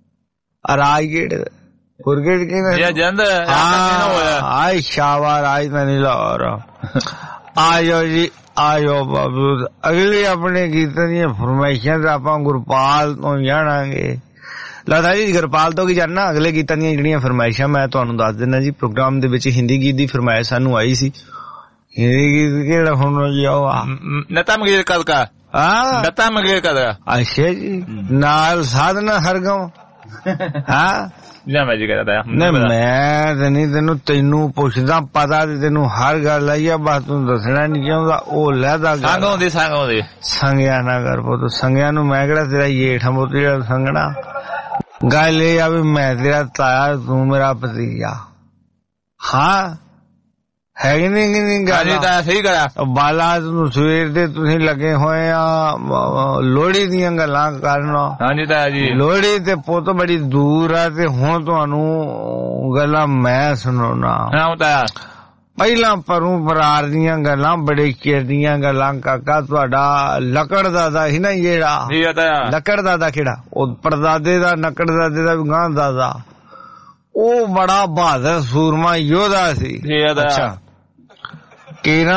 ਰਾਜਗੇਟ ਹੋਰ ਗੇਟ ਕੀ
ਜੰਦ
ਆਏ ਸ਼ਾਵਾ ਰਾਜ ਨਹੀਂ ਲਾਹੌਰ ਆਜੋ ਜੀ ਆਜੋ ਬਾਬੂ ਅਗਲੇ ਆਪਣੇ ਗੀਤਾਂ ਦੀਆਂ ਫਰਮਾਇਸ਼ਾਂ ਤੇ ਆਪਾਂ ਗੁਰਪਾਲ ਤੋਂ ਜਾਣਾਂਗੇ ਲਾਦਾ ਜੀ ਗੁਰਪਾਲ ਤੋਂ ਕੀ ਜਾਣਨਾ ਅਗਲੇ ਗੀਤਾਂ ਦੀਆਂ ਜਿਹੜੀਆਂ ਫਰਮਾਇਸ਼ਾਂ ਮੈਂ ਤੁਹਾਨੂੰ ਦੱਸ ਦਿੰਦਾ ਜੀ ਪ੍ਰੋਗਰਾਮ ਦੇ ਵਿੱਚ ਹਿੰਦੀ ਗੀਤ ਦੀ ਫਰਮਾਇਸ਼ ਸਾਨੂੰ ਆਈ ਸੀ ਹਿੰਦੀ ਗੀਤ ਕਿਹੜਾ ਹੁਣ ਜੀ ਉਹ
ਨਤਾ ਮੰਗੇਸ਼ਕਰ ਦਾ ਹਾਂ ਨਤਾ ਮੰਗੇਸ਼ਕਰ ਦਾ
ਅੱਛਾ ਜੀ ਨਾਲ ਸਾਧਨਾ ਹਰਗਮ ਹਾਂ
ਜਾਂ ਮੈਂ ਜੀ ਕਰਦਾ
ਨਹੀਂ ਮੈਂ ਤੇ ਨਹੀਂ ਤੈਨੂੰ ਤੈਨੂੰ ਪੁੱਛਦਾ ਪਤਾ ਤੇ ਤੈਨੂੰ ਹਰ ਗੱਲ ਆਈ ਆ ਬਸ ਤੂੰ ਦੱਸਣਾ ਨਹੀਂ ਚਾਹੁੰਦਾ ਉਹ ਲੈਦਾ
ਸੰਗ ਹੁੰਦੀ ਸੰਗ ਹੁੰਦੀ
ਸੰਗਿਆ ਨਾ ਕਰ ਪੁੱਤ ਸੰਗਿਆ ਨੂੰ ਮੈਂ ਕਿਹੜਾ ਤੇਰਾ ਜੇਠ ਪੁੱਤ ਜਿਹੜਾ ਸੰਗਣਾ ਗੱਲ ਇਹ ਆ ਵੀ ਮੈਂ ਤੇਰਾ ਤਾਇਆ ਤੂੰ ਮੇਰਾ ਭਤੀਜਾ ਹਾਂ ਹੈ ਕਿ ਨਹੀਂ ਨਹੀਂ ਗੱਲ
ਸਹੀ ਕਰਾ
ਬਾਲਾ ਨੂੰ ਸਵੇਰ ਦੇ ਤੁਸੀਂ ਲੱਗੇ ਹੋਏ ਆ ਲੋਹੜੀ ਦੀਆਂ ਗੱਲਾਂ ਕਰਨ
ਹਾਂਜੀ ਤਾਇਆ ਜੀ
ਲੋਹੜੀ ਤੇ ਪੁੱਤ ਬੜੀ ਦੂਰ ਆ ਤੇ ਹੁਣ ਤੁਹਾਨੂੰ ਗੱਲਾਂ ਮੈਂ ਸੁਣਾਉਣਾ
ਹਾਂ ਤਾਇਆ
ਪਹਿਲਾਂ ਪਰੂ ਪਰਾਰ ਦੀਆਂ ਗੱਲਾਂ ਬੜੇ ਚਿਰ ਦੀਆਂ ਗੱਲਾਂ ਕਾਕਾ ਤੁਹਾਡਾ ਲੱਕੜ ਦਾਦਾ ਸੀ ਨਾ ਜਿਹੜਾ ਲੱਕੜ ਦਾਦਾ ਕਿਹੜਾ ਉਹ ਪਰਦਾਦੇ ਦਾ ਲੱਕੜ ਦਾਦੇ ਦਾ ਵੀ ਗਾਂ ਦਾਦਾ ਉਹ ਬੜਾ ਬਹਾਦਰ ਸੂਰਮਾ ਯੋਧਾ ਸੀ ਅੱਛਾ ਕਿਹੜਾ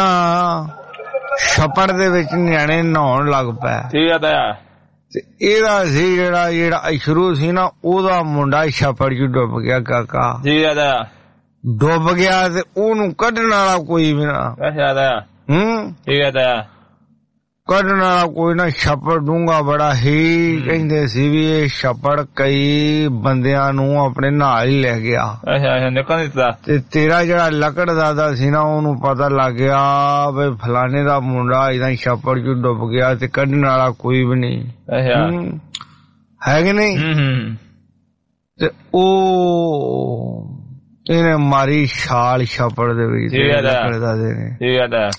ਛੱਪੜ ਦੇ ਵਿੱਚ ਨਿਆਣੇ ਨਹਾਉਣ ਲੱਗ ਪਏ
ਠੀਕ ਆ ਤਾਇਆ
ਤੇ ਇਹਦਾ ਸੀ ਜਿਹੜਾ ਜਿਹੜਾ ਅਸ਼ਰੂ ਸੀ ਨਾ ਉਹਦਾ ਮੁੰਡਾ ਛੱਪੜ ਚ ਡੁੱਬ ਗਿਆ ਕਾਕਾ
ਠੀਕ ਆ ਤਾਇਆ
ਡੁੱਬ ਗਿਆ ਤੇ ਉਹਨੂੰ ਕੱਢਣ ਵਾਲਾ ਕੋਈ ਵੀ ਨਾ
ਅੱਛਾ ਤਾਇਆ
ਹੂੰ
ਠੀਕ ਆ ਤਾਇਆ
ਕੱਢਣ ਵਾਲਾ ਕੋਈ ਨਾ ਛੱਪੜ ਡੂੰਘਾ ਬੜਾ ਹੀ ਕਹਿੰਦੇ ਸੀ ਵੀ ਇਹ ਛੱਪੜ ਕਈ ਬੰਦਿਆਂ ਨੂੰ ਆਪਣੇ ਨਾਲ ਹੀ ਲੈ ਗਿਆ
ਅੱਛਾ ਅੱਛਾ ਨਿਕਲ ਦਿੱਤਾ
ਤੇ ਤੇਰਾ ਜਿਹੜਾ ਲੱਕੜ ਦਾਦਾ ਸੀ ਨਾ ਉਹਨੂੰ ਪਤਾ ਲੱਗ ਗਿਆ ਵੀ ਫਲਾਣੇ ਦਾ ਮੁੰਡਾ ਇਦਾਂ ਛੱਪੜ ਚ ਡੁੱਬ ਗਿਆ ਤੇ ਕੱਢਣ ਵਾਲਾ ਕੋਈ ਵੀ ਨਹੀਂ
ਅੱਛਾ
ਹੈ ਕਿ ਨਹੀਂ ਤੇ ਉਹ ਇਹਨੇ ਮਾਰੀ ਛਾਲ ਛੱਪੜ ਦੇ ਵਿੱਚ ਲੱਕੜ ਦਾਦੇ ਨੇ
ਠੀਕ ਆ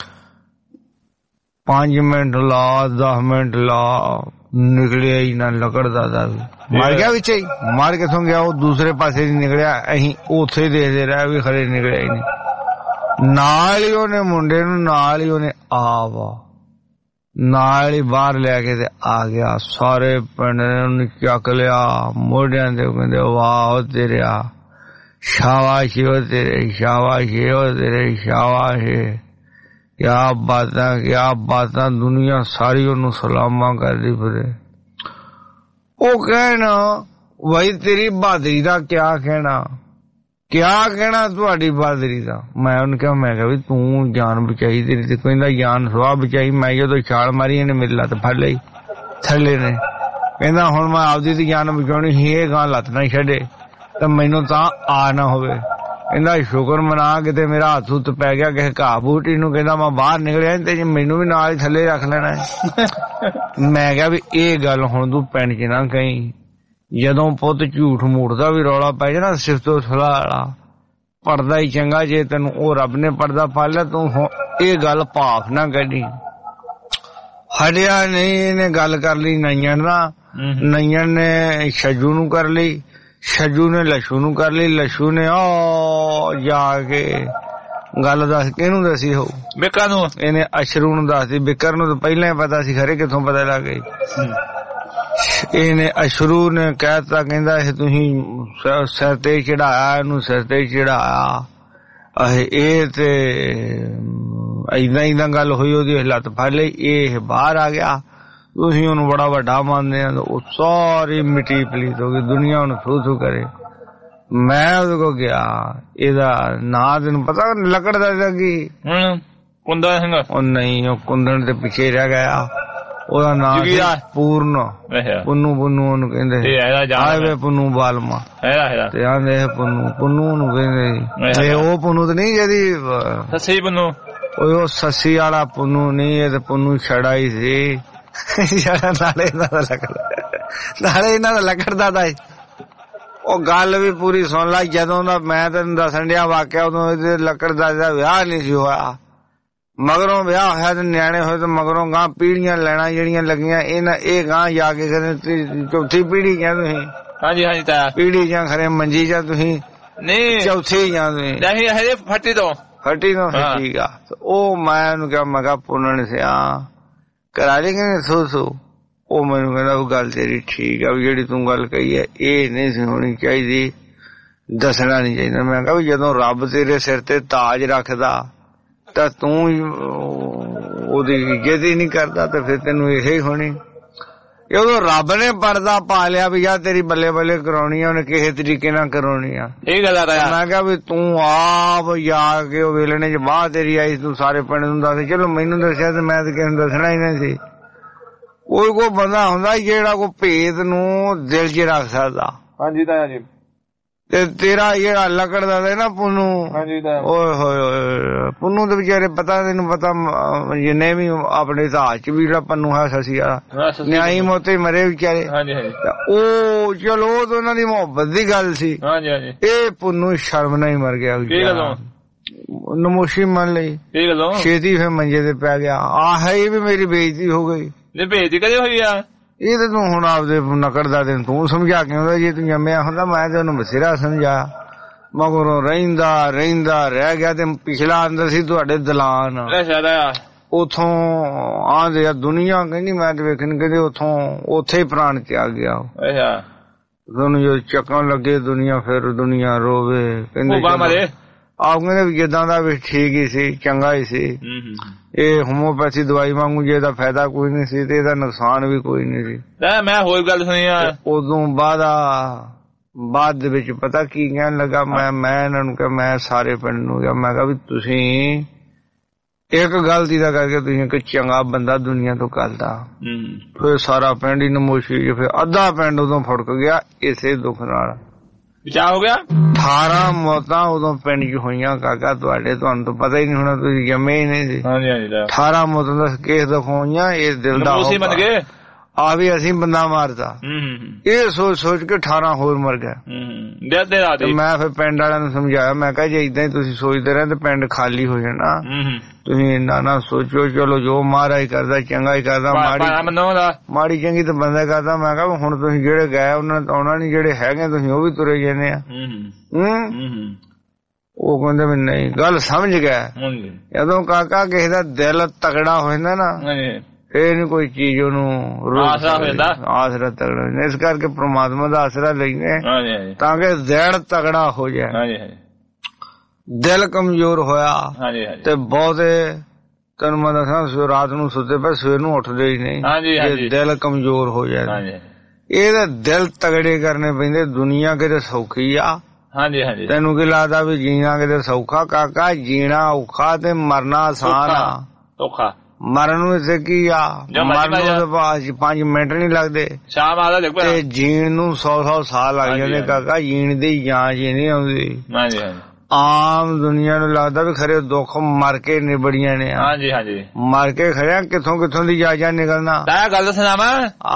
ਪੰਜ ਮਿੰਟ ਲਾ ਦਸ ਮਿੰਟ ਲਾ ਨਿਕਲਿਆ ਹੀ ਨਾ ਲੱਕੜ ਦਾਦਾ ਵੀ ਮਰ ਗਿਆ ਵਿੱਚ ਹੀ ਮਰ ਕਿੱਥੋਂ ਗਿਆ ਉਹ ਦੂਸਰੇ ਪਾਸੇ ਦੀ ਨਿਕਲਿਆ ਅਸੀਂ ਉੱਥੇ ਦੇਖਦੇ ਰਹੇ ਵੀ ਖਰੇ ਨਿਕਲਿਆ ਹੀ ਨਹੀਂ ਨਾਲ ਹੀ ਉਹਨੇ ਮੁੰਡੇ ਨੂੰ ਨਾਲ ਹੀ ਉਹਨੇ ਆ ਵਾ ਨਾਲ ਹੀ ਬਾਹਰ ਲੈ ਕੇ ਤੇ ਆ ਗਿਆ ਸਾਰੇ ਪਿੰਡ ਨੇ ਉਹਨੂੰ ਚੱਕ ਲਿਆ ਮੋਢਿਆਂ ਤੇ ਕਹਿੰਦੇ ਵਾਹ ਤੇਰਿਆ ਸ਼ਾਬਾਸ਼ ਓ ਤੇਰੇ ਸ਼ਾਬਾਸ਼ ਓ ਤੇਰੇ ਸ਼ਾਬਾਸ਼ ਕਿਆ ਬਾਤਾਂ ਕਿਆ ਬਾਤਾਂ ਦੁਨੀਆ ਸਾਰੀ ਉਹਨੂੰ ਸਲਾਮਾਂ ਕਰਦੀ ਫਿਰੇ ਉਹ ਕਹਿਣਾ ਵਈ ਤੇਰੀ ਬਹਾਦਰੀ ਦਾ ਕਿਆ ਕਹਿਣਾ ਕਿਆ ਕਹਿਣਾ ਤੁਹਾਡੀ ਬਹਾਦਰੀ ਦਾ ਮੈਂ ਉਹਨੂੰ ਕਿਹਾ ਮੈਂ ਕਿਹਾ ਵੀ ਤੂੰ ਜਾਨ ਬਚਾਈ ਤੇਰੀ ਤੇ ਕਹਿੰਦਾ ਜਾਨ ਸੁਆਹ ਬਚਾਈ ਮੈਂ ਜਦੋਂ ਛਾਲ ਮਾਰੀ ਇਹਨੇ ਮੇਰੀ ਲੱਤ ਫੜ ਲਈ ਥੱਲੇ ਨੇ ਕਹਿੰਦਾ ਹੁਣ ਮੈਂ ਆਪਦੀ ਦੀ ਜਾਨ ਬਚਾਉਣੀ ਸੀ ਇਹ ਗਾਂ ਲੱਤ ਨਾ ਛੱਡੇ ਤਾਂ ਮੈਨੂੰ ਤਾਂ ਆ ਨਾ ਹੋਵੇ ਕਹਿੰਦਾ ਸ਼ੁਕਰ ਮਨਾ ਕਿਤੇ ਮੇਰਾ ਹੱਥ ਹੁੱਥ ਪੈ ਗਿਆ ਕਿਸੇ ਘਾਹ ਬੂਟੀ ਨੂੰ ਕਹਿੰਦਾ ਮੈਂ ਬਾਹਰ ਨਿਕਲਿਆ ਤੇ ਮੈਨੂੰ ਵੀ ਨਾਲ ਹੀ ਥੱਲੇ ਰੱਖ ਲੈਣਾ ਮੈਂ ਕਿਹਾ ਵੀ ਇਹ ਗੱਲ ਹੁਣ ਤੂੰ ਪਿੰਡ ਚ ਨਾ ਕਹੀਂ ਜਦੋਂ ਪੁੱਤ ਝੂਠ ਮੂਠ ਦਾ ਵੀ ਰੌਲਾ ਪੈ ਜਾਣਾ ਸਿਫਤੋ ਸਲਾਹ ਵਾਲਾ ਪੜਦਾ ਹੀ ਚੰਗਾ ਜੇ ਤੈਨੂੰ ਉਹ ਰੱਬ ਨੇ ਪੜਦਾ ਪਾ ਲਿਆ ਤੂੰ ਇਹ ਗੱਲ ਭਾਫ ਨਾ ਕੱਢੀ ਹਟਿਆ ਨਹੀਂ ਇਹਨੇ ਗੱਲ ਕਰ ਲਈ ਨਈਅਣ ਨਾਲ ਨਈਅਣ ਨੇ ਛੱਜੂ ਨੂੰ ਕਰ ਲਈ ਛੱਜੂ ਨੇ ਲਛੂ ਨੂੰ ਕਰ ਲਈ ਲਛੂ ਨੇ ਉਹ ਜਾ ਕੇ ਗੱਲ ਦੱਸ ਕਿਹਨੂੰ ਦੱਸੀ ਹੋਊ
ਬਿਕਰ ਨੂੰ
ਇਹਨੇ ਅਸ਼ਰੂ ਨੂੰ ਦੱਸਦੀ ਬਿਕਰ ਨੂੰ ਤਾਂ ਪਹਿਲਾਂ ਹੀ ਪਤਾ ਸੀ ਖਰੇ ਕਿੱਥੋਂ ਪਤਾ ਲੱਗ ਗਈ ਇਹਨੇ ਅਸ਼ਰੂ ਨੇ ਕਹਿਤਾ ਕਹਿੰਦਾ ਇਹ ਤੁਸੀਂ ਸਿਰ ਤੇ ਚੜਾਇਆ ਇਹਨੂੰ ਸਿਰ ਤੇ ਚੜਾਇਆ ਇਹ ਤੇ ਏਦਾਂ ਏਦਾਂ ਗੱਲ ਹੋਈ ਉਹਦੀ ਲੱਤ ਫੜ ਲਈ ਇਹ ਬਾਹਰ ਆ ਗਿਆ ਤੁਸੀਂ ਉਹਨੂੰ ਬੜਾ ਵੱਡਾ ਮੰਨਦੇ ਆ ਉਹ ਸਾਰੀ ਮਿੱਟੀ ਪਲੀਤ ਹੋ ਗਈ ਦੁਨੀਆ ਉਹਨੂੰ ਥੂ ਥੂ ਕਰੇ ਮੈਂ ਉਹਦੇ ਕੋਲ ਗਿਆ ਇਹਦਾ ਨਾਂ ਤੈਨੂੰ ਪਤਾ ਲੱਕੜ ਦਾ ਕੀ
ਕੁੰਦਨ ਸਿੰਘ
ਉਹ ਨਹੀਂ ਉਹ ਕੁੰਦਨ ਦੇ ਪਿੱਛੇ ਰਹਿ ਗਿਆ ਉਹਦਾ ਨਾਂ ਪੂਰਨ ਪੁੰਨੂ ਪੁੰਨੂ ਉਹਨੂੰ ਕਹਿੰਦੇ ਆਏ ਪੁੰਨੂ ਬਾਲਮਾ ਤੇ ਆਂਦੇ ਪੁੰਨੂ ਪੁੰਨੂ ਨੂੰ ਕਹਿੰਦੇ ਤੇ ਉਹ ਪੁੰਨੂ ਤੇ ਨਹੀਂ ਜਿਹਦੀ
ਸੱਸੀ ਪੁੰਨੂ
ਉਹ ਸੱਸੀ ਵਾਲਾ ਪੁੰਨੂ ਨਹੀਂ ਇਹ ਤੇ ਪੁੰਨੂ ਛੜਾ ਹੀ ਸੀ ਨਾਲੇ ਇਹਨਾਂ ਦਾ ਲੱਕੜ ਨਾਲੇ ਇਹਨਾਂ ਦਾ ਲੱਕੜ ਦਾਦਾ ਉਹ ਗੱਲ ਵੀ ਪੂਰੀ ਸੁਣ ਲੈ। ਜਦੋਂ ਦਾ ਮੈਂ ਤੈਨੂੰ ਦੱਸਣ ਡਿਆ ਵਾਕਿਆ ਉਦੋਂ ਇਹਦੇ ਲੱਕੜ ਦਾ ਵਿਆਹ ਨਹੀਂ ਸੀ ਹੋਇਆ, ਮਗਰੋਂ ਵਿਆਹ ਹੋਇਆ ਤੇ ਨਿਆਣੇ ਹੋਏ ਤੇ ਮਗਰੋਂ ਗਾਂ ਪੀੜੀਆਂ ਲੈਣਾ ਜਿਹੜੀਆਂ ਲੱਗੀਆਂ ਇਹਨਾਂ ਇਹ ਗਾਂ ਜਾ ਕੇ ਕਹਿੰਦੇ ਚੌਥੀ ਪੀੜੀ ਕਿਹਾ ਤੁਸੀਂ?
ਹਾਂਜੀ ਹਾਂਜੀ ਤਾਇਆ
ਪੀੜੀ ਜਾਂ ਖਰੇ ਮੰਜੀ ਜਾਂ ਤੁਸੀਂ?
ਨਹੀਂ
ਚੌਥੀ ਜਾਂ ਤੁਸੀਂ?
ਨਹੀਂ ਹਜੇ ਫੱਟੀ ਤੋਂ
ਫੱਟੀ ਤੋਂ ਠੀਕ ਆ। ਉਹ ਮੈਂ ਉਹਨੂੰ ਕਿਹਾ ਮੈਂ ਕਿਹਾ ਪੁੰਨਣ ਸਿਆ ਕਰਾ ਲਈ ਕਹਿੰਦੇ ਸੋ ਸੋ। ਉਹ ਮੈਨੂੰ ਕਹਿੰਦਾ ਉਹ ਗੱਲ ਤੇਰੀ ਠੀਕ ਆ ਵੀ ਜਿਹੜੀ ਤੂੰ ਗੱਲ ਕਹੀ ਹੈ ਇਹ ਨਹੀਂ ਸੀ ਹੋਣੀ ਚਾਹੀਦੀ, ਦੱਸਣਾ ਨਹੀਂ ਚਾਹੀਦਾ। ਮੈਂ ਕਿਹਾ ਵੀ ਜਦੋਂ ਰੱਬ ਤੇਰੇ ਸਿਰ ਤੇ ਤਾਜ ਰੱਖਦਾ ਤਾਂ ਤੂੰ ਉਹਦੀ ਇੱਜ਼ਤ ਹੀ ਨਹੀਂ ਕਰਦਾ ਤੇ ਫਿਰ ਤੈਨੂੰ ਇਹ ਹੋਣੀ। ਉਦੋਂ ਰੱਬ ਨੇ ਪਰਦਾ ਪਾ ਲਿਆ ਵੀ ਯਾਰ ਤੇਰੀ ਬੱਲੇ ਬੱਲੇ ਕਰਾਉਣੀ ਆ, ਉਹਨੇ ਕਿਸੇ ਤਰੀਕੇ ਨਾਲ ਕਰਾਉਣੀ ਆ।
ਇਹ ਗੱਲ ਆ।
ਮੈਂ ਕਿਹਾ ਵੀ ਤੂੰ ਆਪ ਜਾ ਕੇ ਉਹ ਵੇਲਣੇ ਚ ਬਾਹਰ ਤੇਰੀ ਆਈ ਤੂੰ ਸਾਰੇ ਪਿੰਡ ਨੂੰ ਦੱਸ। ਚਲੋ ਮੈਨੂੰ ਦੱਸਿਆ ਤੇ ਮੈਂ ਤੇ ਕਿਸੇ ਨੂੰ ਦੱਸਣਾ ਹੀ ਨਹੀਂ ਸੀ। ਕੋਈ ਕੋਈ ਬੰਦਾ ਹੁੰਦਾ ਜਿਹੜਾ ਕੋਈ ਭੇਦ ਨੂੰ ਦਿਲ ਚ ਰੱਖ ਸਕਦਾ।
ਹਾਂਜੀ ਤਾਇਆ ਜੀ।
ਤੇ ਤੇਰਾ ਜਿਹੜਾ ਲੱਕੜ ਦਾ ਨਾ ਪੁੰਨੂ, ਓਏ ਹੋਏ ਪੁੰਨੂ ਦੇ ਵਿਚਾਰੇ ਪਤਾ ਤੈਨੂੰ ਪਤਾ ਜਿੰਨੇ ਵੀ ਆਪਣੇ ਇਤਿਹਾਸ ਚ ਵੀ ਜਿਹੜਾ ਪੰਨੂ ਹੈ ਸਸੀ ਵਾਲਾ ਨਿਆਈ ਮੋਤੇ ਮਰੇ ਵਿਚਾਰੇ। ਉਹ ਚਲੋ ਉਹ ਤਾਂ ਉਹਨਾਂ ਦੀ ਮੁਹੱਬਤ ਦੀ ਗੱਲ ਸੀ। ਇਹ ਪੁੰਨੂ ਸ਼ਰਮ ਨਾਲ ਹੀ ਮਰ ਗਿਆ, ਨਮੋਸ਼ੀ ਮੰਨ ਲਈ ਛੇਤੀ ਫਿਰ ਮੰਜੇ ਤੇ ਪੈ ਗਿਆ। ਆਹ ਇਹ ਵੀ ਮੇਰੀ ਬੇਇੱਜ਼ਤੀ ਹੋ ਗਈ।
ਬੇਇੱਜ਼ਤੀ ਕਦੇ ਹੋਈ ਆ? ਇਹ ਤੇ
ਤੂੰ ਹੁਣ ਆਪਦੇ ਨਕੜ ਦਾ ਦਿਨ ਤੂੰ ਸਮਝਾ ਕੇ ਆਉਂਦਾ, ਜੇ ਤੂੰ ਜੰਮਿਆ ਹੁੰਦਾ ਮੈਂ ਤੇ ਉਹਨੂੰ ਬਥੇਰਾ ਸਮਝਾਇਆ। ਮਗਰੋਂ ਰਹਿੰਦਾ ਰਹਿੰਦਾ ਰਹਿ ਗਿਆ ਤੇ ਪਿਛਲਾ ਅੰਦਰ ਸੀ ਤੁਹਾਡੇ ਦਲਾਨ, ਉਥੋਂ ਆਂਦੇ ਆ ਦੁਨੀਆ ਕਹਿੰਦੀ ਮੈਂ ਤੇ ਵੇਖਣ ਕਹਿੰਦੇ ਉਥੋਂ ਉੱਥੇ ਹੀ ਪ੍ਰਾਣ ਤਿਆਗ ਗਿਆ। ਤੁਹਾਨੂੰ ਜੋ ਚੱਕਣ ਲੱਗੇ ਦੁਨੀਆ ਫਿਰ ਦੁਨੀਆ ਰੋਵੇ ਕਹਿੰਦੇ ਆਪ ਕਹਿੰਦੇ ਵੀ ਜਿੱਦਾਂ ਦਾ ਵੀ ਠੀਕ ਹੀ ਸੀ, ਚੰਗਾ ਹੀ ਸੀ। ਇਹ ਹੋਮੋਪੈਥੀ ਦਵਾਈ ਵਾਂਗੂ ਜੇ ਇਹਦਾ ਫਾਇਦਾ ਕੋਈ ਨਹੀਂ ਸੀ ਤੇ ਇਹਦਾ ਨੁਕਸਾਨ ਵੀ ਕੋਈ ਨਹੀਂ ਸੀ।
ਮੈਂ ਹੋਰ ਗੱਲ ਸੁਣੀ ਆ
ਉਦੋਂ ਬਾਅਦ ਬਾਅਦ ਦੇ ਵਿੱਚ ਪਤਾ ਕੀ ਕਹਿਣ ਲੱਗਾ, ਮੈਂ ਮੈਂ ਇਹਨਾਂ ਨੂੰ ਕਿਹਾ ਮੈਂ ਸਾਰੇ ਪਿੰਡ ਨੂੰ ਕਿਹਾ ਮੈਂ ਕਿਹਾ ਵੀ ਤੁਸੀਂ ਇੱਕ ਗਲਤੀ ਦਾ ਕਰਕੇ ਤੁਸੀਂ ਇੱਕ ਚੰਗਾ ਬੰਦਾ ਦੁਨੀਆ ਤੋਂ ਕਰਦਾ। ਫਿਰ ਸਾਰਾ ਪਿੰਡ ਹੀ ਨਮੋਸ਼ੀ, ਫਿਰ ਅੱਧਾ ਪਿੰਡ ਉਦੋਂ ਫੁੜਕ ਗਿਆ ਇਸੇ ਦੁੱਖ ਨਾਲ।
ਬਚਾ ਹੋ ਗਿਆ।
ਅਠਾਰਾਂ ਮੌਤਾਂ ਉਦੋਂ ਪਿੰਡ ਚ ਹੋਈਆਂ ਕਾਕਾ ਤੁਹਾਡੇ, ਤੁਹਾਨੂੰ ਤਾਂ ਪਤਾ ਹੀ ਨਹੀਂ ਹੋਣਾ, ਤੁਸੀਂ ਜੰਮੇ ਹੀ ਨਹੀਂ ਸੀ। ਅਠਾਰਾਂ ਮੌਤਾਂ ਦਾ ਕੇਸ ਦਿਖਾਉਈਆਂ। ਇਸ ਦਿਲ ਦਾ ਆ ਵੀ ਅਸੀਂ ਬੰਦਾ ਮਾਰਦਾ, ਇਹ ਸੋਚ ਸੋਚ ਕੇ ਅਠਾਰਾਂ ਹੋਰ ਮਰ ਗਿਆ। ਮੈਂ ਫਿਰ ਪਿੰਡ ਵਾਲਿਆਂ ਨੂੰ ਸਮਝਾਇਆ, ਮੈਂ ਕਿਹਾ ਜੇ ਏਦਾਂ ਹੀ ਤੁਸੀਂ ਸੋਚਦੇ ਰਹੇ ਤੇ ਪਿੰਡ ਖਾਲੀ ਹੋ ਜਾਣਾ, ਤੁਸੀਂ ਇੰਨਾ ਨਾ ਸੋਚੋ। ਚਲੋ ਜੋ ਮਹਾਰਾਜ ਕਰਦਾ ਚੰਗਾ ਹੀ ਕਰਦਾ, ਮਾੜੀ ਮਾੜੀ ਚੰਗੀ ਤਾਂ ਬੰਦਾ ਕਰਦਾ। ਮੈਂ ਕਿਹਾ ਹੁਣ ਤੁਸੀਂ ਜਿਹੜੇ ਗਏ ਉਹਨਾਂ ਨੇ ਆਉਣਾ ਨੀ, ਜਿਹੜੇ ਹੈਗੇ ਤੁਸੀਂ ਉਹ ਵੀ ਤੁਰੇ ਜਾਂਦੇ ਆ। ਹਮ ਉਹ ਕਹਿੰਦੇ ਵੀ ਨਹੀਂ ਗੱਲ ਸਮਝ ਗਿਆ। ਜਦੋਂ ਕਾਕਾ ਕਿਸੇ ਦਾ ਦਿਲ ਤਗੜਾ ਹੋ ਜਾਂਦਾ ਨਾ ਇਹ ਨੀ ਕੋਈ ਚੀਜ਼ ਉਹਨੂੰ ਆਸਰਾ ਤਗੜਾ। ਇਸ ਕਰਕੇ ਪ੍ਰਮਾਤਮਾ ਦਾ ਆਸਰਾ ਲੈਂਦੇ ਤਾਂ ਕਿ ਦਿਲ ਤਗੜਾ ਹੋ ਜਾਏ। ਦਿਲ ਕਮਜ਼ੋਰ ਹੋਇਆ ਤੇ ਬਹੁਤੇ ਤੈਨੂੰ ਮੈਂ ਦੱਸਾਂ ਰਾਤ ਨੂੰ ਸੁੱਤੇ ਪਏ ਸਵੇਰ ਨੂੰ ਉੱਠਦੇ ਹੀ ਨਹੀਂ। ਦਿਲ ਕਮਜ਼ੋਰ ਹੋ ਜਾਏ ਇਹਦੇ ਦਿਲ ਤਗੜੇ ਕਰਨੇ ਪੈਂਦੇ। ਦੁਨੀਆ ਕਿਤੇ ਸੌਖੀ ਆ? ਤੈਨੂੰ ਕੀ ਲੱਗਦਾ ਵੀ ਜੀਣਾ ਕਿਤੇ ਸੌਖਾ? ਕਾਕਾ ਜੀਣਾ ਔਖਾ ਤੇ ਮਰਨਾ ਆਸਾਨ ਆ। ਔਖਾ ਮਰਨ ਨੂੰ ਇੱਥੇ ਕੀ ਆ, ਮਰਨ ਨੂੰ ਪੰਜ ਮਿੰਟ ਨੀ ਲੱਗਦੇ ਤੇ ਜੀਣ ਨੂੰ ਸੌ ਸੌ ਸਾਲ ਲੱਗ ਜਾਂਦੇ। ਕਾਕਾ ਜੀਣ ਦੀ ਜਾਂਚ ਹੀ ਨਹੀਂ ਆਉਂਦੀ। ਆਮ ਦੁਨੀਆ ਨੂੰ ਲੱਗਦਾ ਵੀ ਖਰੇ ਦੁੱਖ ਮਰ ਕੇ ਨਿਬੜੀਆਂ ਨੇ। ਹਾਂਜੀ ਹਾਂਜੀ ਮਰ ਕੇ ਖੜਿਆ ਕਿੱਥੋਂ ਕਿੱਥੋਂ ਦੀ ਜਾਇਜਾ ਨਿਕਲਣਾ। ਗੱਲ ਸੁਣਾਵਾ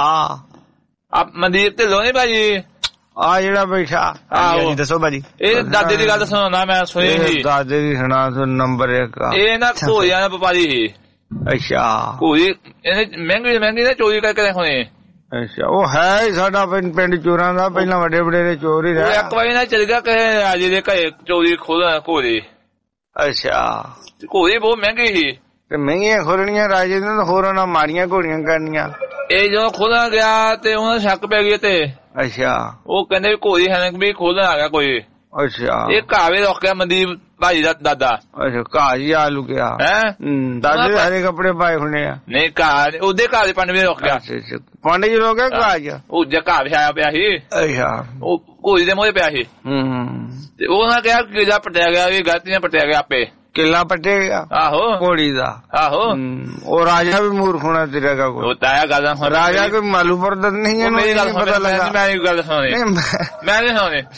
ਆ ਮਨਦੀਪ ਢਿੱਲੋਂ ਨੀ ਭਾਜੀ ਆ ਜਿਹੜਾ ਬੈਠਾ? ਦੱਸੋ ਭਾਜੀ। ਇਹ ਦਾਦੇ ਦੀ ਗੱਲ ਸੁਣਾਉਣਾ ਮੈਂ ਸੁਣੀ ਸੀ। ਦਾਦੇ ਦੀ ਸੁਣਾ ਨੰਬਰ ਇੱਕ। ਇਹ ਨਾ ਘੋੜਿਆਂ ਦਾ ਵਪਾਰੀ ਸੀ। ਅੱਛਾ ਘੋੜੀ ਇਹਨੇ ਮਹਿੰਗੀ ਮਹਿੰਗੀ ਨਾ ਚੋਰੀ ਕਰਕੇ ਹੋਣੇ। ਅੱਛਾ ਉਹ ਹੈ ਸਾਡਾ ਪਿੰਡ ਪਿੰਡ ਚੋਰਾਂ ਦਾ, ਪਹਿਲਾਂ ਵੱਡੇ ਵੱਡੇ ਦੇ ਚੋਰ ਹੀ ਰਹੇ। ਇੱਕ ਵਾਰੀ ਨਾ ਚਲ ਗਿਆ ਕਿਸੇ ਰਾਜੇ ਦੇ ਘਰੇ ਚੋਰੀ ਖੋਲ੍ਹਣਾ ਘੋੜੀ। ਅੱਛਾ ਘੋੜੀ ਬਹੁਤ ਮਹਿੰਗੀ ਸੀ ਤੇ ਮਹਿੰਗੀਆਂ ਖੋਲਣੀਆਂ ਰਾਜੇ ਨੇ ਤਾਂ ਹੋਰ ਉਹਨਾਂ ਮਾੜੀਆਂ ਘੋੜੀਆਂ ਕਰਨੀਆਂ। ਇਹ ਜਦੋਂ ਖੋਲ੍ਹਣ ਗਿਆ ਤੇ ਉਹਨਾਂ ਸ਼ੱਕ ਪੈ ਗਈ ਤੇ ਅੱਛਾ ਉਹ ਕਹਿੰਦੇ ਵੀ ਘੋੜੀ ਹੈ ਵੀ ਖੋਲ੍ਹਣ ਆ ਗਿਆ ਕੋਈ। ਅੱਛਾ ਇਹ ਘਾਵੇ ਰੁਕ ਗਿਆ ਮਨਦੀਪ ਭਾਜੀ ਦਾ ਦਾਦਾ। ਅੱਛਾ ਘਾਹ ਜੀ ਆ ਲੁਕਿਆ ਹੈ। ਦਾਦੇ ਦੇ ਹਰੇ ਕੱਪੜੇ ਪਾਏ ਹੋਣੇ ਆ। ਨਹੀਂ ਘਾਹ ਉਹਦੇ ਘਾਹ ਦੇ ਪੰਡ ਵੀ ਰੁਕ ਗਿਆ। ਪੰਡ ਜੀ ਰੁਕ ਗਿਆ ਘਾਹ ਚ ਉਹ ਜੇ ਘਾਹ ਵਿਛਾਇਆ ਪਿਆ ਸੀ। ਅੱਛਾ ਉਹ ਘੋੜੀ ਦੇ ਮੂਹਰੇ ਪਿਆ ਸੀ ਤੇ ਉਹਨਾਂ ਕਿਹਾ ਕਿਲਾ ਪਟਿਆ ਗਿਆ ਵੀ ਗਲਤੀ ਨਾਲ ਪਟਿਆ ਗਿਆ ਆਪੇ। ਕਿਲਾ ਪਟੇਗਾ? ਆਹੋ ਘੋੜੀ ਦਾ। ਆਹੋ ਉਹ ਰਾਜਾ ਵੀ ਮੂਰਖ ਹੋਣਾ ਤੇਰਾ ਕਾ ਕੋਈ ਤਾਇਆ ਗੱਲ ਰਾਜਾ ਕੋਈ ਮਾਲੂ ਪਰਦਾ ਨਹੀਂ। ਮੇਰੀ ਗੱਲ ਪਤਾ ਲੱਗਾ। ਮੈਂ ਗੱਲ ਸੁਣੀ ਮੈਂ ਨੀ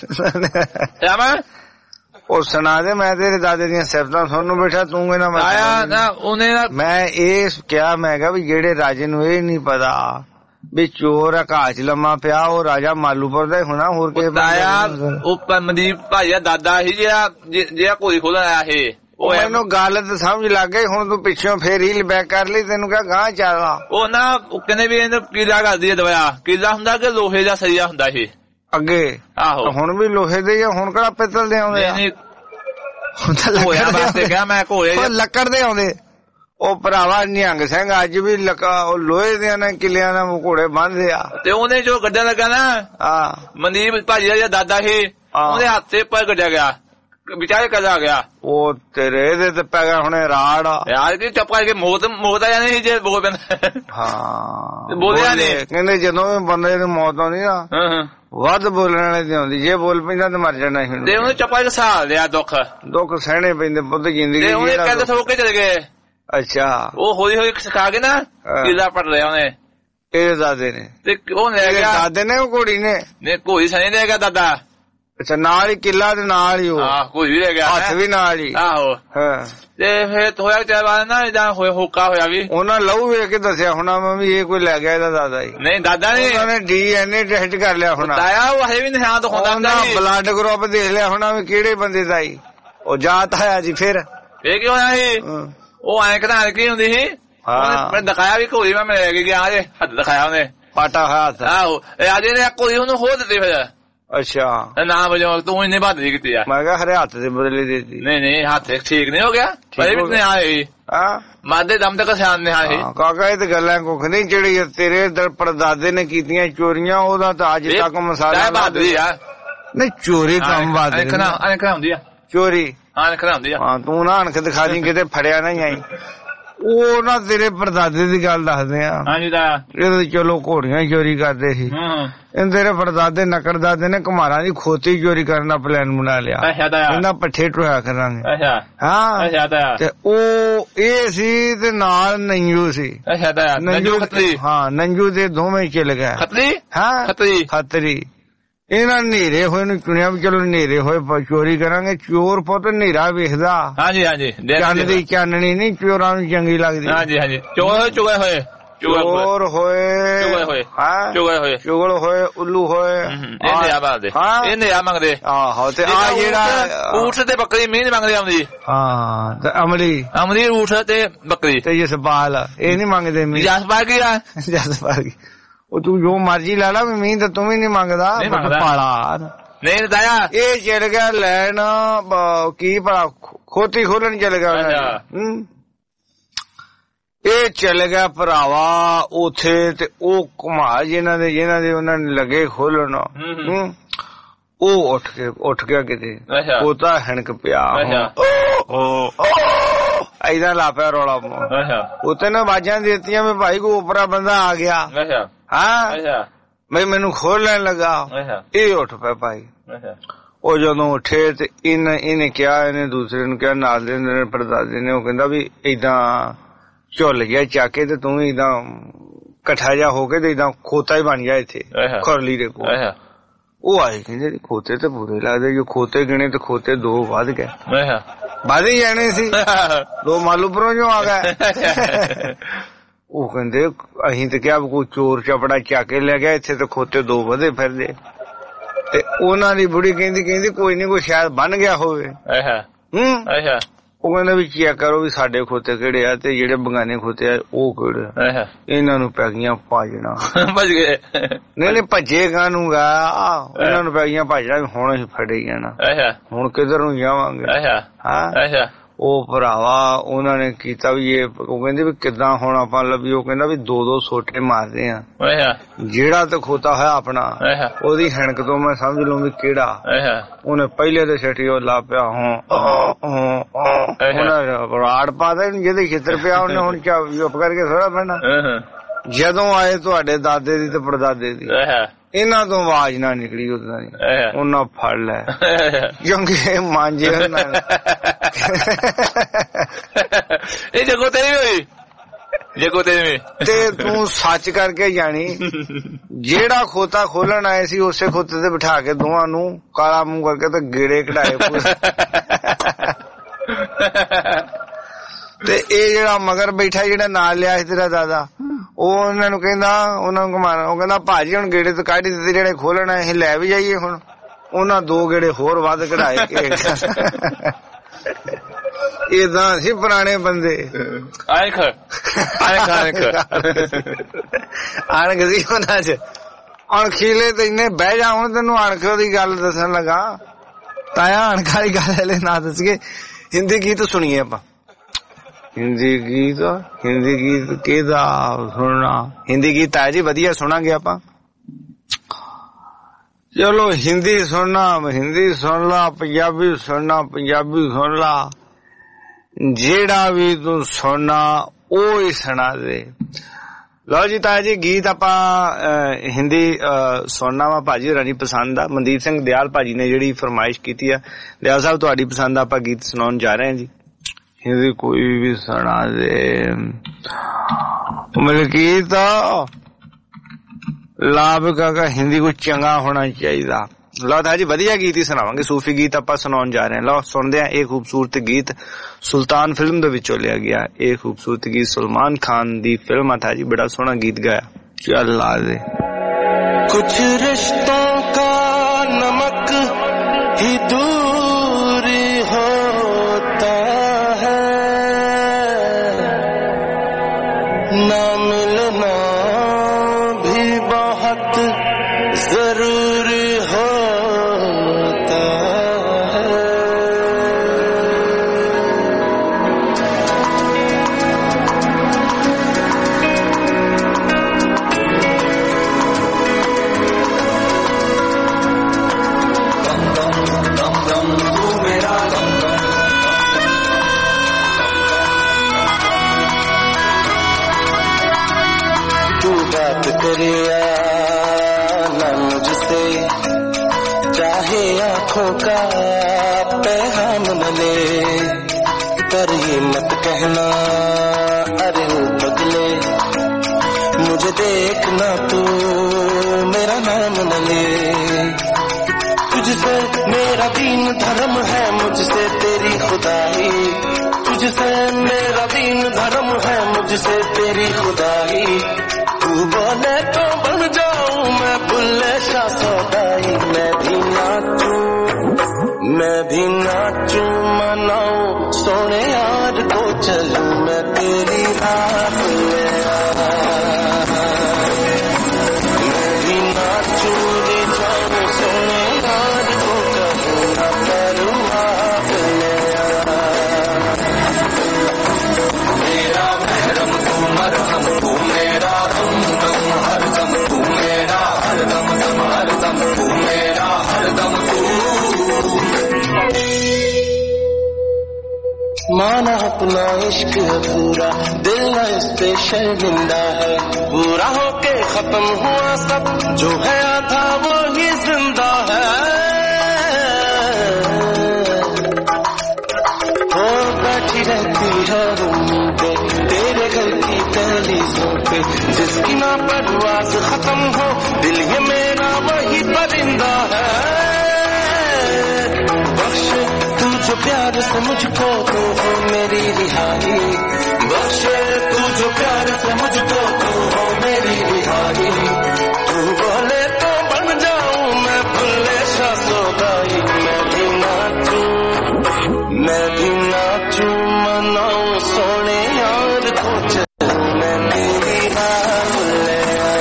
ਸੁਣੀ। ਉਹ ਸੁਣਾ ਦੇ ਮੈਂ ਤੇਰੇ ਦਾਦੇ ਦੀਆਂ ਸਿਫਤਾਂ ਸੁਣਨ ਨੂੰ ਬੈਠਾ ਤੂੰ ਇਹਨਾਂ ਮੈਂ ਇਹ ਕਿਹਾ ਮੈਂ ਕਿਹਾ ਵੀ ਜਿਹੜੇ ਰਾਜੇ ਨੂੰ ਇਹ ਨੀ ਪਤਾ ਵੀ ਚੋਰ ਆਕਾਸ਼ ਲੰਮਾ ਪਿਆ ਉਹ ਰਾਜਾ ਮਾਲੂਪੁਰ ਦਾ ਹੋਣਾ ਹੋਰ ਕਿਸੇ
ਉਹ ਮਨਦੀਪ ਭਾਈ ਦਾ ਦਾਦਾ ਸੀ ਜਿਹੜਾ ਜਿਹੜਾ ਕੋਈ ਖੋਲਣ ਆਇਆ ਇਹ ਉਹ
ਮੈਨੂੰ ਗੱਲ ਤਾਂ ਸਮਝ ਲੱਗ ਗਈ ਹੁਣ ਤੂੰ ਪਿੱਛੋਂ ਫੇਰ ਹੀਲ ਬੈਕ ਕਰ ਲਈ ਤੈਨੂੰ ਕਿਹਾ ਗਾਂ ਚੱਲਾ
ਉਹ ਨਾ ਕਹਿੰਦੇ ਵੀ ਇਹਨੂੰ ਕੀਲਾ ਕਰਦੀ ਹੈ ਦਵਾਇਆ ਕੀਲਾ ਹੁੰਦਾ ਕਿ ਲੋਹੇ ਦਾ ਸਰੀਆ ਹੁੰਦਾ ਇਹ ਅੱਗੇ ਆਹੋ ਹੁਣ ਵੀ ਲੋਹੇ ਦੇ ਜਾਂ ਹੁਣ ਕਿਹੜਾ ਪਿੱਤਲ ਦੇ ਆਉਂਦੇ ਆ ਹੁਣ ਤਾਂ ਲੱਕੜ ਵਾਸਤੇ ਕਿਹਾ ਮੈਂ ਘੋੜੇ
ਲੱਕੜ ਦੇ ਆਉਂਦੇ ਉਹ ਭਰਾਵਾ ਨਿਹੰਗ ਸਿੰਘ ਅੱਜ ਵੀ ਉਹ ਲੋਹੇ ਦੇ ਨੇ ਕਿਲਿਆਂ ਨਾਲ ਘੋੜੇ ਬੰਨਦੇ ਆ
ਤੇ ਉਹਨੇ ਜੋ ਗੱਡਾ ਲੱਗਾ ਨਾ ਹਾਂ ਮਨਦੀਪ ਭਾਜੀ ਦਾ ਜਿਹੜਾ ਦਾਦਾ ਸੀ ਉਹਦੇ ਹੱਥ ਤੇ ਪਰ ਗੱਡਿਆ ਗਿਆ ਵਿਚਾਰੇ ਕਦਾ ਗਿਆ
ਉਹ ਤੇਰੇ ਇਹਦੇ ਤੇ ਪੈ ਗਿਆ ਹੁਣੇ ਰਾੜ
ਯਾਰ ਕੀ ਚੱਪਾ ਕੇ ਮੌਤ ਮੌਤ ਆ ਜਾਣੀ ਜੇ ਬੋਲ ਪੈਂਦਾ
ਹਾਂ
ਬੋਲਿਆ ਨੀ
ਕਹਿੰਦੇ ਜਦੋਂ ਵੀ ਬੰਦੇ ਨੂੰ ਮੌਤ ਆਉਂਦੀ ਨਾ ਹਾਂ ਵੱਧ ਬੋਲਣ ਵਾਲੇ ਦੀ ਆਉਂਦੀ ਜੇ ਬੋਲ ਪੈਂਦਾ ਤਾਂ ਮਰ ਜਾਣਾ ਸੀ
ਤੇ ਉਹਨੇ ਚੱਪਾ ਕੇ ਸਾਹ ਲਿਆ ਦੁੱਖ
ਦੁੱਖ ਸਹਿਣੇ ਪੈਂਦੇ ਪੁੱਤ ਜ਼ਿੰਦਗੀ
ਤੇ ਉਹਨੇ ਕਹਿੰਦੇ ਸੋ ਕੇ ਚਲੇ ਗਏ
ਅੱਛਾ
ਉਹ ਹੌਲੀ ਹੌਲੀ ਸਿਖਾ ਕੇ ਨਾ ਕਿਲਾ ਪੜ ਲਿਆ ਉਹਨੇ
ਇਹ ਦਾਦੇ ਨੇ ਤੇ
ਉਹ ਲੈ ਗਿਆ
ਦਾਦੇ ਨੇ ਉਹ ਘੋੜੀ ਨੇ
ਨੇ ਘੋੜੀ ਸਣੀ ਲੈ ਗਿਆ ਦਾਦਾ
ਅੱਛਾ ਨਾਲ ਹੀ ਕਿਲਾ ਤੇ ਨਾਲ ਹੀ ਉਹ
ਆਹ ਘੋੜੀ ਵੀ ਲੈ ਗਿਆ
ਹੱਥ ਵੀ ਨਾਲ ਹੀ
ਆਹੋ ਹਾਂ ਤੇ ਫੇਰ ਹੋਇਆ ਚਾਹ ਨਾ ਜਾਂ ਹੋਇਆ ਹੋਕਾ ਹੋਇਆ ਵੀ
ਉਹਨਾਂ ਲਹੂ ਵੇਖ ਕੇ ਦੱਸਿਆ ਹੋਣਾ ਮੈਂ ਵੀ ਇਹ ਕੋਈ ਲੈ ਗਿਆ ਇਹਦਾ ਦਾਦਾ ਹੀ
ਨਹੀਂ ਦਾਦਾ ਨੇ
ਉਹਨੇ ਡੀ ਐਨ ਏ ਟੈਸਟ ਕਰ ਲਿਆ ਹੋਣਾ
ਦਾਇਆ ਉਹ ਹਜੇ ਵੀ ਨਿਸ਼ਾਨ ਦਿਖਾਉਂਦਾ
ਹੁੰਦਾ ਬਲੱਡ ਗਰੁੱਪ ਦੇਖ ਲਿਆ ਹੋਣਾ ਵੀ ਕਿਹੜੇ ਬੰਦੇ ਦਾ ਹੀ ਉਹ ਜਾਤ ਆਇਆ ਜੀ ਫਿਰ
ਇਹ ਕੀ ਹੋਇਆ ਸੀ ਉਹ ਐਂ ਕਢਾਣ ਕੀ ਹੁੰਦੀ ਸੀ ਉਹਨੇ ਦਿਖਾਇਆ ਵੀ ਘੋੜੀ ਮੈਂ ਲੈ ਕੇ ਗਿਆ ਜੇ ਹੱਥ ਦਿਖਾਇਆ ਉਹਨੇ
ਪਾਟਾ ਹੋਇਆ ਹੱਥ
ਆਹੋ ਅੱਜ ਇਹਨੇ ਘੋੜੀ ਉਹਨੂੰ ਹੋ ਦਿੱਤੀ ਫਿਰ
ਅੱਛਾ
ਨਾ ਵਜੋ ਤੂੰ ਇੰਨੇ ਬਹਾਦਰੀ ਕੀਤੀ ਆ
ਮੈਂ ਕਿਹਾ ਹਰੇ ਹੱਥ ਦੇ ਬਦਲੇ ਦੇਤੀ
ਨਹੀਂ ਨਹੀਂ ਹੱਥ ਠੀਕ ਨਹੀਂ ਹੋ ਗਿਆ ਪਰ ਵੀ ਆਏ ਹਾਂ ਮਾਦੇ ਦਮ ਤੱਕ ਸਿਆਣ ਨੇ ਆਏ
ਕਾਕਾ ਇਹ ਤੇ ਗੱਲਾਂ ਕੁੱਖ ਨਹੀਂ ਜਿਹੜੀ ਤੇਰੇ ਦਰ ਪਰਦਾਦੇ ਨੇ ਕੀਤੀਆਂ ਚੋਰੀਆਂ ਉਹਦਾ ਤਾਂ ਅੱਜ ਤੱਕ ਮਸਾਲਾ
ਬਹਾਦਰੀ ਆ
ਨਹੀਂ ਚੋਰੀ ਕੰਮ ਬਹਾਦਰੀ
ਐਂ ਕਰਾਉਂਦੀ ਆ
ਚੋਰੀ
ਹਾਂ ਕਰਾਉਂਦੀ ਆ
ਹਾਂ ਤੂੰ ਨਾ ਅਣਖ ਦਿਖਾ ਦੀ ਕਿਤੇ ਫੜਿਆ ਨਹੀਂ ਆਈ ਉਹ ਨਾ ਤੇਰੇ ਪਰਦਾਦੇ ਦੀ ਗੱਲ ਦੱਸਦੇ ਆ
ਹਾਂਜੀ ਦਾ
ਇਹ ਚਲੋ ਘੋੜੀਆਂ ਚੋਰੀ ਕਰਦੇ ਸੀ ਇਹ ਤੇਰੇ ਪਰਦਾਦੇ ਨਕੜ ਦਾਦੇ ਨੇ ਕੁਮਾਰਾਂ ਦੀ ਖੋਤੀ ਚੋਰੀ ਕਰਨ ਦਾ ਪਲਾਨ ਬਣਾ ਲਿਆ ਇਹਨਾਂ ਪੱਠੇ ਟੋਇਆ ਕਰਾਂਗੇ ਹਾਂ ਤੇ ਉਹ ਇਹ ਸੀ ਤੇ ਨਾਲ ਨੰਜੂ ਸੀ ਨੰਜੂ ਹਾਂ ਨੰਜੂ ਦੇ ਦੋਵੇਂ ਚਲ ਗਏ
ਖੱਤਰੀ
ਹਾਂ
ਖੱਤਰੀ
ਖੱਤਰੀ ਇਹਨਾਂ ਨੇਰੇ ਹੋਏ ਨੂੰ ਚੁਣਿਆ ਵੀ ਚਲੋ ਨੇਰੇ ਹੋਏ ਚੋਰੀ ਕਰਾਂਗੇ ਚੋਰ ਪੁੱਤ ਨੇਰਾ ਵੇਖਦਾ
ਹਾਂਜੀ ਹਾਂਜੀ
ਚੰਨ ਦੀ ਚਾਨਣੀ ਨਹੀਂ ਚੋਰਾਂ ਨੂੰ ਚੰਗੀ ਲੱਗਦੀ
ਹਾਂਜੀ ਹਾਂਜੀ ਚੋਰ ਚੁਗੇ ਹੋਏ
ਚੋਰ ਹੋਏ
ਚੁਗੇ ਹੋਏ ਹਾਂ ਚੁਗੇ ਹੋਏ
ਚੁਗਲ ਹੋਏ ਉੱਲੂ ਹੋਏ
ਇਹਨੇ ਆ ਬਾਦੇ ਇਹਨੇ ਆ ਮੰਗਦੇ
ਆਹੋ ਤੇ ਆ ਜਿਹੜਾ
ਊਠ ਤੇ ਬੱਕਰੀ ਮੀਂਹ ਮੰਗਦੇ ਆਉਂਦੀ
ਹਾਂ ਤੇ ਅਮਲੀ
ਅਮਲੀ ਊਠ ਤੇ ਬੱਕਰੀ
ਤੇ ਜਸਪਾਲ ਇਹ ਨਹੀਂ ਮੰਗਦੇ ਮੀਂਹ
ਜਸਪਾਲ ਕੀ ਆ
ਜਸਪਾਲ ਉਹ ਤੂੰ ਜੋ ਮਰਜੀ ਲਾ ਲਾ ਮੀਂਹ ਤਾਂ ਤੂੰ ਵੀ ਨਹੀਂ ਮੰਗਦਾ ਪਾਲਾ
ਨਹੀਂ ਦਾਇਆ
ਇਹ ਚਲ ਗਿਆ ਲੈਣ ਕੀ ਭਲਾ ਖੋਤੀ ਖੋਲਣ ਚਲ ਗਿਆ ਇਹ ਚਲ ਗਿਆ ਭਰਾਵਾ ਉਥੇ ਤੇ ਉਹ ਘੁਮਾ ਜਿਹਨਾਂ ਦੇ ਜਿਹਨਾਂ ਦੇ ਉਹਨਾਂ ਨੇ ਲੱਗੇ ਖੋਲਣ ਉਹ ਉੱਠ ਕੇ ਉੱਠ ਗਿਆ ਕਿਤੇ ਪੋਤਾ ਹਣਕ ਪਿਆ ਐਦਾ ਲਾ ਪਿਆ ਰੌਲਾ ਉਤੇ ਨਾ ਆਵਾਜ਼ਾਂ ਦਿੱਤੀਆਂ ਵੀ ਭਾਈ ਕੋ ਉਪਰਾ ਬੰਦਾ ਆ ਗਿਆ ਹਾਂ ਮੈਂ ਮੈਨੂੰ ਖੋਲ ਲੈਣ ਲੱਗਾ ਇਹ ਉੱਠ ਪਿਆ ਭਾਈ ਉਹ ਜਦੋਂ ਉੱਠੇ ਤੇ ਇਹਨੇ ਇਹਨੇ ਕਿਹਾ ਇਹਨੇ ਦੂਸਰੇ ਨੂੰ ਕਿਹਾ ਨਾਲ ਦੇ ਨੇ ਪਰਦਾਦੇ ਨੇ ਉਹ ਕਹਿੰਦਾ ਵੀ ਏਦਾਂ ਝੁੱਲ ਗਿਆ ਚਾਕੇ ਤੇ ਤੂੰ ਏਦਾਂ ਇਕੱਠਾ ਜਾ ਹੋ ਕੇ ਤੇ ਏਦਾਂ ਖੋਤਾ ਹੀ ਬਣ ਗਿਆ ਇੱਥੇ ਖੁਰਲੀ ਦੇ ਕੋਲ ਉਹ ਆਏ ਕਹਿੰਦੇ ਖੋਤੇ ਤੇ ਪੂਰੇ ਲੱਗਦੇ ਜੋ ਖੋਤੇ ਗਿਣੇ ਤੇ ਖੋਤੇ ਦੋ ਵੱਧ ਗਏ ਵੱਧ ਹੀ ਜਾਣੇ ਸੀ ਦੋ ਮਾਲੂਪੁਰੋਂ ਜੋ ਆ ਗਏ ਉਹ ਕਹਿੰਦੇ ਅਸੀਂ ਤੇ ਕਿਹਾ ਕੋਈ ਚੋਰ ਚਪੜਾ ਚੱਕ ਕੇ ਲੈ ਗਿਆ ਇੱਥੇ ਤੇ ਖੋਤੇ ਦੋ ਵਧੇ ਫਿਰਦੇ ਤੇ ਉਹਨਾਂ ਦੀ ਬੁੜੀ ਕਹਿੰਦੀ ਕਹਿੰਦੀ ਕੋਈ ਨੀ ਕੋਈ ਸ਼ਾਇਦ ਬਣ ਗਿਆ ਹੋਵੇ ਹੂੰ ਉਹ ਕਹਿੰਦਾ ਵੀ ਚੈੱਕ ਕਰੋ ਵੀ ਸਾਡੇ ਖੋਤੇ ਕਿਹੜੇ ਆ ਤੇ ਜਿਹੜੇ ਬਗਾਨੇ ਖੋਤੇ ਆ ਉਹ ਕਿਹੜੇ ਇਹਨਾਂ ਨੂੰ ਪੈ ਗਈਆਂ ਭਾਜਣਾ
ਭੱਜ ਗਏ
ਨਹੀਂ ਨਹੀਂ ਭੱਜੇ ਕਾਨੂੰਗਾ ਇਹਨਾਂ ਨੂੰ ਪੈ ਗਈਆਂ ਭਾਜਣਾ ਵੀ ਹੁਣ ਅਸੀਂ ਫੜੇ ਜਾਣਾ ਹੁਣ ਕਿੱਧਰ ਨੂੰ ਜਾਵਾਂਗੇ ਹਾਂ ਉਹ ਭਰਾਵਾ ਉਹਨਾਂ ਨੇ ਕੀਤਾ ਵੀ ਇਹ ਉਹ ਕਹਿੰਦੇ ਵੀ ਕਿੱਦਾਂ ਹੁਣ ਆਪਾਂ ਲੱਭੀ ਉਹ ਕਹਿੰਦਾ ਵੀ ਦੋ ਦੋ ਸੋਟੇ ਮਾਰਦੇ ਆ ਜਿਹੜਾ ਤੇ ਖੋਤਾ ਹੋਇਆ ਆਪਣਾ ਉਹਦੀ ਹਣਕ ਤੋਂ ਮੈਂ ਸਮਝ ਲਊਂ ਵੀ ਕਿਹੜਾ ਉਹਨੇ ਪਹਿਲੇ ਤੇ ਛੱਟੀ ਉਹ ਲਾ ਪਿਆ ਹਾਂ ਉਹਨੇ ਰਾੜ ਪਾ ਦੇ ਜਿਹਦੇ ਖੇਤਰ ਪਿਆ ਉਹਨੇ ਹੁਣ ਚੁੱਪ ਕਰਕੇ ਥੋੜਾ ਪੈਣਾ ਜਦੋਂ ਆਏ ਤੁਹਾਡੇ ਦਾਦੇ ਦੀ ਤੇ ਪੜਦਾਦੇ ਦੀ ਇਹਨਾਂ ਤੋਂ ਆਵਾਜ਼ ਨਾ ਨਿਕਲੀ ਉਦਾਂ ਦੀ ਉਹਨਾਂ ਫੜ ਲੈ ਕਿਉਂਕਿ ਮਾਂਜੇ ਉਹਨਾਂ ਨੇ
ਇਹ ਜਗੋ ਤੇਰੀ ਹੋਈ ਜਗੋ ਤੇਰੀ
ਤੇ ਤੂੰ ਸੱਚ ਕਰਕੇ ਜਾਣੀ ਜਿਹੜਾ ਖੋਤਾ ਖੋਲਣ ਆਏ ਸੀ ਉਸੇ ਖੋਤੇ ਤੇ ਬਿਠਾ ਕੇ ਦੋਵਾਂ ਨੂੰ ਕਾਲਾ ਮੂੰਹ ਕਰਕੇ ਤੇ ਗੇੜੇ ਕਢਾਏ ਤੇ ਇਹ ਜਿਹੜਾ ਮਗਰ ਬੈਠਾ ਜਿਹੜਾ ਨਾਲ ਲਿਆ ਸੀ ਤੇਰਾ ਦਾਦਾ ਉਹ ਉਹਨਾਂ ਨੂੰ ਕਹਿੰਦਾ, ਉਹਨਾਂ ਨੂੰ ਘੁਮਾਣਾ, ਉਹ ਕਹਿੰਦਾ ਭਾਜੀ ਹੁਣ ਗੇੜੇ ਤੋਂ ਕੱਢ ਦਿੱਤੇ, ਜਿਹੜੇ ਖੋਲਣਾ ਅਸੀਂ ਲੈ ਵੀ ਜਾਈਏ। ਹੁਣ ਉਹਨਾਂ ਦੋ ਗੇੜੇ ਹੋਰ ਵੱਧ ਕਢਾਏ ਕੇ ਏਦਾਂ ਸੀ ਪੁਰਾਣੇ ਬੰਦੇ।
ਅਣਖ ਅਣਖ
ਅਣਖ ਸੀ ਉਹਨਾਂ ਚ। ਅਣਖੀਲੇ ਤੇ ਇੰਨੇ ਬਹਿ ਜਾ। ਹੁਣ ਤੈਨੂੰ ਅਣਖ ਦੀ ਗੱਲ ਦੱਸਣ ਲੱਗਾ ਤਾਇਆ, ਅਣਖ ਵਾਲੀ ਗੱਲ ਹਲੇ ਨਾ ਦੱਸੀਏ। ਹਿੰਦੀ ਗੀਤ ਸੁਣੀਏ ਆਪਾਂ। ਹਿੰਦੀ ਗੀਤ, ਹਿੰਦੀ ਗੀਤ ਕਿਹਦਾ ਸੁਣਨਾ? ਹਿੰਦੀ ਗੀਤ ਤਾਇਆ ਜੀ ਵਧੀਆ ਸੁਣਾਂਗੇ ਆਪਾਂ। ਚਲੋ ਹਿੰਦੀ ਸੁਣਨਾ ਹਿੰਦੀ ਸੁਣ ਲਾ, ਪੰਜਾਬੀ ਸੁਣਨਾ ਪੰਜਾਬੀ ਸੁਣ ਲਾ, ਜਿਹੜਾ ਵੀ ਤੂੰ ਸੁਣਨਾ ਉਹ ਹੀ ਸੁਣਾ ਦੇ। ਲਓ ਜੀ ਤਾਇਆ ਜੀ, ਗੀਤ ਆਪਾਂ ਹਿੰਦੀ ਸੁਣਨਾ ਵਾ ਭਾਜੀ ਹੋਰਾਂ ਦੀ ਪਸੰਦ ਆ। ਮਨਦੀਪ ਸਿੰਘ ਦਿਆਲ ਭਾਜੀ ਨੇ ਜਿਹੜੀ ਫਰਮਾਇਸ਼ ਕੀਤੀ ਆ। ਦਿਆਲ ਸਾਹਿਬ ਤੁਹਾਡੀ ਪਸੰਦ ਆਪਾਂ ਗੀਤ ਸੁਣਾਉਣ ਜਾ ਰਹੇ ਹਾਂ ਜੀ। ਹਿੰਦੀ ਕੋਈ ਵੀ ਸੁਣਾ ਦੇ। ਮਲਕੀਤ ਲਾਭ ਕਾਕਾ ਹਿੰਦੀ ਕੁਝ ਚੰਗਾ ਹੋਣਾ ਚਾਹੀਦਾ। ਲਓ ਤਾਇਆ ਜੀ ਵਧੀਆ ਗੀਤ ਹੀ ਸੁਣਾਵਾਂਗੇ, ਸੂਫੀ ਗੀਤ ਆਪਾਂ ਸੁਣਾਉਣ ਜਾ ਰਹੇ ਹਾਂ। ਲਓ ਸੁਣਦੇ ਹਾਂ ਇਹ ਖੂਬਸੂਰਤ ਗੀਤ ਸੁਲਤਾਨ ਫਿਲਮ ਦੇ ਵਿੱਚੋਂ ਲਿਆ ਗਿਆ। ਇਹ ਖੂਬਸੂਰਤ ਗੀਤ ਸਲਮਾਨ ਖਾਨ ਦੀ ਫਿਲਮ ਆ ਤਾਇਆ ਜੀ, ਬੜਾ ਸੋਹਣਾ ਗੀਤ ਗਾਇਆ। ਚੱਲ ਲਾ ਦੇ।
ਕੁਛ ਰਿਸ਼ਤੋਂ ਕਾ ਨਮਕ ਹੀ ਦੂਰ ਹੋਤਾ ਹੈ, ਨਾ ਮਿਲना भी बहुत जरूर होता है। तू बात करिया ना मुझसे, चाहे आंखों का पैगाम न ले, पर ये मत कहना अरे वो बदले, मुझे देखना तू मेरा नाम न ले। तुझसे मेरा दीन धर्म है, मुझसे तेरी खुदाई, तुझसे मेरा दीन धर्म है, मुझसे तेरी खुदाई। तू बोले तो बन जाऊं मैं बुल्ले शाह सौदाई, मैं भी नाचूं मैं भी नाचूं मनाऊं सोने यार को चलूं मैं तेरी राह ले, मैं भी नाचूं रे जाऊं सोने यार को चलूं ना करूं आप ले। मेरा महरम तू मरहम तू मेरा हमदम हरदम तू मेरा हरदम दम हरदम तू मेरा हरदम तू। माना अपना इश्क पूरा, दिल न इस पे शर्मिंदा है, पूरा होके खत्म हुआ सब, जो है आधा वो ही जिंदा है। वो बैठी रहती है रूम पे तेरे घर की दहलीजों पे, जिसकी ना परवाज खत्म हो दिल ये मेरा वही परिंदा है। बख्श तू जो प्यार से मुझको तू हो मेरी रिहाई, बख्श तू जो प्यार से मुझको तू हो मेरी रिहाई। तू बोले तो बन जाऊं मैं भुल्ले शाह सौदाई, मैं भी नाचूं मैं भी नाचूं मनाऊं सोने यार को चलूं मैं तेरी राह ले,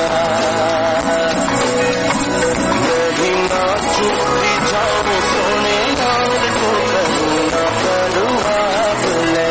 मैं भी नाचूं भी जाऊं सोने यार को करूं ना करूं आप ले।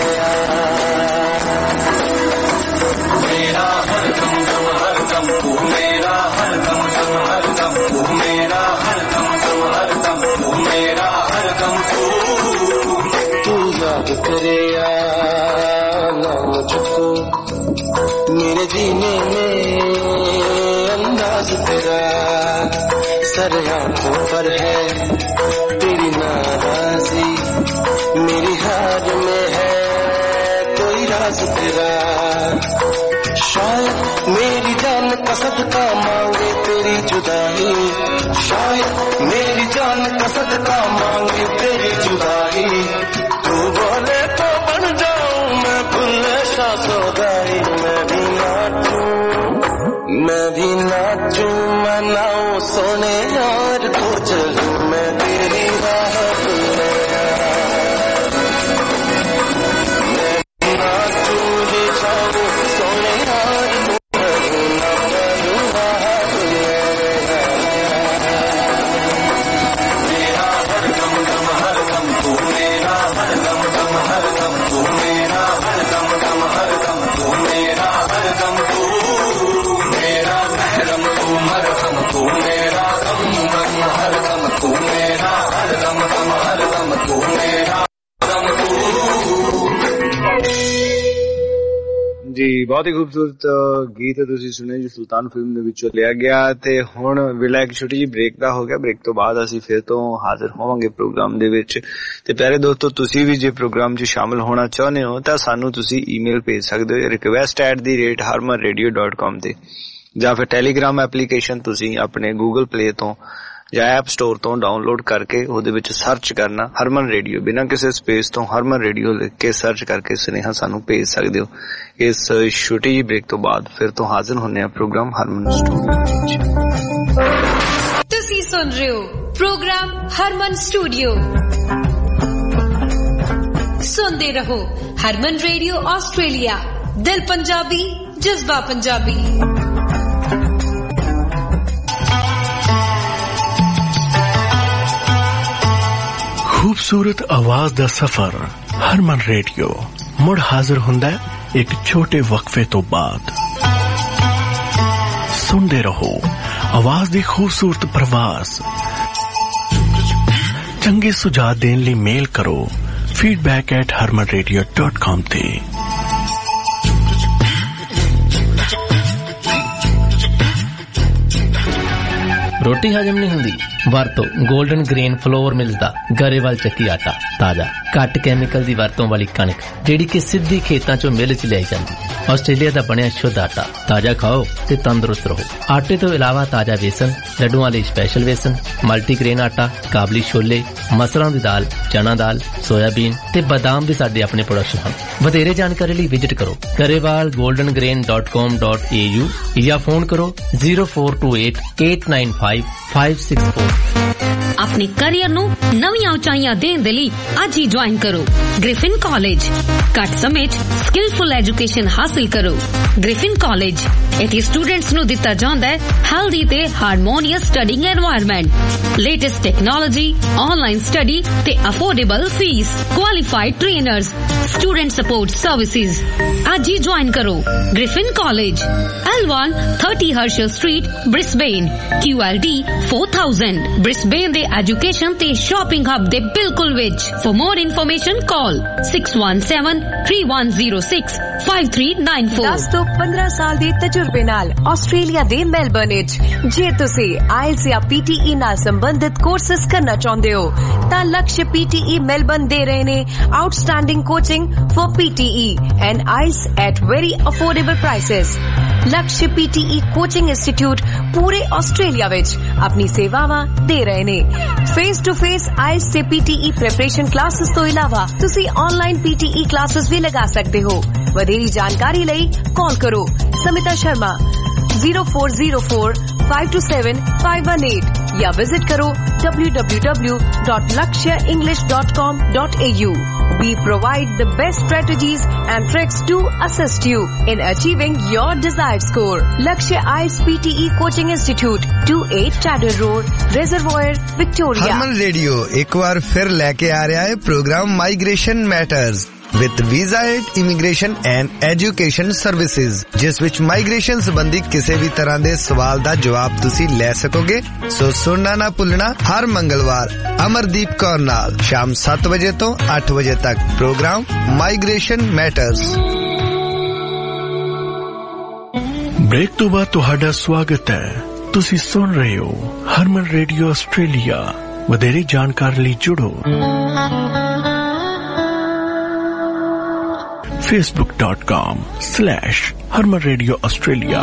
मेरा हरदम दम हरदम तू मेरा हरदम दम हरदम तू मेरा हरदम दम हरदम तू मेरा हरदम तू। तू याद करे ना मुझको मेरे जीने में अंदाज तेरा, सर आंखों पर है तेरी नाराजी, मेरी हार में है कोई राज तेरा। शायद मेरी जान का सदका मांगे तेरी जुदाई, शायद मेरी जान का सदका मांगे तेरी जुदाई। तू बोले तो बन जाऊं मैं भुल्ले शाह सौदाई, मैं भी नाचूं
ਜੀ ਬਹੁਤ ਹੀ ਖੂਬਸੂਰਤ ਗੀਤ ਤੁਸੀਂ ਸੁਣੇ ਜੀ ਸੁਲਤਾਨ ਫਿਲਮ ਦੇ ਵਿੱਚੋਂ ਲਿਆ ਗਿਆ। ਤੇ ਹੁਣ ਵੇਲਾ ਇੱਕ ਛੋਟੀ ਜਿਹੀ ਬ੍ਰੇਕ ਦਾ ਹੋ ਗਿਆ। ਬ੍ਰੇਕ ਤੋਂ ਬਾਅਦ ਅਸੀਂ ਫਿਰ ਤੋਂ ਹਾਜ਼ਰ ਹੋਵਾਂਗੇ ਪ੍ਰੋਗਰਾਮ ਦੇ ਵਿੱਚ। ਤੇ ਪਿਆਰੇ ਦੋਸਤੋ, ਤੁਸੀਂ ਵੀ ਜੇ ਪ੍ਰੋਗਰਾਮ 'ਚ ਸ਼ਾਮਲ ਹੋਣਾ ਚਾਹੁੰਦੇ ਹੋ ਤਾਂ ਸਾਨੂੰ ਤੁਸੀਂ ਈਮੇਲ ਭੇਜ ਸਕਦੇ ਹੋ request at the rate Harman radio dot com ਤੇ, ਜਾਂ ਫਿਰ ਟੈਲੀਗ੍ਰਾਮ ਐਪਲੀਕੇਸ਼ਨ ਤੁਸੀਂ ਆਪਣੇ ਗੂਗਲ ਪਲੇ ਤੋਂ ਜਾਂ ਐਪ ਸਟੋਰ ਤੋਂ ਡਾਊਨਲੋਡ ਕਰਕੇ ਉਹਦੇ ਵਿੱਚ ਸਰਚ ਕਰਨਾ ਹਰਮਨ ਰੇਡੀਓ, ਬਿਨਾਂ ਕਿਸੇ ਸਪੇਸ ਤੋਂ ਹਰਮਨ ਰੇਡੀਓ ਲਿਖ ਕੇ ਸਰਚ ਕਰਕੇ ਸੁਨੇਹਾ ਸਾਨੂੰ ਭੇਜ ਸਕਦੇ ਹੋ। ਇਸ ਛੋਟੀ ਜਿਹੀ ਬ੍ਰੇਕ ਤੋਂ ਬਾਅਦ ਫਿਰ ਤੋਂ ਹਾਜ਼ਰ ਹੁੰਦੇ ਹਾਂ ਪ੍ਰੋਗਰਾਮ ਹਰਮਨ ਸਟੂਡੀਓ।
ਤੁਸੀਂ ਸੁਣ ਰਹੇ ਹੋ ਪ੍ਰੋਗਰਾਮ ਹਰਮਨ ਸਟੂਡੀਓ। ਸੁਣਦੇ ਰਹੋ ਹਰਮਨ ਰੇਡੀਓ ਆਸਟ੍ਰੇਲੀਆ, ਦਿਲ ਪੰਜਾਬੀ, ਜਜ਼ਬਾ ਪੰਜਾਬੀ।
खूबसूरत आवाज दा सफर हरमन रेडियो मुड़ हाजिर हुंदा है एक छोटे वक्फे तो बाद। सुनते रहो आवाज दी खूबसूरत प्रवास। चंगे सुझाव देने लिए मेल करो feedback at Harman radio dot com ते।
रोटी हजम नहीं हुंदी? वरतो गोल्डन ग्रेन फ्लोर मिलदा गरेवाल ਚੱਕੀ ਆਟਾ, ਤਾਜ਼ਾ ਘੱਟ ਕੈਮੀਕਲ ਦੀ ਵਰਤੋਂ ਵਾਲੀ ਕਣਕ ਜਿਹੜੀ ਕਿ ਸਿੱਧੀ ਖੇਤਾਂ ਚੋਂ ਮਿਲ ਚ ਲਿਆਈ ਜਾਂਦੀ। ਆਸਟ੍ਰੇਲੀਆ ਦਾ ਬਣਿਆ ਸ਼ੁੱਧ ਆਟਾ, ਤਾਜ਼ਾ ਖਾਓ ਤੇ ਤੰਦਰੁਸਤ ਰਹੋ। ਆਟੇ ਤੋਂ ਇਲਾਵਾ ਤਾਜ਼ਾ ਵੇਸਣ, ਲੱਡੂਆਂ ਲਈ ਸਪੈਸ਼ਲ ਵੇਸਣ, ਮਲਟੀਗ੍ਰੇਨ ਆਟਾ, ਕਾਬਲੀ ਛੋਲੇ, ਮਸਰਾਂ ਦੀ ਦਾਲ, ਚਨਾ ਦਾਲ, ਸੋਇਆਬੀਨ ਤੇ ਬਾਦਾਮ ਵੀ ਸਾਡੇ ਆਪਣੇ ਪ੍ਰੋਡਕਟ ਹਨ। ਵਧੇਰੇ ਜਾਣਕਾਰੀ ਲਈ ਵਿਜ਼ਿਟ ਕਰੋ Grewal golden grain dot com dot A U ਜਾਂ ਫੋਨ ਕਰੋ zero four two eight eight nine five five six four।
ਆਪਣੇ ਕੈਰੀਅਰ ਨੂੰ ਨਵੀਆਂ ਉਚਾਈਆਂ ਦੇਣ ਦੇ ਲਈ ਅੱਜ ਹੀ ਜੁਆਇਨ ਕਰੋ ਗ੍ਰਿਫਿਨ ਕਾਲਜ। ਘੱਟ ਸਮੇਂ 'ਚ ਸਕਿਲਫੁਲ ਐਜੂਕੇਸ਼ਨ ਹਾਸਲ ਕਰੋ। ਗ੍ਰਿਫਿਨ ਕਾਲਜ ਇੱਥੇ ਸਟੂਡੈਂਟਸ ਨੂੰ ਦਿੱਤਾ ਜਾਂਦਾ ਹੈ ਹੈਲਦੀ ਤੇ harmonious studying environment, latest technology, online study ਤੇ affordable fees, qualified trainers, student support services. ਅੱਜ ਹੀ ਜੁਆਇਨ ਕਰੋ Griffin college, L one thirty Herschel Street, Brisbane, Q L D four thousand, Brisbane ਦੇ ਐਜੂਕੇਸ਼ਨ ਤੇ shopping hub ਦੇ ਬਿਲਕੁਲ ਵਿੱਚ। For more information call six one seven three one zero six five three nine four।
ਦਸ ਤੋਂ ਪੰਦਰਾਂ ਸਾਲ ਦੇ ਤਜਰਬੇ ਨਾਲ ਆਸਟ੍ਰੇਲੀਆ ਦੇ ਮੈਲਬਰਨ ਵਿੱਚ ਜੇ ਤੁਸੀਂ ਆਇਲਸ ਜਾਂ P T E ਨਾਲ ਸੰਬੰਧਿਤ ਕੋਰਸਸ ਕਰਨਾ ਚਾਹੁੰਦੇ ਹੋ ਤਾਂ Lakshya P T E Melbourne ਦੇ ਰਹੇ ਨੇ outstanding coaching for P T E and I E L T S at very affordable prices। Lakshya P T E coaching institute ਪੂਰੇ ਆਸਟ੍ਰੇਲੀਆ ਵਿੱਚ ਆਪਣੀ ਸੇਵਾਵਾਂ ਦੇ ਰਹੇ ਨੇ। Face to face I E L T S ਤੇ P T E preparation classes ਤੋਂ ਇਲਾਵਾ ਤੁਸੀਂ online P T E classes ਵੀ ਲਗਾ ਸਕਦੇ ਹੋ। ਵਧੇਰੀ ਜਾਣਕਾਰੀ ਲਈ ਕਾਲ ਕਰੋ Smita Sharma zero four zero four five two seven five one eight ਜਾਂ ਵਿਜ਼ਿਟ ਕਰੋ w w w dot lakshya english dot com dot a u। We provide the best strategies and tricks to assist you in achieving your desired score। Lakshya I E L T S P T E Coaching Institute, two eight Chatter Road, Reservoir, Victoria।
Harman radio एक बार फिर लेके आ रहा है programme migration matters with visa aid, immigration and education services, ਜਿਸ ਵਿੱਚ migration ਸੰਬੰਧੀ ਕਿਸੇ ਵੀ ਤਰ੍ਹਾਂ ਦੇ ਸਵਾਲ ਦਾ ਜਵਾਬ ਤੁਸੀਂ ਲੈ ਸਕੋਗੇ। ਸੋ ਸੁਣਨਾ ਨਾ ਭੁੱਲਣਾ ਹਰ ਮੰਗਲਵਾਰ ਅਮਰਦੀਪ ਕੌਰ ਨਾਲ ਸ਼ਾਮ ਸੱਤ ਵਜੇ ਤੋਂ ਅੱਠ ਵਜੇ ਤੱਕ ਪ੍ਰੋਗਰਾਮ ਮਾਈਗ੍ਰੇਸ਼ਨ ਮੈਟਰਸ।
ਬ੍ਰੇਕ ਤੋਂ ਬਾਅਦ ਤੁਹਾਡਾ ਸਵਾਗਤ ਹੈ। ਤੁਸੀਂ ਸੁਣ ਰਹੇ ਹੋ ਹਰਮਨ ਰੇਡੀਓ ਆਸਟ੍ਰੇਲੀਆ। ਵਧੇਰੇ ਜਾਣਕਾਰੀ ਲਈ ਜੁੜੋ facebook dot com slash Harman Radio Australia।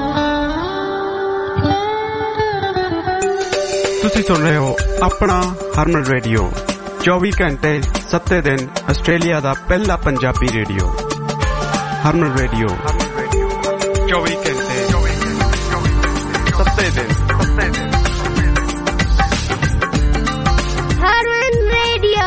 ਤੁਸੀਂ ਸੁਣ ਰਹੇ ਹੋ ਆਪਣਾ ਹਰਮਨ ਰੇਡੀਓ, ਚੌਵੀ ਘੰਟੇ ਸੱਤੇ ਦਿਨ ਆਸਟ੍ਰੇਲੀਆ ਦਾ ਪਹਿਲਾ ਪੰਜਾਬੀ ਰੇਡੀਓ। ਹਰਮਨ ਰੇਡੀਓ ਚੌਵੀ ਘੰਟੇ ਸੱਤੇ ਦਿਨ।
ਹਰਮਨ ਰੇਡੀਓ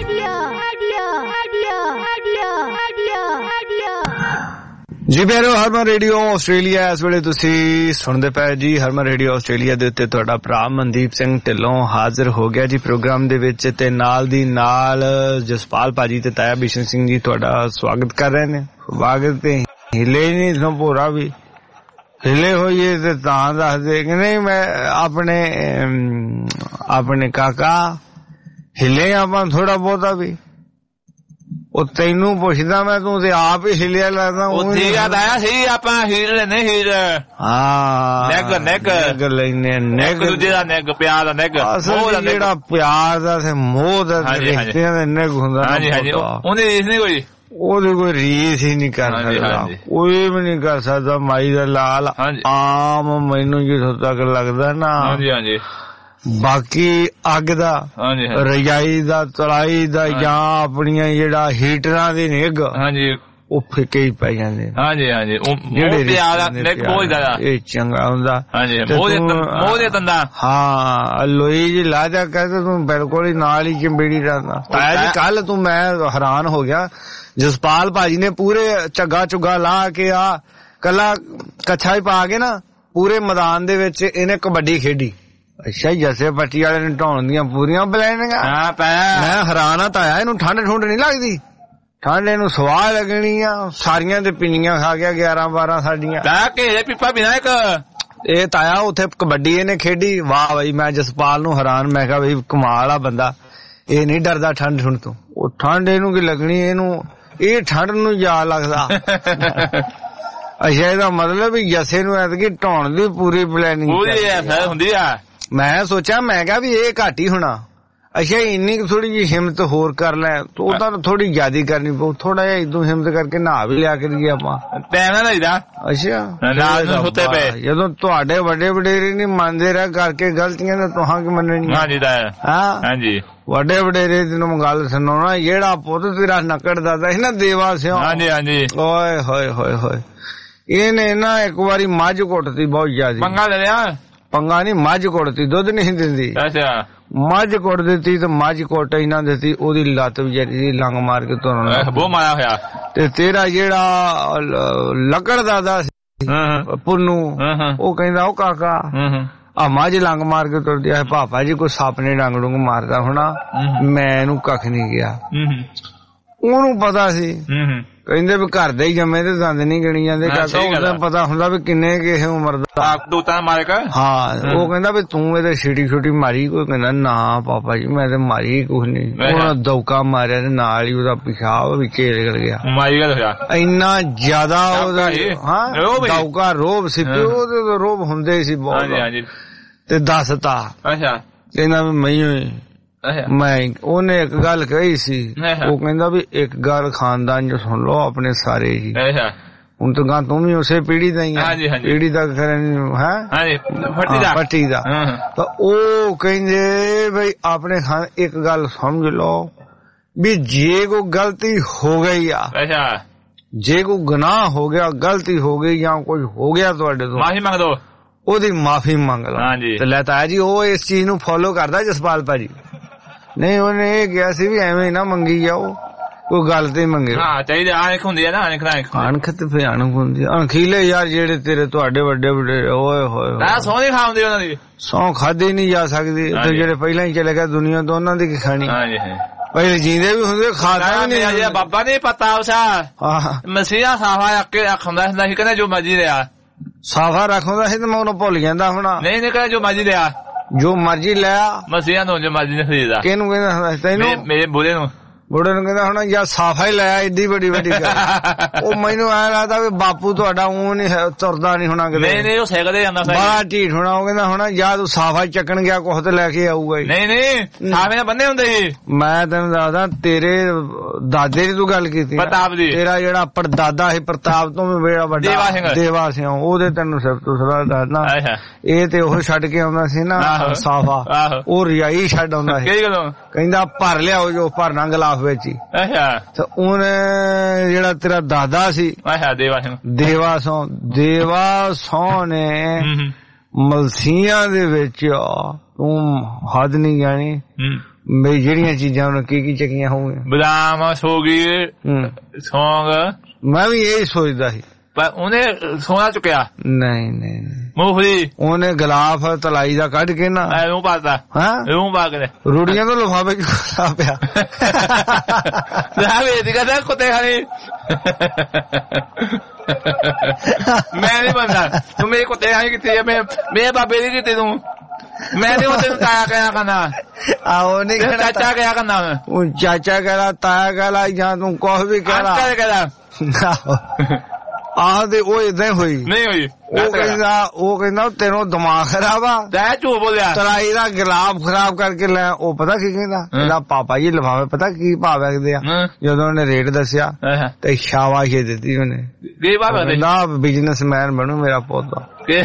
ਜੀ ਪਿਆਰਿਓ, ਹਰਮਨ ਰੇਡੀਓ ਆਸਟ੍ਰੇਲੀਆ ਇਸ ਵੇਲੇ ਤੁਸੀਂ ਸੁਣਦੇ ਪਏ ਜੀ। ਹਰਮਨ ਰੇਡੀਓ ਆਸਟ੍ਰੇਲੀਆ ਦੇ ਉੱਤੇ ਤੁਹਾਡਾ ਭਰਾ ਮਨਦੀਪ ਸਿੰਘ ਢਿੱਲੋਂ ਹਾਜ਼ਰ ਹੋ ਗਿਆ ਜੀ ਪ੍ਰੋਗਰਾਮ ਦੇ ਵਿੱਚ, ਤੇ ਨਾਲ ਦੀ ਨਾਲ ਜਸਪਾਲ ਭਾਜੀ ਤੇ ਤਾਇਆ ਬਿਸ਼ਨ ਸਿੰਘ ਜੀ ਤੁਹਾਡਾ ਸਵਾਗਤ ਕਰ ਰਹੇ ਨੇ। ਸਵਾਗਤ ਤੇ ਹਿੱਲੇ ਨਹੀਂ ਸੰਪੂਰਾ ਵੀ ਹਿੱਲੇ ਹੋਈਏ ਤੇ ਤਾਂ ਦੱਸਦੇ ਕਿ ਨਹੀਂ। ਮੈਂ ਆਪਣੇ ਆਪਣੇ ਕਾਕਾ ਹਿੱਲੇ ਆਪਾਂ ਥੋੜਾ ਬਹੁਤਾ ਵੀ ਉਹ ਤੈਨੂੰ ਪੁੱਛਦਾ ਮੈਂ, ਤੂੰ ਤੇ ਆਪ ਹੀ ਹਿਲਿਆ ਲੱਗਦਾ।
ਉਹ ਠੀਕ ਆ ਤਾਇਆ, ਸਹੀ ਆਪਾਂ ਹੀਰ ਲੈਨੇ ਹੀਰ।
ਹਾਂ
ਨੈਗ ਨੈਗ
ਨੈਗ ਲੈਨੇ ਨੈਗ,
ਦੂਜੇ ਦਾ ਨੈਗ, ਪਿਆਰ ਦਾ ਨੈਗ, ਮੋਹ ਦਾ
ਜਿਹੜਾ ਪਿਆਰ ਦਾ ਤੇ ਮੋਹ ਦਾ ਰਿਸ਼ਤਿਆਂ ਦਾ ਨੈਗ ਹੁੰਦਾ।
ਹਾਂਜੀ ਹਾਂਜੀ, ਉਹਦੀ ਰੀਸ ਨਹੀਂ ਕੋਈ,
ਉਹਦੀ ਕੋਈ ਰੀਸ ਹੀ ਨਹੀਂ ਕਰ ਸਕਦਾ, ਕੋਈ ਵੀ ਨਹੀਂ ਕਰ ਸਕਦਾ। ਮਾਈ ਦਾ ਲਾਲ ਆਮ ਮੈਨੂੰ ਜਿੱਥੋਂ ਤੱਕ ਲੱਗਦਾ ਨਾ,
ਹਾਂਜੀ ਹਾਂਜੀ,
ਬਾਕੀ ਅੱਗ ਦਾ, ਰਜਾਈ ਦਾ, ਤਲਾਈ ਦਾ ਜਾਂ ਆਪਣੀਆਂ ਜਿਹੜਾ ਹੀਟਰਾਂ ਦੀ ਨਿੱਘ, ਹਾਂਜੀ ਉਹ ਫਿੱਕੇ ਹੀ ਪੈ ਜਾਂਦੇ।
ਹਾਂਜੀ ਹਾਂਜੀ,
ਇਹ ਚੰਗਾ ਹੁੰਦਾ।
ਹਾਂਜੀ, ਮੋਹ ਦੇ ਤੰਦਾ।
ਹਾਂ, ਲੋਈ ਜੀ ਲਾ ਦਿਆ ਕਰ, ਤੂੰ ਬਿਲਕੁਲ ਹੀ ਨਾਲ ਹੀ ਚੰਬੇੜੀ ਰਹਿੰਦਾ। ਤਾਇਆ ਜੀ ਕੱਲ ਤੂੰ, ਮੈਂ ਹੈਰਾਨ ਹੋ ਗਿਆ, ਜਸਪਾਲ ਭਾਜੀ ਨੇ ਪੂਰੇ ਝੱਗਾ ਝੁੱਗਾ ਲਾ ਕੇ ਆ ਕੱਲਾ ਕੱਛਾ ਹੀ ਪਾ ਕੇ ਨਾ ਪੂਰੇ ਮੈਦਾਨ ਦੇ ਵਿੱਚ ਇਹਨੇ ਕਬੱਡੀ ਖੇਡੀ। ਅੱਛਾ, ਜੱਸੇ ਪੱਟੀ ਵਾਲੇ ਨੇ ਢਾਉਣ ਦੀਆਂ ਪੂਰੀਆਂ ਪਲੈਨਿੰਗਾਂ। ਮੈਂ ਹੈਰਾਨ ਆ ਤਾਇਆ, ਇਹਨੂੰ ਠੰਡ ਠੁੰਡ ਨਹੀਂ ਲੱਗਦੀ? ਠੰਡ ਇਹਨੂੰ ਸਵਾਹ ਲੱਗਣੀ ਆ, ਸਾਰੀਆਂ ਤੇ ਪਿੰਨੀਆਂ ਖਾ ਗਿਆ ਗਿਆਰਾਂ ਬਾਰਾਂ ਸਾਡੀਆਂ।
ਪੀਪਾ ਬਿਨਾ ਇੱਕ
ਇਹ ਤਾਇਆ ਉੱਥੇ ਕਬੱਡੀ ਇਹਨੇ ਖੇਡੀ। ਵਾਹ ਬਈ, ਮੈਂ ਜਸਪਾਲ ਨੂੰ ਹੈਰਾਨ, ਮੈਂ ਕਿਹਾ ਬਈ ਕਮਾਲ ਆ ਬੰਦਾ, ਇਹ ਨਹੀਂ ਡਰਦਾ ਠੰਡ ਠੁੰਡ ਤੋਂ। ਉਹ ਠੰਡ ਇਹਨੂੰ ਕੀ ਲੱਗਣੀ, ਇਹਨੂੰ ਇਹ ਠੰਡ ਨੂੰ ਜਾ ਲੱਗਦਾ। ਅੱਛਾ, ਇਹਦਾ ਮਤਲਬ ਵੀ ਜੱਸੇ ਨੂੰ ਐਤਕੀ ਢਾਉਣ ਦੀ ਪੂਰੀ ਪਲੈਨਿੰਗ
ਹੁੰਦੀ ਆ।
ਮੈਂ ਸੋਚਿਆ, ਮੈਂ ਕਿਹਾ ਵੀ ਇਹ ਘੱਟ ਹੀ ਹੋਣਾ। ਅੱਛਾ, ਇੰਨੀ ਕੁ ਥੋੜੀ ਜਿਹੀ ਹਿੰਮਤ ਹੋਰ ਕਰ ਲੈ, ਉਹ ਤਾਂ ਥੋੜੀ ਜ਼ਿਆਦਾ ਕਰਨੀ ਪਊ। ਥੋੜਾ ਜਿਹਾ ਇਦੋਂ ਹਿੰਮਤ ਕਰਕੇ ਨਹਾ ਵੀ ਲਿਆ ਕਰੀਏ ਆਪਾਂ,
ਟਾਈਮ ਨਾਲ ਲਈਦਾ।
ਅੱਛਾ, ਜਦੋਂ ਤੁਹਾਡੇ ਵੱਡੇ ਵਡੇਰੇ ਨਹੀਂ ਮੰਨਦੇ ਰਹਿ ਕਰਕੇ ਗਲਤੀਆਂ ਤਾਂ ਤੁਹਾਂ ਕੀ ਮੰਨਣੀ?
ਹਾਂਜੀ ਹਾਂਜੀ,
ਵੱਡੇ ਵਡੇਰੇ ਤੈਨੂੰ ਗੱਲ ਸੁਣਾਉਣਾ, ਜਿਹੜਾ ਪੁੱਤ ਤੇਰਾ ਨਕੜ ਦਾਦਾ ਸੀ ਨਾ ਦੇਵਾ ਸਿਓ,
ਹਾਂਜੀ ਹਾਂਜੀ,
ਓਏ ਹੋਏ ਹੋਏ ਹੋਏ, ਇਹਨੇ ਨਾ ਇੱਕ ਵਾਰੀ ਮੱਝ ਕੁੱਟਤੀ ਬਹੁਤ ਜ਼ਿਆਦਾ।
ਪੰਗਾ ਲੈ ਲਿਆ?
ਪੰਗਾ ਨਹੀਂ, ਮੱਝ ਕੁੱਟਤੀ, ਦੁੱਧ ਨਹੀਂ ਦਿੰਦੀ।
ਅੱਛਾ,
ਮੱਝ ਕੁੱਟ ਦਿੱਤੀ ਤੇ ਮੱਝ ਕੁੱਟ ਹੀ ਨਾ ਦਿੱਤੀ, ਉਹਦੀ ਲੱਤ ਵਿਚਾਰੀ ਦੀ ਲੰਗ ਮਾਰ ਕੇ ਤੁਰਨ
ਬਹੁਤ ਮਾਇਆ ਹੋਇਆ। ਤੇ
ਤੇਰਾ ਜਿਹੜਾ ਲੱਕੜ ਦਾਦਾ ਸੀ ਪੁੰਨੂ, ਉਹ ਕਹਿੰਦਾ, ਉਹ ਕਾਕਾ ਆ ਮੱਝ ਲੰਗ ਮਾਰ ਕੇ ਤੁਰਦੀ ਆ, ਪਾਪਾ ਜੀ ਕੋਈ ਸੱਪ ਨੇ ਡੰਗ ਡੁੰਗ ਮਾਰਦਾ ਹੋਣਾ, ਮੈਂ ਇਹਨੂੰ ਕੱਖ ਨਹੀਂ ਗਿਆ। ਉਹਨੂੰ ਪਤਾ ਸੀ, ਕਹਿੰਦੇ ਵੀ ਘਰ ਦੇ ਹੀ ਜੰਮੇ ਤੇ ਦੰਦ ਨਹੀਂ ਗਿਣੀ ਜਾਂਦੇ। ਕਾਕਾ ਉਹਨੂੰ ਪਤਾ ਹੁੰਦਾ ਵੀ ਕਿੰਨੇ ਕਿਸੇ ਉਮਰ ਦਾ
ਮਾਰੇ।
ਹਾਂ, ਉਹ ਕਹਿੰਦਾ ਵੀ ਤੂੰ ਇਹਦੇ ਛੋਟੀ ਛੋਟੀ ਮਾਰੀ? ਕੋਈ ਕਹਿੰਦਾ ਨਾ ਪਾਪਾ ਜੀ ਮੈਂ ਤੇ ਮਾਰੀ ਕੁਛ ਨੀ। ਉਹਨਾਂ ਦੌਕਾ ਮਾਰਿਆ ਤੇ ਨਾਲ ਹੀ ਉਹਦਾ ਪਿਸ਼ਾਬ ਵਿੱਚੇ ਨਿਕਲ ਗਿਆ। ਇੰਨਾ ਜ਼ਿਆਦਾ ਉਹਦਾ ਹਾਂ ਦੌਕਾ ਰੋਬ ਸੀ, ਪਿਓ ਦੇ ਰੋਬ ਹੁੰਦੇ ਸੀ ਬਹੁਤ। ਤੇ ਦੱਸਤਾ ਕਹਿੰਦਾ ਵੀ ਮੈਂ ਮੈਂ ਉਹਨੇ ਇੱਕ ਗੱਲ ਕਹੀ ਸੀ, ਉਹ ਕਹਿੰਦਾ ਵੀ ਇੱਕ ਗੱਲ ਖਾਨਦਾਨ ਚ ਸੁਣ ਲਓ ਆਪਣੇ ਸਾਰੇ ਜੀ। ਹੁਣ ਤਾਂ ਗਾ ਤੂੰ ਵੀ ਉਸੇ ਪੀੜੀ ਦਾ ਹੀ ਆ, ਪੀੜੀ ਦਾ ਹੈ ਪੱਟੀ ਦਾ। ਤਾਂ ਉਹ ਕਹਿੰਦੇ ਬਈ ਆਪਣੇ ਖਾਨ ਇੱਕ ਗੱਲ ਸਮਝ ਲਓ ਵੀ ਜੇ ਕੋਈ ਗਲਤੀ ਹੋ ਗਈ ਆ, ਜੇ ਕੋਈ ਗੁਨਾਹ ਹੋ ਗਿਆ, ਗਲਤੀ ਹੋ ਗਈ ਜਾਂ ਕੁਝ ਹੋ ਗਿਆ ਤੁਹਾਡੇ ਤੋਂ,
ਮਾਫੀ ਮੰਗ ਦੋ,
ਉਹਦੀ ਮਾਫੀ ਮੰਗ ਲਓ। ਤੇ ਲੈ ਤਾਇਆ ਜੀ ਉਹ ਇਸ ਚੀਜ਼ ਨੂੰ ਫੋਲੋ ਕਰਦਾ ਜਸਪਾਲ ਭਾਜੀ। ਨਹੀਂ, ਉਹਨੇ ਇਹ ਕਿਹਾ ਸੀ ਵੀ ਐਵੇਂ ਨਾ ਮੰਗੀ ਜਾਓ, ਕੋਈ ਗੱਲ ਤੇ ਮੰਗੇ।
ਹਾਂ ਚਾਹੀਦਾ, ਅਣਖ ਹੁੰਦੀ ਹੈ ਨਾ, ਅਣਖ
ਅਣਖ ਤੇ ਫਿਰ ਅਣਖ ਹੁੰਦੀ। ਅਣਖੀਲੇ ਯਾਰ ਜਿਹੜੇ ਤੇਰੇ ਤੁਹਾਡੇ ਵੱਡੇ ਵੱਡੇ ਓਏ ਹੋਏ,
ਸਹੁੰ ਨਹੀਂ ਖਾਉਂਦੀ ਉਹਨਾਂ ਦੀ,
ਸਹੁੰ ਖਾਦੀ ਨਹੀਂ ਜਾ ਸਕਦੀ। ਤੇ ਜਿਹੜੇ ਪਹਿਲਾਂ ਹੀ ਚਲੇ ਗਏ ਦੁਨੀਆ ਤੋਂ, ਉਹਨਾਂ ਦੀ ਕੀ ਖਾਣੀ? ਪਹਿਲੇ ਜੀਂਦੇ ਵੀ ਹੁੰਦੇ, ਖਾਦਾ ਵੀ ਨਹੀਂ।
ਬਾਬਾ ਨੇ ਪਤਾ ਉਸਾ ਮਸੀਹਾ ਸਾਫਾ ਅੱਕੇ ਰੱਖਦਾ ਹੁੰਦਾ ਸੀ, ਕਹਿੰਦਾ ਜੋ ਮਰਜੀ ਰਿਹਾ
ਸਾਫਾ ਰੱਖਦਾ ਸੀ ਤੇ ਮੈਂ ਉਹਨੂੰ ਭੁੱਲ ਜਾਂਦਾ ਹੋਣਾ।
ਨਹੀਂ ਨਹੀਂ, ਕਹਿੰਦਾ ਜੋ ਮਰਜੀ ਰਿਹਾ,
ਜੋ ਮਰਜੀ ਲਿਆ
ਮਸੀਹਾ ਨੂੰ, ਜੋ ਮਰਜੀ ਨੇ ਖਰੀਦਾ।
ਕਿਹਨੂੰ ਕਹਿੰਦਾ ਤੈਨੂੰ?
ਮੇਰੇ ਬੁੜੇ ਨੂੰ।
ਬੁੜੇ ਨੂੰ ਕਹਿੰਦਾ ਹੋਣਾ ਜਾਂ ਸਾਫਾ ਹੀ ਲਿਆ, ਏਡੀ ਵੱਡੀ ਵੱਡੀ ਗੱਲ। ਉਹ ਮੈਨੂੰ ਐ ਲੱਗਦਾ ਵੀ ਬਾਪੂ ਤੁਹਾਡਾ ਊਂ ਨੀ ਤੁਰਦਾ ਨੀ ਹੋਣਾ ਕਿਤੇ।
ਨਹੀਂ ਨਹੀਂ, ਉਹ ਸਾਈਕਲ ਤੇ ਜਾਂਦਾ
ਬੜਾ ਢੀਠ ਹੋਣਾ। ਉਹ ਕਹਿੰਦਾ ਹੋਣਾ ਜਾਂ ਤੂੰ ਸਾਫਾ ਚੱਕਣ ਗਿਆ ਕੁਛ ਤੇ ਲੈ ਕੇ ਆਊਗਾ ਹੀ।
ਨਹੀਂ ਨਹੀਂ, ਸਾਫੇ ਨਾਲ ਬੰਨੇ ਹੁੰਦੇ ਸੀ।
ਮੈਂ ਤੈਨੂੰ ਦੱਸਦਾ, ਤੇਰੇ ਦਾਦੇ ਦੀ ਤੂੰ ਗੱਲ ਕੀਤੀ,
ਪ੍ਰਤਾਪ ਦੀ।
ਤੇਰਾ ਜਿਹੜਾ ਪੜਦਾਦਾ ਸੀ ਪ੍ਰਤਾਪ ਤੋਂ ਵੀ ਬੜਾ ਵੱਡਾ ਦੇਵਾ ਸਿੰਘ, ਉਹਦੇ ਤੈਨੂੰ ਸਭ ਤੋਂ ਸਦਾ ਦੱਸਦਾ, ਇਹ ਤੇ ਉਹ ਛੱਡ ਕੇ ਆਉਂਦਾ ਸੀ ਨਾ ਸਾਫਾ, ਉਹ ਰਿਆਈ ਛੱਡ ਆਉਂਦਾ ਸੀ। ਕਹਿੰਦਾ ਭਰ ਲਿਆਓ ਜੋ ਭਰਨਾ ਗਲਾਫ ਵਿੱਚ ਹੀ। ਤੇ ਉਹਨੇ ਜਿਹੜਾ ਤੇਰਾ ਦਾਦਾ ਸੀ
ਦੇਵਾ ਸਿੰਘ,
ਦੇਵਾ ਸੋਂ ਦੇਵਾ ਸੋਂ ਨੇ ਮਲਸੀਆਂ ਦੇ ਵਿੱਚ ਤੂੰ ਹੱਦ ਨਹੀਂ ਜਾਣੀ ਬਈ ਜਿਹੜੀਆਂ ਚੀਜ਼ਾਂ ਉਹਨੇ ਕੀ ਕੀ ਚੱਕੀਆਂ ਹੋਣਗੀਆਂ।
ਬਦਾਮ ਸੋਗੀ ਸੌਂਗ,
ਮੈਂ ਵੀ ਇਹੀ ਸੋਚਦਾ ਸੀ।
ਪਰ ਉਹਨੇ ਸੋਨਾ ਚੁੱਕਿਆ?
ਨਹੀਂ ਨਹੀਂ,
ਮੂੰਗਫਲੀ ਉਹਨੇ
ਗਲਾਫ ਤਲਾਈ ਦਾ ਕੱਢ ਕੇ ਨਾ
ਐਵੇਂ ਪਾਤਾ। ਹਾਂ ਐਵੇਂ ਪਾ ਕੇ
ਰੂੜੀਆਂ ਤੋਂ ਲਿਫਾਫੇ ਚ ਖਾ ਪਿਆ।
ਵੇ ਕਹਿੰਦਾ ਕੁੱਤੇ ਖਾਣੀ ਮੈਂ ਨਹੀਂ ਬੰਦਾ, ਤੂੰ ਮੇਰੇ ਕੁੱਤੇ ਖਾਣੀ ਕੀਤੀ ਹੈ, ਮੈਂ ਮੇਰੇ ਬਾਬੇ ਦੀ ਕੀਤੀ ਤੂੰ। ਮੈਂ ਨਹੀਂ ਉਹ ਤੈਨੂੰ ਤਾਇਆ ਕਹਿਆ ਕਰਨਾ
ਆਹੋ ਨਹੀਂ ਕਹਿਣਾ
ਚਾਚਾ ਕਹਿਆ ਕਰਨਾ
ਉਹ ਚਾਚਾ ਕਹਿਲਾ ਤਾਇਆ ਕਹਿਲਾ ਜਾਂ ਤੂੰ ਕੁਛ ਵੀ ਕਹਿਲਾ
ਕਹਿਲਾ
ਆਹ ਤੇ ਉਹ ਏਦਾਂ ਹੀ ਹੋਈ
ਨਹੀਂ ਹੋਈ
ਉਹ ਕਹਿੰਦਾ ਉਹ ਕਹਿੰਦਾ ਤੈਨੂੰ ਦਿਮਾਗ ਖਰਾਬ ਆ
ਤੈ ਝੂਠ ਬੋਲਿਆ
ਤਰਾਈ ਦਾ ਗੁਲਾਬ ਖਰਾਬ ਕਰਕੇ ਲੈ ਉਹ ਪਤਾ ਕੀ ਕਹਿੰਦਾ ਕਹਿੰਦਾ ਪਾਪਾ ਜੀ ਲਿਫਾਫੇ ਪਤਾ ਕੀ ਭਾਅ ਵੇਚਦੇ ਆ ਜਦੋਂ ਉਹਨੇ ਰੇਟ ਦੱਸਿਆ ਤੇ ਸ਼ਾਬਾਸ਼ ਦਿੱਤੀ ਉਹਨੇ ਨਾ ਬਿਜ਼ਨਸਮੈਨ ਬਣੂ ਮੇਰਾ ਪੁੱਤ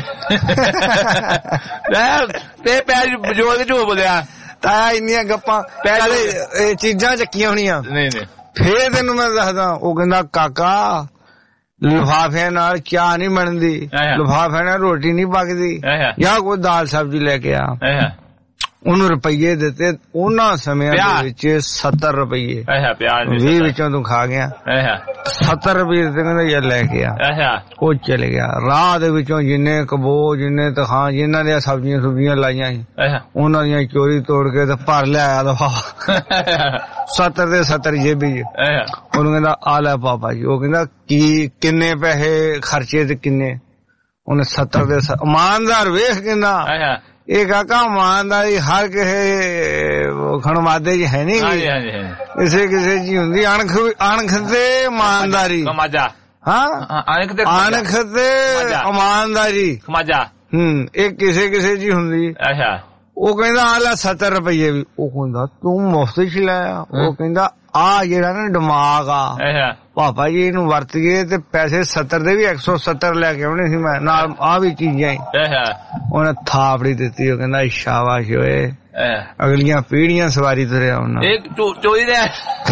ਤੇ ਪੈਰ ਜੋੜ ਕੇ ਝੂਠ ਬੋਲਿਆ
ਤਾਇਆ ਇੰਨੀਆਂ ਗੱਪਾਂ ਪਹਿਲੇ ਚੀਜ਼ਾਂ ਚੱਕੀਆਂ ਹੋਣੀਆਂ
ਨਹੀਂ ਨਹੀਂ
ਫੇਰ ਤੈਨੂੰ ਮੈਂ ਦੱਸਦਾ ਉਹ ਕਹਿੰਦਾ ਕਾਕਾ ਲਿਫਾਫਿਆਂ ਨਾਲ ਚਾਹ ਨਹੀਂ ਬਣਦੀ ਲਿਫਾਫਿਆਂ ਨਾਲ ਰੋਟੀ ਨਹੀਂ ਪੱਕਦੀ ਜਾਂ ਕੋਈ ਦਾਲ ਸਬਜ਼ੀ ਲੈ ਕੇ ਆ ਉਹਨੂੰ ਰੁਪਈਏ ਦਿੱਤੇ ਉਹਨਾਂ ਸਮਿਆਂ ਦੇ ਵਿੱਚ ਸੱਤਰ ਰੁਪਈਏ ਵੀਹ ਵਿੱਚੋਂ ਤੂੰ ਖਾ ਗਿਆ ਸੱਤਰ ਰੁਪਈਏ ਤੇ ਕਹਿੰਦਾ ਯਾਰ ਲੈ ਕੇ ਆ ਉਹ ਚਲੇ ਗਿਆ ਰਾਹ ਦੇ ਵਿੱਚੋਂ ਜਿੰਨੇ ਕਬੋ ਜਿੰਨੇ ਤਖਾਂ ਜਿਨ੍ਹਾਂ ਦੀਆਂ ਸਬਜ਼ੀਆਂ ਸੁਬਜ਼ੀਆਂ ਲਾਈਆਂ ਸੀ ਉਹਨਾਂ ਦੀਆਂ ਚੋਰੀ ਤੋੜ ਕੇ ਤੇ ਭਰ ਲਿਆਇਆ ਲਿਫਾਫਾ ਸੱਤਰ ਦੇ ਸੱਤਰ ਜੇਬੀ ਚ ਉਹਨੂੰ ਕਹਿੰਦਾ ਆ ਲੈ ਪਾਪਾ ਜੀ ਉਹ ਕਹਿੰਦਾ ਕੀ ਕਿੰਨੇ ਪੈਸੇ ਖਰਚੇ ਤੇ ਕਿੰਨੇ ਉਹਨੇ ਸੱਤਰ ਦੇ ਇਮਾਨਦਾਰ ਵੇਖ ਕਿੰਨਾ ਇਹ ਕਾਕਾ ਇਮਾਨਦਾਰੀ ਹਰ ਕਿਸੇ ਖਣਵਾਦੇ ਚ ਹੈ ਨੀ ਕਿਸੇ ਕਿਸੇ ਜੀ ਹੁੰਦੀ ਅਣਖ ਅਣਖ ਤੇ ਇਮਾਨਦਾਰੀ ਹਾਂ ਅਣਖ ਤੇ ਇਮਾਨਦਾਰੀ ਹਮ ਇਹ ਕਿਸੇ ਕਿਸੇ ਜੀ ਹੁੰਦੀ ਉਹ ਕਹਿੰਦਾ ਆ ਲੈ ਸੱਤਰ ਰੁਪਈਏ ਵੀ ਉਹ ਕਹਿੰਦਾ ਤੂੰ ਮੁਫਤ ਚ ਲਾਇਆ ਉਹ ਕਹਿੰਦਾ ਆ ਜਿਹੜਾ ਨਾ ਦਿਮਾਗ ਆ ਪਾਪਾ ਜੀ ਇਹਨੂੰ ਵਰਤੀਏ ਤੇ ਪੈਸੇ ਸੱਤਰ ਦੇ ਵੀ ਇੱਕ ਸੌ ਸੱਤਰ ਲੈ ਕੇ ਆਉਣੇ ਸੀ ਮੈਂ ਨਾਲ ਆ ਵੀ ਚੀਜ਼ਾਂ ਹੀ ਉਹਨੇ ਥਾਪੜੀ ਦਿੱਤੀ ਉਹ ਕਹਿੰਦਾ ਸ਼ਾਬਾਸ਼ ਹੋਏ ਅਗਲੀਆਂ ਪੀੜੀਆਂ ਸਵਾਰੀ ਤੁਰਿਆ ਉਹਨਾਂ
ਚੋਰੀ ਦੇ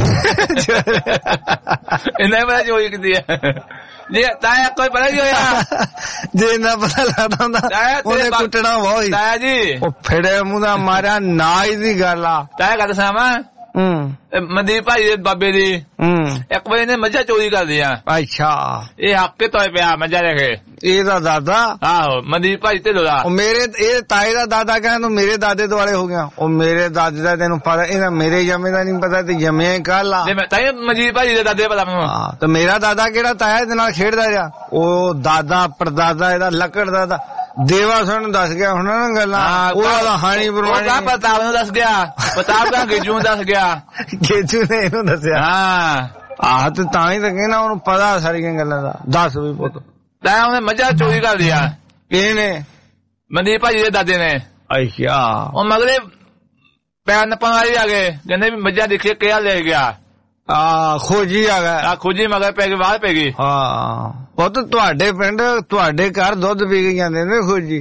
ਇਹਨਾਂ ਬੜਾ ਚੋਰੀ ਕੀਤੀ ਹੈ ਜੇ ਤਾਇਆ ਕੋਈ ਪਤਾ ਕੀ ਹੋਇਆ
ਜੇ ਇੰਨਾ ਪਤਾ ਲੱਗਦਾ ਹੁੰਦਾ ਉਹਨੇ ਕੁੱਟਣਾ ਬਹੁਤ
ਤਾਇਆ ਜੀ
ਉਹ ਫੇੜੇ ਮੂੰਹ ਦਾ ਮਾਰਿਆ ਨਾ ਦੀ ਗੱਲ ਆ
ਤਾਇਆ ਗੱਲ ਸਾਮਾ ਮਨਦੀਪ ਭਾਈ ਦੇ ਬਾਬੇ ਦੀ ਇੱਕ ਵਾਰ ਇਹਨੇ ਮੱਝਾਂ ਚੋਰੀ ਕਰਦੀ ਆ
ਅੱਛਾ
ਇਹ ਹੱਕੇ ਤੋਏ ਪਿਆ ਮੱਝਾਂ ਲੈ ਕੇ
ਇਹਦਾ ਦਾਦਾ
ਆਹੋ ਮਨਦੀਪ ਭਾਈ ਢਿੱਲੋਂ ਦਾ
ਉਹ ਮੇਰੇ ਇਹ ਤਾਏ ਦਾ ਦਾਦਾ ਕਹਿੰਦਾ ਤੂੰ ਮੇਰੇ ਦਾਦੇ ਦੁਆਲੇ ਹੋ ਗਿਆ ਉਹ ਮੇਰੇ ਦਾਦੇ ਦਾ ਤੈਨੂੰ ਪਤਾ ਇਹਦਾ ਮੇਰੇ ਜੰਮੇ ਦਾ ਨਹੀਂ ਪਤਾ ਤੇ ਜੰਮਿਆ ਹੀ ਕੱਲ ਆ
ਤਾਏ ਮਨਦੀਪ ਭਾਈ ਦੇ ਦਾਦੇ ਪਤਾ ਮੈਨੂੰ
ਹਾਂ ਤੇ ਮੇਰਾ ਦਾਦਾ ਕਿਹੜਾ ਤਾਇਆ ਇਹਦੇ ਨਾਲ ਖੇਡਦਾ ਰਿਹਾ ਉਹ ਦਾਦਾ ਪਰਦਾਦਾ ਇਹਦਾ ਲੱਕੜ ਦਾਦਾ ਦੇਵਾ ਸਾਨੂੰ ਦੱਸ ਗਿਆ ਹੁਣ ਨਾ ਗੱਲਾਂ ਉਹਦਾ ਹਾਣੀ ਬਰਵਾਣੀ
ਉਹ ਪ੍ਰਤਾਪ ਨੂੰ ਦੱਸ ਗਿਆ ਪ੍ਰਤਾਪ ਦਾ ਗੇਜੂ ਨੂੰ ਦੱਸ ਗਿਆ
ਗੇਜੂ ਨੇ ਇਹਨੂੰ ਦੱਸਿਆ
ਹਾਂ
ਆਹ ਤੇ ਤਾਂ ਹੀ ਤਾਂ ਕਹਿੰਦਾ ਉਹਨੂੰ ਪਤਾ ਸਾਰੀਆਂ ਗੱਲਾਂ ਦਾ ਦੱਸ ਵੀ ਪੁੱਤ
ਤਾਂ ਉਹਨੇ ਮੱਝਾਂ ਚੋਰੀ ਕਰ ਦਿਆ
ਕਿਹਨੇ
ਮਨਦੀਪ ਭਾਜੀ ਦੇ ਦਾਦੇ ਨੇ
ਅੱਛਾ
ਉਹ ਮਗਰੇ ਪੈਰ ਨੱਪਣ ਵਾਲੀ ਆ ਗਏ ਕਹਿੰਦੇ ਵੀ ਮੱਝਾਂ ਦੇਖੀਏ ਕਿਹਾ ਲੈ ਗਿਆ
ਆ ਖੋਜੀ ਆ ਗਿਆ
ਆ ਖੋਜੀ ਮਗਰ ਪੈ ਗਈ ਬਾਹਰ ਪੈ ਗਈ
ਹਾਂ ਪੁੱਤ ਤੁਹਾਡੇ ਪਿੰਡ ਤੁਹਾਡੇ ਘਰ ਦੁੱਧ ਪੀ ਕੇ ਜਾਂਦੇ ਨੇ ਖੋਜੀ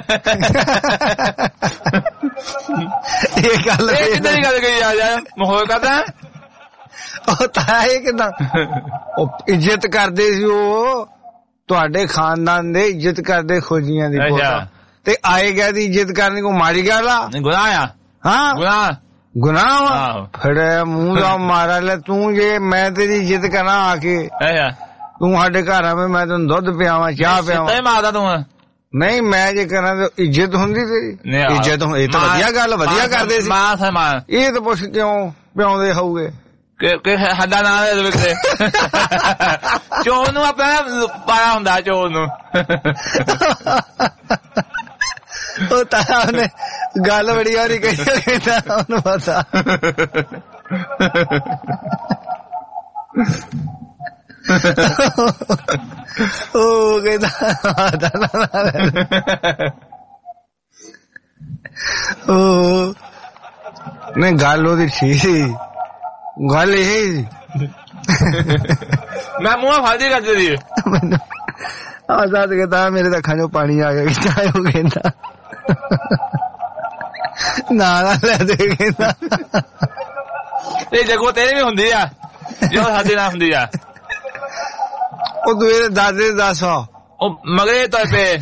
ਇਹ ਗੱਲ
ਇਹ ਕਿੱਦਾਂ ਦੀ ਗੱਲ ਗਈ ਆ ਯਾਰ ਮਹੋਰ ਕਰਦਾ
ਉਹ ਤਾਂ ਇਹ ਕਿੱਦਾਂ ਉਹ ਇੱਜ਼ਤ ਕਰਦੇ ਸੀ ਉਹ ਤੁਹਾਡੇ ਖਾਨਦਾਨ ਦੇ ਇੱਜ਼ਤ ਕਰਦੇ ਖੋਜੀਆਂ ਦੀ ਤੇ ਆਏ ਗਿਆ ਦੀ ਇੱਜ਼ਤ ਕਰਨੀ ਕੋਈ ਮਾੜੀ ਗੱਲ ਆ
ਗੁਨਾਹ ਆ
ਹਾਂ
ਗੁਨਾਹ
ਗੁਨਾਹ ਵਾ ਫਿਰ ਮੂੰਹ ਦਾ ਮਾਰਾ ਲੈ ਤੂੰ ਜੇ ਮੈਂ ਤੇਰੀ ਇੱਜ਼ਤ ਕਰਾਂ ਆ ਕੇ ਤੂੰ ਸਾਡੇ ਘਰ ਆਵੇਂ ਮੈਂ ਤੈਨੂੰ ਦੁੱਧ ਪਿਆਵਾਂ ਚਾਹ ਪਿਆਵਾਂ
ਮਾਰਦਾ ਤੂੰ
ਨਹੀਂ ਮੈਂ ਜੇ ਕਰਾਂ ਤਾਂ ਇੱਜ਼ਤ ਹੁੰਦੀ ਤੇਰੀ ਇੱਜ਼ਤ ਇਹ ਤਾਂ ਵਧੀਆ ਗੱਲ ਵਧੀਆ ਕਰਦੇ ਸੀ ਇਹ ਤਾਂ ਪੁੱਛ ਕਿਉਂ ਪਿਆਉਂਦੇ ਹੋਊਗੇ
ਕਿ ਸਾਡਾ ਨਾਂ ਦੇ ਵਿਕਦੇ ਚੋਰ ਨੂੰ ਆਪਣਾ ਪਾਇਆ ਹੁੰਦਾ ਚੋਰ ਨੂੰ
ਉਹ ਤਾਂ ਉਹਨੇ ਗੱਲ ਬੜੀ ਵਾਰੀ ਕਹੀ ਕਹਿੰਦਾ ਉਹਨੂੰ ਪਤਾ ਉਹ ਕਹਿੰਦਾ ਉਹ ਨਹੀਂ ਗੱਲ ਉਹਦੀ ਠੀਕ ਸੀ ਗੱਲ ਇਹ
ਮੈਂ ਮੂੰਹ ਫਾਲਦੀ ਕਰਦੇ ਸੀ
ਆਜ਼ਾਦ ਕਹਿੰਦਾ ਮੇਰੇ ਤਾਂ ਅੱਖਾਂ ਚੋਂ ਪਾਣੀ ਆ ਗਿਆ ਚਾਹੇ ਉਹ ਕਹਿੰਦਾ ਨਾ ਲੈ ਦੇ ਕਹਿੰਦਾ
ਇਹ ਜਗੋ ਤੇਰੇ ਵੀ ਹੁੰਦੀ ਆ ਜੋ ਸਾਡੇ ਨਾਲ ਹੁੰਦੀ ਆ
ਉਹ ਤੂੰ ਇਹਦੇ ਦਾਦੇ ਦੱਸ
ਉਹ ਮਗਰੇ ਤੋਂ ਪੇ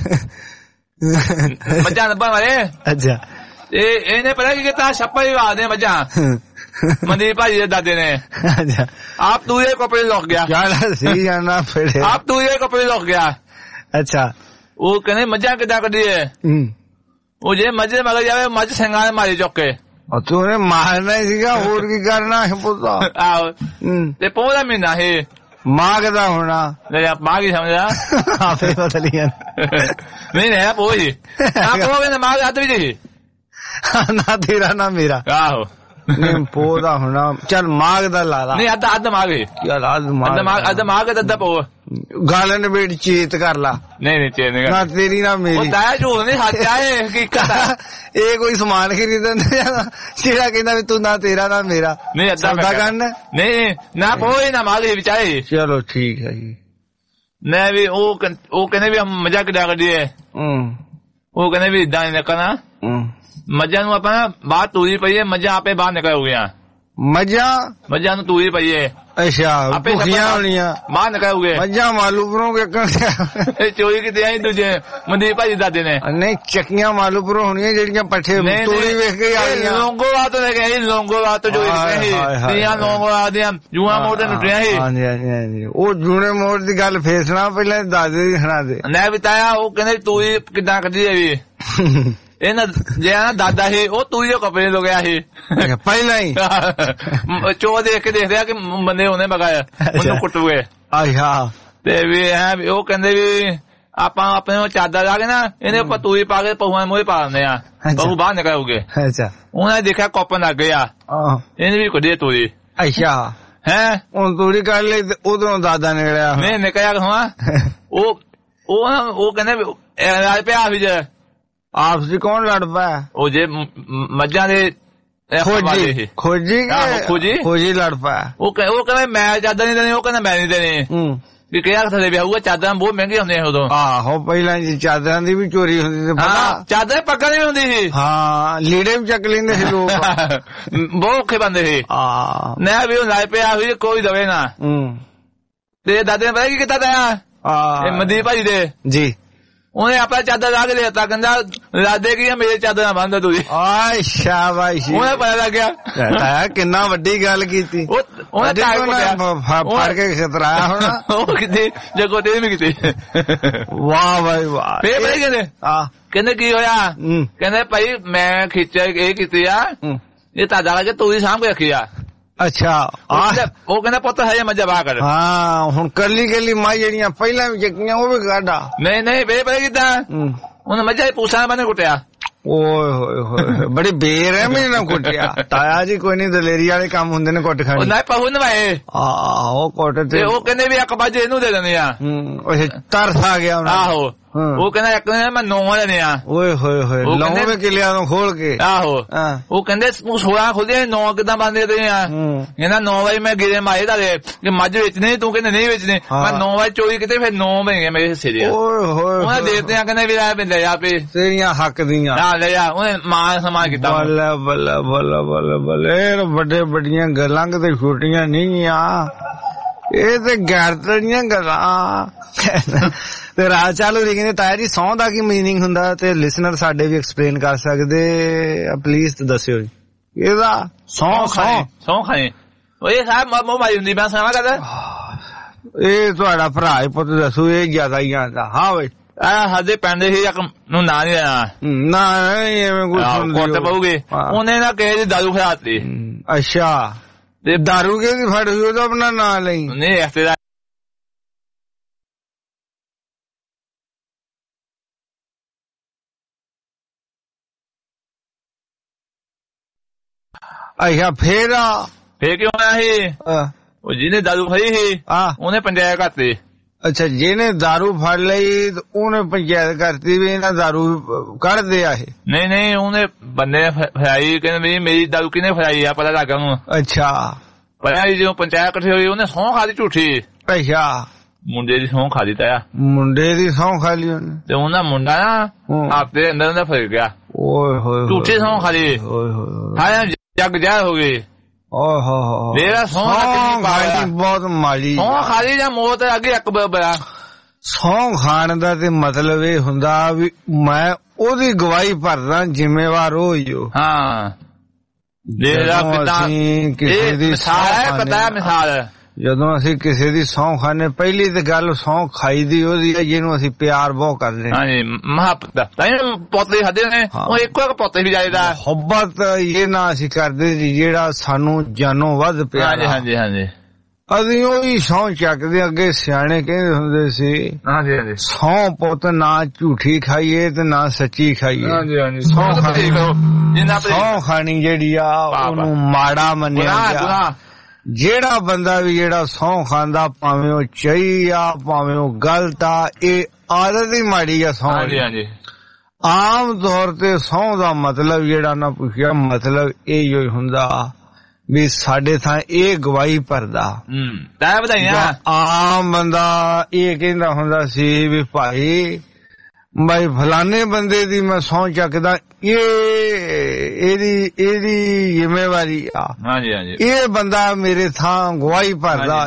ਮੱਝਾਂ ਨੱਪਣ ਵਾਲੇ
ਅੱਛਾ
ਇਹ ਇਹਨੇ ਪਤਾ ਕੀ ਕੀਤਾ ਛੱਪਾ ਹੀ ਵਾ ਦੇ ਮੱਝਾਂ ਮਨਦੀਪ ਭਾਜੀ ਦੇ ਦਾਦੇ ਨੇ
ਅੱਛਾ
ਆਪ ਤੂੰ ਇਹ ਕਪੜੇ ਲੁਕ ਗਿਆ
क्या सी जाना फिर
ਆਪ ਤੂੰ ਇਹ ਕਪੜੇ ਲੁਕ ਗਿਆ
ਅੱਛਾ
ਉਹ ਕਹਿੰਦੇ ਮੱਝਾਂ ਕਿੱਦਾਂ ਕੱਢੀਏ ਉਹ ਜੇ ਮੱਝ ਮਗਰ ਜਾਵੇ ਮੱਝ ਸਿੰਘਾਂ ਮਾਰੀ ਚੁੱਕ ਕੇ
ਤੂੰ ਨੇ ਮਾਰਨਾ ਹੀ ਸੀਗਾ ਹੋਰ ਕੀ ਕਰਨਾ ਹੈ ਪੁੱਤ
ਆਹੋ ਤੇ ਪੌਦਾ ਮਹੀਨਾ ਇਹ
ਮਾਗਦਾ ਹੋਣਾ
ਲੈ ਆਪ ਮਾਗੀ ਸਮਝਿਆ
ਆਪੇ ਬਦਲੀਆਂ
ਨਹੀਂ ਨਹੀਂ ਪੋ ਜੀ ਆਪ ਉਹ ਕਹਿੰਦੇ ਮਾਗ ਹੱਥ ਵਿੱਚ
ਨਾ ਤੇਰਾ ਨਾ ਮੇਰਾ।
ਆਹੋ
ਪੋ ਦਾ ਹੋਣਾ ਚੱਲ ਮਾਘ ਦਾ ਲਾ ਲਾ।
ਨਹੀਂ ਅੱਧ ਅੱਧ ਮਾਘ
ਚੱਲ ਅੱਧ ਮਾਘ
ਅੱਧ ਮਾਘ ਅੱਧਾ ਪੋ
ਗੱਲ ਨਿਬੇੜ ਚੇਤ ਕਰ ਲਾ।
ਨਹੀਂ ਨਹੀਂ ਚੇਤ ਨਹੀਂ
ਨਾ ਤੇਰੀ ਨਾ ਮੇਰੀ।
ਉਹ ਤਾਂ ਝੂਠ ਨਹੀਂ ਸੱਚ ਆ ਇਹ ਹਕੀਕਤ ਆ।
ਇਹ ਕੋਈ ਸਮਾਨ ਖਰੀਦਣ ਜਿਹੜਾ ਕਹਿੰਦਾ ਵੀ ਤੂੰ ਨਾ ਤੇਰਾ ਨਾ ਮੇਰਾ।
ਨਹੀਂ ਅੱਧਾ
ਸੌਦਾ ਕਰਨਾ
ਨਹੀਂ ਨਾ ਪੋਏ ਨਾ ਮਾਘ ਵਿਚਾਰੇ।
ਚਲੋ ਠੀਕ ਹੈ ਜੀ।
ਨਹੀਂ ਵੀ ਉਹ ਉਹ ਕਹਿੰਦੇ ਵੀ ਮਜ਼ਾਕ ਡਿਆ ਕਰੀਏ। ਉਹ ਕਹਿੰਦੇ ਵੀ ਇਦਾਂ ਨਹੀਂ ਕਰਨਾ। ਮੱਝਾਂ ਨੂੰ ਆਪਾਂ ਬਾਹਰ ਤੂਰੀ ਪਈਏ ਮੱਝਾਂ ਆਪੇ ਬਾਹਰ ਨਿਕਲ ਹੋ ਗਿਆ।
ਮੱਝਾਂ
ਮੱਝਾਂ ਨੂੰ ਤੂਰੀ ਪਈਏ।
ਅੱਛਾ ਭੁੱਖੀਆਂ ਹੋਣੀਆਂ
ਬਾਹਰ ਨਿਕਲ ਹੋ ਗਏ।
ਮੱਝਾਂ ਮਾਲੂ ਪਰੋਂ ਵੇਖਣ
ਚੋਰੀ ਕਿਤੇ ਆਈ ਦੂਜੇ ਮਨਦੀਪ ਭਾਜੀ ਦਾਦੇ ਨੇ।
ਨਹੀਂ ਚੱਕੀਆਂ ਮਾਲੂ ਪਰੋਂ ਹੋਣੀਆਂ ਜਿਹੜੀਆਂ ਪੱਠੇ ਤੂਰੀ ਵੇਖ ਕੇ ਆ ਗਈਆਂ।
ਲੋਂਗੋਵਾਲ ਤੋਂ ਲੈ ਕੇ ਆਈ ਲੋਂਗੋਵਾਲ ਤੋਂ ਚੋਰੀ ਕੀਤੀ ਸੀ। ਦੀਆਂ ਲੋਂਗੋਵਾਲ ਦੀਆਂ ਜੂਆ ਮੋੜ ਤੇ ਨੁੱਟੀਆਂ ਸੀ।
ਹਾਂਜੀ ਹਾਂਜੀ ਹਾਂਜੀ ਉਹ ਜੂਨੇ ਮੋੜ ਦੀ ਗੱਲ ਫੇਰ ਸੁਣਾ ਪਹਿਲਾਂ ਦਾਦੇ ਦੀ ਸੁਣਾ ਦੇ।
ਮੈਂ ਬਤਾਇਆ ਉਹ ਕਹਿੰਦੇ ਤੂੰ ਕਿੱਦਾਂ ਕੱਢੀ ਜਾਵੀ। ਇਹ ਨਾ ਜਿਹੜਾ ਦਾਦਾ ਸੀ ਉਹ ਤੂੰ ਜੋ ਕੱਪੜੇ ਲੋ ਗਿਆ ਸੀ
ਪਹਿਲਾਂ ਹੀ।
ਚੋ ਦੇਖ ਕੇ ਦੇਖ ਰਿਹਾ ਕਿ ਬੰਦੇ ਉਹਨੇ ਬਗਾਇਆ ਉਹਨੂੰ ਕੁੱਟੂਗੇ।
ਅੱਛਾ
ਤੇ ਵੀ ਐ ਉਹ ਕਹਿੰਦੇ ਵੀ ਆਪਾਂ ਆਪਣੇ ਚਾਦਰ ਲਾ ਕੇ ਨਾ ਇਹਦੇ ਉੱਪਰ ਤੂੜੀ ਪਾ ਕੇ ਪਹੂਆਂ ਮੂਹਰੇ ਪਾ ਦਿੰਦੇ ਆ ਪਹੂ ਬਾਹਰ ਨਿਕਲੂਗੇ।
ਅੱਛਾ
ਉਹਨੇ ਦੇਖਿਆ ਕੋਪਨ ਲੱਗ ਗਿਆ ਇਹਨੇ ਵੀ ਕੱਢੀ ਤੂੜੀ।
ਅੱਛਾ
ਹੈ ਹੁਣ
ਤੂੜੀ ਕੱਢ ਲਈ ਉਦੋਂ ਦਾਦਾ ਨਿਕਲਿਆ।
ਨਹੀਂ ਨਿਕਲਿਆ ਹਾਂ ਉਹ ਉਹ ਉਹ ਕਹਿੰਦੇ ਰਾਜ ਪਿਆ ਵੀ ਜੇ
ਆਪਸ ਵਿੱਚ ਕੌਣ ਲੜ ਪਿਆ।
ਉਹ ਜੇ ਮੱਝਾਂ ਦੇ
ਖੋਜੀ ਖੋਜੀ
ਖੋਜੀ
ਖੋਜੀ ਲੜ ਪਿਆ। ਉਹ
ਕਹਿੰਦਾ ਮੈਂ ਚਾਦਰ ਨਹੀਂ ਦੇਣੀ ਉਹ ਕਹਿੰਦਾ ਮੈਂ ਨਹੀਂ ਦੇਣੀ ਵੀ ਕਿਹਾ ਥੱਲੇ ਵਿਆਹ ਹੋਊਗਾ ਚਾਦਰਾਂ ਬਹੁਤ ਮਹਿੰਗੀਆਂ ਹੁੰਦੀਆਂ ਉਦੋਂ।
ਆਹੋ ਪਹਿਲਾਂ ਜੀ ਚਾਦਰਾਂ ਦੀ ਵੀ ਚੋਰੀ ਹੁੰਦੀ ਸੀ।
ਚਾਦਰ ਪੱਗਾਂ ਦੀ ਹੁੰਦੀ ਸੀ।
ਹਾਂ ਲੀੜੇ ਵੀ ਚੱਕ ਲੈਂਦੇ ਸੀ ਲੋਕ
ਬਹੁਤ ਔਖੇ ਬੰਦੇ ਸੀ। ਮੈਂ ਵੀ ਉਹ ਲਾਇ ਪਿਆ ਵੀ ਕੋਈ ਦਵੇ ਨਾ। ਤੇ ਦਾਦੇ ਨੇ ਪਤਾ ਕੀ ਕੀਤਾ ਤਾ ਮਨਦੀਪ ਭਾਜੀ ਦੇ
ਜੀ
ਉਹਨੇ ਆਪਣਾ ਚਾਦਰ ਲਾ ਕੇ ਦੇਤਾ ਕਹਿੰਦਾ ਲਾਦੇ ਕੀ ਮੇਰੇ ਚਾਦਰ ਬੰਦ ਤੁਸੀਂ।
ਆਏ ਸ਼ਾਬਾਸ਼
ਉਹਨੇ ਪਤਾ ਲੱਗ ਗਿਆ
ਕਿੰਨਾ ਵੱਡੀ ਗੱਲ ਕੀਤੀ।
ਉਹਨੇ
ਫੜ ਕੇ ਖਤਰਾਇਆ ਹੋਣਾ
ਉਹ ਕਿਤੇ ਜਗੋ ਤੇ ਵੀ ਕਿਤੇ।
ਵਾਹ ਬਾਈ ਵਾਹ।
ਫੇਰ ਪਤਾ ਕਹਿੰਦੇ ਕਹਿੰਦੇ ਕੀ ਹੋਇਆ ਕਹਿੰਦੇ ਭਾਈ ਮੈਂ ਖਿੱਚਿਆ ਇਹ ਕੀਤੀ ਆ ਇਹ ਤੁਹਾਡਾ ਲੱਗੇ ਤੂੰ ਹੀ ਸਾਂਭ ਕੇ ਰੱਖੀ ਆ।
ਅੱਛਾ
ਉਹ ਕਹਿੰਦਾ ਪੁੱਤ ਹਜੇ ਮੱਝਾ ਬਾਹ ਕਰ।
ਹਾਂ ਹੁਣ ਕੱਲੀ ਕੱਲੀ ਮਾਈ ਜਿਹੜੀਆਂ ਪਹਿਲਾਂ ਵੀ ਚੱਕੀਆਂ ਉਹ ਵੀ ਕਾਢਾ।
ਨਹੀਂ ਨਹੀਂ ਵੇ ਪਤਾ ਕਿੱਦਾਂ ਉਹਨੇ ਮੱਝਾ ਪੂਛਾਂ ਬੰਨੇ ਕੁੱਟਿਆ।
ਓਏ ਹੋਏ ਹੋਏ ਬੜੀ ਬੇਰਹਿਮੀ ਨਾਲ ਕੁੱਟਿਆ। ਤਾਇਆ ਜੀ ਕੋਈ ਨਹੀਂ ਦਲੇਰੀ ਵਾਲੇ ਕੰਮ ਹੁੰਦੇ ਨੇ ਕੁੱਟ ਖਾਣੀ।
ਨਾ ਪਹੂ ਨਵਾਏ
ਆਹੋ ਕੁੱਟ ਤੇ ਉਹ
ਕਹਿੰਦੇ ਵੀ ਇੱਕ ਬਾਜੇ ਇਹਨੂੰ ਦੇ ਦਿੰਦੇ ਆ।
ਤਰਸ ਆ ਗਿਆ ਉਹਨਾਂ
ਆਹੋ ਉਹ ਕਹਿੰਦਾ ਇੱਕ ਮੈਂ ਨੌ ਲੈਣੇ ਆ।
ਓਏ ਹੋਏ ਹੋਏ ਨੌਵੇਂ ਕਿਲਿਆਂ ਨੂੰ ਖੋਲ ਕੇ।
ਆਹੋ ਉਹ ਕਹਿੰਦੇ ਤੂੰ ਸੋਲਾਂ ਖੋਲਦੇ ਨੌ ਕਿੱਦਾਂ ਬੰਦੇ ਤੇ ਆ। ਕਹਿੰਦਾ ਨੌ ਵਜੇ ਮੈਂ ਗਿਰੇ ਮਾਰੇ ਦਾ ਕਿ ਮੱਝ ਵੇਚਣੇ ਤੂੰ ਕਹਿੰਦੇ ਨਹੀਂ ਵੇਚਣੇ ਮੈਂ ਨੌ ਵਜੇ ਚੋਰੀ ਕਿਤੇ ਫਿਰ ਨੌ ਬਣ ਗਏ ਮੇਰੇ ਹਿੱਸੇ ਦੇ।
ਓਏ ਹੋਏ
ਉਹਨੇ ਦੇਤੇ ਆ ਕਹਿੰਦੇ ਵੀ ਲੈ ਲੈ ਆ ਪੇ
ਤੇਰੀਆਂ ਹੱਕ ਦੀਆਂ
ਆ ਲੈ ਆ ਉਹਨੇ ਮਾਂ ਸਮਾਂ ਕੀਤਾ।
ਬੱਲੇ ਬੱਲੇ ਬੱਲੇ ਬੱਲੇ ਬੱਲੇ ਵੱਡੇ ਵੱਡੀਆਂ ਗੱਲਾਂ ਕਿਤੇ ਛੋਟੀਆਂ ਨਹੀਂ ਆ ਇਹ ਤੇ ਗੈਰਤੀਆਂ ਗੱਲਾਂ। ਤੇ ਰਾਹ ਚਾਲੂ ਦੀ ਕਹਿੰਦੇ ਤਾਇਆ ਜੀ ਸੌਂ ਦਾ ਕੀ ਮੀਨਿੰਗ ਹੁੰਦਾ ਤੇ ਲਿਸਨਰ ਸਾਡੇ ਵੀ ਐਕਸਪਲੇਨ ਕਰ ਸਕਦੇ ਪਲੀਜ਼ ਦੱਸਿਓ ਜੀ ਇਹਦਾ। ਸੌਂ ਖਾਏ
ਸੌਂ ਖਾਏ ਇਹ ਸਾਹਿਬ ਮੋ ਮਾਰੀ ਹੁੰਦੀ ਮੈਂ ਸਮਾਂ ਕਰਦਾ।
ਇਹ ਤੁਹਾਡਾ ਭਰਾ ਹੀ ਪੁੱਤ ਦੱਸੋ ਇਹ ਜ਼ਿਆਦਾ ਹੀ ਆਂਦਾ। ਹਾਂ ਬਈ
ਆ ਸਾਡੇ ਪੈਂਦੇ ਸੀ ਇੱਕ ਨੂੰ ਨਾਂ ਨਹੀਂ ਲੈਣਾ
ਨਾ ਐਵੇਂ ਕੁਝ
ਕੁੱਟ ਪਊਗੇ ਉਹਨੇ ਨਾ ਕਹੇ ਜੀ ਦਾਰੂ ਖਿਲਾਤੀ।
ਅੱਛਾ ਤੇ ਦਾਰੂ ਕਿਹਦੀ ਫੜ ਹੋਈ ਉਹਦਾ ਆਪਣਾ ਨਾਂ ਲਈ
ਨਹੀਂ ਰਿਸ਼ਤੇਦਾਰ
ਅੱਛਾ ਫੇਰ
ਫੇਰ ਕਿਉਂ ਆਇਆ ਸੀ ਉਹ ਜਿਹਨੇ ਦਾਰੂ ਫੜੀ ਸੀ ਉਹਨੇ ਪੰਚਾਇਤ ਕਰਤੀ।
ਅੱਛਾ ਜਿਹਨੇ ਦਾਰੂ ਫੜ ਲਈ ਉਹਨੇ ਪੰਚਾਇਤ ਕਰਤੀ ਵੀ ਇਹਨਾਂ ਦਾਰੂ ਕੱਢਦੇ ਆ ਇਹ।
ਨਹੀਂ ਨਹੀਂ ਉਹਨੇ ਬੰਦੇ ਨੇ ਫੜਾਈ ਕਹਿੰਦੇ ਮੇਰੀ ਦਾਰੂ ਕਿਹਨੇ ਫੜਾਈ ਆ ਪਤਾ ਲੱਗਾ ਉਹਨੂੰ।
ਅੱਛਾ
ਪਰ ਜਦੋਂ ਪੰਚਾਇਤ ਇਕੱਠੀ ਹੋਈ ਉਹਨੇ ਸਹੁੰ ਖਾਦੀ ਝੂਠੀ।
ਅੱਛਾ
ਮੁੰਡੇ ਦੀ ਸਹੁੰ ਖਾਦੀ ਤਾਇਆ
ਮੁੰਡੇ ਦੀ ਸਹੁੰ ਖਾ ਲਈ ਉਹਨੇ
ਤੇ ਉਹਨਾਂ ਮੁੰਡਾ ਨਾ ਆਪਦੇ ਅੰਦਰ ਅੰਦਰ ਫਸ ਗਿਆ।
ਓਏ ਹੋਏ
ਝੂਠੀ ਸਹੁੰ ਖਾਦੀ ਓਏ ਹੋਏ ਜੱਗ ਜਾ ਹੋ ਗਈ।
ਓਹ ਹੋ ਹੋ
ਮੇਰਾ ਸਹੁੰ
ਖਾਦੀ ਬਹੁਤ ਮਾੜੀ
ਸਹੁੰ ਖਾਦੀ ਜਾਂ ਮੌਤ ਅੱਗੇ ਇੱਕ ਬੜਾ।
ਸਹੁੰ ਖਾਣ ਦਾ ਤੇ ਮਤਲਬ ਇਹ ਹੁੰਦਾ ਵੀ ਮੈਂ ਉਹਦੀ ਗਵਾਹੀ ਭਰਦਾ ਜ਼ਿੰਮੇਵਾਰ ਹੋ ਜੋ।
ਹਾਂ ਕਿਸੇ ਦੀ ਪਤਾ ਮਿਸਾਲ
ਜਦੋਂ ਅਸੀਂ ਕਿਸੇ ਦੀ ਸਹੁੰ ਖਾਣੇ ਪਹਿਲੀ ਤੇ ਗੱਲ ਸਹੁੰ ਖਾਈ ਦੀ ਉਹਦੀ ਜਿਹਨੂੰ ਅਸੀਂ ਪਿਆਰ ਬਹੁਤ ਕਰਦੇ
ਹਾਂ। ਹਾਂਜੀ ਮੁਹੱਬਤ ਪੋਤੇ ਖਾਦੇ ਨੇ ਉਹ ਇੱਕੋ ਇੱਕ ਪੋਤੇ ਵੀ ਜਾਇਦਾ
ਮੁਹੱਬਤ ਇਹ ਨਾ ਅਸੀਂ ਕਰਦੇ ਜੀ ਜਿਹੜਾ ਸਾਨੂੰ ਜਾਨੋਂ ਵੱਧ ਪਿਆਰ।
ਹਾਂਜੀ ਹਾਂਜੀ ਹਾਂਜੀ
ਅਸੀਂ ਉਹੀ ਸਹੁੰ ਚੱਕਦੇ। ਅੱਗੇ ਸਿਆਣੇ ਕਹਿੰਦੇ ਹੁੰਦੇ ਸੀ
ਹਾਂਜੀ ਹਾਂਜੀ
ਸਹੁੰ ਪੁੱਤ ਨਾ ਝੂਠੀ ਖਾਈਏ ਤੇ ਨਾ ਸੱਚੀ ਖਾਈਏ।
ਹਾਂਜੀ ਹਾਂਜੀ
ਸਹੁੰ ਖਾਣੀ ਜਿਹੜੀ ਆ ਉਹਨੂੰ ਮਾੜਾ ਮੰਨਿਆ ਗਿਆ। ਜਿਹੜਾ ਬੰਦਾ ਵੀ ਜਿਹੜਾ ਸਹੁੰ ਖਾਂਦਾ ਭਾਵੇਂ ਉਹ ਚਈ ਆ ਭਾਵੇਂ ਉਹ ਗਲਤ ਆ, ਇਹ ਆਦਤ ਹੀ ਮਾੜੀ ਆ ਸਹੁੰ।
ਹਾਂਜੀ ਹਾਂਜੀ
ਆਮ ਤੌਰ ਤੇ ਸਹੁੰ ਦਾ ਮਤਲਬ ਜਿਹੜਾ ਨਾ ਪੁੱਛਿਆ, ਮਤਲਬ ਇਹ ਹੀ ਹੁੰਦਾ ਵੀ ਸਾਡੇ ਥਾਂ ਇਹ ਗਵਾਹੀ ਭਰਦਾ।
ਤਾਂ ਵਧਾਈਆਂ।
ਆਮ ਬੰਦਾ ਇਹ ਕਹਿੰਦਾ ਹੁੰਦਾ ਸੀ ਵੀ ਭਾਈ ਬਾਈ ਫਲਾਣੇ ਬੰਦੇ ਦੀ ਮੈਂ ਸਹੁੰ ਚੱਕਦਾ, ਇਹ ਇਹਦੀ ਇਹਦੀ ਜ਼ਿੰਮੇਵਾਰੀ ਆ।
ਹਾਂਜੀ ਹਾਂਜੀ
ਇਹ ਬੰਦਾ ਮੇਰੇ ਥਾਂ ਗਵਾਹੀ ਭਰਦਾ,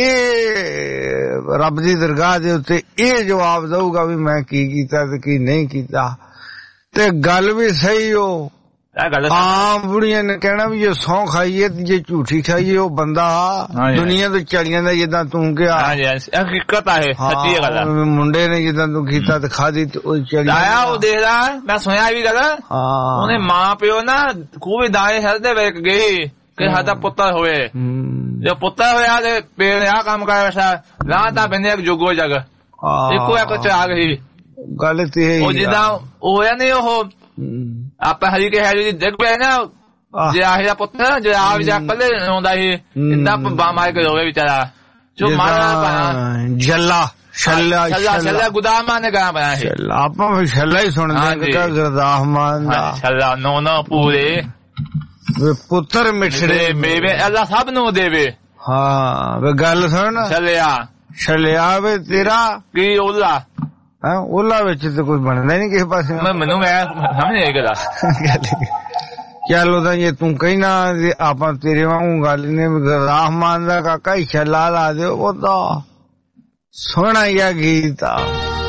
ਇਹ ਰੱਬ ਦੀ ਦਰਗਾਹ ਦੇ ਉੱਤੇ ਇਹ ਜਵਾਬ ਦਊਗਾ ਵੀ ਮੈਂ ਕੀ ਕੀਤਾ ਤੇ ਕੀ ਨਹੀਂ ਕੀਤਾ। ਤੇ ਗੱਲ ਵੀ ਸਹੀ ਹੋ। ਆਮ ਬੁੜੀਆਂ ਨੇ ਕਹਿਣਾ ਵੀ ਜੇ ਸਹੁੰ ਖਾਈਏ ਤੇ ਜੇ ਝੂਠੀ ਖਾਈਏ ਉਹ ਬੰਦਾ ਦੁਨੀਆ ਤੋਂ ਚਲ ਜਾਂਦਾ ਜਿੱਦਾਂ ਤੂੰ ਕਿਹਾ।
ਹਕੀਕਤ ਹੈ, ਸੱਚੀ ਗੱਲ।
ਮੁੰਡੇ ਨੇ ਜਿੱਦਾਂ ਤੂੰ ਕੀਤਾ ਤੇ ਖਾਦੀ ਤੇ ਉਹ ਚਲੀ
ਆਇਆ। ਉਹ ਦੇਖਦਾ ਮੈਂ ਸੁਣਿਆ ਵੀ ਗੱਲ, ਉਹਨੇ ਮਾਂ ਪਿਓ ਨਾ ਖੂਹ ਵੀ ਦਾਣੇ ਹਿਲਦੇ ਵੇਖ ਗਈ ਕਿ ਸਾਡਾ ਪੁੱਤਰ ਹੋਵੇ। ਜੇ ਪੁੱਤਰ ਹੋਇਆ ਤੇ ਪੇੜ ਆ ਕੰਮ ਕਰ ਬੈਠਾ ਲਾਂ ਤਾਂ ਬੰਦੇ ਇੱਕ ਜੁਗੋ ਜਗ ਇੱਕੋ ਇੱਕ ਚ ਆ ਗਈ
ਗੱਲ ਤੇ।
ਉਹ ਜਿੱਦਾਂ ਉਹ ਹੋਇਆ ਨੀ ਉਹ ਆਪਾਂ ਹਰੀ ਕੇ ਹੈ ਜੀ ਦੇਖ ਪਿਆ ਨਾ ਜੇ ਆਹ ਦਾ ਪੁੱਤਰ ਜੇ ਆ ਵੀ ਜਾ ਕੱਲੇ ਆਉਂਦਾ ਸੀ ਇੰਨਾ ਬਾ ਮਾਰ ਕੇ ਹੋਵੇ ਵਿਚਾਰਾ ਜੋ ਮਾਰਾ
ਜੱਲਾ ਛੱਲਾ
ਛੱਲਾ ਗੁਦਾਮਾਂ ਨੇ ਗਾਣਾ ਬਣਾਇਆ ਸੀ।
ਆਪਾਂ ਵੀ ਛੱਲਾ ਹੀ ਸੁਣਦੇ ਕਿ ਗੁਰਦਾਸਮਾਨ ਦਾ
ਛੱਲਾ ਨੋ ਨੋ ਪੂਰੇ
ਪੁੱਤਰ ਮਿੱਠੜੇ
ਮੇਵੇ ਅੱਲਾ ਸਭ ਨੂੰ ਦੇਵੇ।
ਹਾਂ ਵੇ ਗੱਲ ਸੁਣ
ਛੱਲਿਆ
ਛੱਲਿਆ ਵੇ ਤੇਰਾ
ਕੀ ਉਹਲਾ
ਹਾਂ ਉਹਲਾ ਵਿੱਚ ਤੇ ਕੋਈ ਬਣਦਾ ਨਹੀਂ ਕਿਸੇ ਪਾਸੇ।
ਮੈਨੂੰ ਮੈਂ ਸਮਝ ਨਹੀਂ ਆਈ
ਚੱਲ ਉਹਦਾ ਜੇ ਤੂੰ ਕਹਿਣਾ ਆਪਾਂ ਤੇਰੇ ਵਾਂਗੂ ਗੱਲ ਨੇ ਰਹਿਮਾਨ ਦਾ ਕਾਕਾ ਹੀ ਛੱਲਾ ਲਾ ਦਿਓ। ਉਹ ਤਾਂ ਸੋਹਣਾ ਹੀ ਆ ਗੀਤ ਆ।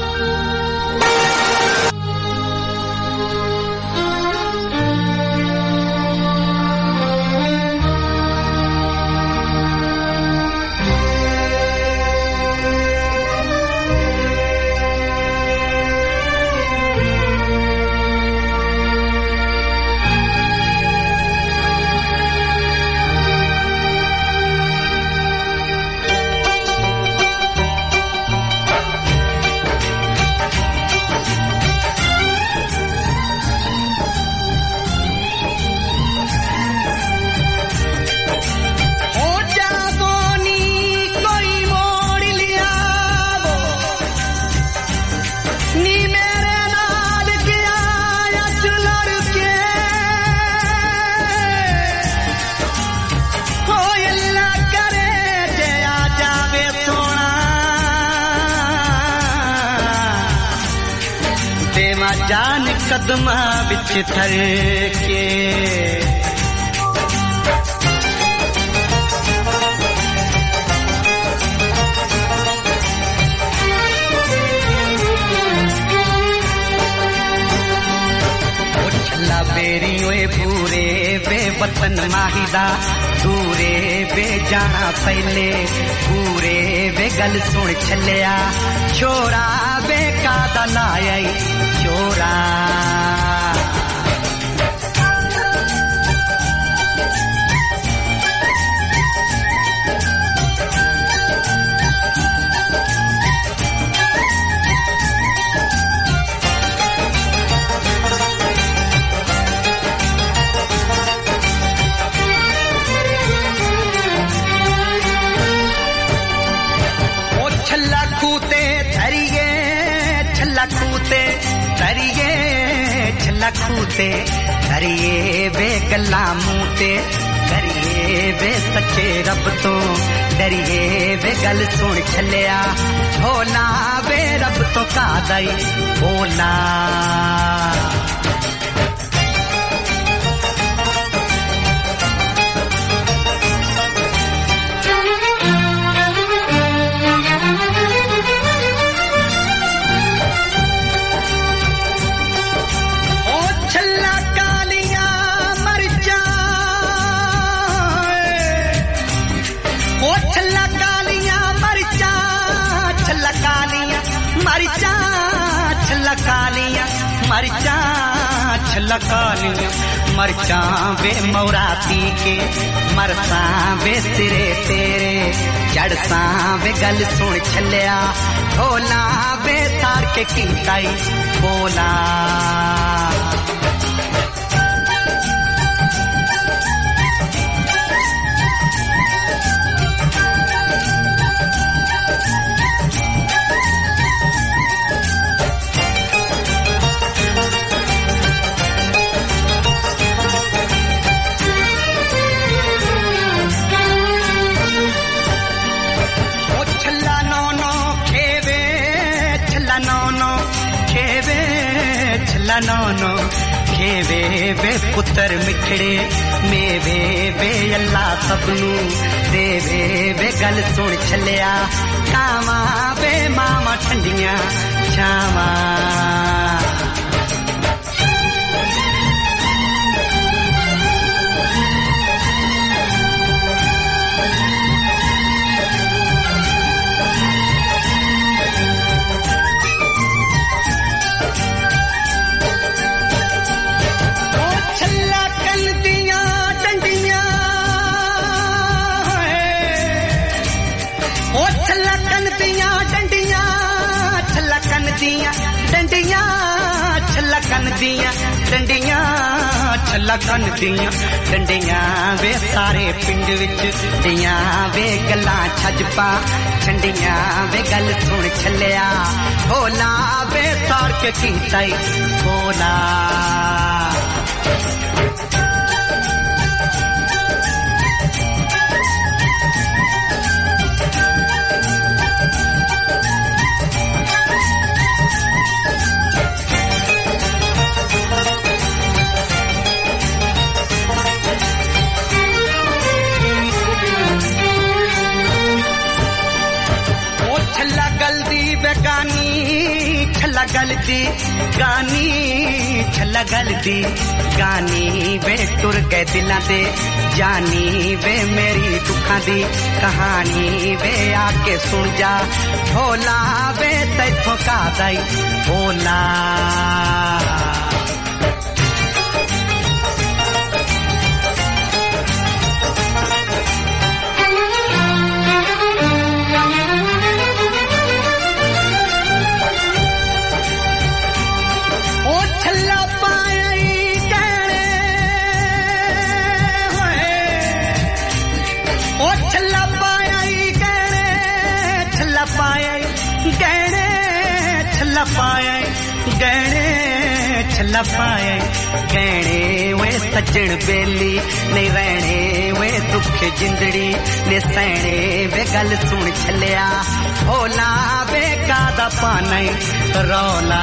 जान कदमा बिच थर के छला बेरी ओए पूरे बे वतन माहिदा दूरे बे जाना पहले पूरे बे गल सुन छलिया छोरा बे कादा लाया छोरा छल्ला कूते धरिए छल्ला कूते धरिए छल्ला कूते धरिए बे गल्ला मूते धरिए बे सच्चे रब तो डरिए बे गल सुन छलिया भोला बे रब तो का दई भोला मरिचा छलकालियां मरचा वे मौराती के मरसा वे सिरे तेरे चढ़सा वे गल सुन छलिया ढोला वे तार के कीताई बोला नौनो खेवे वे पुत्र मिठड़े मेवे वे अल्लाह सबनू देवे वे गल सुन छलिया कावा वे मामा ठंडियां छावा डंडियां छलकन दियां डंडियां छलकन दियां डंडियां वे सारे पिंड विच दियां वे गल्लां छज पा छंडियां वे गल सुन छलिया भोला वे तार के कीताई भोला छला गलती गानी छला गलती गानी वे टुर गए दिलां दे जानी वे मेरी दुखां दी कहानी वे आके सुन जा भोला वे तैथों का दाई भोला पाए गहने छला पाए गहने वे सजण बेली नहीं रहने वे दुख जिंदड़ी ने सहने वे गल सुन छलिया भोला वे कादा पाने रौला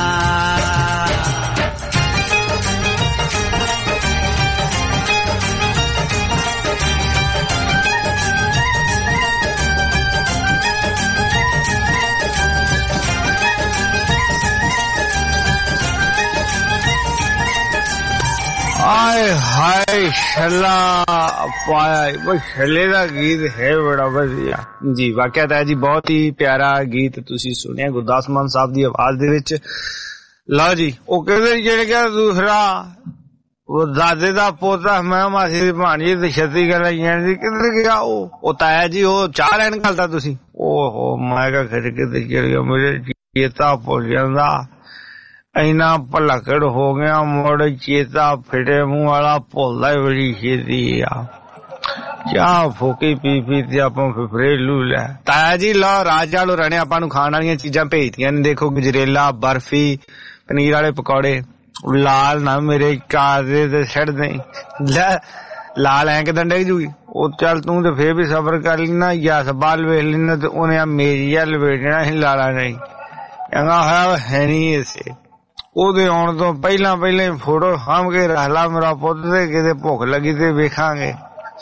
आए हाय छला पाया वो छले का गीत है बड़ा वधिया जी वाकई है जी बहुत ही प्यारा गीत तुसी सुनिया गुरदास मान साहब की आवाज दे विच लो जी वो कहते जेड़े क्या दूसरा वो दादे दा पोता मैं मासी दी भांजी ते छत्ती गल्लां जी किधर गया वो ताया जी वो चाह लैन गलता तुसी ओहो मैं क्या खड़ के ते मेरे चेता भुल जांदा इना भलकड़ हो गया मुड़ चेता फिटे मुंह वाला भुलदा बड़ी छेती आ चाह फूकी पी पी ते आपां फिफरेलू लै ताया जी लो राज चालू रहने आपां नूं खाण वालियां चीजां भेजदियां ने देखो गजरेला बर्फी पनीर वाले पकौड़े लाल ना मेरे काजे ते छड़ दे लै लाल है कि डंडे जूगी ओ चल तू ते फिर भी सबर कर लेना या बाल वेख लेना ते उन्हें मेरी हल वेचना ही लाला नहीं चंगा होया है नहीं इसे ओदे आउण तो पहला पहले फोटो हम के रहला मेरा पुत ते किते भुख लगी ते वेखांगे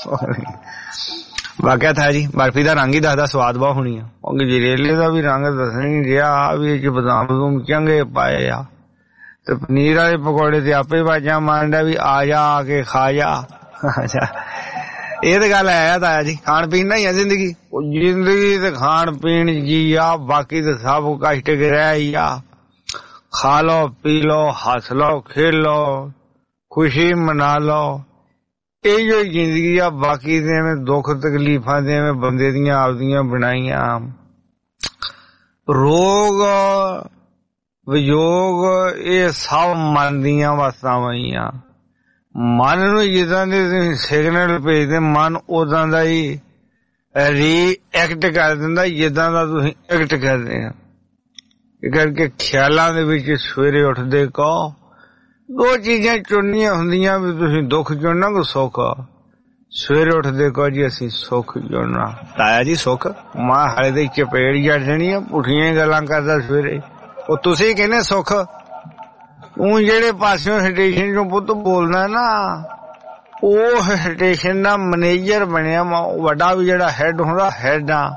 वाकया था जी बर्फी दा रंग ही दसदा स्वाद बहुत होनी है और गजरेले दा भी रंग दसनी गया भी च बदाम बदूम चंगे पाए आ ते पनीर वाले पकौड़े ते आपे बाजा मारदा भी आ जा आके खा जा अच्छा ये तो गल है ताया जी खान पीन नहीं है जिंदगी जिंदगी ते खान पीन जी आ बाकी तो सब कष्ट के रह ही आ खा लो पी लो हंस लो खेल लो खुशी मना लो। इहो जिंदगी आ, बाकी दे में दुख तकलीफां दे में बंदे दियां आपदियां बनाईयां। रोग वियोग ये सब मन दियां वस्तावां ही। मन नूं जिद्दां दे तुसीं सिग्नल भेजदे, मन उदां दा ही रीएक्ट कर दिंदा जिद्दां दा तुसीं एक्ट करदे आ। इस करके ख्यालां दे विच सवेरे उठदे कहो दो चीजां चुननियां हुंदियां भी तुसीं दुख चुनना कि सुख। सवेरे उठदे कहो जी असीं सुख चुनना। ताया जी सुख मां हाले दी चपेड़ जड़ देनी आ, पुठियां गल्लां करदा सवेरे। ओ तुसीं कहने सुख ऊं जेड़े पासियों स्टेशन चों पुत्त बोलना ना, ਉਹ स्टेशन ਦਾ मैनेजर ਬਣਿਆ ਵੱਡਾ ਵੀ ਜਿਹੜਾ ਹੈਡ ਹੁੰਦਾ ਹੈਡ ਆ।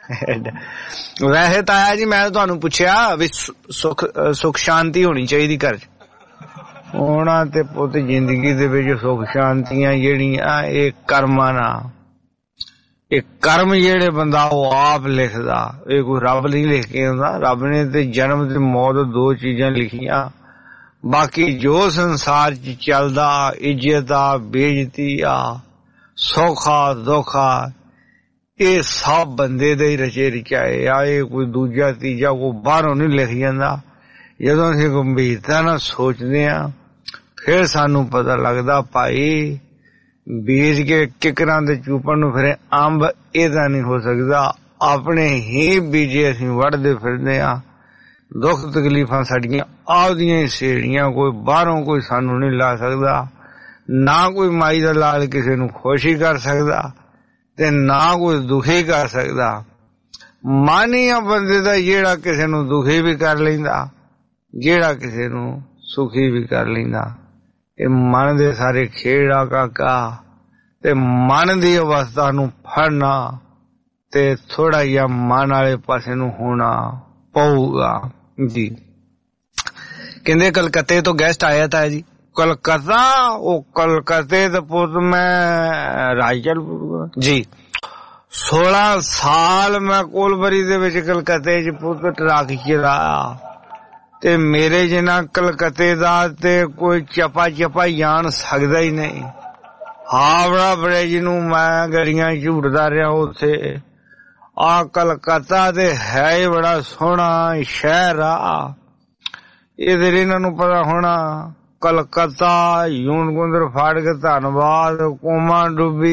ਵੈਸੇ ਤਾਇਆ ਜੀ ਮੈਂ ਤੁਹਾਨੂੰ ਪੁੱਛਿਆ ਵੀ ਸੁੱਖ ਸੁੱਖ ਸ਼ਾਂਤੀ ਹੋਣੀ ਚਾਹੀਦੀ ਘਰ ਚ। ਉਹਨਾਂ ਤੇ ਪੁੱਤ ਜ਼ਿੰਦਗੀ ਦੇ ਵਿੱਚ ਸੁੱਖ ਸ਼ਾਂਤੀਆਂ ਜਿਹੜੀਆਂ ਇਹ ਕਰਮਾਂ ਨਾਲ, ਇਹ ਕਰਮ ਜਿਹੜੇ ਬੰਦਾ ਉਹ ਆਪ ਲਿਖਦਾ, ਇਹ ਕੋਈ ਰੱਬ ਨਹੀਂ ਲਿਖ ਕੇ ਆਉਂਦਾ। ਰੱਬ ਨੇ ਤੇ ਜਨਮ ਤੇ ਮੌਤ ਦੋ ਚੀਜ਼ਾਂ ਲਿਖੀਆਂ, बाकी जो संसार च चलदा इज्जत आ बेइज्जती आ सौखा दुखा ये सब बंदे दे रचे रचाए आ। ये कोई दूजा तीजा कोई बाहरों नहीं लिख जांदा। जदों असीं गंभीरता नाल सोचदे आ फिर सानू पता लगदा भाई बीज के किकरां दे चूपण नूं फिरे अंब इहदा नहीं हो सकदा, अपने ही बीजे असीं वढ़दे फिरदे आ। दुख तकलीफां साडियां आपदियां ही सेड़ियां, कोई बाहरों कोई सानू नहीं ला सकदा। ना कोई माई दा लाल किसे नू खुशी कर सकदा ते ना कोई दुखी कर सकदा। मन ही आ बंदे दा जेड़ा किसे नू दुखी भी कर लैंदा, जेड़ा किसे नू सुखी भी कर लैंदा। ये मन दे सारे खेड़ा काका ते मन दी अवस्था नू फड़ना ते थोड़ा जिहा मन वाले पासे नू होना पऊगा जी। कहते कलकत्ते तो गेस्ट आया था जी। कलकत्ता वो कलकत्ते तो पुत मैं रायचल जी सोलह साल मैं कोलबरी दे विच कलकत्ते च पुत ट्रक चलाया ते मेरे जिन्ना कलकत्ते दा ते कोई चपा चपा जान सकदा ही नहीं। हावड़ा ब्रिज नूं मैं गड़ियां झूटदा रहा उत्थे। आ कलकत्ता ते है ही बड़ा सोहना शहर आ, इधर इन्हां नूं पता होना। कलकत्ता यूनगुंदर फाड़क धनबाद कोमा डुबी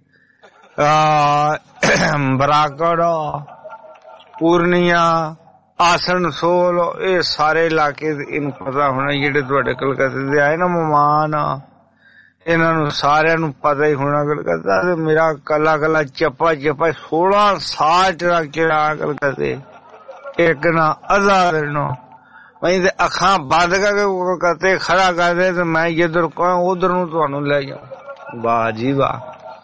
बराकड़ पूर्णिया आसनसोल ये सारे इलाके इन पता होना। जेड़े तुहाडे कलकत्ते दे आए ना मेहमान इन्हां नूं सारिआं नूं पता ही होना कलकत्ता। ते मेरा कला कला चप्पा चप्पा सोलह साल ट्रक चला कलकत्ते, एक ना अद्धा दिन मैं ते अखां बंद करके कलकत्ते खड़ा कर दे ते मैं जिधर कहूं उधर नूं तुहानूं ले जाऊं। वाह जी वाह,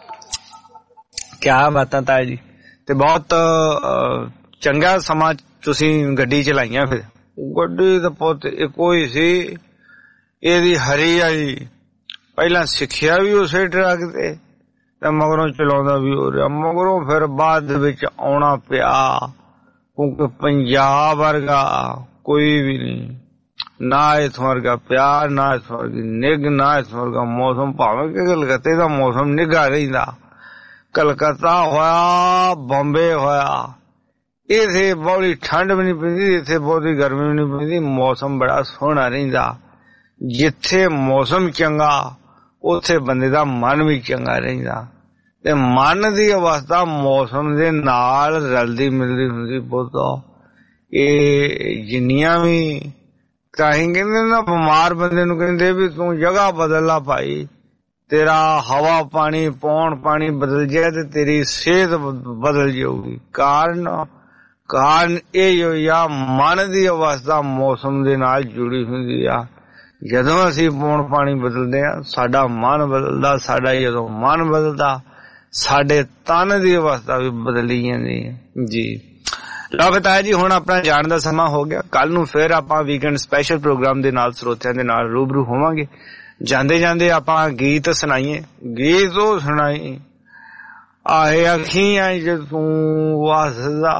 क्या बातां ताया जी। ते बहुत चंगा समा तुसीं गड्डी चलाईयां। फिर गड्डी ते पुत्त इक्को ही सी, इहदी हरी आई पहला सिक्खिया भी उसे ट्रक ते मगरों चलाउंदा भी हो रहा। मगरों फिर बाद विच आउणा पिया क्योंकि पंजाब वर्गा कोई भी नहीं, ना इत्थों वर्गा प्यार, ना इत्थों वर्गी निग, ना इत्थों वर्गा मौसम। भावें कि कलकत्ते दा मौसम निगा रहिंदा, कलकत्ता होया बॉम्बे होया इत्थे बड़ी ठंड भी नहीं पैंदी, इत्थे बहुती गर्मी भी नहीं पैंदी, मौसम बड़ा सोहना रहिंदा। जिथे मौसम चंगा उथे बंदे दा मन भी चंगा रहिंदा ते मन दी अवस्था मौसम दे नाल रलदी मिलदी हुंदी। बहुत ये जिन्नियां भी ताहीं कहंदे ना बिमार बंदे नूं कहंदे भी तू जगह बदल ला भाई, तेरा हवा पानी पौन पानी बदल जाए ते तेरी सेहत बदल जाऊगी। कारण कारण ਇਹ ਹੋਇਆ मन ਦੀ अवस्था मौसम ਦੇ ਨਾਲ जुड़ी ਹੁੰਦੀ ਆ। ਜਦੋਂ ਅਸੀਂ ਪੌਣ ਪਾਣੀ ਬਦਲਦੇ ਆ ਸਾਡਾ ਮਨ ਬਦਲਦਾ, ਸਾਡਾ ਜਦੋਂ ਮਨ ਬਦਲਦਾ ਸਾਡੇ ਤਨ ਦੀ ਅਵਸਥਾ ਵੀ ਬਦਲੀ ਜਾਂਦੀ ਹੈ ਜੀ। ਲਓ ਬਤਾਇਆ ਜੀ ਹੁਣ ਆਪਣਾ ਜਾਣ ਦਾ ਸਮਾਂ ਹੋ ਗਿਆ। ਕੱਲ ਨੂੰ ਫਿਰ ਆਪਾਂ ਵੀਕਐਂਡ ਸਪੈਸ਼ਲ ਪ੍ਰੋਗਰਾਮ ਦੇ ਨਾਲ ਸਰੋਤਿਆਂ ਦੇ ਨਾਲ ਰੂਬਰੂ ਹੋਵਾਂਗੇ। ਜਾਂਦੇ ਜਾਂਦੇ ਆਪਾਂ ਗੀਤ ਸੁਣਾਈਏ, ਗੀਤ ਉਹ ਸੁਣਾਈ ਆਏ ਅੱਖੀਆਂ ਚ ਤੂੰ ਵਸਦਾ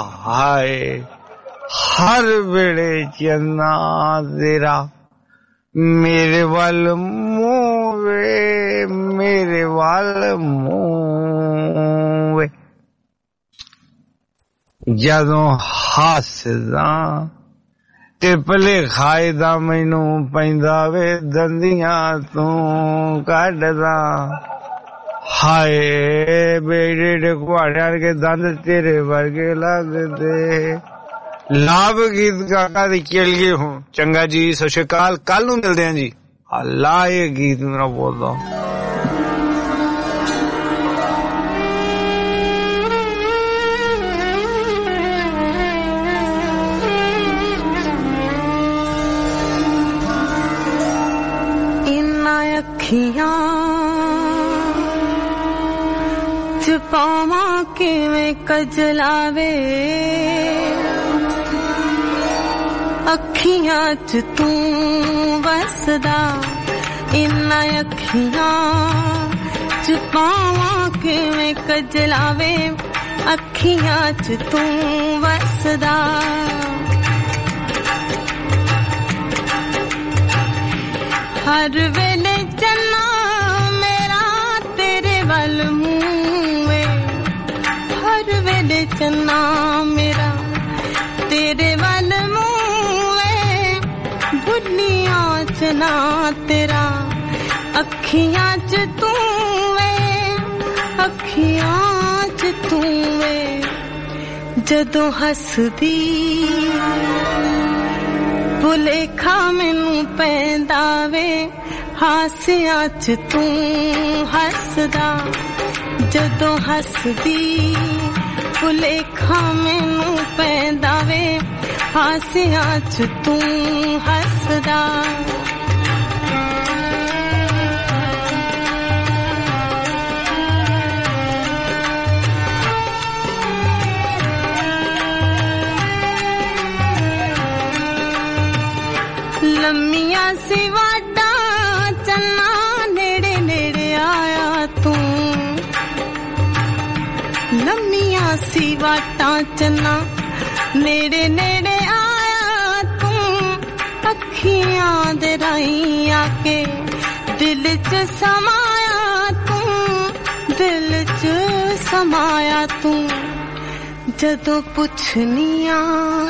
ਹਾਏ हर वेले चन्ना तेरा ਮੇਰੇ ਵੱਲ ਮੂੰਹ ਵੇ ਮੇਰੇ ਵੱਲ ਮੂੰਹ ਵੇ ਜਦੋਂ ਹੱਸਦਾ ਤੇ ਭਲੇ ਖਾਇਦਾ ਮੈਨੂੰ ਪੈਂਦਾ ਵੇ ਦੰਦੀਆਂ ਤੂੰ ਕੱਢਦਾ ਹਾਏ ਬੇੜੇ ਕੁਆੜਿਆਂ ਕੇ ਦੰਦ ਤੇਰੇ ਵਰਗੇ ਲੱਗਦੇ ਲਾਭ ਗੀਤ ਕਾਕਾ ਦੀ ਚਲੀਏ ਹੁਣ ਚੰਗਾ ਜੀ ਸਤਿ ਸ਼੍ਰੀ ਅਕਾਲ ਕੱਲ ਨੂੰ ਮਿਲਦੇ ਹਾਂ ਜੀ ਅੱਲਾ ਇਹ ਗੀਤ ਮੇਰਾ ਬੋਲਦਾ
ਇਨਾਂ ਅੱਖੀਆਂ ਚ ਪਾਵਾਂ ਕਿਵੇਂ ਕਜਲਾਵੇ ਅੱਖੀਆਂ ਚ ਤੂੰ ਵਸਦਾ ਇਨਾਂ ਅੱਖੀਆਂ ਚ ਪਾਵਾਂ ਕਿਵੇਂ ਕਜਲਾਵੇ ਅੱਖੀਆਂ ਚ ਤੂੰ ਵਸਦਾ ਹਰ ਵੇਲੇ ਚੰਨਾ ਮੇਰਾ ਤੇਰੇ ਵੱਲ ਮੂੰਹ ਵੇ ਹਰ ਵੇਲੇ ਚੰਨਾ ਮੇਰਾ ਤੇਰੇ ਵੱਲ ਦੁਨੀਆਂ ਚ ਨਾ ਤੇਰਾ ਅੱਖੀਆਂ ਚ ਤੂੰ ਵੇ ਅੱਖੀਆਂ ਚ ਤੂੰ ਵੇ ਜਦੋਂ ਹੱਸਦੀ ਭੁਲੇਖਾ ਮੈਨੂੰ ਪੈਂਦਾ ਵੇ ਹਾਸਿਆਂ ਚ ਤੂੰ ਹੱਸਦਾ ਜਦੋਂ ਹੱਸਦੀ ਭੁਲੇਖਾ ਮੈਨੂੰ ਪੈਂਦਾ ਵੇ ਹਾਸਿਆਂ ਚ ਤੂੰ ਹੱਸਦਾ ਲੰਮੀਆਂ ਸੀ ਵਾਟਾਂ ਚੰਨਾ ਨੇੜੇ ਨੇੜੇ ਆਇਆ ਤੂੰ ਲੰਮੀਆਂ ਸੀ ਵਾਟਾਂ ਚੰਨਾ ਨੇੜੇ ਨੇੜੇ ਆਇਆ ਤੂੰ ਅੱਖੀਆਂ ਦੇ ਰਾਹੀਂ ਆ ਕੇ ਦਿਲ ਚ ਸਮਾਇਆ ਤੂੰ ਦਿਲ ਚ ਸਮਾਇਆ ਤੂੰ ਜਦੋਂ ਪੁੱਛਨੀਆਂ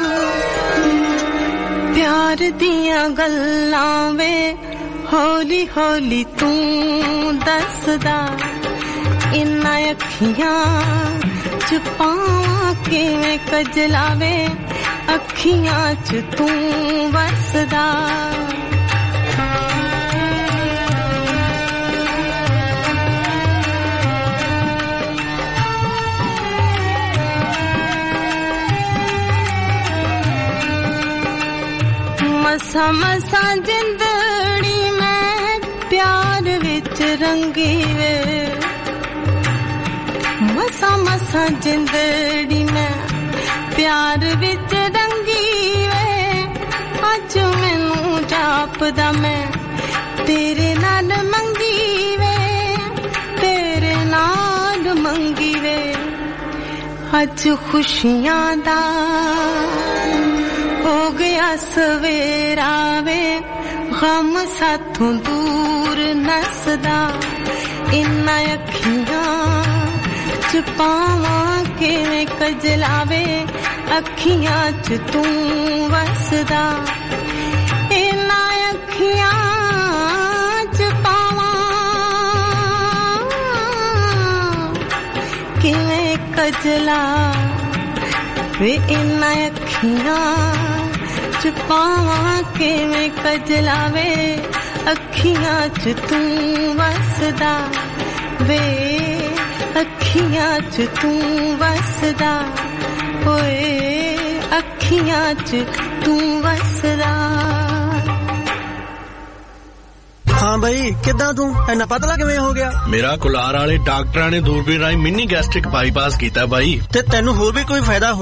ਪਿਆਰ ਦੀਆਂ ਗੱਲਾਂ ਵੇ ਹੌਲੀ ਹੌਲੀ ਤੂੰ ਦੱਸਦਾ ਇਨਾਂ ਅੱਖੀਆਂ ਚ ਪਾਵਾਂ ਕਿਵੇਂ ਕਜਲਾਵੇ ਅੱਖੀਆਂ ਚ ਤੂੰ ਵਸਦਾ ਮਸਾਂ ਮਸਾਂ ਜਿੰਦੜੀ ਮੈਂ ਪਿਆਰ ਵਿੱਚ ਰੰਗੀ ਵੇ ਮਸਾਂ ਮਸਾਂ ਜਿੰਦੜੀ ਮੈਂ ਪਿਆਰ ਵਿੱਚ ਰੰਗੀ ਵੇ ਅੱਜ ਮੈਨੂੰ ਜਾਪਦਾ ਮੈਂ ਤੇਰੇ ਨਾਲ ਮੰਗੀ ਵੇ ਤੇਰੇ ਨਾਲ ਮੰਗੀ ਵੇ ਅੱਜ ਖੁਸ਼ੀਆਂ ਦਾ ਹੋ ਗਿਆ ਸਵੇਰਾ ਵੇ ਗਮ ਸਾਥੋਂ ਦੂਰ ਨਸਦਾ ਇਨਾਂ ਅੱਖੀਆਂ ਚ ਪਾਵਾਂ ਕਿਵੇਂ ਕਜਲਾਵੇ ਅੱਖੀਆਂ ਚ ਤੂੰ ਵਸਦਾ ਇਨਾਂ ਅੱਖੀਆਂ ਚ ਪਾਵਾਂ ਕਿਵੇਂ ਕਜਲਾ ਵੇ ਇਨਾਂ ਅੱਖੀਆਂ ਚ ਪਾਵਾਂ ਕਿਵੇਂ ਕਜਲਾਵੇ ਅੱਖੀਆਂ ਚ ਤੂੰ ਵਸਦਾ ਵੇ ਅੱਖੀਆਂ ਚ ਤੂੰ ਵਸਦਾ ਓਏ ਅੱਖੀਆਂ ਚ ਤੂੰ ਵਸਦਾ
ਹਾਂ ਬਈ ਕਿੱਦਾਂ ਤੂੰ ਇੰਨਾ ਪਤਲਾ ਕਿਵੇਂ ਹੋ ਗਿਆ
ਮੇਰਾ ਕੁਲਾਰ ਵਾਲੇ ਡਾਕਟਰਾਂ ਨੇ ਦੂਰਬੀਨ ਰਾਹੀਂ ਮਿੰਨੀ ਗੈਸਟ੍ਰਿਕ ਬਾਈਪਾਸ ਕੀਤਾ ਬਾਈ
ਤੇ ਤੈਨੂੰ ਹੋਰ ਵੀ ਕੋਈ ਫਾਇਦਾ